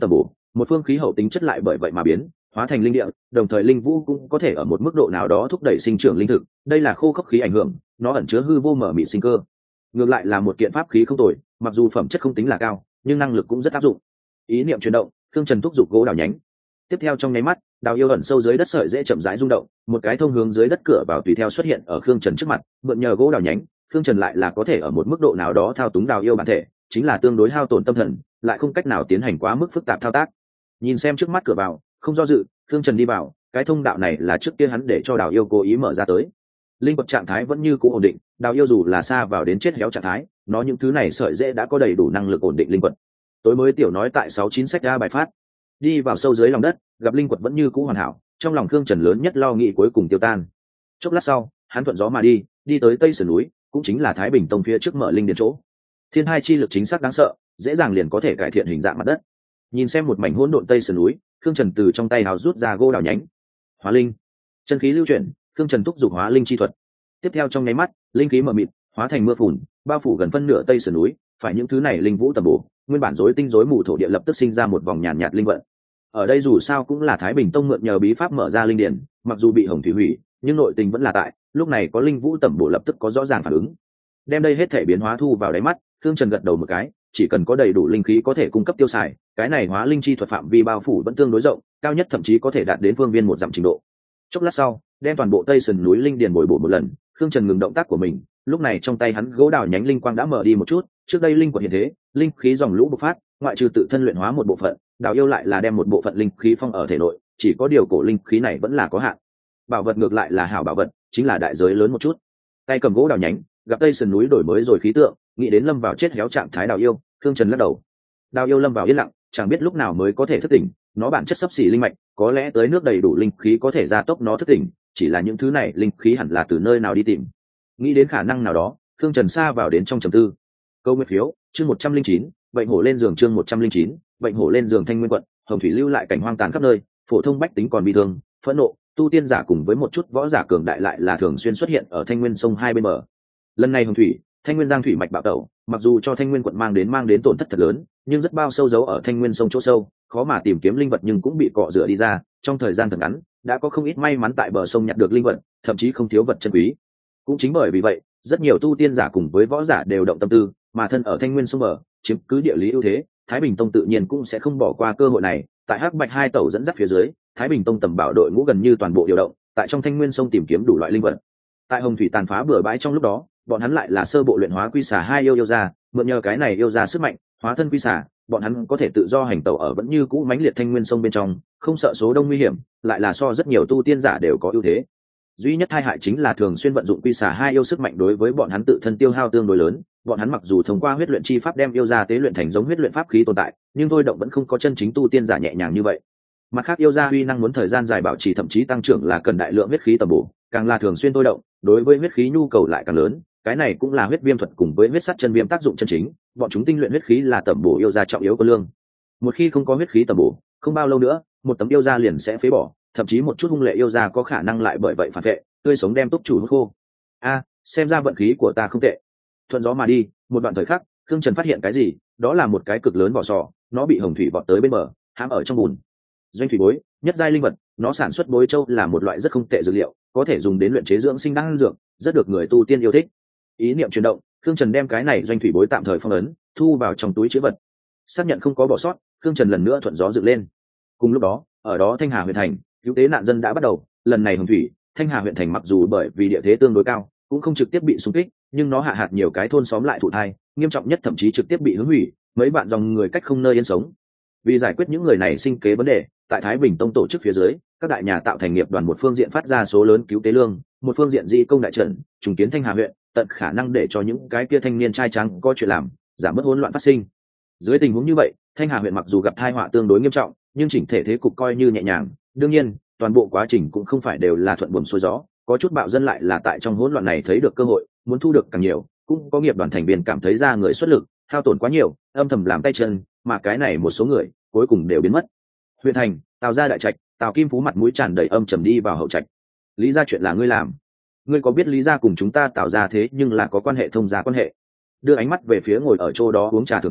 Speaker 1: một phương khí hậu tính chất lại bởi vậy mà biến hóa thành linh địa, đồng thời linh vũ cũng có thể ở một mức độ nào đó thúc đẩy sinh trưởng linh thực. Đây là khô khốc khí ảnh hưởng, nó ẩn chứa hư vô mở mịt sinh cơ. Ngược lại là một kiện pháp khí không tồi, mặc dù phẩm chất không tính là cao nhưng năng lực cũng rất áp dụng. Ý niệm chuyển động, Thương Trần thúc giục gỗ đào nhánh. Tiếp theo trong nháy mắt, đào yêu ẩn sâu dưới đất sợi dễ chậm rãi rung động, một cái thông hướng dưới đất cửa vào tùy theo xuất hiện ở Khương Trần trước mặt. Mượn nhờ gỗ đào nhánh, Khương Trần lại là có thể ở một mức độ nào đó thao túng đào yêu bản thể, chính là tương đối hao tổn tâm thần, lại không cách nào tiến hành quá mức phức tạp thao tác. Nhìn xem trước mắt cửa vào, không do dự, Khương Trần đi vào. Cái thông đạo này là trước kia hắn để cho đào yêu cố ý mở ra tới. Linh vật trạng thái vẫn như cũ ổn định, đào yêu dù là xa vào đến chết héo trạng thái, nó những thứ này sợi dễ đã có đầy đủ năng lực ổn định linh vật. Tối mới tiểu nói tại sáu chín sách ra bài phát. Đi vào sâu dưới lòng đất, gặp linh vật vẫn như cũ hoàn hảo, trong lòng Khương Trần lớn nhất lo nghĩ cuối cùng tiêu tan. Chốc lát sau, hắn thuận gió mà đi, đi tới tây sườn núi, cũng chính là Thái Bình Tông phía trước mở linh điền chỗ. Thiên hai chi lực chính xác đáng sợ, dễ dàng liền có thể cải thiện hình dạng mặt đất. Nhìn xem một mảnh hỗn độn tây sườn núi, Khương Trần từ trong tay hào rút ra gỗ đào nhánh. Hóa linh, chân khí lưu chuyển, Khương Trần thúc giục hóa linh chi thuật. Tiếp theo trong nháy mắt, linh khí mờ mịt, hóa thành mưa phùn, bao phủ gần phân nửa tây sườn núi. Phải những thứ này linh vũ tầm bổ, nguyên bản rối tinh rối mù thổ địa lập tức sinh ra một vòng nhàn nhạt, nhạt linh vận. Ở đây dù sao cũng là Thái Bình Tông mượn nhờ bí pháp mở ra linh điển, mặc dù bị hồng thủy hủy, nhưng nội tình vẫn là tại. Lúc này có linh vũ tầm bổ lập tức có rõ ràng phản ứng. Đem đây hết thể biến hóa thu vào đáy mắt, Thương Trần gật đầu một cái, chỉ cần có đầy đủ linh khí có thể cung cấp tiêu xài, cái này hóa linh chi thuật phạm vi bao phủ vẫn tương đối rộng, cao nhất thậm chí có thể đạt đến phương viên một dặm trình độ. Chốc lát sau, đem toàn bộ tây sườn núi linh điền bồi bổ một lần, Thương Trần ngừng động tác của mình. Lúc này trong tay hắn gỗ đào nhánh linh quang đã mở đi một chút, trước đây linh quật hiện thế, linh khí dòng lũ bộc phát, ngoại trừ tự thân luyện hóa một bộ phận, đào yêu lại là đem một bộ phận linh khí phong ở thể nội, chỉ có điều cổ linh khí này vẫn là có hạn. Bảo vật ngược lại là hảo bảo vật, chính là đại giới lớn một chút. Tay cầm gỗ đào nhánh, gặp tây sườn núi đổi mới rồi khí tượng, nghĩ đến lâm vào chết héo trạng thái đào yêu, Thương Trần lắc đầu. Đào yêu lâm vào yên lặng, chẳng biết lúc nào mới có thể thức tỉnh, nó bản chất xấp xỉ linh mạch, có lẽ tới nước đầy đủ linh khí có thể gia tốc nó thức tỉnh, chỉ là những thứ này linh khí hẳn là từ nơi nào đi tìm. Nghĩ đến khả năng nào đó, Thương Trần xa vào đến trong trầm tư. Câu nguyên phiếu, chương một trăm linh chín, bệnh hổ lên giường chương một trăm linh chín, bệnh hổ lên giường Thanh Nguyên quận, hồng thủy lưu lại cảnh hoang tàn khắp nơi, phổ thông bách tính còn bị thương, phẫn nộ, tu tiên giả cùng với một chút võ giả cường đại lại là thường xuyên xuất hiện ở Thanh Nguyên sông hai bên bờ. Lần này hồng thủy, Thanh Nguyên giang thủy mạch bạo tẩu, mặc dù cho Thanh Nguyên quận mang đến mang đến tổn thất thật lớn, nhưng rất bao sâu giấu ở Thanh Nguyên sông chỗ sâu, khó mà tìm kiếm linh vật nhưng cũng bị cọ rửa đi ra, trong thời gian thật ngắn, đã có không ít may mắn tại bờ sông nhặt được linh vật, thậm chí không thiếu vật chân quý. Cũng chính bởi vì vậy, rất nhiều tu tiên giả cùng với võ giả đều động tâm tư, mà thân ở Thanh Nguyên sông bờ, chiếm cứ địa lý ưu thế, Thái Bình Tông tự nhiên cũng sẽ không bỏ qua cơ hội này. Tại Hắc Bạch hai tàu dẫn dắt phía dưới, Thái Bình Tông tầm bảo đội ngũ gần như toàn bộ điều động, tại trong Thanh Nguyên sông tìm kiếm đủ loại linh vật. Tại hồng thủy tàn phá bừa bãi trong lúc đó, bọn hắn lại là sơ bộ luyện hóa quy xà hai yêu yêu ra, mượn nhờ cái này yêu ra sức mạnh, hóa thân quy xà, bọn hắn có thể tự do hành tẩu ở vẫn như cũ mãnh liệt Thanh Nguyên sông bên trong, không sợ số đông nguy hiểm, lại là so rất nhiều tu tiên giả đều có ưu thế. Duy nhất hai hại chính là thường xuyên vận dụng quy xà hai yêu sức mạnh đối với bọn hắn tự thân tiêu hao tương đối lớn. Bọn hắn mặc dù thông qua huyết luyện chi pháp đem yêu ra tế luyện thành giống huyết luyện pháp khí tồn tại, nhưng thôi động vẫn không có chân chính tu tiên giả nhẹ nhàng như vậy. Mặt khác yêu ra uy năng muốn thời gian dài bảo trì thậm chí tăng trưởng là cần đại lượng huyết khí tầm bổ, càng là thường xuyên thôi động, đối với huyết khí nhu cầu lại càng lớn. Cái này cũng là huyết viêm thuật cùng với huyết sắt chân viêm tác dụng chân chính, bọn chúng tinh luyện huyết khí là tầm bổ yêu ra trọng yếu của lương. Một khi không có huyết khí tầm bổ, không bao lâu nữa, một tấm yêu ra liền sẽ phế bỏ, thậm chí một chút hung lệ yêu ra có khả năng lại bởi vậy phản vệ, tươi sống đem túc chủ hút khô. A, xem ra vận khí của ta không tệ. Thuận gió mà đi, một đoạn thời khắc, Khương Trần phát hiện cái gì, đó là một cái cực lớn vỏ sò, nó bị hồng thủy vọt tới bên bờ, hãm ở trong bùn. Doanh thủy bối, nhất giai linh vật, nó sản xuất bối châu là một loại rất không tệ dược liệu, có thể dùng đến luyện chế dưỡng sinh đan dược, rất được người tu tiên yêu thích. Ý niệm chuyển động, Khương Trần đem cái này doanh thủy bối tạm thời phong ấn, thu vào trong túi trữ vật. Xác nhận không có bỏ sót, Khương Trần lần nữa thuận gió dựng lên. Cùng lúc đó, ở đó Thanh Hà huyện thành, cứu tế nạn dân đã bắt đầu. Lần này hồng thủy, Thanh Hà huyện thành mặc dù bởi vì địa thế tương đối cao, cũng không trực tiếp bị xung kích, nhưng nó hạ hạt nhiều cái thôn xóm lại thụ thai, nghiêm trọng nhất thậm chí trực tiếp bị hướng hủy, mấy bạn dòng người cách không nơi yên sống. Vì giải quyết những người này sinh kế vấn đề, tại Thái Bình Tông tổ chức phía dưới, các đại nhà tạo thành nghiệp đoàn một phương diện phát ra số lớn cứu tế lương, một phương diện di công đại trận, trùng kiến Thanh Hà huyện, tận khả năng để cho những cái kia thanh niên trai trắng có chuyện làm, giảm bớt hỗn loạn phát sinh. Dưới tình huống như vậy, Thanh Hà huyện mặc dù gặp tai họa tương đối nghiêm trọng, nhưng chỉnh thể thế cục coi như nhẹ nhàng. Đương nhiên, toàn bộ quá trình cũng không phải đều là thuận buồm xuôi gió, có chút bạo dân lại là tại trong hỗn loạn này thấy được cơ hội, muốn thu được càng nhiều, cũng có nghiệp đoàn thành viên cảm thấy ra người xuất lực, hao tổn quá nhiều, âm thầm làm tay chân, mà cái này một số người cuối cùng đều biến mất. Huyện thành, Tào gia đại trạch, Tào Kim Phú mặt mũi tràn đầy âm trầm đi vào hậu trạch. Lý gia chuyện là ngươi làm, ngươi có biết Lý gia cùng chúng ta Tào gia thế nhưng là có quan hệ thông gia quan hệ. Đưa ánh mắt về phía ngồi ở chỗ đó uống trà thưởng cá,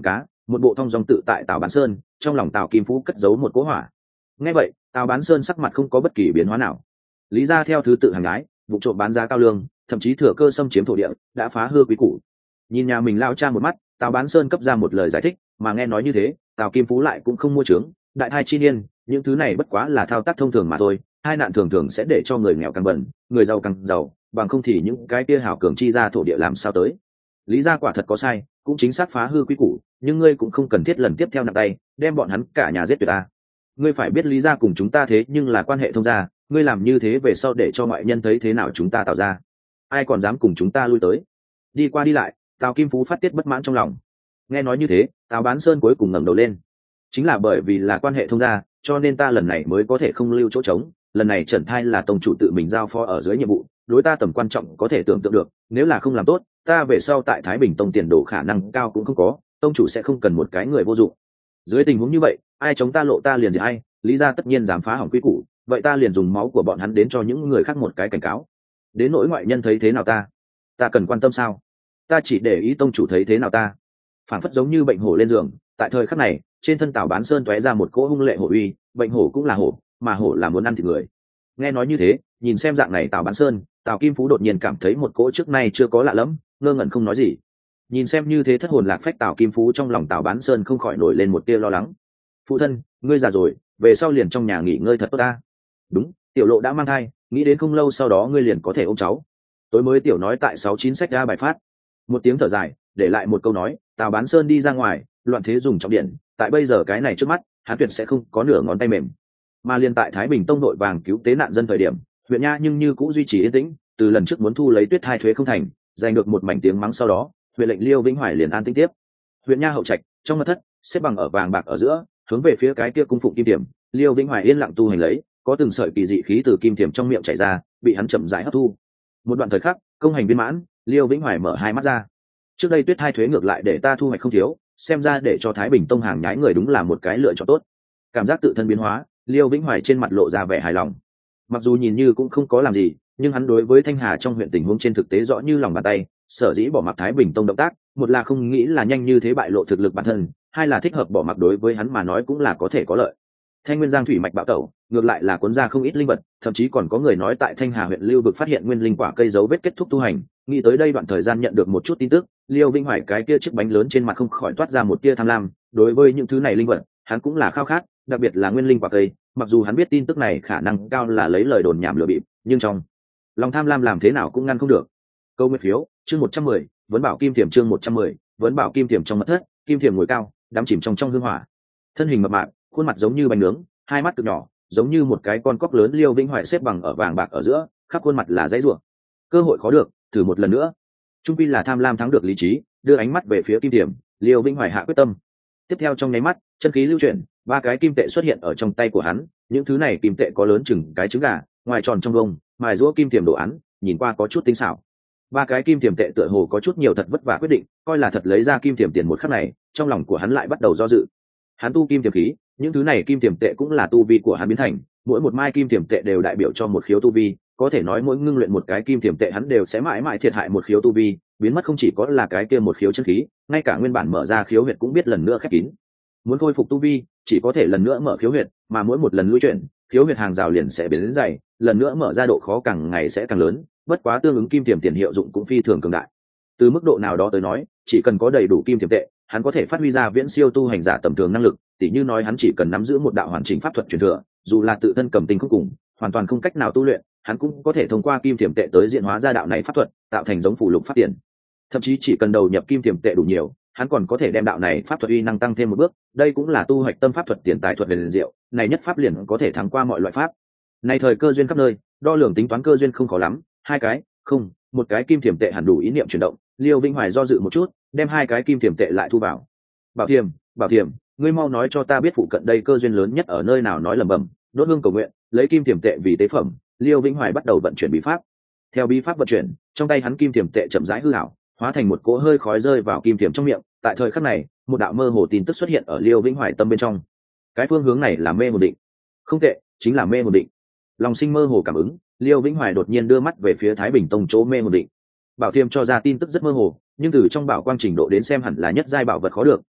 Speaker 1: một bộ thong dong tự tại Tào Bán Sơn, trong lòng Tào Kim Phú cất giấu một cỗ hỏa. Nghe vậy, Tào Bán Sơn sắc mặt không có bất kỳ biến hóa nào. Lý gia theo thứ tự hàng gái, vụ trộm bán giá cao lương, thậm chí thừa cơ xâm chiếm thổ địa, đã phá hư quý củ. Nhìn nhà mình lao cha một mắt, Tào Bán Sơn cấp ra một lời giải thích, mà nghe nói như thế, Tào Kim Phú lại cũng không mua trướng, đại thai chi niên, những thứ này bất quá là thao tác thông thường mà thôi, hai nạn thường thường sẽ để cho người nghèo càng bẩn, người giàu càng giàu, bằng không thì những cái kia hảo cường chi ra thổ địa làm sao tới. Lý gia quả thật có sai, cũng chính xác phá hư quý củ, nhưng ngươi cũng không cần thiết lần tiếp theo nặng tay, đem bọn hắn cả nhà giết tuyệt ta. Ngươi phải biết Lý gia cùng chúng ta thế nhưng là quan hệ thông gia, ngươi làm như thế về sau để cho ngoại nhân thấy thế nào chúng ta tạo ra, ai còn dám cùng chúng ta lui tới. Đi qua đi lại, Tào Kim Phú phát tiết bất mãn trong lòng. Nghe nói như thế, Tào Bán Sơn cuối cùng ngẩng đầu lên. Chính là bởi vì là quan hệ thông gia, cho nên ta lần này mới có thể không lưu chỗ trống, lần này Trần Thai là tông chủ tự mình giao phó ở dưới nhiệm vụ, đối ta tầm quan trọng có thể tưởng tượng được, nếu là không làm tốt, ta về sau tại Thái Bình tông tiền đồ khả năng cao cũng không có, tông chủ sẽ không cần một cái người vô dụng. Dưới tình huống như vậy, ai chống ta lộ ta liền diệt ai, Lý gia tất nhiên dám phá hỏng quy củ, vậy ta liền dùng máu của bọn hắn đến cho những người khác một cái cảnh cáo. Đến nỗi ngoại nhân thấy thế nào ta, ta cần quan tâm sao? Ta chỉ để ý tông chủ thấy thế nào ta. Phản phất giống như bệnh hổ lên giường, tại thời khắc này, trên thân Tào Bán Sơn tóe ra một cỗ hung lệ hổ uy, bệnh hổ cũng là hổ, mà hổ là muốn ăn thịt người. Nghe nói như thế, nhìn xem dạng này Tào Bán Sơn, Tào Kim Phú đột nhiên cảm thấy một cỗ trước nay chưa có lạ lẫm, ngơ ngẩn không nói gì. Nhìn xem như thế thất hồn lạc phách Tào Kim Phú, trong lòng Tào Bán Sơn không khỏi nổi lên một tia lo lắng. Phụ thân, ngươi già rồi, về sau liền trong nhà nghỉ ngơi thật tốt ta. Đúng, tiểu lộ đã mang thai, nghĩ đến không lâu sau đó ngươi liền có thể ôm cháu. Tối mới tiểu nói tại sáu chín sách ra bài phát. Một tiếng thở dài, để lại một câu nói, Tào Bán Sơn đi ra ngoài, loạn thế dùng trọng điện, tại bây giờ cái này trước mắt, hắn tuyệt sẽ không có nửa ngón tay mềm. Mà liên tại Thái Bình tông đội vàng cứu tế nạn dân thời điểm, huyện nha nhưng như cũng duy trì yên tĩnh, từ lần trước muốn thu lấy tuyết hai thuế không thành, giành được một mảnh tiếng mắng sau đó, huyện lệnh Liêu Vĩnh Hoài liền an tĩnh tiếp. Huyện nha hậu trạch, trong mật thất, xếp bằng ở vàng bạc ở giữa, hướng về phía cái kia cung phụng kim tiềm, Liêu Vĩnh Hoài yên lặng tu hành lấy, có từng sợi kỳ dị khí từ kim tiềm trong miệng chảy ra, bị hắn chậm rãi hấp thu. Một đoạn thời khắc, công hành viên mãn, Liêu Vĩnh Hoài mở hai mắt ra. Trước đây tuyết hai thuế ngược lại để ta thu hoạch không thiếu, xem ra để cho Thái Bình tông hàng nhái người đúng là một cái lựa chọn tốt. Cảm giác tự thân biến hóa, Liêu Vĩnh Hoài trên mặt lộ ra vẻ hài lòng. Mặc dù nhìn như cũng không có làm gì, nhưng hắn đối với Thanh Hà trong huyện tình huống trên thực tế rõ như lòng bàn tay, sở dĩ bỏ mặc Thái Bình tông động tác, một là không nghĩ là nhanh như thế bại lộ thực lực bản thân, hai là thích hợp bỏ mặc đối với hắn mà nói cũng là có thể có lợi. Thanh Nguyên Giang thủy mạch bạo tẩu, ngược lại là cuốn ra không ít linh vật, thậm chí còn có người nói tại Thanh Hà huyện lưu vực phát hiện nguyên linh quả cây dấu vết kết thúc tu hành, nghĩ tới đây đoạn thời gian nhận được một chút tin tức, Liêu Vĩnh Hoài cái kia chiếc bánh lớn trên mặt không khỏi toát ra một tia tham lam, đối với những thứ này linh vật, hắn cũng là khao khát, đặc biệt là nguyên linh quả cây, mặc dù hắn biết tin tức này khả năng cao là lấy lời đồn nhảm lừa bịp, nhưng trong lòng tham lam làm thế nào cũng ngăn không được. Câu nguyên phiếu, chương một trăm mười, vấn bảo kim tiềm chương một trăm mười, vấn bảo kim tiềm trong mật thất, kim tiềm ngồi cao, đắm chìm trong trong hương hỏa. Thân hình mập mạp, khuôn mặt giống như bánh nướng, hai mắt cực nhỏ, giống như một cái con cóc lớn. Liêu Vĩnh Hoài xếp bằng ở vàng bạc ở giữa, khắp khuôn mặt là dãy rủa. Cơ hội khó được, thử một lần nữa. Trung quy là tham lam thắng được lý trí, đưa ánh mắt về phía kim tiềm, Liêu Vĩnh Hoài hạ quyết tâm. Tiếp theo trong nháy mắt, chân khí lưu chuyển, ba cái kim tệ xuất hiện ở trong tay của hắn, những thứ này kim tệ có lớn chừng cái trứng gà, ngoài tròn trong vông, mài giũa kim tiềm đồ án, nhìn qua có chút tinh xảo. Ba cái kim tiềm tệ tựa hồ có chút nhiều thật vất vả quyết định, coi là thật lấy ra kim tiềm tiền một khắc này, trong lòng của hắn lại bắt đầu do dự. Hắn tu kim tiềm khí, những thứ này kim tiềm tệ cũng là tu vi của hắn biến thành, mỗi một mai kim tiềm tệ đều đại biểu cho một khiếu tu vi, có thể nói mỗi ngưng luyện một cái kim tiềm tệ hắn đều sẽ mãi mãi thiệt hại một khiếu tu vi, biến mất không chỉ có là cái kia một khiếu chân khí, ngay cả nguyên bản mở ra khiếu huyệt cũng biết lần nữa khép kín. Muốn khôi phục tu vi, chỉ có thể lần nữa mở khiếu huyệt, mà mỗi một lần lui chuyển, khiếu huyệt hàng rào liền sẽ biến đến dày, lần nữa mở ra độ khó càng ngày sẽ càng lớn, bất quá tương ứng kim tiềm tiền hiệu dụng cũng phi thường cường đại. Từ mức độ nào đó tới nói, chỉ cần có đầy đủ kim tiềm tệ, hắn có thể phát huy ra viễn siêu tu hành giả tầm thường năng lực, tỉ như nói hắn chỉ cần nắm giữ một đạo hoàn chỉnh pháp thuật truyền thừa, dù là tự thân cầm tinh không cùng, hoàn toàn không cách nào tu luyện, hắn cũng có thể thông qua kim tiềm tệ tới diễn hóa ra đạo này pháp thuật, tạo thành giống phù lục pháp tiền. Thậm chí chỉ cần đầu nhập kim tiềm tệ đủ nhiều, hắn còn có thể đem đạo này pháp thuật uy năng tăng thêm một bước, đây cũng là tu hoạch tâm pháp thuật tiền tài thuật về liền diệu, này nhất pháp liền có thể thắng qua mọi loại pháp. Này thời cơ duyên khắp nơi, đo lường tính toán cơ duyên không khó lắm, hai cái, không, một cái kim tiềm tệ hẳn đủ ý niệm chuyển động, Liêu Vĩnh Hoài do dự một chút, đem hai cái kim tiềm tệ lại thu vào. Bảo Thiềm, Bảo Thiềm, ngươi mau nói cho ta biết phụ cận đây cơ duyên lớn nhất ở nơi nào, nói lẩm bẩm, đốt hương cầu nguyện, lấy kim tiềm tệ vì tế phẩm. Liêu Vĩnh Hoài bắt đầu vận chuyển bí pháp. Theo bí pháp vận chuyển, trong tay hắn kim tiềm tệ chậm rãi hư ảo, hóa thành một cỗ hơi khói rơi vào kim tiềm trong miệng. Tại thời khắc này, một đạo mơ hồ tin tức xuất hiện ở Liêu Vĩnh Hoài tâm bên trong. Cái phương hướng này là mê hồn định. Không tệ, chính là mê hồn định. Lòng sinh mơ hồ cảm ứng, Liêu Vĩnh Hoài đột nhiên đưa mắt về phía Thái Bình tông chỗ mê hồn định. Bảo Thiềm cho ra tin tức rất mơ hồ, nhưng từ trong bảo quang trình độ đến xem hẳn là nhất giai bảo vật khó được,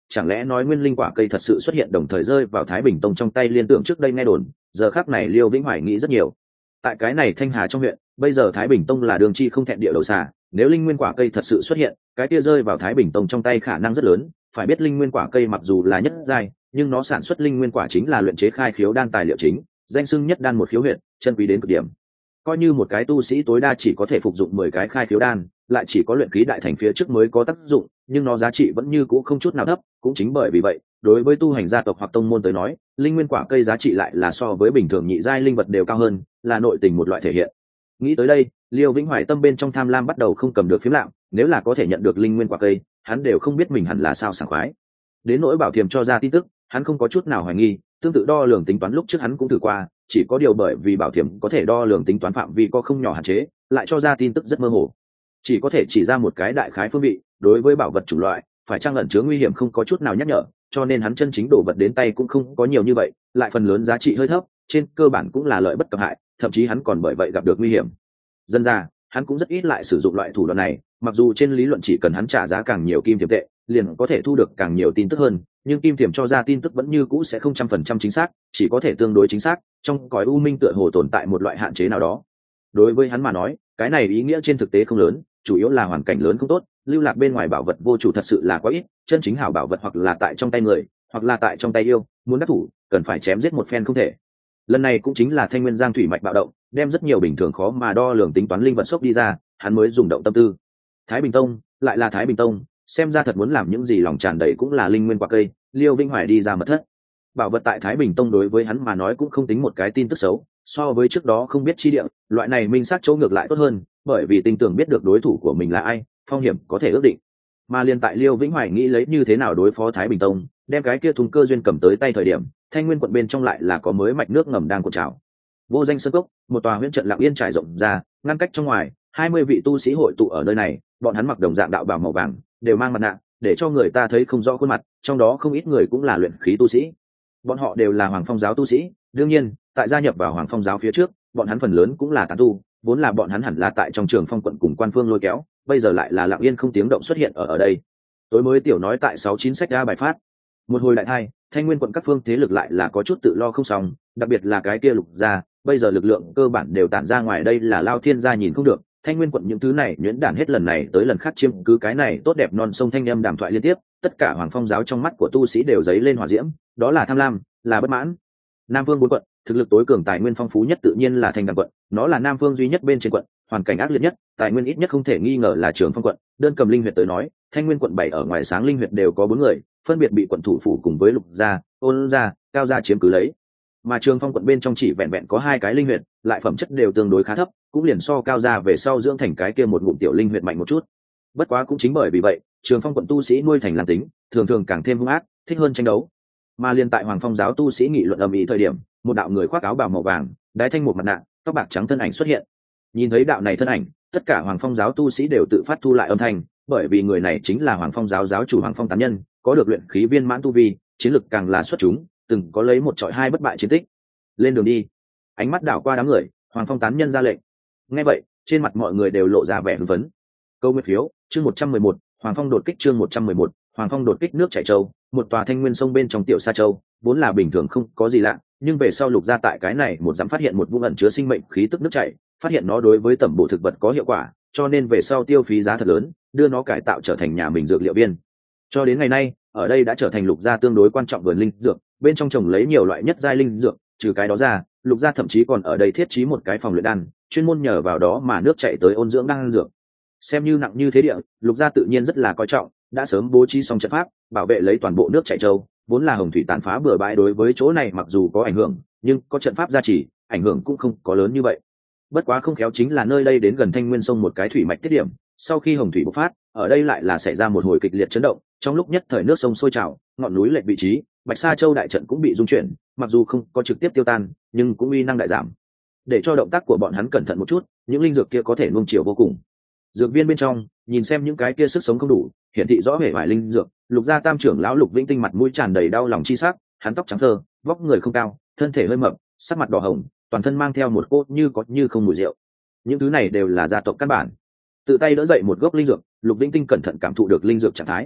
Speaker 1: chẳng lẽ nói nguyên linh quả cây thật sự xuất hiện đồng thời rơi vào Thái Bình Tông trong tay liên tưởng trước đây nghe đồn. Giờ khắc này Liêu Vĩnh Hoài nghĩ rất nhiều. Tại cái này Thanh Hà trong huyện, bây giờ Thái Bình Tông là đường chi không thẹn địa đầu xà, nếu linh nguyên quả cây thật sự xuất hiện, cái kia rơi vào Thái Bình Tông trong tay khả năng rất lớn. Phải biết linh nguyên quả cây mặc dù là nhất giai, nhưng nó sản xuất linh nguyên quả chính là luyện chế khai khiếu đan tài liệu chính, danh xưng nhất đan một khiếu huyện, chân quý đến cực điểm. Coi như một cái tu sĩ tối đa chỉ có thể phục dụng mười cái khai khiếu đan, lại chỉ có luyện khí đại thành phía trước mới có tác dụng, nhưng nó giá trị vẫn như cũ không chút nào thấp. Cũng chính bởi vì vậy, đối với tu hành gia tộc hoặc tông môn tới nói, linh nguyên quả cây giá trị lại là so với bình thường nhị giai linh vật đều cao hơn, là nội tình một loại thể hiện. Nghĩ tới đây, Liêu Vĩnh Hoài tâm bên trong tham lam bắt đầu không cầm được phím lặng, nếu là có thể nhận được linh nguyên quả cây, hắn đều không biết mình hẳn là sao sảng khoái. Đến nỗi Bảo Thiềm cho ra tin tức, hắn không có chút nào hoài nghi, tương tự đo lường tính toán lúc trước hắn cũng thử qua, chỉ có điều bởi vì Bảo Thiềm có thể đo lường tính toán phạm vi có không nhỏ hạn chế, lại cho ra tin tức rất mơ hồ, chỉ có thể chỉ ra một cái đại khái phương vị. Đối với bảo vật chủng loại, phải chăng ẩn chứa nguy hiểm không có chút nào nhắc nhở, cho nên hắn chân chính đổ vật đến tay cũng không có nhiều như vậy, lại phần lớn giá trị hơi thấp, trên cơ bản cũng là lợi bất cập hại, thậm chí hắn còn bởi vậy gặp được nguy hiểm. Dân ra, hắn cũng rất ít lại sử dụng loại thủ đoạn này, mặc dù trên lý luận chỉ cần hắn trả giá càng nhiều kim thiềm tệ, liền có thể thu được càng nhiều tin tức hơn, nhưng kim thiềm cho ra tin tức vẫn như cũ sẽ không trăm phần trăm chính xác, chỉ có thể tương đối chính xác, trong cõi u minh tựa hồ tồn tại một loại hạn chế nào đó. Đối với hắn mà nói, cái này ý nghĩa trên thực tế không lớn, chủ yếu là hoàn cảnh lớn không tốt, lưu lạc bên ngoài bảo vật vô chủ thật sự là quá ít, chân chính hảo bảo vật hoặc là tại trong tay người, hoặc là tại trong tay yêu, muốn đắc thủ, cần phải chém giết một phen không thể. Lần này cũng chính là Thanh Nguyên Giang thủy mạch bạo động, đem rất nhiều bình thường khó mà đo lường tính toán linh vật sốc đi ra, hắn mới dùng động tâm tư. Thái Bình Tông, lại là Thái Bình Tông, xem ra thật muốn làm những gì lòng tràn đầy cũng là linh nguyên quả cây. Liêu Vĩnh Hoài đi ra mật thất. Bảo vật tại Thái Bình Tông đối với hắn mà nói cũng không tính một cái tin tức xấu, so với trước đó không biết chi địa, loại này minh xác chỗ ngược lại tốt hơn, bởi vì tin tưởng biết được đối thủ của mình là ai, phong hiểm có thể ước định. Mà liên tại Liêu Vĩnh Hoài nghĩ lấy như thế nào đối phó Thái Bình Tông, đem cái kia thùng cơ duyên cầm tới tay thời điểm, Thanh Nguyên quận bên trong lại là có mới mạch nước ngầm đang cuộn trào. Vô danh sơn cốc, một tòa huyễn trận lặng yên trải rộng ra, ngăn cách trong ngoài, hai mươi vị tu sĩ hội tụ ở nơi này, bọn hắn mặc đồng dạng đạo bào màu vàng, đều mang mặt nạ, để cho người ta thấy không rõ khuôn mặt, trong đó không ít người cũng là luyện khí tu sĩ. Bọn họ đều là Hoàng Phong giáo tu sĩ, đương nhiên, tại gia nhập vào Hoàng Phong giáo phía trước, bọn hắn phần lớn cũng là tán tu, vốn là bọn hắn hẳn là tại trong Trường Phong quận cùng quan phương lôi kéo, bây giờ lại là lặng yên không tiếng động xuất hiện ở ở đây. Tối mới tiểu nói tại sáu chín sách ra bài phát. Một hồi đại hai, Thanh Nguyên quận các phương thế lực lại là có chút tự lo không xong, đặc biệt là cái kia Lục gia, bây giờ lực lượng cơ bản đều tản ra ngoài, đây là Lao Thiên gia nhìn không được. Thanh Nguyên quận những thứ này nhuyễn đản hết lần này tới lần khác chiếm cứ cái này tốt đẹp non sông thanh âm đàm thoại liên tiếp, tất cả Hoàng Phong giáo trong mắt của tu sĩ đều dấy lên hỏa diễm, đó là tham lam, là bất mãn. Nam Vương bốn quận, thực lực tối cường tài nguyên phong phú nhất tự nhiên là Thanh Đằng quận, nó là Nam Vương duy nhất bên trên quận, hoàn cảnh ác liệt nhất, tài nguyên ít nhất không thể nghi ngờ là Trường Phong quận. Đơn cầm linh huyệt tới nói, Thanh Nguyên quận bảy ở ngoài sáng linh huyệt đều có bốn người, phân biệt bị quận thủ phủ cùng với Lục gia, Ôn gia, Cao gia chiếm cứ lấy. Mà Trường Phong quận bên trong chỉ vẹn vẹn có hai cái linh huyệt, lại phẩm chất đều tương đối khá thấp, cũng liền so Cao gia về sau dưỡng thành cái kia một ngụm tiểu linh huyệt mạnh một chút. Bất quá cũng chính bởi vì vậy, Trường Phong quận tu sĩ nuôi thành làm tính, thường thường càng thêm hung ác, thích hơn tranh đấu. Mà liên tại Hoàng Phong giáo tu sĩ nghị luận ầm ĩ thời điểm, một đạo người khoác áo bào màu vàng, đái thanh một mặt nạ, tóc bạc trắng thân ảnh xuất hiện. Nhìn thấy đạo này thân ảnh, tất cả Hoàng Phong giáo tu sĩ đều tự phát thu lại âm thanh, bởi vì người này chính là Hoàng Phong giáo giáo chủ Hoàng Phong Tán Nhân, có được luyện khí viên mãn tu vi, chiến lực càng là xuất chúng, từng có lấy một trọi hai bất bại chiến tích. Lên đường đi. Ánh mắt đảo qua đám người, Hoàng Phong Tán Nhân ra lệnh. Nghe vậy, trên mặt mọi người đều lộ ra vẻ hưng phấn. Câu nguyên phiếu, chương một trăm mười một, Hoàng Phong đột kích chương một trăm mười một, Hoàng Phong đột kích nước chảy châu, một tòa thanh nguyên sông bên trong tiểu sa châu, vốn là bình thường không có gì lạ, nhưng về sau Lục gia tại cái này một dám phát hiện một vũng ẩn chứa sinh mệnh khí tức nước chảy, phát hiện nó đối với tẩm bổ thực vật có hiệu quả, cho nên về sau tiêu phí giá thật lớn, đưa nó cải tạo trở thành nhà mình dược liệu viên. Cho đến ngày nay, ở đây đã trở thành Lục gia tương đối quan trọng vườn linh dược, bên trong trồng lấy nhiều loại nhất giai linh dược, trừ cái đó ra, Lục gia thậm chí còn ở đây thiết trí một cái phòng luyện đan, chuyên môn nhờ vào đó mà nước chảy tới ôn dưỡng đan dược. Xem như nặng như thế địa, Lục gia tự nhiên rất là coi trọng, đã sớm bố trí xong trận pháp, bảo vệ lấy toàn bộ nước chảy châu, vốn là hồng thủy tàn phá bừa bãi đối với chỗ này mặc dù có ảnh hưởng, nhưng có trận pháp gia trì, ảnh hưởng cũng không có lớn như vậy. Bất quá không khéo chính là nơi đây đến gần Thanh Nguyên sông một cái thủy mạch tiết điểm, sau khi hồng thủy bộc phát, ở đây lại là xảy ra một hồi kịch liệt chấn động, trong lúc nhất thời nước sông sôi trào, ngọn núi lệch vị trí, Bạch Sa Châu đại trận cũng bị rung chuyển, mặc dù không có trực tiếp tiêu tan, nhưng cũng uy năng đại giảm. Để cho động tác của bọn hắn cẩn thận một chút, những linh dược kia có thể nuông chiều vô cùng. Dược viên bên trong, nhìn xem những cái kia sức sống không đủ, hiển thị rõ vẻ vài linh dược, Lục gia tam trưởng lão Lục Vĩnh Tinh mặt mũi tràn đầy đau lòng chi sắc, hắn tóc trắng thơ, vóc người không cao, thân thể hơi mập, sắc mặt đỏ hồng, toàn thân mang theo một cốt như có như không mùi rượu. Những thứ này đều là gia tộc căn bản. Tự tay đỡ dậy một gốc linh dược, Lục Vĩnh Tinh cẩn thận cảm thụ được linh dược trạng thái.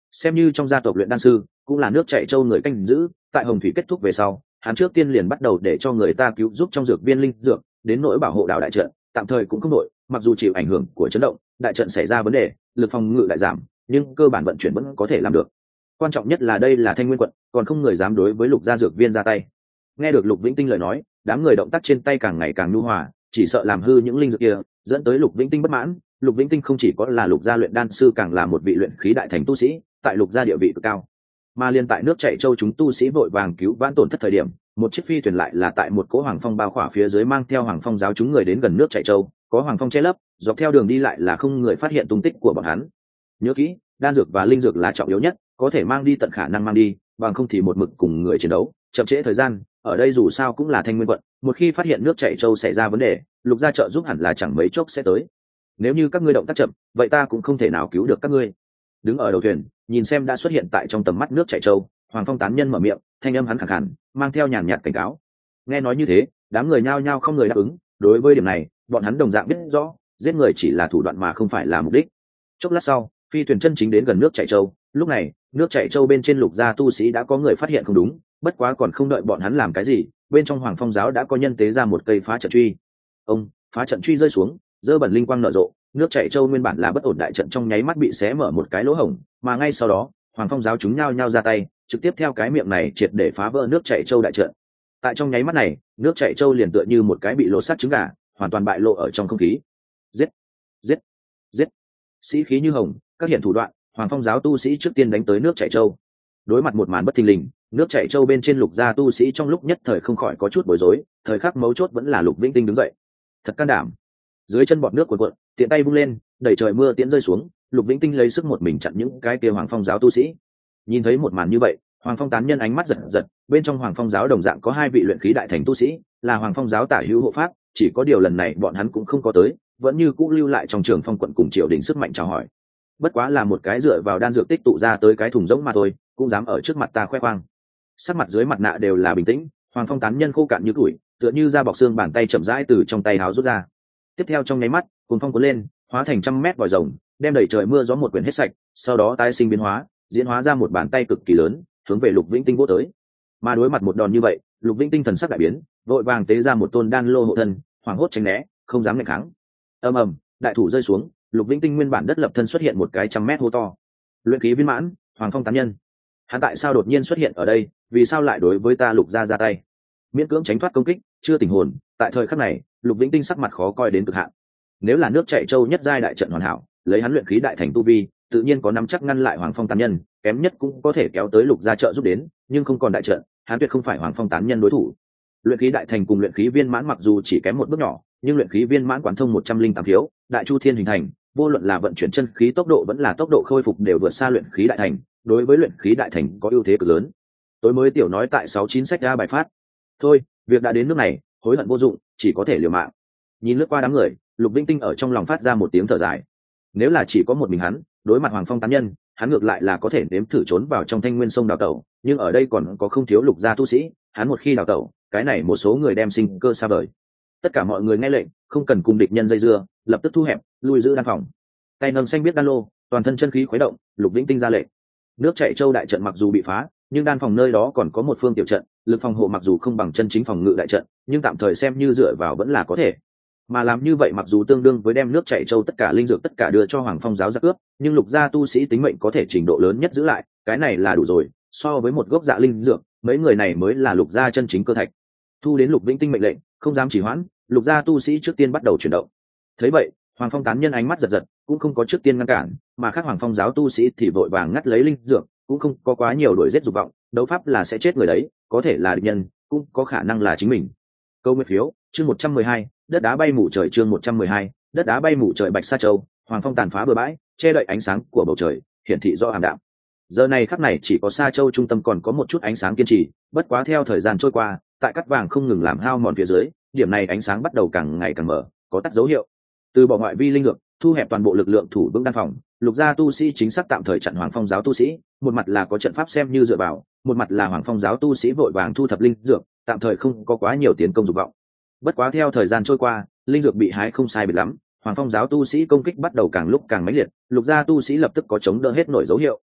Speaker 1: xem như trong gia tộc luyện đan sư, cũng là nước chảy châu người canh giữ. Tại hồng thủy kết thúc về sau, hắn trước tiên liền bắt đầu để cho người ta cứu giúp trong dược viên linh dược, đến nỗi bảo hộ đảo đại trận tạm thời cũng không đội, mặc dù chịu ảnh hưởng của chấn động, đại trận xảy ra vấn đề, lực phòng ngự đại giảm, nhưng cơ bản vận chuyển vẫn có thể làm được. Quan trọng nhất là đây là Thanh Nguyên quận, còn không người dám đối với Lục gia dược viên ra tay. Nghe được Lục Vĩnh Tinh lời nói, đám người động tác trên tay càng ngày càng nhu hòa, chỉ sợ làm hư những linh dược kia, dẫn tới Lục Vĩnh Tinh bất mãn. Lục Vĩnh Tinh không chỉ có là Lục gia luyện đan sư, càng là một vị luyện khí đại thành tu sĩ, tại Lục gia địa vị cực cao. Mà liên tại nước chảy châu chúng tu sĩ vội vàng cứu vãn tổn thất thời điểm, một chiếc phi thuyền lại là tại một cỗ hoàng phong bao khỏa phía dưới mang theo hoàng phong giáo chúng người đến gần nước chảy châu, có hoàng phong che lấp, dọc theo đường đi lại là không người phát hiện tung tích của bọn hắn. Nhớ kỹ, đan dược và linh dược là trọng yếu nhất, có thể mang đi tận khả năng mang đi, bằng không thì một mực cùng người chiến đấu, chậm trễ thời gian. Ở đây dù sao cũng là Thanh Nguyên quận, một khi phát hiện nước chảy châu xảy ra vấn đề, Lục gia trợ giúp hẳn là chẳng mấy chốc sẽ tới. Nếu như các ngươi động tác chậm, vậy ta cũng không thể nào cứu được các ngươi. Đứng ở đầu thuyền, nhìn xem đã xuất hiện tại trong tầm mắt nước chảy châu, Hoàng Phong tán nhân mở miệng, thanh âm hắn khàn khàn, mang theo nhàn nhạt cảnh cáo. Nghe nói như thế, đám người nhao nhao không người đáp ứng. Đối với điểm này, bọn hắn đồng dạng biết rõ, giết người chỉ là thủ đoạn mà không phải là mục đích. Chốc lát sau, phi thuyền chân chính đến gần nước chảy châu. Lúc này, nước chảy châu bên trên Lục gia tu sĩ đã có người phát hiện không đúng, bất quá còn không đợi bọn hắn làm cái gì, bên trong Hoàng Phong giáo đã có nhân tế ra một cây phá trận truy. Ông, phá trận truy rơi xuống, dơ bẩn linh quang nở rộ, nước chảy châu nguyên bản là bất ổn đại trận trong nháy mắt bị xé mở một cái lỗ hổng, mà ngay sau đó, Hoàng Phong giáo chúng nhao nhao ra tay, trực tiếp theo cái miệng này triệt để phá vỡ nước chảy châu đại trận. Tại trong nháy mắt này, nước chảy châu liền tựa như một cái bị lộ sát trứng gà, hoàn toàn bại lộ ở trong không khí. Giết, giết, giết! Sĩ khí như hồng, các hiện thủ đoạn, Hoàng Phong giáo tu sĩ trước tiên đánh tới nước chảy châu. Đối mặt một màn bất thình lình, nước chảy châu bên trên Lục gia tu sĩ trong lúc nhất thời không khỏi có chút bối rối, thời khắc mấu chốt vẫn là Lục Vĩnh Tinh đứng dậy. Thật can đảm! Dưới chân bọt nước cuộn cuộn, tiện tay vung lên, đẩy trời mưa tiễn rơi xuống, Lục Vĩnh Tinh lấy sức một mình chặn những cái kia Hoàng Phong giáo tu sĩ. Nhìn thấy một màn như vậy, Hoàng Phong tán nhân ánh mắt giật giật, bên trong Hoàng Phong giáo đồng dạng có hai vị luyện khí đại thành tu sĩ, là Hoàng Phong giáo tả hữu hộ pháp, chỉ có điều lần này bọn hắn cũng không có tới, vẫn như cũ lưu lại trong trường Phong quận cùng triều đình sức mạnh chào hỏi. Bất quá là một cái dựa vào đan dược tích tụ ra tới cái thùng rỗng mà thôi, cũng dám ở trước mặt ta khoe khoang. Sắc mặt dưới mặt nạ đều là bình tĩnh, Hoàng Phong tán nhân khô cạn như tuổi, tựa như da bọc xương, bàn tay chậm rãi từ trong tay háo rút ra. Tiếp theo trong nháy mắt, cuồng phong cuốn lên, hóa thành trăm mét vòi rồng, đem đẩy trời mưa gió một quyển hết sạch, sau đó tái sinh biến hóa, diễn hóa ra một bàn tay cực kỳ lớn, hướng về Lục Vĩnh Tinh vỗ tới. Mà đối mặt một đòn như vậy, Lục Vĩnh Tinh thần sắc đại biến, vội vàng tế ra một tôn đan lô hộ thân, hoảng hốt tránh né, không dám nghịch kháng. Ầm ầm, đại thủ rơi xuống, Lục Vĩnh Tinh nguyên bản đất lập thân xuất hiện một cái trăm mét hố to. Luyện khí viên mãn, Hoàng Phong tán nhân. Hắn tại sao đột nhiên xuất hiện ở đây, vì sao lại đối với ta Lục gia ra tay? Miễn cưỡng tránh thoát công kích, chưa tỉnh hồn, tại thời khắc này, Lục Vĩnh Tinh sắc mặt khó coi đến cực hạn. Nếu là nước chảy châu nhất giai đại trận hoàn hảo, lấy hắn luyện khí đại thành tu vi, tự nhiên có nắm chắc ngăn lại Hoàng Phong tán nhân, kém nhất cũng có thể kéo tới Lục gia trợ giúp đến, nhưng không còn đại trận, hắn tuyệt không phải Hoàng Phong tán nhân đối thủ. Luyện khí đại thành cùng luyện khí viên mãn mặc dù chỉ kém một bước nhỏ, nhưng luyện khí viên mãn quán thông một trăm linh tám thiếu, đại chu thiên hình thành, vô luận là vận chuyển chân khí tốc độ vẫn là tốc độ khôi phục đều vượt xa luyện khí đại thành, đối với luyện khí đại thành có ưu thế cực lớn. Tối mới tiểu nói tại sáu chín sách ra bài phát. Thôi, việc đã đến nước này, hối hận vô dụng, chỉ có thể liều mạng. Nhìn lướt qua đám người, Lục Vĩnh Tinh ở trong lòng phát ra một tiếng thở dài. Nếu là chỉ có một mình hắn, đối mặt Hoàng Phong tán nhân, hắn ngược lại là có thể nếm thử trốn vào trong Thanh Nguyên sông đào tẩu, nhưng ở đây còn có không thiếu Lục gia tu sĩ, hắn một khi đào tẩu, cái này một số người đem sinh cơ xa vời. Tất cả mọi người nghe lệnh, không cần cùng địch nhân dây dưa, lập tức thu hẹp, lui giữ đan phòng. Tay nâng xanh biết đan lô, toàn thân chân khí khuấy động, Lục Vĩnh Tinh ra lệnh. Nước chảy châu đại trận mặc dù bị phá, nhưng đan phòng nơi đó còn có một phương tiểu trận, lực phòng hộ mặc dù không bằng chân chính phòng ngự đại trận, nhưng tạm thời xem như dựa vào vẫn là có thể. Mà làm như vậy mặc dù tương đương với đem nước chảy châu tất cả linh dược tất cả đưa cho Hoàng Phong giáo giặc cướp, nhưng Lục gia tu sĩ tính mệnh có thể trình độ lớn nhất giữ lại, cái này là đủ rồi. So với một gốc dạ linh dược, mấy người này mới là Lục gia chân chính cơ thạch. Thu đến Lục Vĩnh Tinh mệnh lệnh, không dám trì hoãn, Lục gia tu sĩ trước tiên bắt đầu chuyển động. Thấy vậy, Hoàng Phong tán nhân ánh mắt giật giật, cũng không có trước tiên ngăn cản, mà khác Hoàng Phong giáo tu sĩ thì vội vàng ngắt lấy linh dược, cũng không có quá nhiều đuổi giết dục vọng, đấu pháp là sẽ chết người đấy, có thể là địch nhân, cũng có khả năng là chính mình. Câu nguyên phiếu, chương một trăm mười hai, đất đá bay mù trời, chương một trăm mười hai, đất đá bay mù trời. Bạch Sa Châu, Hoàng Phong tàn phá bừa bãi, che đậy ánh sáng của bầu trời, hiển thị rõ ảm đạm. Giờ này khắc này chỉ có Sa Châu trung tâm còn có một chút ánh sáng kiên trì, bất quá theo thời gian trôi qua, tại cắt vàng không ngừng làm hao mòn phía dưới, điểm này ánh sáng bắt đầu càng ngày càng mở, có tắt dấu hiệu. Từ bỏ ngoại vi linh dược, thu hẹp toàn bộ lực lượng thủ vững đan phòng, Lục gia tu sĩ chính xác tạm thời chặn Hoàng Phong giáo tu sĩ, một mặt là có trận pháp xem như dựa vào, một mặt là Hoàng Phong giáo tu sĩ vội vàng thu thập linh dược, tạm thời không có quá nhiều tiến công dục vọng. Bất quá theo thời gian trôi qua, linh dược bị hái không sai biệt lắm, Hoàng Phong giáo tu sĩ công kích bắt đầu càng lúc càng mãnh liệt, Lục gia tu sĩ lập tức có chống đỡ hết nổi dấu hiệu.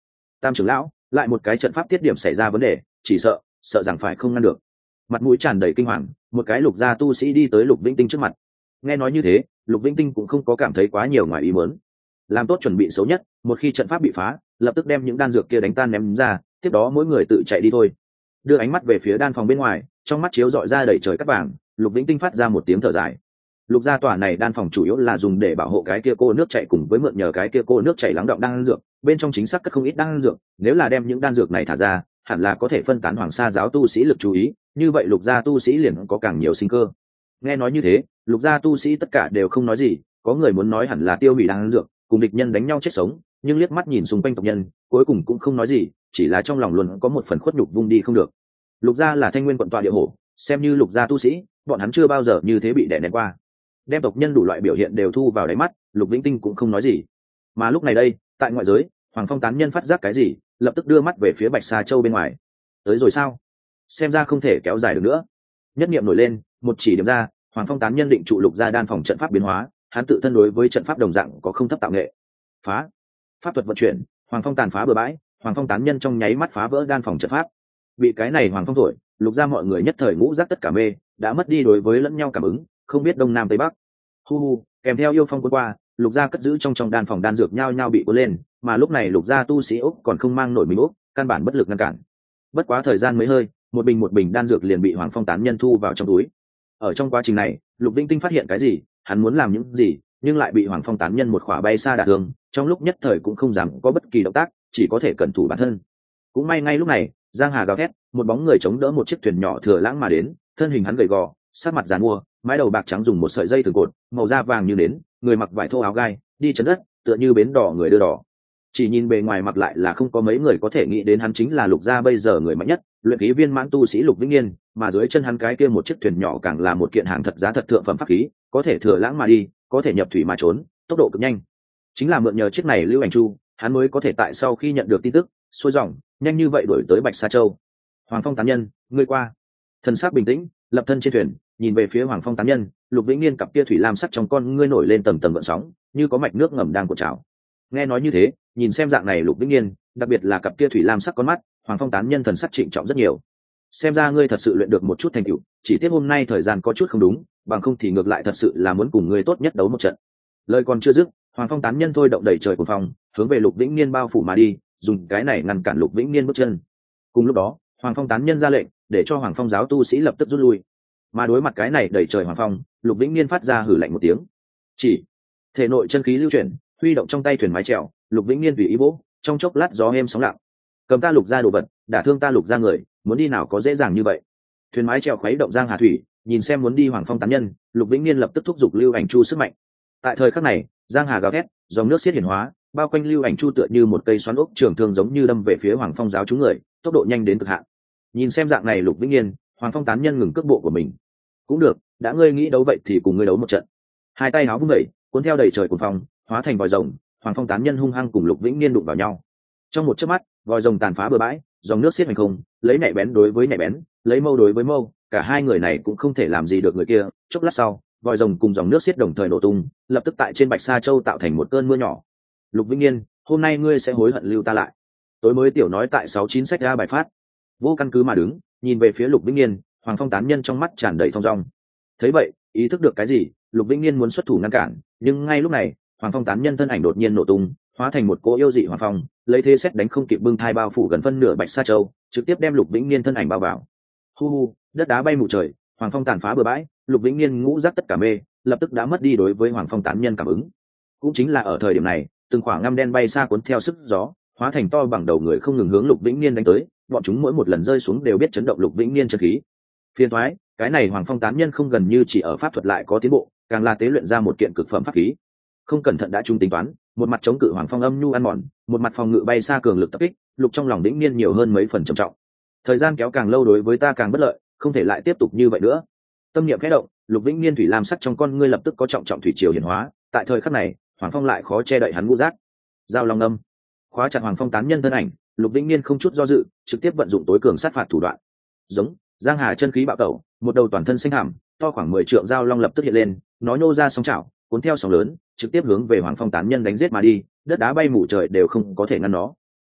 Speaker 1: Tam trưởng lão, lại một cái trận pháp tiết điểm xảy ra vấn đề, chỉ sợ sợ rằng phải không ngăn được. Mặt mũi tràn đầy kinh hoàng, một cái lục gia tu sĩ đi tới Lục Vĩnh Tinh trước mặt. Nghe nói như thế, Lục Vĩnh Tinh cũng không có cảm thấy quá nhiều ngoài ý muốn. Làm tốt chuẩn bị xấu nhất, một khi trận pháp bị phá, lập tức đem những đan dược kia đánh tan ném ra, tiếp đó mỗi người tự chạy đi thôi. Đưa ánh mắt về phía đan phòng bên ngoài, trong mắt chiếu dọi ra đầy trời cát vàng, Lục Vĩnh Tinh phát ra một tiếng thở dài. Lục gia tòa này đan phòng chủ yếu là dùng để bảo hộ cái kia cô nước chảy cùng với mượn nhờ cái kia cô nước chảy lắng động đan dược, bên trong chính xác cất không ít đan dược, nếu là đem những đan dược này thả ra, hẳn là có thể phân tán Hoàng Sa giáo tu sĩ lực chú ý, như vậy Lục gia tu sĩ liền có càng nhiều sinh cơ. Nghe nói như thế, Lục gia tu sĩ tất cả đều không nói gì, có người muốn nói hẳn là tiêu hủy đan dược, cùng địch nhân đánh nhau chết sống, nhưng liếc mắt nhìn xung quanh tộc nhân, cuối cùng cũng không nói gì, chỉ là trong lòng luôn có một phần khuất nhục vung đi không được. Lục gia là Thanh Nguyên quận tọa địa hổ, xem như Lục gia tu sĩ, bọn hắn chưa bao giờ như thế bị đè nén qua. Đem tộc nhân đủ loại biểu hiện đều thu vào đáy mắt, Lục Vĩnh Tinh cũng không nói gì. Mà lúc này đây, tại ngoại giới, Hoàng Phong tán nhân phát giác cái gì, lập tức đưa mắt về phía Bạch Sa Châu bên ngoài. Tới rồi sao? Xem ra không thể kéo dài được nữa. Nhất niệm nổi lên, một chỉ điểm ra, Hoàng Phong tán nhân định trụ Lục gia đan phòng trận pháp biến hóa, hắn tự thân đối với trận pháp đồng dạng có không thấp tạo nghệ. Phá! Pháp thuật vận chuyển, Hoàng Phong tàn phá bừa bãi, Hoàng Phong tán nhân trong nháy mắt phá vỡ đan phòng trận pháp. Bị cái này Hoàng Phong thổi, Lục gia mọi người nhất thời ngũ giác tất cả mê, đã mất đi đối với lẫn nhau cảm ứng, không biết đông nam tây bắc. Hu hu, kèm theo yêu phong cuốn qua, Lục gia cất giữ trong trong đan phòng đan dược nhao nhao bị cuốn lên, mà lúc này Lục gia tu sĩ úc còn không mang nổi mình úc, căn bản bất lực ngăn cản. Bất quá thời gian mấy hơi, một bình một bình đan dược liền bị Hoàng Phong tán nhân thu vào trong túi. Ở trong quá trình này, Lục Vĩnh Tinh phát hiện cái gì, hắn muốn làm những gì, nhưng lại bị Hoàng Phong tán nhân một khỏa bay xa đả thương, trong lúc nhất thời cũng không dám có bất kỳ động tác, chỉ có thể cẩn thủ bản thân. Cũng may ngay lúc này, giang hà gào thét, một bóng người chống đỡ một chiếc thuyền nhỏ thừa lãng mà đến, thân hình hắn gầy gò, sát mặt giàn mua, mái đầu bạc trắng dùng một sợi dây thừng cột, màu da vàng như nến, người mặc vải thô áo gai, đi chân đất, tựa như bến đỏ người đưa đỏ. Chỉ nhìn bề ngoài mặc lại là không có mấy người có thể nghĩ đến hắn chính là Lục gia bây giờ người mạnh nhất, luyện khí viên mãn tu sĩ Lục Vĩnh Nghiên, mà dưới chân hắn cái kia một chiếc thuyền nhỏ càng là một kiện hàng thật giá thật thượng phẩm pháp khí, có thể thừa lãng mà đi, có thể nhập thủy mà trốn, tốc độ cực nhanh. Chính là mượn nhờ chiếc này lưu ảnh chu, hắn mới có thể tại sau khi nhận được tin tức, xuôi dòng, nhanh như vậy đuổi tới Bạch Sa Châu. Hoàng Phong tán nhân, ngươi qua. Thần sắc bình tĩnh, lập thân trên thuyền, nhìn về phía Hoàng Phong tán nhân, Lục Vĩnh Nghiên cặp kia thủy lam sắc trong con ngươi nổi lên tầng tầng gợn sóng, như có mạch nước ngầm đang cuộn trào. Nghe nói như thế, nhìn xem dạng này Lục Vĩnh Nghiên, đặc biệt là cặp kia thủy lam sắc con mắt, Hoàng Phong tán nhân thần sắc trịnh trọng rất nhiều. Xem ra ngươi thật sự luyện được một chút thành tựu, chỉ tiếc hôm nay thời gian có chút không đúng, bằng không thì ngược lại thật sự là muốn cùng ngươi tốt nhất đấu một trận. Lời còn chưa dứt, Hoàng Phong tán nhân thôi động đẩy trời cuồng phong, hướng về Lục Vĩnh Nghiên bao phủ mà đi, dùng cái này ngăn cản Lục Vĩnh Nghiên bước chân. Cùng lúc đó, Hoàng Phong tán nhân ra lệnh, để cho Hoàng Phong giáo tu sĩ lập tức rút lui. Mà đối mặt cái này đẩy trời Hoàng Phong, Lục Vĩnh Nghiên phát ra hử lạnh một tiếng. Chỉ thể nội chân khí lưu chuyển, huy động trong tay thuyền mái chèo, Lục Vĩnh Nghiên tùy ý vỗ, trong chốc lát gió êm sóng lặng. Cầm ta Lục gia đồ vật, đả thương ta Lục gia người, muốn đi nào có dễ dàng như vậy. Thuyền mái chèo khuấy động giang hà thủy, nhìn xem muốn đi Hoàng Phong tán nhân, Lục Vĩnh Nghiên lập tức thúc giục lưu ảnh chu sức mạnh. Tại thời khắc này, giang hà gào thét, dòng nước xiết hiển hóa, bao quanh lưu ảnh chu tựa như một cây xoắn ốc trường thương giống như đâm về phía Hoàng Phong giáo chúng người, tốc độ nhanh đến cực hạn. Nhìn xem dạng này Lục Vĩnh Nghiên, Hoàng Phong tán nhân ngừng cước bộ của mình. Cũng được, đã ngươi nghĩ đấu vậy thì cùng ngươi đấu một trận. Hai tay háo vung đẩy, cuốn theo đầy trời cuồng phong, hóa thành vòi rồng, Hoàng Phong tán nhân hung hăng cùng Lục Vĩnh Nghiên đụng vào nhau. Trong một chớp mắt, vòi rồng tàn phá bừa bãi, dòng nước xiết hành không, lấy nhạy bén đối với nhạy bén, lấy mâu đối với mâu, cả hai người này cũng không thể làm gì được người kia. Chốc lát sau, vòi rồng cùng dòng nước xiết đồng thời nổ tung, lập tức tại trên Bạch Sa Châu tạo thành một cơn mưa nhỏ. Lục Vĩnh Nghiên, hôm nay ngươi sẽ hối hận lưu ta lại. Tối mới tiểu nói tại sáu chín sách ra bài phát, vô căn cứ mà đứng, nhìn về phía Lục Vĩnh Nghiên, Hoàng Phong tán nhân trong mắt tràn đầy thong dong. Thấy vậy, ý thức được cái gì, Lục Vĩnh Nghiên muốn xuất thủ ngăn cản, nhưng ngay lúc này, Hoàng Phong tán nhân thân ảnh đột nhiên nổ tung, hóa thành một cỗ yêu dị hoàng phong, lấy thế xét đánh không kịp bưng thai bao phủ gần phân nửa Bạch Sa Châu, trực tiếp đem Lục Vĩnh Nghiên thân ảnh bao vào. Hu hu, đất đá bay mù trời, Hoàng Phong tàn phá bừa bãi, Lục Vĩnh Nghiên ngũ giác tất cả mê, lập tức đã mất đi đối với Hoàng Phong tán nhân cảm ứng. Cũng chính là ở thời điểm này, từng khoảng ngăm đen bay xa cuốn theo sức gió, hóa thành to bằng đầu người không ngừng hướng Lục Vĩnh Nghiên đánh tới, bọn chúng mỗi một lần rơi xuống đều biết chấn động Lục Vĩnh Nghiên chân khí. Phiên thoái, cái này Hoàng Phong tán nhân không gần như chỉ ở pháp thuật lại có tiến bộ, càng là tế luyện ra một kiện cực phẩm pháp khí. Không cẩn thận đã trung tính toán, một mặt chống cự Hoàng Phong âm nhu ăn mòn, một mặt phòng ngự bay xa cường lực tập kích, Lục trong lòng Vĩnh Nghiên nhiều hơn mấy phần trầm trọng. Thời gian kéo càng lâu đối với ta càng bất lợi, không thể lại tiếp tục như vậy nữa. Tâm niệm khẽ động, Lục Vĩnh Nghiên thủy lam sắc trong con ngươi lập tức có trọng trọng thủy triều hiển hóa, tại thời khắc này, Hoàng Phong lại khó che đậy hắn ngũ giác. Giao long âm, khóa chặt Hoàng Phong tán nhân thân ảnh, Lục Vĩnh Nghiên không chút do dự, trực tiếp vận dụng tối cường sát phạt thủ đoạn. Giống, giang hà chân khí bạo tẩu, một đầu toàn thân xanh hàm, to khoảng mười trượng giao long lập tức hiện lên, nó nhô ra sóng chảo, cuốn theo sóng lớn, trực tiếp hướng về Hoàng Phong tán nhân đánh giết mà đi, đất đá bay mù trời đều không có thể ngăn nó.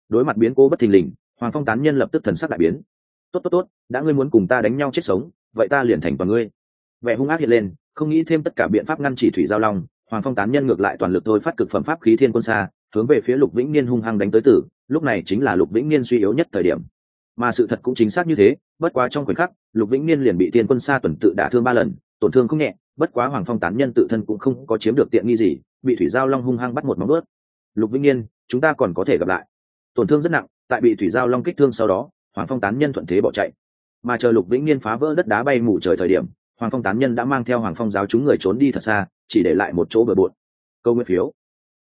Speaker 1: Đối mặt biến cố bất thình lình, Hoàng Phong tán nhân lập tức thần sắc đại biến. Tốt tốt tốt, đã ngươi muốn cùng ta đánh nhau chết sống, vậy ta liền thành toàn ngươi. Vẻ hung ác hiện lên, không nghĩ thêm tất cả biện pháp ngăn chỉ thủy giao long, Hoàng Phong tán nhân ngược lại toàn lực thôi phát cực phẩm pháp khí thiên quân xa, hướng về phía Lục Vĩnh Niên hung hăng đánh tới tử. Lúc này chính là Lục Vĩnh Niên suy yếu nhất thời điểm, mà sự thật cũng chính xác như thế. Bất quá trong khoảnh khắc, Lục Vĩnh Niên liền bị thiên quân xa tuần tự đả thương ba lần, tổn thương không nhẹ. Bất quá Hoàng Phong tán nhân tự thân cũng không có chiếm được tiện nghi gì, bị thủy giao long hung hăng bắt một móng ướt. Lục Vĩnh Niên, chúng ta còn có thể gặp lại. Tổn thương rất nặng, tại bị thủy giao long kích thương sau đó, Hoàng Phong tán nhân thuận thế bỏ chạy. Mà chờ Lục Vĩnh Niên phá vỡ đất đá bay mù trời thời điểm, Hoàng Phong tán nhân đã mang theo Hoàng Phong giáo chúng người trốn đi thật xa, chỉ để lại một chỗ bừa bộn. Câu nguyên phiếu,